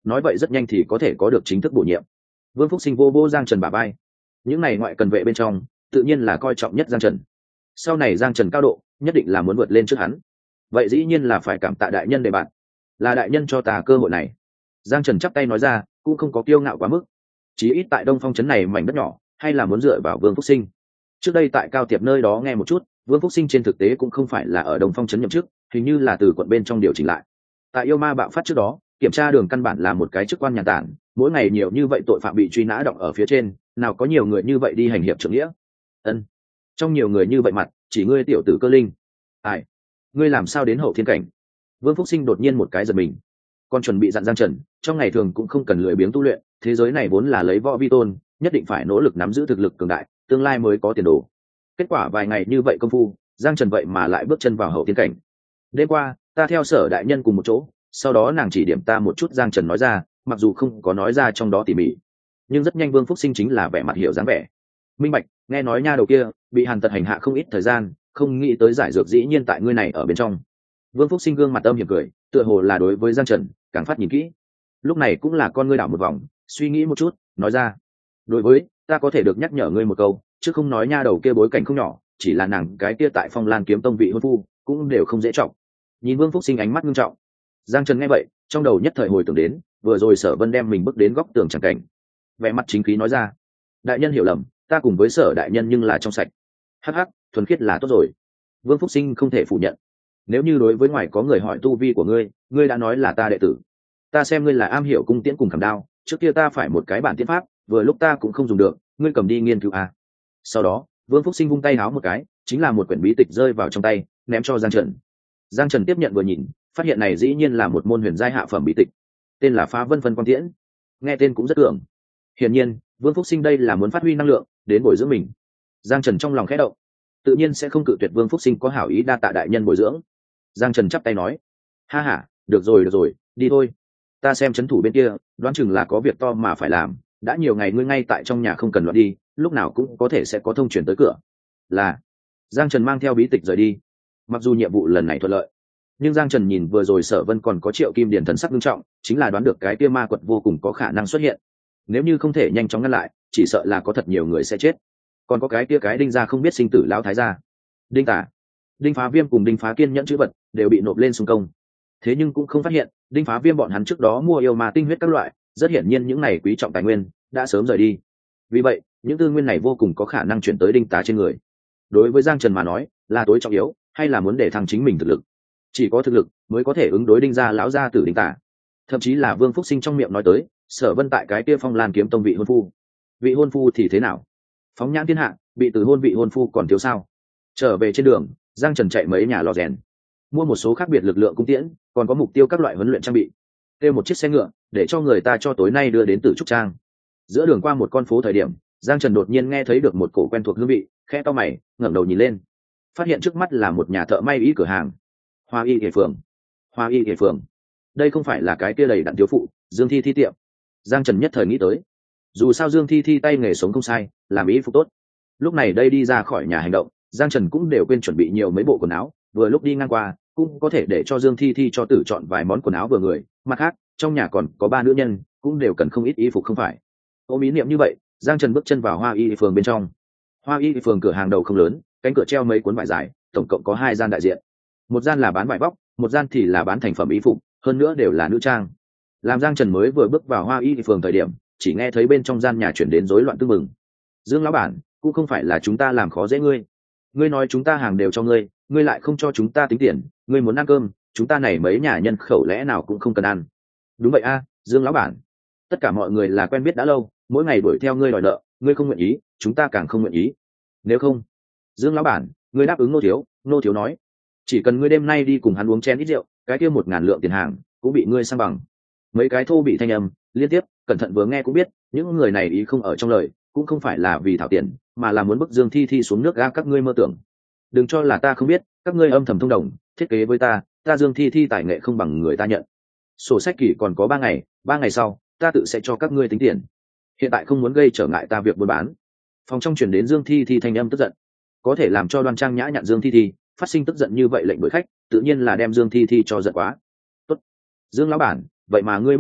nói vậy rất nhanh thì có thể có được chính thức bổ nhiệm. Vương Phúc Sinh vô vô Giang Trần bả vai. Những này ngoại cần vệ bên trong tự nhiên là coi trọng nhất Giang Trần, sau này Giang Trần cao độ nhất định là muốn vượt lên trước hắn, vậy dĩ nhiên là phải cảm tạ đại nhân để bạn, là đại nhân cho ta cơ hội này. Giang Trần chắp tay nói ra, cũng không có kiêu ngạo quá mức, chí ít tại Đông Phong trấn này mảnh đất nhỏ hay là muốn dựa vào Vương Phúc Sinh. Trước đây tại Cao Tiệp nơi đó nghe một chút, Vương Phúc Sinh trên thực tế cũng không phải là ở Đông Phong trấn nhậm chức, hình như là từ quận bên trong điều chỉnh lại. Tại yêu ma bạo phát trước đó, kiểm tra đường căn bản là một cái chức quan nhàn tản, mỗi ngày nhiều như vậy tội phạm bị truy nã đọng ở phía trên, nào có nhiều người như vậy đi hành hiệp trưởng nghĩa. Ân, trong nhiều người như vậy mặt, chỉ ngươi tiểu tử Cơ Linh, ai, ngươi làm sao đến hậu thiên cảnh? Vương Phúc Sinh đột nhiên một cái giật mình, còn chuẩn bị dặn Giang Trần, trong ngày thường cũng không cần lười biếng tu luyện, thế giới này vốn là lấy võ vi tôn, nhất định phải nỗ lực nắm giữ thực lực cường đại, tương lai mới có tiền đồ. Kết quả vài ngày như vậy công phu, Giang Trần vậy mà lại bước chân vào hậu thiên cảnh. Đêm qua ta theo Sở đại nhân cùng một chỗ, sau đó nàng chỉ điểm ta một chút. Giang Trần nói ra, mặc dù không có nói ra trong đó tỉ mỉ, nhưng rất nhanh Vương Phúc Sinh chính là vẻ mặt hiểu dáng vẻ. Minh bạch, nghe nói nha đầu kia bị Hàn Tật hành hạ không ít thời gian, không nghĩ tới giải dược dĩ nhiên tại ngươi này ở bên trong. Vương Phúc Sinh gương mặt âm hiểm cười, tựa hồ là đối với Giang Trần càng phát nhìn kỹ. Lúc này cũng là con ngươi đảo một vòng, suy nghĩ một chút, nói ra, đối với ta có thể được nhắc nhở ngươi một câu, chứ không nói nha đầu kia bối cảnh không nhỏ, chỉ là nàng cái kia tại Phong Lan kiếm tông vị hôn phu cũng đều không dễ trọng. Nhìn Vương Phúc Sinh ánh mắt nghiêm trọng, Giang Trần nghe vậy trong đầu nhất thời hồi tưởng đến vừa rồi Sở Vân đem mình bước đến góc tường chẳng cảnh, vẻ mặt chính khí nói ra, đại nhân hiểu lầm, ta cùng với Sở đại nhân nhưng là trong sạch. Hắc hắc, thuần khiết là tốt rồi. Vương Phúc Sinh không thể phủ nhận, nếu như đối với ngoài có người hỏi tu vi của ngươi, ngươi đã nói là ta đệ tử, ta xem ngươi là am hiểu cung tiễn cùng cầm đao, trước kia ta phải một cái bản tiễn pháp, vừa lúc ta cũng không dùng được, ngươi cầm đi nghiên cứu à. Sau đó Vương Phúc Sinh vung tay háo một cái, chính là một quyển bí tịch rơi vào trong tay, ném cho Giang Trần. Giang Trần tiếp nhận vừa nhìn, phát hiện này dĩ nhiên là một môn huyền giai hạ phẩm bí tịch, tên là Phá Vân Phân Quang Tiễn, nghe tên cũng rất cường. Hiển nhiên Vương Phúc Sinh đây là muốn phát huy năng lượng đến bồi dưỡng mình. Giang Trần trong lòng khẽ động, tự nhiên sẽ không cự tuyệt Vương Phúc Sinh có hảo ý đa tạ đại nhân bồi dưỡng. Giang Trần chắp tay nói, ha ha, được rồi, đi thôi, ta xem trấn thủ bên kia đoán chừng là có việc to mà phải làm, đã nhiều ngày ngươi ngay tại trong nhà không cần loạn đi, lúc nào cũng có thể sẽ có thông truyền tới cửa. Là. Giang Trần mang theo bí tịch rời đi. Mặc dù nhiệm vụ lần này thuận lợi, nhưng Giang Trần nhìn vừa rồi Sở Vân còn có Triệu Kim Điển thần sắc nghiêm trọng, chính là đoán được cái kia ma quật vô cùng có khả năng xuất hiện. Nếu như không thể nhanh chóng ngăn lại, chỉ sợ là có thật nhiều người sẽ chết. Còn có cái kia cái Đinh gia không biết sinh tử lão thái gia, Đinh Tả, Đinh Phá Viêm cùng Đinh Phá Kiên nhẫn chữ vật đều bị nộp lên xung công. Thế nhưng cũng không phát hiện, Đinh Phá Viêm bọn hắn trước đó mua yêu ma tinh huyết các loại, rất hiển nhiên những này quý trọng tài nguyên đã sớm rời đi. Vì vậy, những tư nguyên này vô cùng có khả năng chuyển tới Đinh Tá trên người. Đối với Giang Trần mà nói, là tối trọng yếu, hay là muốn để thăng chính mình thực lực. Chỉ có thực lực mới có thể ứng đối Đinh gia lão gia tử Đinh Tả. Thậm chí là Vương Phúc Sinh trong miệng nói tới, Sở Vân tại cái kia Phong Lan kiếm tông vị hôn phu. Vị hôn phu thì thế nào? Phóng nhãn thiên hạ, bị từ hôn vị hôn phu còn thiếu sao? Trở về trên đường, Giang Trần chạy mấy nhà lò rèn, mua một số khác biệt lực lượng cung tiễn, còn có mục tiêu các loại huấn luyện trang bị, kêu một chiếc xe ngựa để cho người ta cho tối nay đưa đến Tử Trúc Trang. Giữa đường qua một con phố thời điểm, Giang Trần đột nhiên nghe thấy được một cổ quen thuộc hương vị, khẽ cau mày, ngẩng đầu nhìn lên, phát hiện trước mắt là một nhà thợ may y cửa hàng. Hoa Y Y Phường. Hoa Y Y Phường, đây không phải là cái kia đầy đặn thiếu phụ Dương Thi Thi tiệm? Giang Trần nhất thời nghĩ tới, dù sao Dương Thi Thi tay nghề sống không sai, làm y phục tốt. Lúc này đây đi ra khỏi nhà hành động, Giang Trần cũng đều quên chuẩn bị nhiều mấy bộ quần áo, vừa lúc đi ngang qua cũng có thể để cho Dương Thi Thi cho Tử chọn vài món quần áo vừa người. Mặt khác trong nhà còn có 3 nữ nhân, cũng đều cần không ít y phục không phải. Ôm ý niệm như vậy, Giang Trần bước chân vào Hoa Y Phường bên trong. Hoa Y Phường cửa hàng đầu không lớn, cánh cửa treo mấy cuốn vải dài, tổng cộng có 2 gian đại diện. Một gian là bán vải vóc, một gian thì là bán thành phẩm y phục, hơn nữa đều là nữ trang. Làm Giang Trần mới vừa bước vào Hoa Y Phường thời điểm, chỉ nghe thấy bên trong gian nhà chuyển đến rối loạn tưng bừng. Dương lão bản, cũng không phải là chúng ta làm khó dễ ngươi. Ngươi nói chúng ta hàng đều cho ngươi, ngươi lại không cho chúng ta tính tiền, ngươi muốn ăn cơm, chúng ta này mấy nhà nhân khẩu lẽ nào cũng không cần ăn. Đúng vậy a, Dương lão bản, tất cả mọi người là quen biết đã lâu, mỗi ngày đuổi theo ngươi đòi nợ, ngươi không nguyện ý, chúng ta càng không nguyện ý. Nếu không, Dương lão bản, ngươi đáp ứng Nô thiếu nói, chỉ cần ngươi đêm nay đi cùng hắn uống chén ít rượu, cái kia 1000 lượng tiền hàng cũng bị ngươi sang bằng. Mấy cái thô bị thanh âm liên tiếp, cẩn thận vừa nghe cũng biết, những người này ý không ở trong lời, cũng không phải là vì thảo tiền, mà là muốn bức Dương Thi Thi xuống nước ga các ngươi mơ tưởng. Đừng cho là ta không biết, các ngươi âm thầm thông đồng, thiết kế với ta Dương Thi Thi tài nghệ không bằng người ta nhận. Sổ sách kỷ còn có 3 ngày sau, ta tự sẽ cho các ngươi tính tiền. Hiện tại không muốn gây trở ngại ta việc buôn bán. Phòng trong truyền đến Dương Thi Thi thanh âm tức giận, có thể làm cho Đoan Trang nhã nhặn Dương Thi Thi phát sinh tức giận như vậy lệnh đuổi khách, tự nhiên là đem Dương Thi Thi cho giận quá. Tốt, Dương lão bản, vậy mà ngươi bất nhân,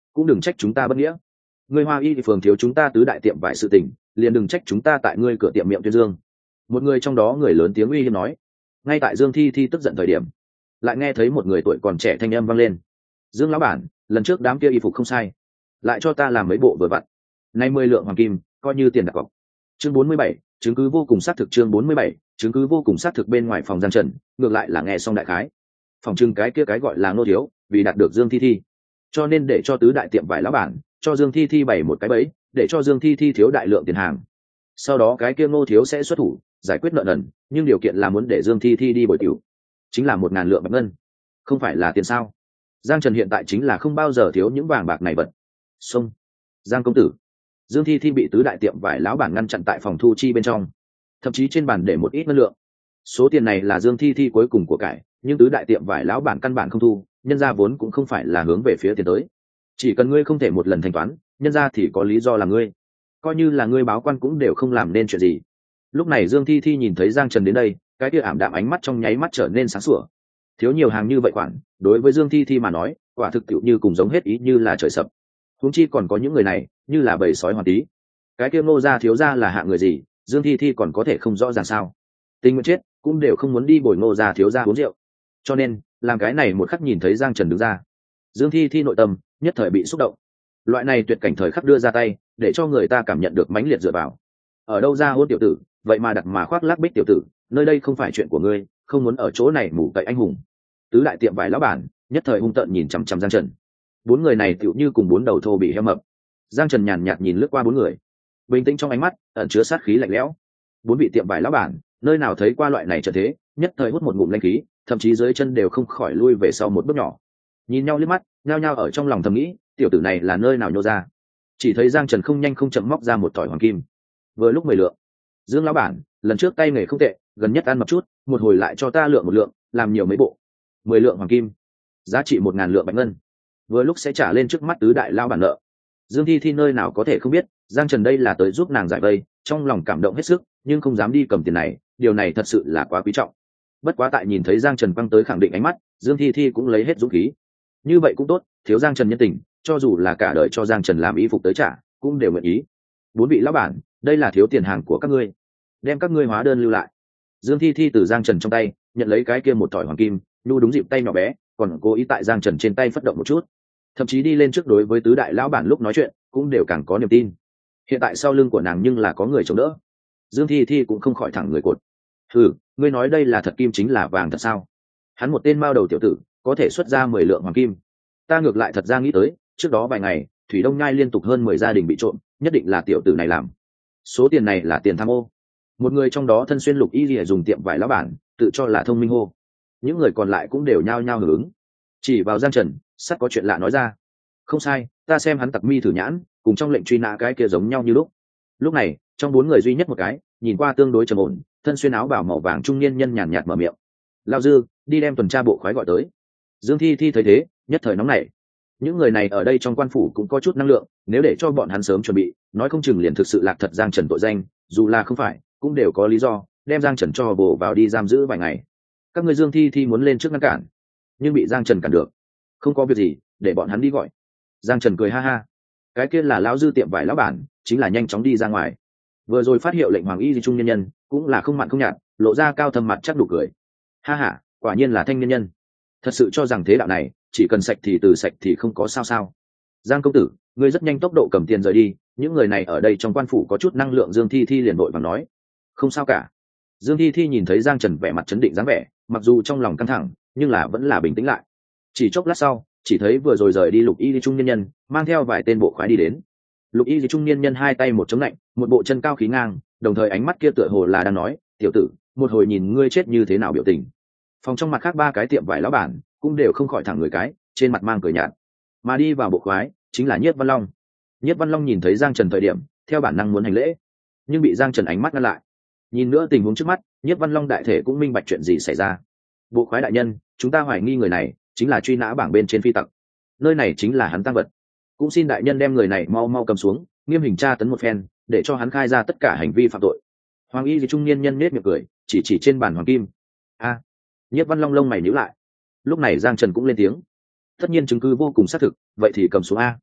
cũng đừng trách chúng ta bất nghĩa. Ngươi Hoa Y phường thiếu chúng ta tứ đại tiệm vải sự tình, liền đừng trách chúng ta tại ngươi cửa tiệm miệng tuyên dương. Một người trong đó người lớn tiếng uy hiếp nói. Ngay tại Dương Thi Thi tức giận thời điểm, lại nghe thấy một người tuổi còn trẻ thanh âm vang lên. Dương lão bản, lần trước đám kia y phục không sai, lại cho ta làm mấy bộ vừa vặn, nay 10 lượng hoàng kim coi như tiền đặt cọc. Chương 47, chứng cứ vô cùng xác thực. Chương 47, chứng cứ vô cùng xác thực. Bên ngoài phòng Giang Trần ngược lại là nghe xong đại khái, phòng trưng cái kia cái gọi là Ngô thiếu vì đạt được Dương Thi Thi, cho nên để cho tứ đại tiệm vải lão bản cho Dương Thi Thi bày một cái bẫy, để cho Dương Thi Thi thiếu đại lượng tiền hàng, sau đó cái kia Ngô thiếu sẽ xuất thủ giải quyết nợ nần, nhưng điều kiện là muốn để Dương Thi Thi đi bồi tiểu, chính là 1000 lượng bạch ngân. Không phải là tiền sao? Giang Trần hiện tại chính là không bao giờ thiếu những vàng bạc này vật. Xông, Giang công tử. Dương Thi Thi bị tứ đại tiệm vải lão bản ngăn chặn tại phòng thu chi bên trong, thậm chí trên bàn để một ít ngân lượng. Số tiền này là Dương Thi Thi cuối cùng của cải, nhưng tứ đại tiệm vải lão bản căn bản không thu, nhân ra vốn cũng không phải là hướng về phía tiền tới. Chỉ cần ngươi không thể một lần thanh toán, nhân ra thì có lý do là ngươi, coi như là ngươi báo quan cũng đều không làm nên chuyện gì. Lúc này Dương Thi Thi nhìn thấy Giang Trần đến đây, cái kia ảm đạm ánh mắt trong nháy mắt trở nên sáng sủa. Thiếu nhiều hàng như vậy khoản, đối với Dương Thi Thi mà nói, quả thực tiệu như cùng giống hết ý như là trời sập. Huống chi còn có những người này, như là bầy sói hoàn tí. Cái kia Ngô gia thiếu gia là hạng người gì, Dương Thi Thi còn có thể không rõ ràng sao? Tình nguyện chết, cũng đều không muốn đi bồi Ngô gia thiếu gia uống rượu. Cho nên, làm cái này một khắc nhìn thấy Giang Trần đứng ra, Dương Thi Thi nội tâm nhất thời bị xúc động. Loại này tuyệt cảnh thời khắc đưa ra tay, để cho người ta cảm nhận được mãnh liệt dựa vào. Ở đâu ra hôn tiểu tử, vậy mà đặt mà khoác lác bích tiểu tử, nơi đây không phải chuyện của ngươi, không muốn ở chỗ này mù cậy anh hùng. Tứ đại tiệm vải lão bản nhất thời hung tợn nhìn chằm chằm Giang Trần. Bốn người này tựu như cùng bốn đầu thô bị heo mập. Giang Trần nhàn nhạt nhìn lướt qua bốn người, bình tĩnh trong ánh mắt ẩn chứa sát khí lạnh lẽo. Bốn vị tiệm vải lão bản nơi nào thấy qua loại này trở thế, nhất thời hút một ngụm linh khí, thậm chí dưới chân đều không khỏi lui về sau một bước nhỏ. Nhìn nhau liếc mắt, nhao nhao ở trong lòng thầm nghĩ, tiểu tử này là nơi nào nhô ra. Chỉ thấy Giang Trần không nhanh không chậm móc ra một thỏi hoàng kim. Vừa lúc 10 lượng. Dương lão bản, lần trước tay nghề không tệ, gần nhất ăn mập chút, một hồi lại cho ta lượng một lượng, làm nhiều mấy bộ. 10 lượng hoàng kim, giá trị 1000 lượng bạch ngân, vừa lúc sẽ trả lên trước mắt tứ đại lao bản nợ. Dương Thi Thi nơi nào có thể không biết Giang Trần đây là tới giúp nàng giải vây, trong lòng cảm động hết sức, nhưng không dám đi cầm tiền này, điều này thật sự là quá quý trọng. Bất quá tại nhìn thấy Giang Trần quăng tới khẳng định ánh mắt, Dương Thi Thi cũng lấy hết dũng khí. Như vậy cũng tốt, thiếu Giang Trần nhân tình, cho dù là cả đời cho Giang Trần làm y phục tới trả, cũng đều nguyện ý. Bốn vị lão bản, đây là thiếu tiền hàng của các ngươi, đem các ngươi hóa đơn lưu lại. Dương Thi Thi từ Giang Trần trong tay nhận lấy cái kia một thỏi hoàng kim, nhu đúng dịp tay nhỏ bé, còn cố ý tại Giang Trần trên tay phất động một chút, thậm chí đi lên trước đối với tứ đại lão bản lúc nói chuyện cũng đều càng có niềm tin. Hiện tại sau lưng của nàng nhưng là có người chống đỡ, Dương Thi Thi cũng không khỏi thẳng người cột. Ngươi nói đây là thật kim chính là vàng thật sao? Hắn một tên mao đầu tiểu tử có thể xuất ra 10 lượng hoàng kim, ta ngược lại thật ra nghĩ tới, trước đó vài ngày Thủy Đông Nhai liên tục hơn 10 gia đình bị trộm, nhất định là tiểu tử này làm. Số tiền này là tiền tham ô. Một người trong đó thân xuyên lục y lìa dùng tiệm vải lão bản tự cho là thông minh hô. Những người còn lại cũng đều nhao nhao hưởng ứng. Chỉ vào Giang Trần, sắp có chuyện lạ nói ra. Không sai, ta xem hắn tặc mi thử nhãn, cùng trong lệnh truy nã cái kia giống nhau như lúc. Lúc này, trong bốn người duy nhất một cái, nhìn qua tương đối trầm ổn, thân xuyên áo bào màu vàng trung niên nhân nhàn nhạt mở miệng. Lao Dư, đi đem tuần tra bộ khoái gọi tới. Dương Thi Thi thấy thế, nhất thời nóng nảy. Những người này ở đây trong quan phủ cũng có chút năng lượng, nếu để cho bọn hắn sớm chuẩn bị, nói không chừng liền thực sự lạc thật Giang Trần tội danh, dù là không phải, cũng đều có lý do, đem Giang Trần cho bổ vào đi giam giữ vài ngày. Các người Dương Thi Thi muốn lên trước ngăn cản, nhưng bị Giang Trần cản được. Không có việc gì, để bọn hắn đi gọi. Giang Trần cười ha ha. Cái kia là lão Dư tiệm vải lão bản, chính là nhanh chóng đi ra ngoài. Vừa rồi phát hiệu lệnh hoàng y di trung nhân nhân, cũng là không mặn không nhạt, lộ ra cao thâm mặt chắc đủ cười. Ha ha, quả nhiên là thanh niên nhân. Thật sự cho rằng thế đạo này, chỉ cần sạch thì từ sạch thì không có sao sao. Giang công tử, ngươi rất nhanh tốc độ cầm tiền rời đi, những người này ở đây trong quan phủ có chút năng lượng. Dương Thi Thi liền vội vàng nói. Không sao cả. Dương Thi Thi nhìn thấy Giang Trần vẻ mặt chấn định dáng vẻ, mặc dù trong lòng căng thẳng, nhưng là vẫn là bình tĩnh lại. Chỉ chốc lát sau, chỉ thấy vừa rồi rời đi lục y di trung nhân nhân, mang theo vài tên bộ khoái đi đến. Lục y di trung nhân nhân hai tay một chống lạnh, một bộ chân cao khí ngang, đồng thời ánh mắt kia tựa hồ là đang nói, tiểu tử, một hồi nhìn ngươi chết như thế nào biểu tình. Phòng trong mặt khác ba cái tiệm vải lão bản cũng đều không khỏi thẳng người cái, trên mặt mang cười nhạt. Mà đi vào bộ khoái chính là Nhiếp Văn Long. Nhiếp Văn Long nhìn thấy Giang Trần thời điểm, theo bản năng muốn hành lễ, nhưng bị Giang Trần ánh mắt ngăn lại. Nhìn nữa tình huống trước mắt, Nhiếp Văn Long đại thể cũng minh bạch chuyện gì xảy ra. Bộ khoái đại nhân, chúng ta hoài nghi người này chính là truy nã bảng bên trên phi tặc, nơi này chính là hắn tăng vật, cũng xin đại nhân đem người này mau mau cầm xuống, nghiêm hình tra tấn một phen, để cho hắn khai ra tất cả hành vi phạm tội. Hoàng y gì trung niên nhân nết miệng cười, chỉ trên bàn hoàng kim. A. Nhiếp Văn Long lông mày nhíu lại. Lúc này Giang Trần cũng lên tiếng. Tất nhiên chứng cứ vô cùng xác thực, vậy thì cầm xuống a.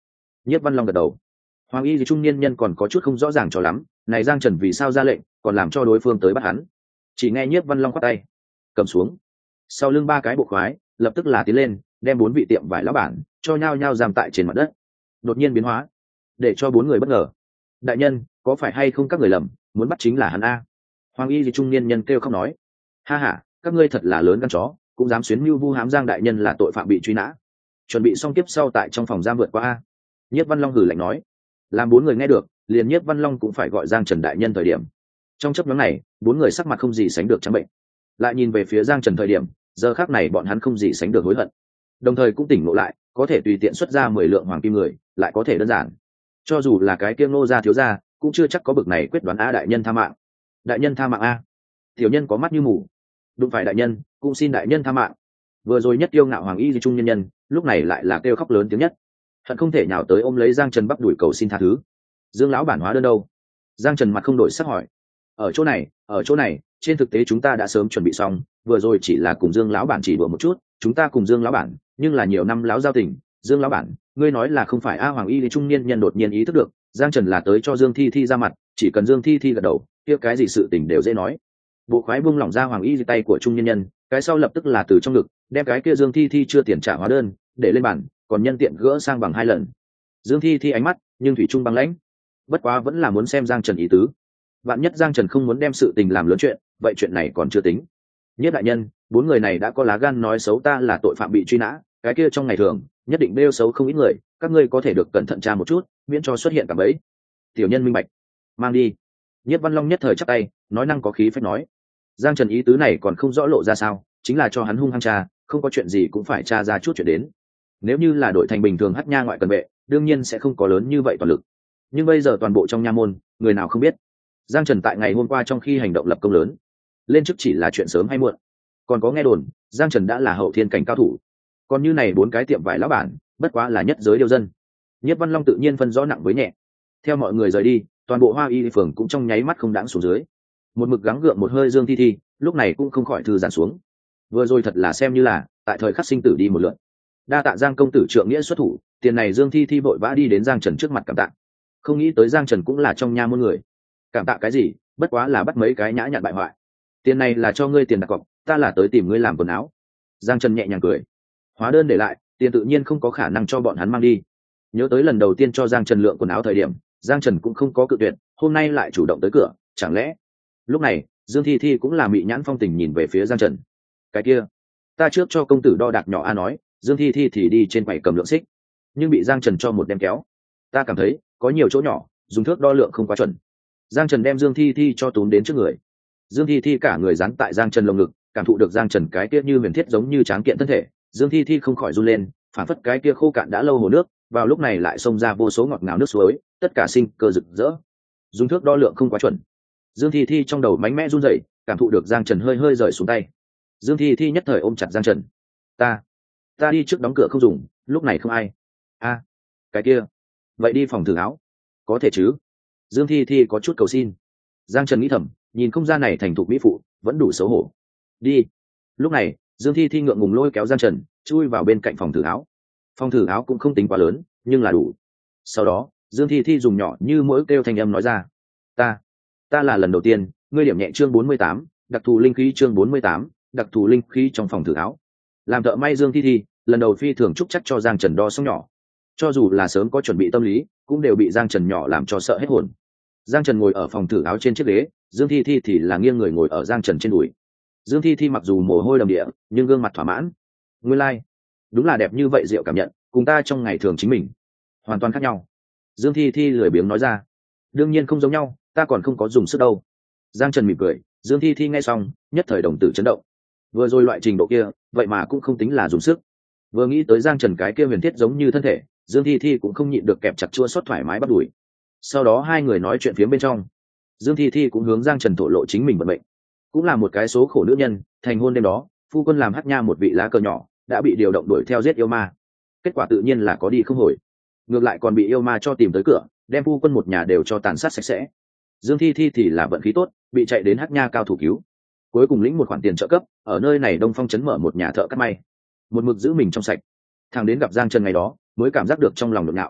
Nhiếp Văn Long gật đầu. Hoàng y trung niên nhân còn có chút không rõ ràng cho lắm, này Giang Trần vì sao ra lệnh còn làm cho đối phương tới bắt hắn. Chỉ nghe Nhiếp Văn Long quát tay, cầm xuống. Sau lưng ba cái bộ khoái lập tức là tiến lên, đem bốn vị tiệm vải lão bản cho nhau nhau giam tại trên mặt đất. Đột nhiên biến hóa, để cho bốn người bất ngờ. Đại nhân, có phải hay không các người lầm, muốn bắt chính là hắn a? Hoàng y trung niên nhân kêu khóc nói, ha ha, các ngươi thật là lớn gan chó, cũng dám xuyến mưu vu hãm Giang đại nhân là tội phạm bị truy nã. Chuẩn bị xong tiếp sau tại trong phòng giam vượt qua a. Nhiếp Văn Long hừ lạnh nói. Làm bốn người nghe được, liền Nhiếp Văn Long cũng phải gọi Giang Trần đại nhân thời điểm. Trong chớp nhoáng này, bốn người sắc mặt không gì sánh được trắng bệnh. Lại nhìn về phía Giang Trần thời điểm, giờ khắc này bọn hắn không gì sánh được hối hận. Đồng thời cũng tỉnh ngộ lại, có thể tùy tiện xuất ra 10 lượng hoàng kim người, lại có thể đơn giản. Cho dù là cái kia Ngô gia thiếu gia, cũng chưa chắc có bực này quyết đoán a. Đại nhân tha mạng. Đại nhân tha mạng a. Tiểu nhân có mắt như mù. Đúng phải đại nhân, cũng xin đại nhân tha mạng. Vừa rồi nhất tiêu ngạo hoàng y trung nhân nhân, lúc này lại là kêu khóc lớn tiếng nhất, hận không thể nhào tới ôm lấy Giang Trần bắp đuổi cầu xin tha thứ. Dương lão bản hóa đơn đâu? Giang Trần mặt không đổi sắc hỏi. Ở chỗ này, ở chỗ này, trên thực tế chúng ta đã sớm chuẩn bị xong, vừa rồi chỉ là cùng Dương lão bản chỉ đùa một chút, chúng ta cùng Dương lão bản nhưng là nhiều năm lão giao tình. Dương lão bản, ngươi nói là không phải a? Hoàng y trung niên nhân đột nhiên ý thức được Giang Trần là tới cho Dương Thi Thi ra mặt, chỉ cần Dương Thi Thi gật đầu, kia cái gì sự tình đều dễ nói. Bộ khoái buông lỏng ra hoàng y tay của trung nhân nhân, cái sau lập tức là từ trong ngực đem cái kia Dương Thi Thi chưa tiền trả hóa đơn để lên bàn, còn nhân tiện gỡ sang bằng 2 lần. Dương Thi Thi ánh mắt nhưng thủy trung băng lãnh, bất quá vẫn là muốn xem Giang Trần ý tứ. Vạn nhất Giang Trần không muốn đem sự tình làm lớn chuyện, vậy chuyện này còn chưa tính. Nhất đại nhân, 4 người này đã có lá gan nói xấu ta là tội phạm bị truy nã, cái kia trong ngày thường nhất định bêu xấu không ít người, các ngươi có thể được cẩn thận tra một chút, miễn cho xuất hiện cả bẫy. Tiểu nhân minh bạch, mang đi. Nhất Văn Long nhất thời chắp tay, nói năng có khí phách nói. Giang Trần ý tứ này còn không rõ lộ ra sao, chính là cho hắn hung hăng tra, không có chuyện gì cũng phải tra ra chút chuyện đến. Nếu như là đội thành bình thường Hắc Nha ngoại cần vệ, đương nhiên sẽ không có lớn như vậy toàn lực. Nhưng bây giờ toàn bộ trong nha môn, người nào không biết, Giang Trần tại ngày hôm qua trong khi hành động lập công lớn, lên chức chỉ là chuyện sớm hay muộn. Còn có nghe đồn, Giang Trần đã là hậu thiên cảnh cao thủ. Còn như này 4 cái tiệm vải lão bản, bất quá là nhất giới điêu dân. Nhiếp Văn Long tự nhiên phân rõ nặng với nhẹ. Theo mọi người rời đi, toàn bộ Hoa Y phường cũng trong nháy mắt không đãng xuống dưới. Một mực gắng gượng một hơi Dương Thi Thi, lúc này cũng không khỏi thư giãn xuống. Vừa rồi thật là xem như là tại thời khắc sinh tử đi một lượt. Đa tạ Giang công tử trượng nghĩa xuất thủ, tiền này Dương Thi Thi vội vã đi đến Giang Trần trước mặt cảm tạ. Không nghĩ tới Giang Trần cũng là trong nha môn người. Cảm tạ cái gì, bất quá là bắt mấy cái nhã nhặn bại hoại. Tiền này là cho ngươi tiền đặt cọc, ta là tới tìm ngươi làm quần áo. Giang Trần nhẹ nhàng cười. Hóa đơn để lại, tiền tự nhiên không có khả năng cho bọn hắn mang đi. Nhớ tới lần đầu tiên cho Giang Trần lượng quần áo thời điểm, Giang Trần cũng không có cự tuyệt, hôm nay lại chủ động tới cửa, chẳng lẽ? Lúc này, Dương Thi Thi cũng là mị nhãn phong tình nhìn về phía Giang Trần. Cái kia, ta trước cho công tử đo đạc nhỏ a nói, Dương Thi Thi thì đi trên quầy cầm lượng xích, nhưng bị Giang Trần cho một đem kéo. Ta cảm thấy có nhiều chỗ nhỏ, dùng thước đo lượng không quá chuẩn. Giang Trần đem Dương Thi Thi cho túm đến trước người. Dương Thi Thi cả người dán tại Giang Trần lồng ngực, cảm thụ được Giang Trần cái kia như huyền thiết giống như tráng kiện thân thể, Dương Thi Thi không khỏi run lên, phản phất cái kia khô cạn đã lâu hồ nước, vào lúc này lại xông ra vô số ngọt ngào nước suối, tất cả sinh cơ rực rỡ. Dùng thước đo lượng không quá chuẩn. Dương Thi Thi trong đầu mạnh mẽ run rẩy, cảm thụ được Giang Trần hơi hơi rời xuống tay. Dương Thi Thi nhất thời ôm chặt Giang Trần. Ta đi trước đóng cửa không dùng, lúc này không ai. A, cái kia, vậy đi phòng thử áo, có thể chứ? Dương Thi Thi có chút cầu xin. Giang Trần nghĩ thầm, nhìn không gian này thành thục mỹ phụ, vẫn đủ xấu hổ. Đi. Lúc này, Dương Thi Thi ngượng ngùng lôi kéo Giang Trần, chui vào bên cạnh phòng thử áo. Phòng thử áo cũng không tính quá lớn, nhưng là đủ. Sau đó, Dương Thi Thi dùng nhỏ như mỗi kêu thanh âm nói ra. Ta là lần đầu tiên, ngươi điểm nhẹ chương 48, đặc thù linh khí chương 48, đặc thù linh khí trong phòng thử áo. Làm thợ may Dương Thi Thi, lần đầu phi thường chúc chắc cho Giang Trần đo sóng nhỏ. Cho dù là sớm có chuẩn bị tâm lý, cũng đều bị Giang Trần nhỏ làm cho sợ hết hồn. Giang Trần ngồi ở phòng thử áo trên chiếc ghế, Dương Thi Thi thì là nghiêng người ngồi ở Giang Trần trên đùi. Dương Thi Thi mặc dù mồ hôi đầm địa, nhưng gương mặt thỏa mãn. Nguyên lai, đúng là đẹp như vậy diệu cảm nhận, cùng ta trong ngày thường chính mình hoàn toàn khác nhau. Dương Thi Thi lười biếng nói ra. Đương nhiên không giống nhau, ta còn không có dùng sức đâu. Giang Trần mỉm cười. Dương Thi Thi nghe xong, nhất thời đồng tử chấn động. Vừa rồi loại trình độ kia, vậy mà cũng không tính là dùng sức. Vừa nghĩ tới Giang Trần cái kia huyền thiết giống như thân thể, Dương Thi Thi cũng không nhịn được kẹp chặt chua xót thoải mái bắt đuổi. Sau đó hai người nói chuyện phía bên trong. Dương Thi Thi cũng hướng Giang Trần thổ lộ chính mình vận mệnh, cũng là một cái số khổ nữ nhân. Thành hôn đêm đó, phu quân làm Hắc Nha một vị lá cờ nhỏ, đã bị điều động đuổi theo giết yêu ma. Kết quả tự nhiên là có đi không hồi, ngược lại còn bị yêu ma cho tìm tới cửa, đem phu quân một nhà đều cho tàn sát sạch sẽ. Dương Thi Thi thì là vận khí tốt, bị chạy đến Hắc Nha cao thủ cứu, cuối cùng lĩnh một khoản tiền trợ cấp, ở nơi này Đông Phong trấn mở một nhà thợ cắt may, một mực giữ mình trong sạch. Thằng đến gặp Giang Trần ngày đó, mới cảm giác được trong lòng nhộn nhạo.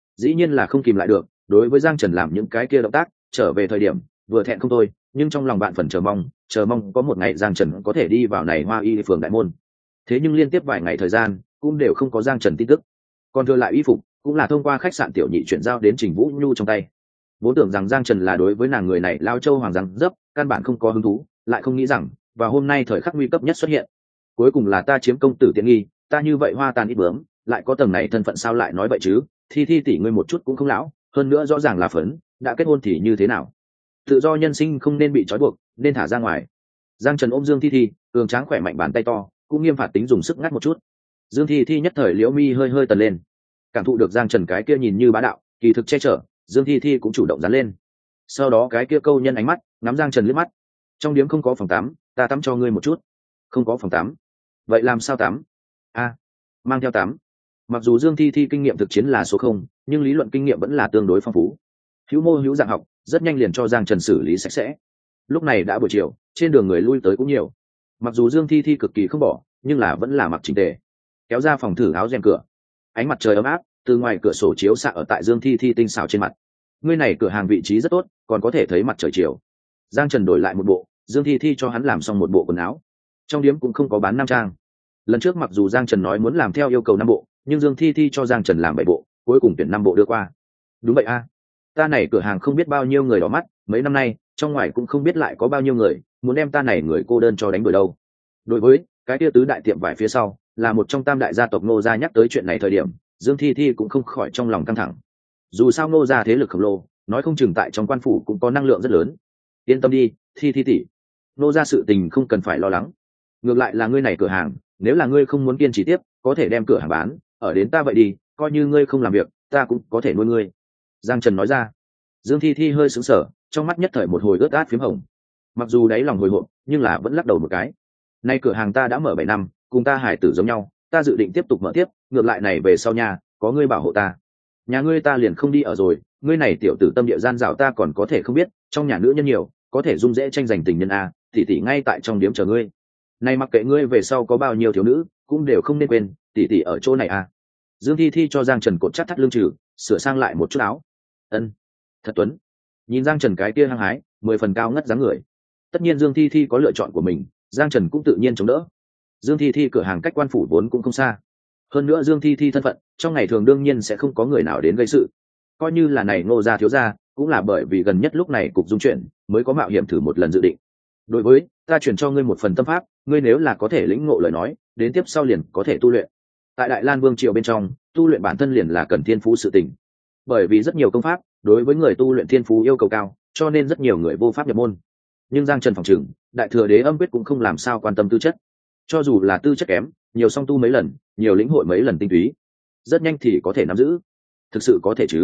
dĩ nhiên là không kìm lại được, đối với Giang Trần làm những cái kia động tác, trở về thời điểm vừa thẹn không thôi, nhưng trong lòng bạn phần chờ mong có một ngày Giang Trần có thể đi vào này Hoa Y phường đại môn. Thế nhưng liên tiếp vài ngày thời gian cũng đều không có Giang Trần tin tức. Còn thừa lại y phục cũng là thông qua khách sạn tiểu nhị chuyển giao đến Trình Vũ Nhu trong tay. Vốn tưởng rằng Giang Trần là đối với nàng người này lao châu hoàng răng dấp, căn bản không có hứng thú, lại không nghĩ rằng vào hôm nay thời khắc nguy cấp nhất xuất hiện. Cuối cùng là ta chiếm công tử tiện nghi, ta như vậy hoa tàn ít bướm, lại có tầng này thân phận sao lại nói vậy chứ? Thi Thi tỷ ngươi một chút cũng không lão, hơn nữa rõ ràng là phấn, đã kết hôn thì như thế nào? Tự do nhân sinh không nên bị trói buộc, nên thả ra ngoài. Giang Trần ôm Dương Thi Thi, cường tráng khỏe mạnh bàn tay to, cũng nghiêm phạt tính dùng sức ngắt một chút. Dương Thi Thi nhất thời liễu mi hơi hơi tần lên, cảm thụ được Giang Trần cái kia nhìn như bá đạo, kỳ thực che chở, Dương Thi Thi cũng chủ động dán lên. Sau đó cái kia câu nhân ánh mắt ngắm Giang Trần liếc mắt. Trong điếm không có phòng tắm, ta tắm cho ngươi một chút. Không có phòng tắm, vậy làm sao tắm? Mang theo tắm. Mặc dù Dương Thi Thi kinh nghiệm thực chiến là số không, nhưng lý luận kinh nghiệm vẫn là tương đối phong phú. Hữu mô hữu dạng học, rất nhanh liền cho Giang Trần xử lý sạch sẽ. Lúc này đã buổi chiều, trên đường người lui tới cũng nhiều. Mặc dù Dương Thi Thi cực kỳ không bỏ, nhưng là vẫn là mặc chỉnh tề. Kéo ra phòng thử áo rèm cửa, ánh mặt trời ấm áp từ ngoài cửa sổ chiếu xạ ở tại Dương Thi Thi tinh xảo trên mặt. Ngươi này cửa hàng vị trí rất tốt, còn có thể thấy mặt trời chiều. Giang Trần đổi lại một bộ, Dương Thi Thi cho hắn làm xong một bộ quần áo. Trong điếm cũng không có bán nam trang. Lần trước mặc dù Giang Trần nói muốn làm theo yêu cầu 5 bộ, nhưng Dương Thi Thi cho Giang Trần làm 7 bộ, cuối cùng tuyển 5 bộ đưa qua. Đúng vậy ta này cửa hàng không biết bao nhiêu người đỏ mắt, mấy năm nay trong ngoài cũng không biết lại có bao nhiêu người muốn đem ta này người cô đơn cho đánh đuổi đâu. Đối với cái kia tứ đại tiệm vải phía sau là một trong tam đại gia tộc Ngô gia nhắc tới chuyện này thời điểm, Dương Thi Thi cũng không khỏi trong lòng căng thẳng. Dù sao Ngô gia thế lực khổng lồ, nói không chừng tại trong quan phủ cũng có năng lượng rất lớn. Yên tâm đi, Thi Thi tỷ, Ngô gia sự tình không cần phải lo lắng. Ngược lại là ngươi này cửa hàng, nếu là ngươi không muốn kiên trì tiếp, có thể đem cửa hàng bán, ở đến ta vậy đi, coi như ngươi không làm việc, ta cũng có thể nuôi ngươi. Giang Trần nói ra. Dương Thi Thi hơi sững sờ, trong mắt nhất thời một hồi ướt át phím hồng. Mặc dù đáy lòng hồi hộp, nhưng là vẫn lắc đầu một cái. Nay cửa hàng ta đã mở 7 năm, cùng ta hải tử giống nhau, ta dự định tiếp tục mở tiếp, ngược lại này về sau nhà, có ngươi bảo hộ ta. Nhà ngươi ta liền không đi ở rồi, ngươi này tiểu tử tâm địa gian dảo ta còn có thể không biết, trong nhà nữ nhân nhiều, có thể dung dễ tranh giành tình nhân tỷ tỷ ngay tại trong điếm chờ ngươi. Này mặc kệ ngươi về sau có bao nhiêu thiếu nữ, cũng đều không nên quên, tỷ tỷ ở chỗ này Dương Thi Thi cho Giang Trần cột chắc thắt lưng trừ, sửa sang lại một chút áo. Ân, thật tuấn. Nhìn Giang Trần cái kia hăng hái, 10 phần cao ngất dáng người. Tất nhiên Dương Thi Thi có lựa chọn của mình, Giang Trần cũng tự nhiên chống đỡ. Dương Thi Thi cửa hàng cách quan phủ vốn cũng không xa. Hơn nữa Dương Thi Thi thân phận, trong ngày thường đương nhiên sẽ không có người nào đến gây sự. Coi như là này Ngô gia thiếu gia, cũng là bởi vì gần nhất lúc này cục dung chuyển, mới có mạo hiểm thử một lần dự định. Đối với, ta chuyển cho ngươi một phần tâm pháp, ngươi nếu là có thể lĩnh ngộ lời nói, đến tiếp sau liền có thể tu luyện. Tại Đại Lan Vương triều bên trong, tu luyện bản thân liền là cần thiên phú sự tình. Bởi vì rất nhiều công pháp, đối với người tu luyện thiên phú yêu cầu cao, cho nên rất nhiều người vô pháp nhập môn. Nhưng Giang Trần phòng trừng, Đại Thừa Đế Âm Quyết cũng không làm sao quan tâm tư chất. Cho dù là tư chất kém, nhiều song tu mấy lần, nhiều lĩnh hội mấy lần tinh túy, rất nhanh thì có thể nắm giữ. Thực sự có thể chứ?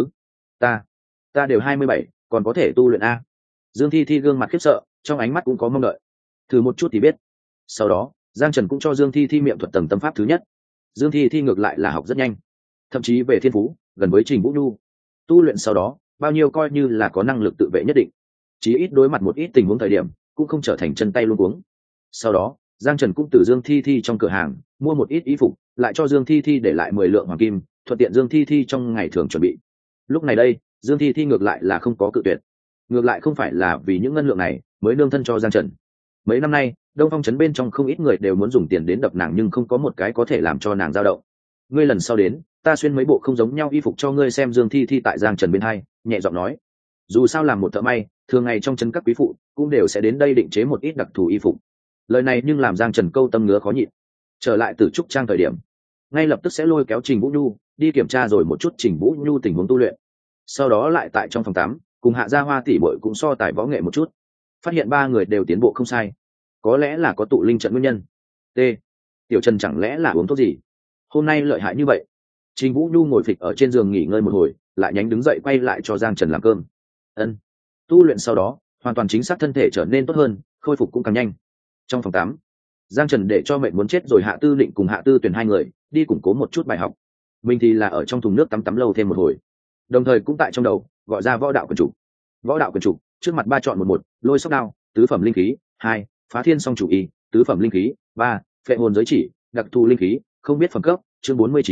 Ta đều 27, còn có thể tu luyện Dương Thi Thi gương mặt khiếp sợ, trong ánh mắt cũng có mong đợi. Thử một chút thì biết. Sau đó, Giang Trần cũng cho Dương Thi Thi miệng thuật tầng tâm pháp thứ nhất. Dương Thi Thi ngược lại là học rất nhanh, thậm chí về thiên phú gần với Trình Vũ Nhu. Tu luyện sau đó, bao nhiêu coi như là có năng lực tự vệ nhất định, chí ít đối mặt một ít tình huống thời điểm cũng không trở thành chân tay luống cuống. Sau đó, Giang Trần cũng từ Dương Thi Thi trong cửa hàng mua một ít y phục, lại cho Dương Thi Thi để lại 10 lượng hoàng kim, thuận tiện Dương Thi Thi trong ngày thường chuẩn bị. Lúc này đây, Dương Thi Thi ngược lại là không có cự tuyệt. Ngược lại không phải là vì những ngân lượng này mới nương thân cho Giang Trần. Mấy năm nay, Đông Phong trấn bên trong không ít người đều muốn dùng tiền đến đập nàng, nhưng không có một cái có thể làm cho nàng dao động. Ngươi lần sau đến, ta xuyên mấy bộ không giống nhau y phục cho ngươi xem. Dương Thi Thi tại Giang Trần bên hai nhẹ giọng nói. Dù sao làm một thợ may, thường ngày trong trấn các quý phụ cũng đều sẽ đến đây định chế một ít đặc thù y phục. Lời này nhưng làm Giang Trần câu tâm ngứa khó nhịn. Trở lại từ trúc trang thời điểm, ngay lập tức sẽ lôi kéo Trình Vũ Nhu đi kiểm tra rồi một chút Trình Vũ Nhu tình huống tu luyện. Sau đó lại tại trong phòng tắm cùng Hạ Gia Hoa tỷ muội cũng so tài võ nghệ một chút, phát hiện 3 người đều tiến bộ không sai. Có lẽ là có tụ linh trận nguyên nhân. T. Tiểu Trần chẳng lẽ là uống thuốc gì? Hôm nay lợi hại như vậy. Trình Vũ Nhu ngồi phịch ở trên giường nghỉ ngơi một hồi, lại nhánh đứng dậy quay lại cho Giang Trần làm cơm. Ân. Tu luyện sau đó, hoàn toàn chính xác thân thể trở nên tốt hơn, khôi phục cũng càng nhanh. Trong phòng tắm, Giang Trần để cho mệnh muốn chết rồi Hạ Tư Định cùng Hạ Tư Tuyển 2 người đi củng cố một chút bài học. Mình thì là ở trong thùng nước tắm lâu thêm một hồi. Đồng thời cũng tại trong đầu gọi ra võ đạo quyền chủ. Võ đạo quyền chủ, trước mặt 3 chọn một, lôi sóc đao, tứ phẩm linh khí, 2, phá thiên song chủ y, tứ phẩm linh khí, 3, phệ hồn giới chỉ, đặc thù linh khí, không biết phẩm cấp. Chương 49,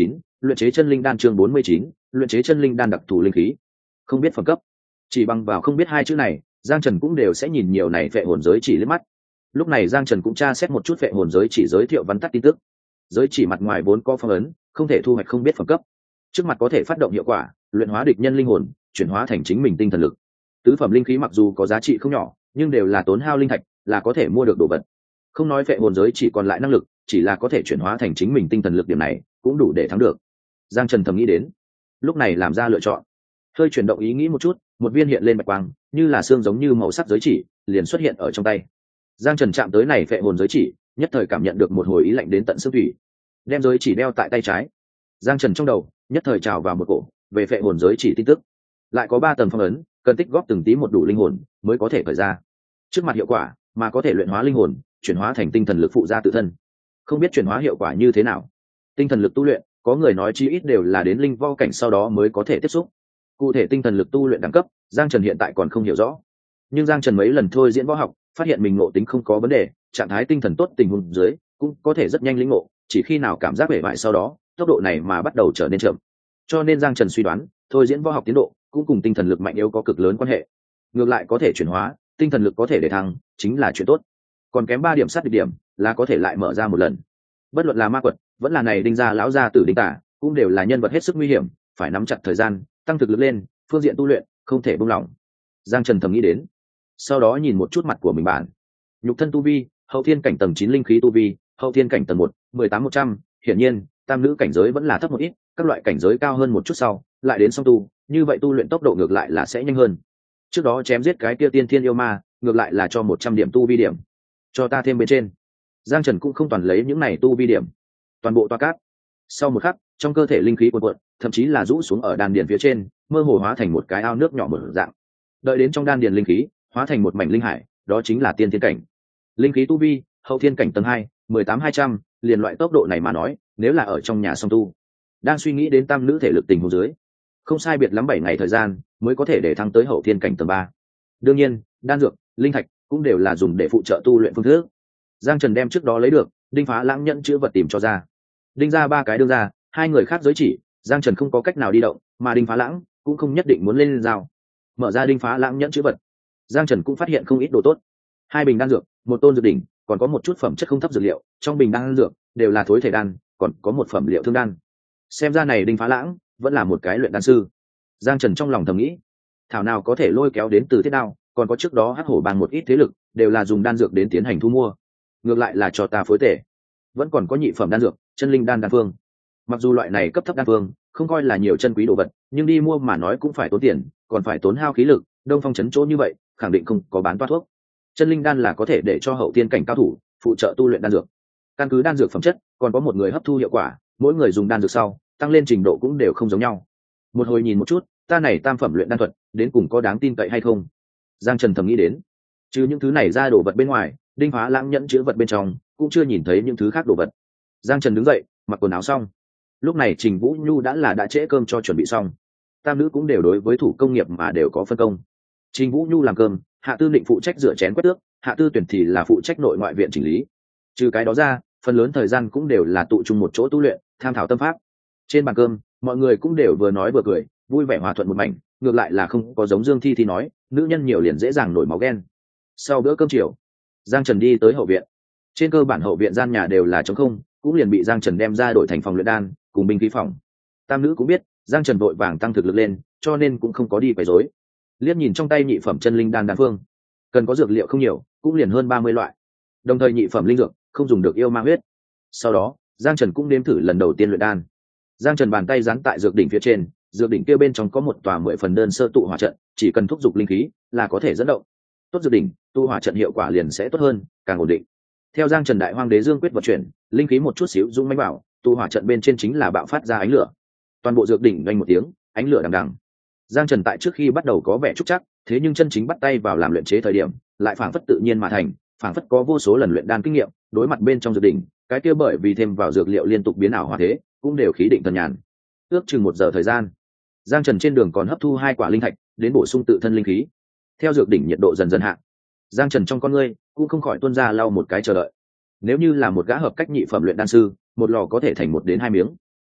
luyện chế chân linh đan chương 49, luyện chế chân linh đan đặc thù linh khí. Không biết phẩm cấp. Chỉ bằng vào không biết hai chữ này, Giang Trần cũng đều sẽ nhìn nhiều này phệ hồn giới chỉ liếc mắt. Lúc này Giang Trần cũng tra xét một chút phệ hồn giới chỉ giới thiệu văn tắt tin tức. Giới chỉ mặt ngoài vốn có phong ấn, không thể thu hoạch không biết phẩm cấp. Trước mặt có thể phát động hiệu quả, luyện hóa địch nhân linh hồn, chuyển hóa thành chính mình tinh thần lực. Tứ phẩm linh khí mặc dù có giá trị không nhỏ, nhưng đều là tốn hao linh thạch, là có thể mua được đồ vật. Không nói phệ hồn giới chỉ còn lại năng lực, chỉ là có thể chuyển hóa thành chính mình tinh thần lực, điểm này cũng đủ để thắng được. Giang Trần thầm nghĩ đến, lúc này làm ra lựa chọn. Hơi chuyển động ý nghĩ một chút, một viên hiện lên bạch quang, như là xương giống như màu sắc giới chỉ, liền xuất hiện ở trong tay. Giang Trần chạm tới này phệ hồn giới chỉ, nhất thời cảm nhận được một hồi ý lạnh đến tận xương thủy. Đem giới chỉ đeo tại tay trái. Giang Trần trong đầu nhất thời trào vào một cổ về phệ hồn giới chỉ tin tức. Lại có 3 tầng phong ấn, cần tích góp từng tí một đủ linh hồn mới có thể khởi ra. Trước mặt hiệu quả, mà có thể luyện hóa linh hồn, chuyển hóa thành tinh thần lực phụ gia tự thân. Không biết chuyển hóa hiệu quả như thế nào. Tinh thần lực tu luyện, có người nói chí ít đều là đến linh vô cảnh sau đó mới có thể tiếp xúc. Cụ thể tinh thần lực tu luyện đẳng cấp, Giang Trần hiện tại còn không hiểu rõ. Nhưng Giang Trần mấy lần thôi diễn võ học, phát hiện mình ngộ tính không có vấn đề, trạng thái tinh thần tốt tình huống dưới, cũng có thể rất nhanh lĩnh ngộ, chỉ khi nào cảm giác bể bại sau đó, tốc độ này mà bắt đầu trở nên chậm. Cho nên Giang Trần suy đoán, thôi diễn võ học tiến độ cũng cùng tinh thần lực mạnh yếu có cực lớn quan hệ. Ngược lại có thể chuyển hóa, tinh thần lực có thể để thăng, chính là chuyện tốt. Còn kém 3 điểm sát địch điểm, là có thể lại mở ra một lần. Bất luận là ma quật, vẫn là này đinh gia lão gia tử đinh tả, cũng đều là nhân vật hết sức nguy hiểm, phải nắm chặt thời gian, tăng thực lực lên, phương diện tu luyện không thể buông lỏng. Giang Trần thầm nghĩ đến. Sau đó nhìn một chút mặt của mình bản. Nhục thân tu vi, hậu thiên cảnh tầng 9 linh khí tu vi, hậu thiên cảnh tầng 1, 18-100, hiển nhiên, tam nữ cảnh giới vẫn là thấp một ít, các loại cảnh giới cao hơn một chút sau, lại đến song tu, như vậy tu luyện tốc độ ngược lại là sẽ nhanh hơn. Trước đó chém giết cái kia tiên thiên yêu ma, ngược lại là cho 100 điểm tu vi điểm. Cho ta thêm bên trên. Giang Trần cũng không toàn lấy những này tu vi điểm, toàn bộ toa cát. Sau một khắc, trong cơ thể linh khí cuồn cuộn, thậm chí là rũ xuống ở đan điền phía trên, mơ hồ hóa thành một cái ao nước nhỏ mở dạng. Đợi đến trong đan điền linh khí hóa thành một mảnh linh hải, đó chính là tiên thiên cảnh. Linh khí tu vi, hậu thiên cảnh tầng 2, 18-200, liền loại tốc độ này mà nói, nếu là ở trong nhà song tu. Đang suy nghĩ đến tam nữ thể lực tình huống dưới, không sai biệt lắm 7 ngày thời gian mới có thể để thăng tới hậu thiên cảnh tầng 3. Đương nhiên, đan dược, linh thạch cũng đều là dùng để phụ trợ tu luyện phương thức. Giang Trần đem trước đó lấy được, Đinh Phá Lãng nhẫn chữ vật tìm cho ra. Đinh ra 3 cái đương ra, 2 người khác giới chỉ, Giang Trần không có cách nào đi động, mà Đinh Phá Lãng cũng không nhất định muốn lên giao. Mở ra Đinh Phá Lãng nhẫn chữ vật, Giang Trần cũng phát hiện không ít đồ tốt. 2 bình đan dược, 1 tôn dược đỉnh, còn có một chút phẩm chất không thấp dược liệu, trong bình đan dược đều là thối thể đan, còn có một phẩm liệu thương đan. Xem ra này Đinh Phá Lãng vẫn là một cái luyện đan sư. Giang Trần trong lòng thầm nghĩ, thảo nào có thể lôi kéo đến từ Thiết Đao, còn có trước đó Hắc Hổ Bang một ít thế lực, đều là dùng đan dược đến tiến hành thu mua. Ngược lại là cho ta phối tể. Vẫn còn có nhị phẩm đan dược, chân linh đan đan phương. Mặc dù loại này cấp thấp đan phương không coi là nhiều chân quý đồ vật, nhưng đi mua mà nói cũng phải tốn tiền, còn phải tốn hao khí lực, Đông Phong trấn chỗ như vậy, khẳng định không có bán toa thuốc. Chân linh đan là có thể để cho hậu tiên cảnh cao thủ phụ trợ tu luyện đan dược. Căn cứ đan dược phẩm chất, còn có một người hấp thu hiệu quả, mỗi người dùng đan dược sau, tăng lên trình độ cũng đều không giống nhau. Một hồi nhìn một chút, ta này tam phẩm luyện đan thuật, đến cùng có đáng tin cậy hay không? Giang Trần thầm nghĩ đến. Chứ những thứ này ra đồ vật bên ngoài, Đinh Phá Lãng nhẫn chứa vật bên trong cũng chưa nhìn thấy những thứ khác đồ vật. Giang Trần đứng dậy, mặc quần áo xong. Lúc này Trình Vũ Nhu đã trễ cơm cho chuẩn bị xong. Tam nữ cũng đều đối với thủ công nghiệp mà đều có phân công. Trình Vũ Nhu làm cơm, Hạ Tư Định phụ trách rửa chén quét tước, Hạ Tư Tuyển thì là phụ trách nội ngoại viện chỉnh lý. Trừ cái đó ra, phần lớn thời gian cũng đều là tụ chung một chỗ tu luyện, tham thảo tâm pháp. Trên bàn cơm, mọi người cũng đều vừa nói vừa cười, vui vẻ hòa thuận một mảnh, ngược lại là không có giống Dương Thi Thi nói, nữ nhân nhiều liền dễ dàng nổi máu ghen. Sau bữa cơm chiều, Giang Trần đi tới hậu viện. Trên cơ bản hậu viện gian nhà đều là trống không, cũng liền bị Giang Trần đem ra đổi thành phòng luyện đan cùng binh khí phòng. Tam nữ cũng biết Giang Trần vội vàng tăng thực lực lên, cho nên cũng không có đi quấy rối. Liếc nhìn trong tay nhị phẩm chân linh đan đan phương, cần có dược liệu không nhiều, cũng liền hơn 30 loại. Đồng thời nhị phẩm linh dược không dùng được yêu ma huyết. Sau đó, Giang Trần cũng nếm thử lần đầu tiên luyện đan. Giang Trần bàn tay dán tại dược đỉnh phía trên, dược đỉnh kia bên trong có một tòa 10 phần đơn sơ tụ hỏa trận, chỉ cần thúc giục linh khí là có thể dẫn động. Tốt dược đỉnh, tụ hỏa trận hiệu quả liền sẽ tốt hơn, càng ổn định. Theo Giang Trần đại hoang đế dương quyết vận chuyển, linh khí một chút xíu dung mãnh bảo, tụ hỏa trận bên trên chính là bạo phát ra ánh lửa. Toàn bộ dược đỉnh vang một tiếng, ánh lửa đằng đằng. Giang Trần tại trước khi bắt đầu có vẻ trúc chắc, thế nhưng chân chính bắt tay vào làm luyện chế thời điểm, lại phảng phất tự nhiên mà thành, phảng phất có vô số lần luyện đan kinh nghiệm, đối mặt bên trong dược đỉnh, cái kia bởi vì thêm vào dược liệu liên tục biến ảo hóa thế, cũng đều khí định thần nhàn. Ước chừng 1 giờ thời gian, Giang Trần trên đường còn hấp thu 2 quả linh thạch, đến bổ sung tự thân linh khí. Theo dược đỉnh nhiệt độ dần dần hạ, Giang Trần trong con ngươi cũng không khỏi tuôn ra lau một cái chờ đợi. Nếu như là một gã hợp cách nhị phẩm luyện đan sư, một lò có thể thành 1 đến 2 miếng.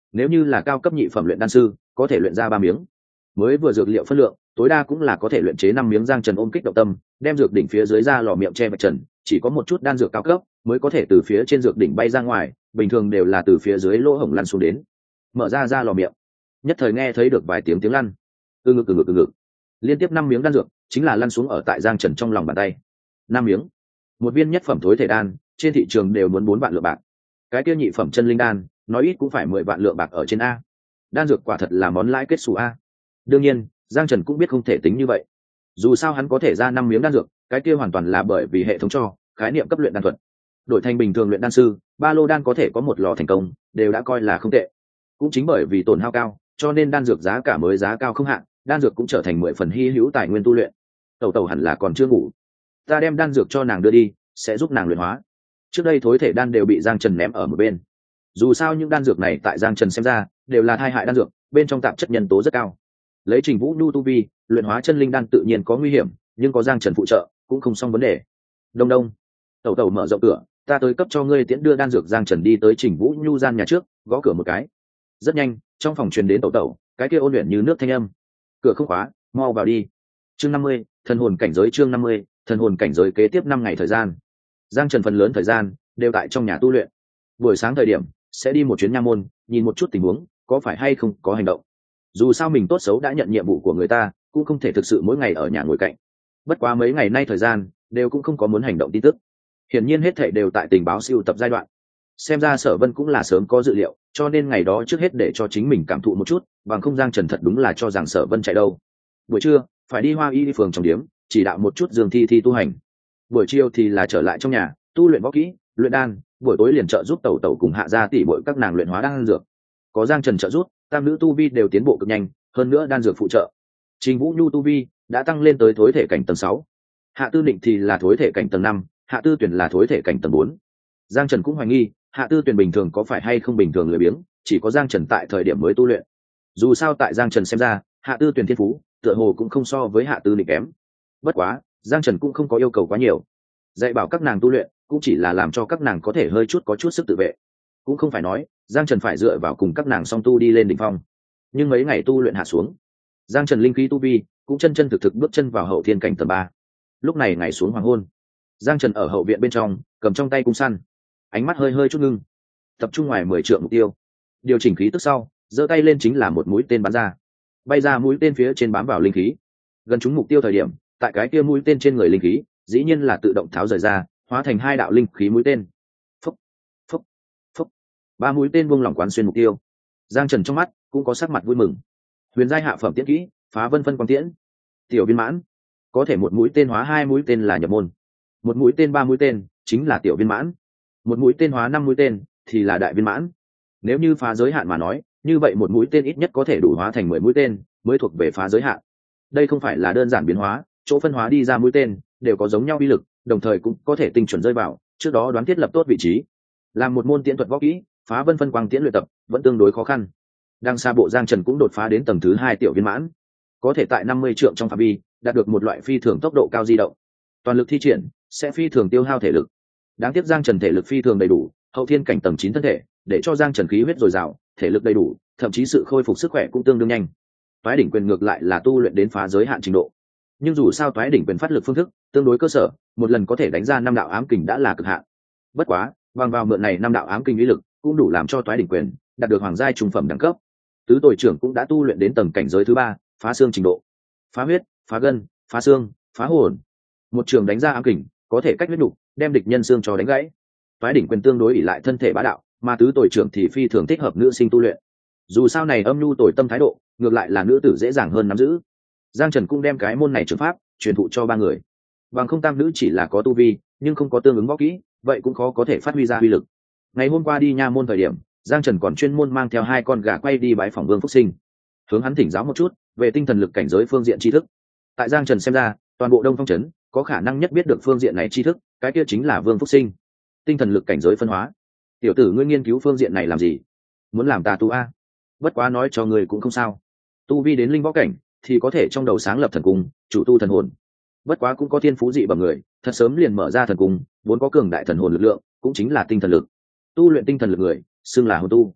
nếu như là cao cấp nhị phẩm luyện đan sư có thể luyện ra 3 miếng, mới vừa dược liệu phân lượng tối đa cũng là có thể luyện chế 5 miếng. Giang Trần ôm kích động tâm, đem dược đỉnh phía dưới ra lò miệng che vạch trần, chỉ có một chút đan dược cao cấp mới có thể từ phía trên dược đỉnh bay ra ngoài, bình thường đều là từ phía dưới lỗ hổng lăn xuống đến. Mở ra lò miệng, nhất thời nghe thấy được vài tiếng lăn. Từ ngực liên tiếp 5 miếng đan dược chính là lăn xuống ở tại Giang Trần trong lòng bàn tay. 5 miếng, một viên nhất phẩm thối thể đan trên thị trường đều muốn 4 vạn lượng bạc, cái kia nhị phẩm chân linh đan nói ít cũng phải 10 vạn lượng bạc ở trên a. Đan dược quả thật là món lãi kết xù a. Đương nhiên Giang Trần cũng biết không thể tính như vậy, dù sao hắn có thể ra 5 miếng đan dược, cái kia hoàn toàn là bởi vì hệ thống cho khái niệm cấp luyện đan thuật. Đổi thành bình thường luyện đan sư, ba lô đan có thể có một lò thành công đều đã coi là không tệ. Cũng chính bởi vì tổn hao cao cho nên đan dược giá cả mới giá cao không hạn, đan dược cũng trở thành 10 phần hy hữu tài nguyên tu luyện. Tẩu hẳn là còn chưa ngủ, ta đem đan dược cho nàng đưa đi, sẽ giúp nàng luyện hóa. Trước đây thối thể đan đều bị Giang Trần ném ở một bên, dù sao những đan dược này tại Giang Trần xem ra đều là tai hại đan dược, bên trong tạp chất nhân tố rất cao. Lấy Trình Vũ Nhu tu vi luyện hóa chân linh đan tự nhiên có nguy hiểm, nhưng có Giang Trần phụ trợ cũng không xong vấn đề. Đông tẩu mở rộng cửa, ta tới cấp cho ngươi tiễn đưa đan dược. Giang Trần đi tới Trình Vũ Nhu gian nhà trước, gõ cửa một cái. Rất nhanh trong phòng truyền đến tẩu cái kia ôn luyện như nước thanh âm. Cửa không khóa, mau vào đi. Chương 50, thần hồn cảnh giới. Chương 50, thần hồn cảnh giới. Kế tiếp 5 ngày thời gian, Giang Trần phần lớn thời gian đều tại trong nhà tu luyện. Buổi sáng thời điểm sẽ đi một chuyến nha môn, nhìn một chút tình huống có phải hay không có hành động. Dù sao mình tốt xấu đã nhận nhiệm vụ của người ta, cũng không thể thực sự mỗi ngày ở nhà ngồi cạnh. Bất quá mấy ngày nay thời gian đều cũng không có muốn hành động tin tức, hiển nhiên hết thảy đều tại tình báo siêu tập giai đoạn. Xem ra Sở Vân cũng là sớm có dự liệu, cho nên ngày đó trước hết để cho chính mình cảm thụ một chút, bằng không Giang Trần thật đúng là cho rằng Sở Vân chạy đâu. Buổi trưa phải đi Hoa Y phường trong điếm chỉ đạo một chút Dương Thi tu hành, buổi chiều thì là trở lại trong nhà tu luyện võ kỹ, luyện đan, buổi tối liền trợ giúp tẩu cùng Hạ gia tỷ muội các nàng luyện hóa đan dược. Có Giang Trần trợ giúp, tam nữ tu vi đều tiến bộ cực nhanh, hơn nữa đan dược phụ trợ. Trình Vũ Nhu tu vi đã tăng lên tới thối thể cảnh tầng 6, Hạ Tư Định thì là thối thể cảnh tầng 5, Hạ Tư Tuyển là thối thể cảnh tầng 4. Giang Trần cũng hoài nghi Hạ Tư Tuyển bình thường có phải hay không bình thường lười biếng, chỉ có Giang Trần tại thời điểm mới tu luyện. Dù sao tại Giang Trần xem ra, Hạ Tư Tuyển thiên phú tựa hồ cũng không so với Hạ Tư Định kém. Bất quá Giang Trần cũng không có yêu cầu quá nhiều, dạy bảo các nàng tu luyện cũng chỉ là làm cho các nàng có thể hơi chút có chút sức tự vệ, cũng không phải nói Giang Trần phải dựa vào cùng các nàng song tu đi lên đỉnh phong. Nhưng mấy ngày tu luyện hạ xuống, Giang Trần linh khí tu vi cũng chân thực bước chân vào hậu thiên cảnh tầng 3. Lúc này ngày xuống hoàng hôn, Giang Trần ở hậu viện bên trong cầm trong tay cung săn, ánh mắt hơi chút ngưng, tập trung ngoài 10 trượng mục tiêu, điều chỉnh khí tức sau giơ tay lên chính là một mũi tên bắn ra. Bay ra mũi tên phía trên bám vào linh khí, gần trúng mục tiêu thời điểm, tại cái kia mũi tên trên người linh khí dĩ nhiên là tự động tháo rời ra, hóa thành 2 đạo linh khí mũi tên. Phốc phốc phốc, 3 mũi tên buông lỏng quán xuyên mục tiêu. Giang Trần trong mắt cũng có sắc mặt vui mừng. Huyền giai hạ phẩm tiễn kỹ, Phá Vân phân quang tiễn, tiểu viên mãn. Có thể một mũi tên hóa 2 mũi tên là nhập môn, một mũi tên 3 mũi tên chính là tiểu viên mãn, một mũi tên hóa 5 mũi tên thì là đại viên mãn. Nếu như phá giới hạn mà nói, như vậy một mũi tên ít nhất có thể đủ hóa thành 10 mũi tên mới thuộc về phá giới hạn. Đây không phải là đơn giản biến hóa, chỗ phân hóa đi ra mũi tên đều có giống nhau uy lực, đồng thời cũng có thể tinh chuẩn rơi vào trước đó đoán thiết lập tốt vị trí. Làm một môn tiễn thuật võ kỹ, Phá Vân phân quang tiễn luyện tập vẫn tương đối khó khăn. Đang xa bộ Giang Trần cũng đột phá đến tầng thứ 2 tiểu viên mãn, có thể tại 50 trượng trong phạm vi đạt được một loại phi thường tốc độ cao di động. Toàn lực thi triển sẽ phi thường tiêu hao thể lực. Đáng tiếc Giang Trần thể lực phi thường đầy đủ, hậu thiên cảnh tầng 9 thân thể, để cho Giang Trần khí huyết dồi dào, thể lực đầy đủ, thậm chí sự khôi phục sức khỏe cũng tương đương nhanh. Toái đỉnh quyền ngược lại là tu luyện đến phá giới hạn trình độ. Nhưng dù sao toái đỉnh quyền phát lực phương thức tương đối cơ sở, một lần có thể đánh ra 5 đạo ám kình đã là cực hạn. Bất quá, bằng vào mượn này 5 đạo ám kình uy lực, cũng đủ làm cho toái đỉnh quyền đạt được hoàng giai trung phẩm đẳng cấp. Tứ tội trưởng cũng đã tu luyện đến tầng cảnh giới thứ 3, phá xương trình độ. Phá huyết, phá gân, phá xương, phá hồn. Một trường đánh ra ám kình, có thể cách huyết nục, đem địch nhân xương cho đánh gãy. Toái đỉnh quyền tương đối ỷ lại thân thể bá đạo, mà tứ tội trưởng thì phi thường thích hợp nữ sinh tu luyện. Dù sao này âm nhu tội tâm thái độ, ngược lại là nữ tử dễ dàng hơn nắm giữ. Giang Trần cũng đem cái môn này trường pháp truyền thụ cho 3 người. Bằng không tam nữ chỉ là có tu vi, nhưng không có tương ứng võ kỹ, vậy cũng khó có thể phát huy ra uy lực. Ngày hôm qua đi nha môn thời điểm, Giang Trần còn chuyên môn mang theo 2 con gà quay đi bái phỏng Vương Phúc Sinh, hướng hắn thỉnh giáo một chút về tinh thần lực cảnh giới phương diện tri thức. Tại Giang Trần xem ra, toàn bộ Đông Phong trấn có khả năng nhất biết được phương diện này tri thức, cái kia chính là Vương Phúc Sinh. Tinh thần lực cảnh giới phân hóa, tiểu tử ngươi nghiên cứu phương diện này làm gì? Muốn làm tà tu a? Bất quá nói cho ngươi cũng không sao, tu vi đến linh võ cảnh thì có thể trong đầu sáng lập thần cung, chủ tu thần hồn. Bất quá cũng có thiên phú dị bẩm người, thật sớm liền mở ra thần cung, vốn có cường đại thần hồn lực lượng, cũng chính là tinh thần lực. Tu luyện tinh thần lực người, xưng là hồn tu.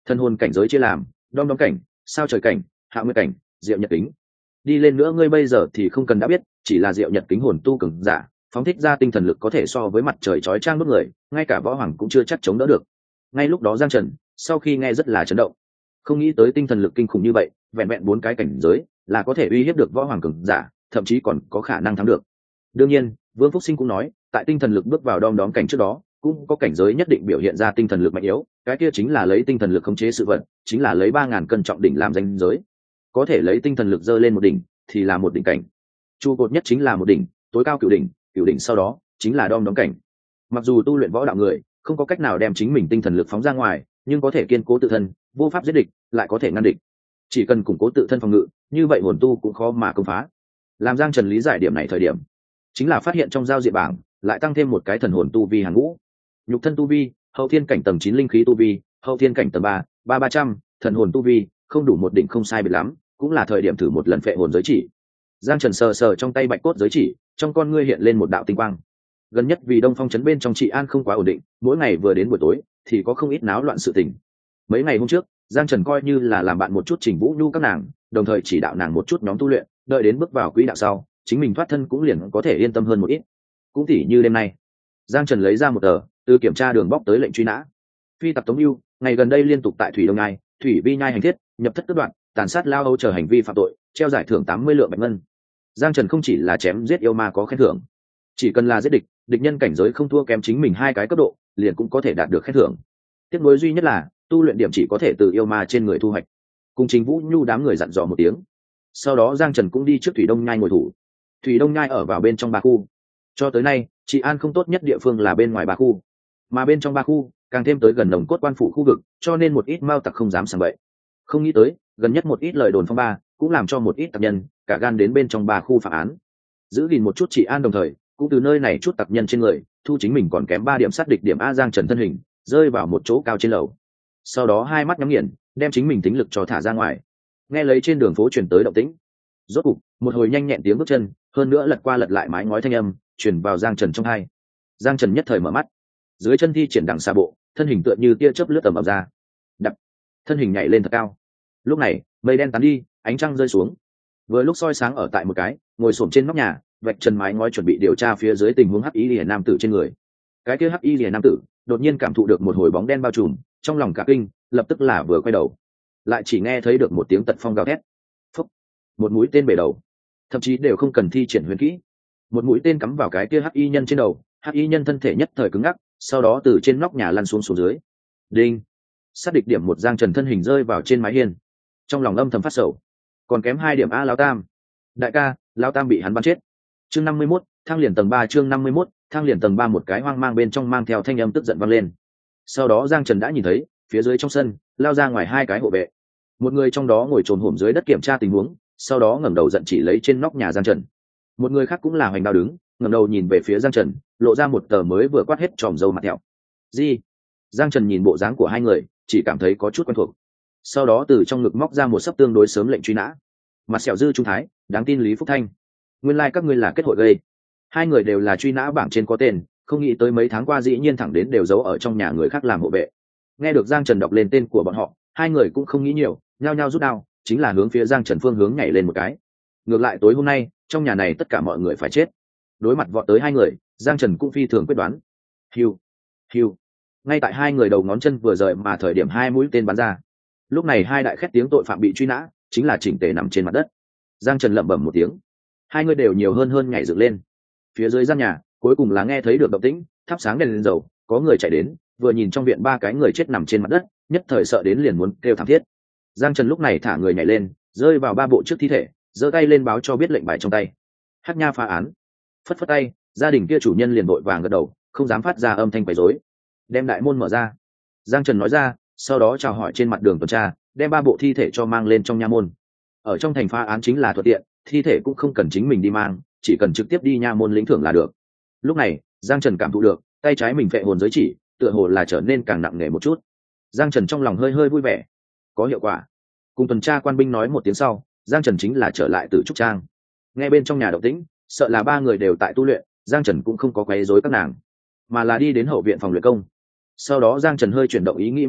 Thân hồn cảnh giới chia làm đom đóm cảnh, sao trời cảnh, hạ nguyên cảnh, diệu nhật kính. Đi lên nữa ngươi bây giờ thì không cần đã biết, chỉ là diệu nhật kính hồn tu cường giả phóng thích ra tinh thần lực có thể so với mặt trời chói chang đốt người, ngay cả võ hoàng cũng chưa chắc chống đỡ được. Ngay lúc đó Giang Trần sau khi nghe rất là chấn động, không nghĩ tới tinh thần lực kinh khủng như vậy, vẹn vẹn 4 cái cảnh giới là có thể uy hiếp được võ hoàng cường giả, thậm chí còn có khả năng thắng được. Đương nhiên Vương Phúc Sinh cũng nói, tại tinh thần lực bước vào đom đóm cảnh trước đó cũng có cảnh giới nhất định biểu hiện ra tinh thần lực mạnh yếu, cái kia chính là lấy tinh thần lực khống chế sự vật, chính là lấy 3.000 cân trọng đỉnh làm danh giới. Có thể lấy tinh thần lực dơ lên một đỉnh thì là một đỉnh cảnh, trụ cột nhất chính là một đỉnh, tối cao cửu đỉnh sau đó chính là đom đóm cảnh. Mặc dù tu luyện võ đạo người không có cách nào đem chính mình tinh thần lực phóng ra ngoài, nhưng có thể kiên cố tự thân, vô pháp giết địch, lại có thể ngăn địch. Chỉ cần củng cố tự thân phòng ngự, như vậy hồn tu cũng khó mà công phá. Làm Giang Trần lý giải điểm này thời điểm, chính là phát hiện trong giao diện bảng lại tăng thêm một cái thần hồn tu vi hàng ngũ. Nhục thân tu vi, hậu thiên cảnh tầng 9 linh khí tu vi, hậu thiên cảnh tầng 300, thần hồn tu vi, không đủ một đỉnh không sai biệt lắm, cũng là thời điểm thử một lần phệ hồn giới chỉ. Giang Trần sờ sờ trong tay bạch cốt giới chỉ, trong con ngươi hiện lên một đạo tinh quang. Gần nhất vì Đông Phong trấn bên trong trị an không quá ổn định, mỗi ngày vừa đến buổi tối thì có không ít náo loạn sự tình. Mấy ngày hôm trước, Giang Trần coi như là làm bạn một chút Trình Vũ Nhu các nàng, đồng thời chỉ đạo nàng một chút nhóm tu luyện, đợi đến bước vào quỹ đạo sau, chính mình thoát thân cũng liền có thể yên tâm hơn một ít. Cũng tỉ như đêm nay, Giang Trần lấy ra một tờ, từ kiểm tra đường bóc tới lệnh truy nã. Phi tặc Tống Ưu, ngày gần đây liên tục tại Thủy Đông Nhai, Thủy Vi Nhai hành thiết, nhập thất cướp đoạn, tàn sát lao âu chờ hành vi phạm tội, treo giải thưởng 80 lượng bạch ngân. Giang Trần không chỉ là chém giết yêu ma có khen thưởng, chỉ cần là giết địch, địch nhân cảnh giới không thua kém chính mình 2 cái cấp độ, liền cũng có thể đạt được khen thưởng. Tiếc nuối duy nhất là tu luyện điểm chỉ có thể từ yêu ma trên người thu hoạch. Cùng Trình Vũ Nhu đám người dặn dò một tiếng, sau đó Giang Trần cũng đi trước Thủy Đông Nhai ngồi thủ. Thủy Đông Nhai ở vào bên trong 3 khu, cho tới nay trị an không tốt nhất địa phương là bên ngoài 3 khu, mà bên trong 3 khu càng thêm tới gần nồng cốt quan phủ khu vực, cho nên một ít mao tặc không dám sảng bậy. Không nghĩ tới gần nhất một ít lời đồn phong ba cũng làm cho một ít tặc nhân cả gan đến bên trong 3 khu phạm án, giữ gìn một chút trị an, đồng thời cũng từ nơi này chút tặc nhân trên người thu chính mình còn kém 3 điểm sát địch điểm. A Giang Trần thân hình rơi vào một chỗ cao trên lầu, sau đó hai mắt nhắm nghiền, đem chính mình tính lực cho thả ra ngoài. Nghe lấy trên đường phố truyền tới động tĩnh, rốt cục một hồi nhanh nhẹn tiếng bước chân, hơn nữa lật qua lật lại mái ngói thanh âm truyền vào Giang Trần trong tai. Giang Trần nhất thời mở mắt, dưới chân thi triển đằng xa bộ, thân hình tựa như tia chớp lướt tầm ập ra, đập, thân hình nhảy lên thật cao. Lúc này mây đen tán đi, ánh trăng rơi xuống, vừa lúc soi sáng ở tại một cái ngồi xổm trên nóc nhà vạch chân mái ngói chuẩn bị điều tra phía dưới tình huống hắc y liễu nam tử trên người. Cái kia hắc y liễu nam tử đột nhiên cảm thụ được một hồi bóng đen bao trùm, trong lòng cả kinh, lập tức là vừa quay đầu, lại chỉ nghe thấy được một tiếng tật phong gào thét. Phúc, một mũi tên bể đầu, thậm chí đều không cần thi triển huyền kỹ, một mũi tên cắm vào cái kia hắc y nhân trên đầu. Hắc y nhân thân thể nhất thời cứng ngắc, sau đó từ trên nóc nhà lăn xuống dưới. Đinh, xác định điểm một. Giang Trần thân hình rơi vào trên mái hiên, trong lòng âm thầm phát sầu, còn kém 2 điểm. A Lão Tam, đại ca, Lão Tam bị hắn bắn chết. Chương 51, thang liền tầng 3. Chương 51, thang liền tầng 3. Một cái hoang mang bên trong mang theo thanh âm tức giận vang lên. Sau đó Giang Trần đã nhìn thấy phía dưới trong sân lao ra ngoài 2 cái hộ vệ, một người trong đó ngồi trồn hổm dưới đất kiểm tra tình huống, sau đó ngẩng đầu giận chỉ lấy trên nóc nhà Giang Trần. Một người khác cũng là hoành đao đứng, ngẩng đầu nhìn về phía Giang Trần, lộ ra một tờ mới vừa quát hết tròm râu mặt thẹo. Gì? Giang Trần nhìn bộ dáng của 2 người, chỉ cảm thấy có chút quen thuộc. Sau đó từ trong ngực móc ra một sấp tương đối sớm lệnh truy nã. Mặt sẹo dư trung thái, đáng tin Lý Phúc Thanh. Nguyên lai các ngươi là kết hội gây. 2 người đều là truy nã bảng trên có tên, không nghĩ tới mấy tháng qua dĩ nhiên thẳng đến đều giấu ở trong nhà người khác làm hộ vệ. Nghe được Giang Trần đọc lên tên của bọn họ, 2 người cũng không nghĩ nhiều, nhao nhao rút đao, chính là hướng phía Giang Trần phương hướng nhảy lên một cái. Ngược lại tối hôm nay trong nhà này tất cả mọi người phải chết. Đối mặt vọt tới 2 người, Giang Trần cũng phi thường quyết đoán. Hiu, hiu. Ngay tại 2 người đầu ngón chân vừa rời mà thời điểm 2 mũi tên bắn ra. Lúc này 2 đại khét tiếng tội phạm bị truy nã, chính là chỉnh tề nằm trên mặt đất. Giang Trần lẩm bẩm một tiếng, 2 người đều nhiều hơn nhảy dựng lên. Phía dưới gian nhà cuối cùng là nghe thấy được động tĩnh, thắp sáng đèn lên dầu, có người chạy đến, vừa nhìn trong viện 3 cái người chết nằm trên mặt đất, nhất thời sợ đến liền muốn kêu thảm thiết. Giang Trần lúc này thả người nhảy lên, rơi vào 3 bộ trước thi thể, giơ tay lên báo cho biết lệnh bài trong tay. Hắc Nha phá án. Phất phất tay, gia đình kia chủ nhân liền vội vàng gật đầu, không dám phát ra âm thanh quấy rối. Đem đại môn mở ra. Giang Trần nói ra, sau đó chào hỏi trên mặt đường tuần tra, đem 3 bộ thi thể cho mang lên trong nha môn. Ở trong thành phá án chính là thuận tiện, thi thể cũng không cần chính mình đi mang, chỉ cần trực tiếp đi nha môn lĩnh thưởng là được. Lúc này Giang Trần cảm thụ được tay trái mình phệ hồn giới chỉ tựa hồ là trở nên càng nặng nề một chút. Giang Trần trong lòng hơi hơi vui vẻ, có hiệu quả. Cùng tuần tra quan binh nói một tiếng sau, Giang Trần chính là trở lại Tử Trúc Trang. Nghe bên trong nhà động tĩnh, sợ là 3 người đều tại tu luyện, Giang Trần cũng không có quấy rối các nàng, mà là đi đến hậu viện phòng luyện công. Sau đó Giang Trần hơi chuyển động ý nghĩ một chút,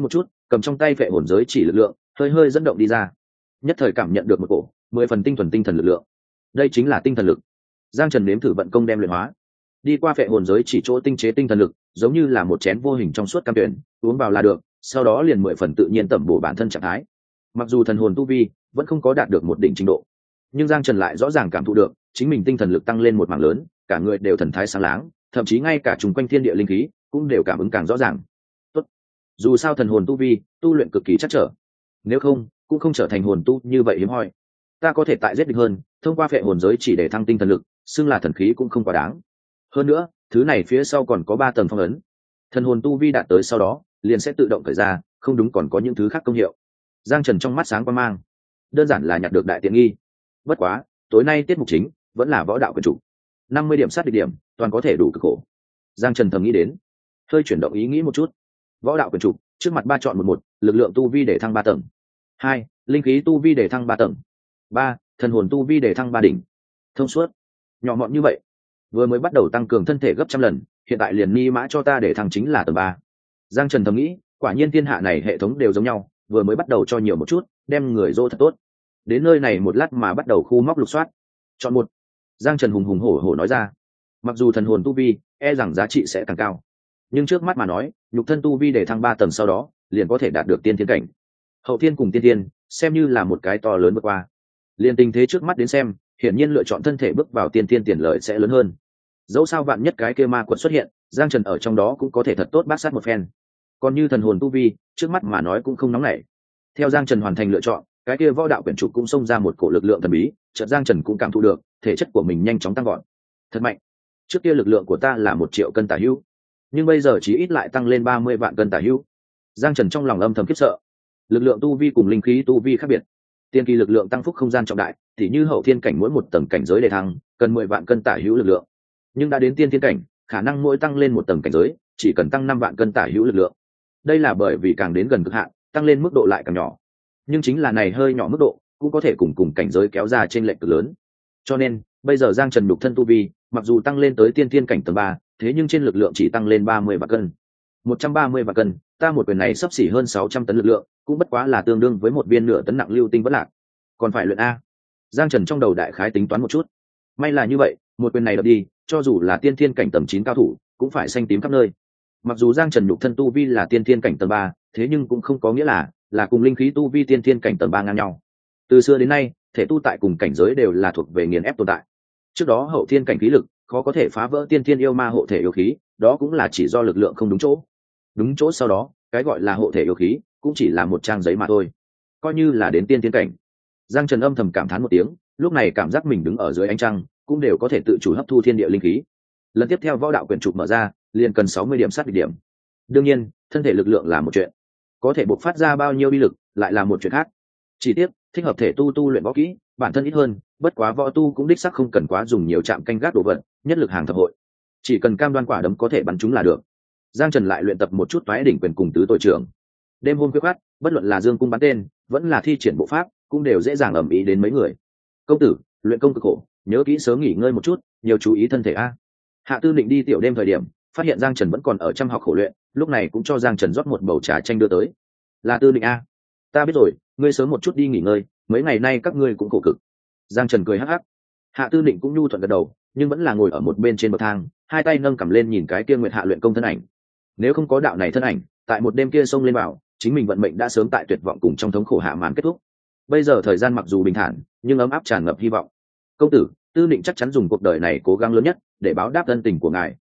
cầm trong tay vệ hồn giới chỉ lực lượng hơi hơi dẫn động đi ra, nhất thời cảm nhận được một cổ 10 phần tinh thuần tinh thần lực lượng. Đây chính là tinh thần lực. Giang Trần nếm thử vận công đem luyện hóa, đi qua vệ hồn giới chỉ chỗ tinh chế tinh thần lực, giống như là một chén vô hình trong suốt cam tuyển, uống vào là được, sau đó liền 10 phần tự nhiên tẩm bổ bản thân trạng thái. Mặc dù thần hồn tu vi vẫn không có đạt được một đỉnh trình độ, nhưng Giang Trần lại rõ ràng cảm thụ được chính mình tinh thần lực tăng lên một mảng lớn, cả người đều thần thái sáng láng, thậm chí ngay cả chung quanh thiên địa linh khí cũng đều cảm ứng càng rõ ràng. Tốt, dù sao thần hồn tu vi tu luyện cực kỳ chắc trở, nếu không cũng không trở thành hồn tu như vậy hiếm hoi. Ta có thể tại giết địch hơn, thông qua phệ hồn giới chỉ để thăng tinh thần lực, xưng là thần khí cũng không quá đáng. Hơn nữa, thứ này phía sau còn có 3 tầng phong ấn. Thần hồn tu vi đạt tới sau đó, liền sẽ tự động khởi ra, không đúng còn có những thứ khác công hiệu. Giang Trần trong mắt sáng quang mang, đơn giản là nhặt được đại tiện nghi. Bất quá, tối nay tiết mục chính vẫn là võ đạo quyền chủ. 50 điểm sát địch điểm, toàn có thể đủ cực khổ. Giang Trần thầm nghĩ đến, hơi chuyển động ý nghĩ một chút. Võ đạo quyền chủ, trước mặt 3 chọn một, lực lượng tu vi để thăng 3 tầng. 2, linh khí tu vi để thăng 3 tầng. 3, thần hồn tu vi để thăng 3 đỉnh. Thông suốt. Nhỏ mọn như vậy, vừa mới bắt đầu tăng cường thân thể gấp trăm lần, hiện tại liền ni mã cho ta để thăng chính là tầng 3. Giang Trần thầm nghĩ, quả nhiên thiên hạ này hệ thống đều giống nhau, vừa mới bắt đầu cho nhiều một chút, đem người dỗ thật tốt. Đến nơi này một lát mà bắt đầu khu móc lục soát. Chọn một. Giang Trần hùng hùng hổ hổ nói ra. Mặc dù thần hồn tu vi e rằng giá trị sẽ càng cao, nhưng trước mắt mà nói, nhục thân tu vi để thăng 3 tầng sau đó, liền có thể đạt được tiên thiên cảnh. Hậu thiên cùng tiên thiên, xem như là một cái to lớn vượt qua. Liên tình thế trước mắt đến xem, hiển nhiên lựa chọn thân thể bước vào tiên thiên tiền lợi sẽ lớn hơn. Dẫu sao vạn nhất cái kia ma quật xuất hiện, Giang Trần ở trong đó cũng có thể thật tốt bát sát một phen. Còn như thần hồn tu vi, trước mắt mà nói cũng không nóng nảy. Theo Giang Trần hoàn thành lựa chọn, cái kia võ đạo quyển trục cũng xông ra một cổ lực lượng thần bí, chợt Giang Trần cũng cảm thụ được thể chất của mình nhanh chóng tăng gọn. Thật mạnh. Trước kia lực lượng của ta là 1 triệu cân tả hữu, nhưng bây giờ chỉ ít lại tăng lên 30 vạn cân tả hữu. Giang Trần trong lòng âm thầm khiếp sợ. Lực lượng tu vi cùng linh khí tu vi khác biệt. Tiên kỳ lực lượng tăng phúc không gian trọng đại, thì như hậu thiên cảnh mỗi một tầng cảnh giới đề thăng, cần 10 vạn cân tả hữu lực lượng. Nhưng đã đến tiên thiên cảnh, khả năng mỗi tăng lên một tầng cảnh giới, chỉ cần tăng 5 vạn cân tả hữu lực lượng. Đây là bởi vì càng đến gần cực hạn, tăng lên mức độ lại càng nhỏ. Nhưng chính là này hơi nhỏ mức độ, cũng có thể cùng cảnh giới kéo ra trên lệch cực lớn. Cho nên, bây giờ Giang Trần nhục thân tu vi, mặc dù tăng lên tới tiên thiên cảnh tầng 3, thế nhưng trên lực lượng chỉ tăng lên 30 vạn cân. 130 vạn cân, ta một quyền này xấp xỉ hơn 600 tấn lực lượng, cũng bất quá là tương đương với một viên nửa tấn nặng lưu tinh vẫn lạc. Còn phải luyện a. Giang Trần trong đầu đại khái tính toán một chút. May là như vậy, một quyền này đập đi, cho dù là tiên thiên cảnh tầng 9 cao thủ, cũng phải xanh tím khắp nơi. Mặc dù Giang Trần nhục thân tu vi là tiên thiên cảnh tầng 3, thế nhưng cũng không có nghĩa là cùng linh khí tu vi tiên thiên cảnh tầng 3 ngang nhau. Từ xưa đến nay, thể tu tại cùng cảnh giới đều là thuộc về nghiền ép tồn tại. Trước đó hậu thiên cảnh khí lực khó có thể phá vỡ tiên thiên yêu ma hộ thể yêu khí, đó cũng là chỉ do lực lượng không đúng chỗ. Đúng chỗ sau đó, cái gọi là hộ thể yêu khí cũng chỉ là một trang giấy mà thôi. Coi như là đến tiên thiên cảnh. Giang Trần âm thầm cảm thán một tiếng, lúc này cảm giác mình đứng ở dưới ánh trăng, cũng đều có thể tự chủ hấp thu thiên địa linh khí. Lần tiếp theo võ đạo quyển trục mở ra, liền cần 60 điểm sát địch điểm. Đương nhiên, thân thể lực lượng là một chuyện, có thể bộc phát ra bao nhiêu uy lực lại là một chuyện khác. Chỉ tiếc, thích hợp thể tu luyện võ kỹ, bản thân ít hơn, bất quá võ tu cũng đích xác không cần quá dùng nhiều chạm canh gác đồ vật, nhất lực hàng thập hội. Chỉ cần cam đoan quả đấm có thể bắn chúng là được. Giang Trần lại luyện tập một chút toái đỉnh quyền cùng tứ tội trưởng. Đêm hôm khuya khoắt, bất luận là dương cung bắn tên, vẫn là thi triển bộ pháp, cũng đều dễ dàng ầm ĩ đến mấy người. Công tử, luyện công cực khổ, nhớ kỹ sớm nghỉ ngơi một chút, nhiều chú ý thân thể a. Hạ Tư Định đi tiểu đêm thời điểm, phát hiện Giang Trần vẫn còn ở chăm học khổ luyện, lúc này cũng cho Giang Trần rót một bầu trà chanh đưa tới. Là Tư Định a, ta biết rồi, ngươi sớm một chút đi nghỉ ngơi, mấy ngày nay các ngươi cũng khổ cực. Giang Trần cười hắc hắc. Hạ Tư Định cũng nhu thuận gật đầu, nhưng vẫn là ngồi ở một bên trên bậc thang, hai tay nâng cầm lên nhìn cái kia Nguyệt Hạ luyện công thân ảnh. Nếu không có đạo này thân ảnh, tại một đêm kia xông lên vào, chính mình vận mệnh đã sớm tại tuyệt vọng cùng trong thống khổ hạ màn kết thúc. Bây giờ thời gian mặc dù bình thản, nhưng ấm áp tràn ngập hy vọng. Công tử, Tư Định chắc chắn dùng cuộc đời này cố gắng lớn nhất để báo đáp ân tình của ngài,